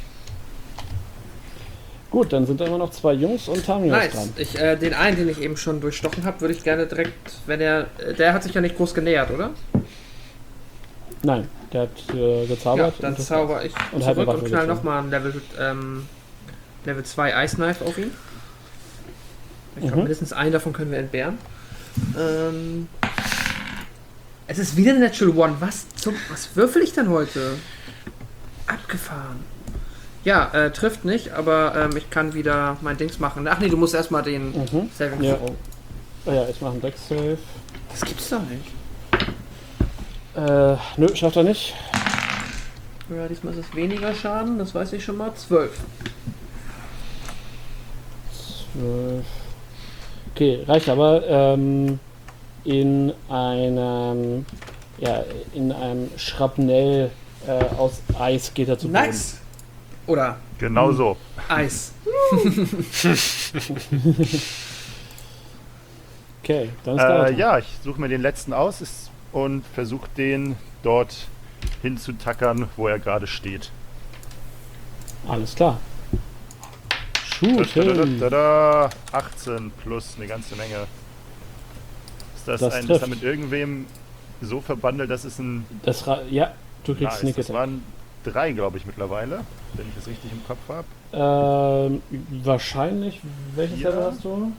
Gut, dann sind da immer noch zwei Jungs und Tamios Nice. dran. Ich, äh, den einen, den ich eben schon durchstochen habe, würde ich gerne direkt, wenn er, äh, der hat sich ja nicht groß genähert, oder? Nein, der hat äh, Ja, gezaubert. dann und das- zauber ich und zurück halbe Waffe und knall gezogen. nochmal ein Level, ähm, Level zwei Ice Knife auf ihn. Ich glaube, Mhm. mindestens einen davon können wir entbehren. Ähm, es ist wieder eine Natural One. Was zum, was würfel ich denn heute? Abgefahren. Ja, äh, trifft nicht, aber ähm, ich kann wieder mein Dings machen. Ach nee, du musst erstmal den Mhm. Saving Ja. Throw. Oh ja, ich mache einen Dex-Save. Das gibt's doch nicht. Äh, nö, schafft er nicht. Ja, diesmal ist es weniger Schaden, das weiß ich schon mal. zwölf. zwölf. Okay, reicht aber. Ähm, in einem, ja, in einem Schrapnell äh, aus Eis geht er zu Boden. Nice! Oder Genau so. Eis. Okay, dann ist Äh, Skeletor. ja, ich suche mir den letzten aus ist, und versuche den dort hinzutackern, wo er gerade steht. Alles klar. Da, Shoot da, da, him. da, da, achtzehn plus eine ganze Menge. Ist das, Das ein, ist trifft. er mit irgendwem so verbandelt, dass es ein. Das ra- ja, du kriegst Nice. Sneak Das Attack. waren drei, glaube ich, mittlerweile, wenn ich das richtig im Kopf habe. Ähm, wahrscheinlich. Welches Ja. Level hast du?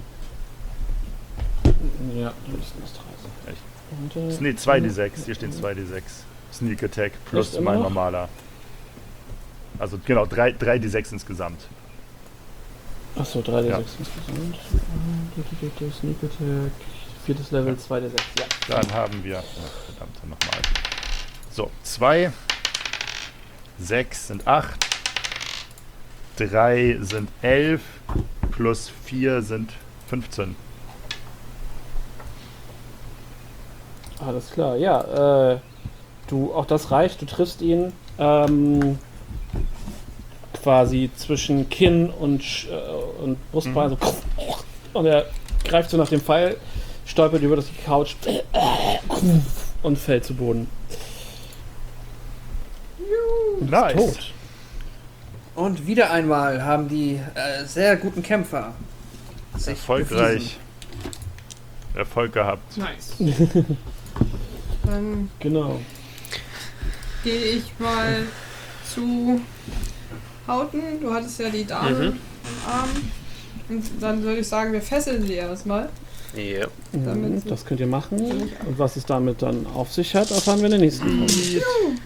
Ja, du bist das dreißig. Echt? Und, äh, Nee, zwei D sechs. Hier stehen zwei D sechs. Sneak Attack plus Echt, immer mein noch? normaler. Also genau, drei D sechs insgesamt. Achso, drei D sechs Ja. insgesamt. Äh, Sneak Attack. Viertes Level, zwei D sechs. Ja. Dann haben wir. Oh, verdammt, nochmal. So, zwei, sechs sind acht, drei sind elf, plus vier sind fünfzehn. Alles klar, ja. Äh, du, auch das reicht. Du triffst ihn ähm, quasi zwischen Kinn und, Sch- äh, und Brustbein. Mhm. So, und er greift so nach dem Pfeil, stolpert über das Couch und fällt zu Boden. Nice. Tot. Und wieder einmal haben die äh, sehr guten Kämpfer sich Erfolgreich. Erfolg gehabt. bewiesen. Nice. Dann Genau. gehe ich mal zu Hauten. Du hattest ja die Dame Mhm. im Arm. Und dann würde ich sagen, wir fesseln sie erstmal. Ja. Damit Mhm, sie- das könnt ihr machen. Und was es damit dann auf sich hat, erfahren wir in der nächsten Folge.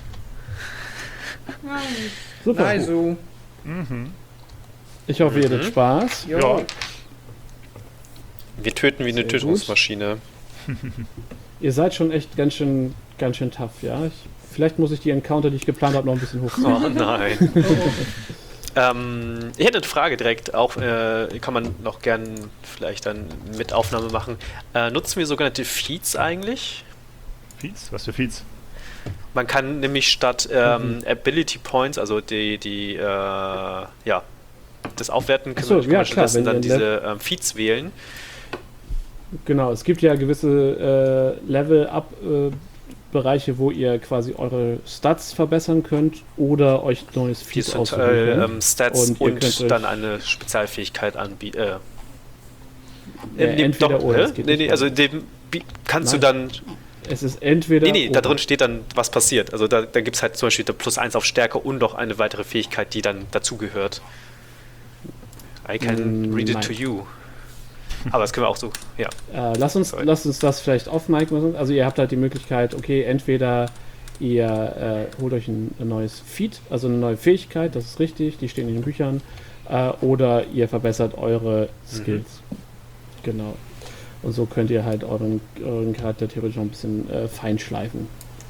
Nein. Super. Also, Mhm. Ich hoffe, ihr hattet Mhm. Spaß. jo. Ja. Wir töten wie eine Sehr Tötungsmaschine. Ihr seid schon echt ganz schön, ganz schön tough, ja. Ich, vielleicht muss ich die Encounter, die ich geplant habe, noch ein bisschen hochziehen. Oh nein. ähm, ich hätte eine Frage direkt, auch äh, kann man noch gern vielleicht dann mit Aufnahme machen. Äh, nutzen wir sogenannte Feeds eigentlich? Feeds? Was für Feeds? Man kann nämlich statt ähm, Ability Points, also die, die äh, ja, das Aufwerten, kann Ach so, man, kann ja, man klar, stattdessen wenn dann ihr diese ähm, Feeds wählen. Genau, es gibt ja gewisse äh, Level-Up-Bereiche, wo ihr quasi eure Stats verbessern könnt oder euch neues Die Feed sind aussuchen äh, könnt. ähm, Stats Und und, ihr könnt euch- dann eine Spezialfähigkeit anbieten. Äh, Äh, in dem- entweder doch, oder, hä? es geht nee, nicht nee, beides. also in dem bi- kannst Nein. du dann. Es ist entweder. Nee, nee, da oder. drin steht dann, was passiert. Also da, da gibt es halt zum Beispiel der plus eins auf Stärke und noch eine weitere Fähigkeit, die dann dazugehört. I can Mm, read it nein. to you. Aber das können wir auch so, ja. Äh, lass, uns, Sorry. lass uns das vielleicht off Mic machen. Also ihr habt halt die Möglichkeit, okay, entweder ihr äh, holt euch ein, ein neues Feed, also eine neue Fähigkeit, das ist richtig, die stehen in den Büchern, äh, oder ihr verbessert eure Skills. Genau. Und so könnt ihr halt euren, euren Charakter theoretisch noch ein bisschen äh, feinschleifen.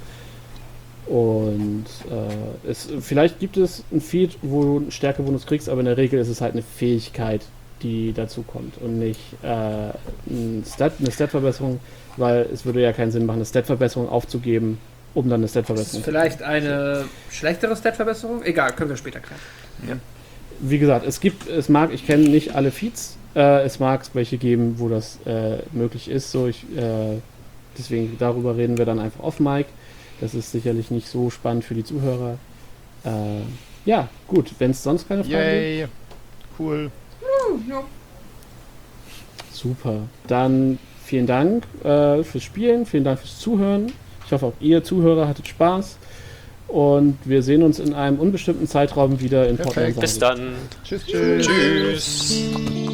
Und äh, es, vielleicht gibt es ein Feed, wo du einen Stärkebonus kriegst, aber in der Regel ist es halt eine Fähigkeit, die dazu kommt und nicht äh, ein Stat, eine Stat-Verbesserung, weil es würde ja keinen Sinn machen, eine Stat-Verbesserung aufzugeben, um dann eine Ist Stat-Verbesserung zu vielleicht eine schlechtere Stat-Verbesserung? Egal, können wir später klären. Wie gesagt, es gibt, es mag, ich kenne nicht alle Feeds, äh, es mag welche geben, wo das äh, möglich ist, so ich, äh, deswegen darüber reden wir dann einfach off Mic. Das ist sicherlich nicht so spannend für die Zuhörer. Äh, ja, gut, wenn es sonst keine Fragen gibt. Yay. Cool. Uh, ja. Super. Dann vielen Dank äh, fürs Spielen, vielen Dank fürs Zuhören. Ich hoffe, auch ihr Zuhörer hattet Spaß. Und wir sehen uns in einem unbestimmten Zeitraum wieder in Port Perfekt. Lanzarote. Bis dann. Tschüss, tschüss. Tschüss.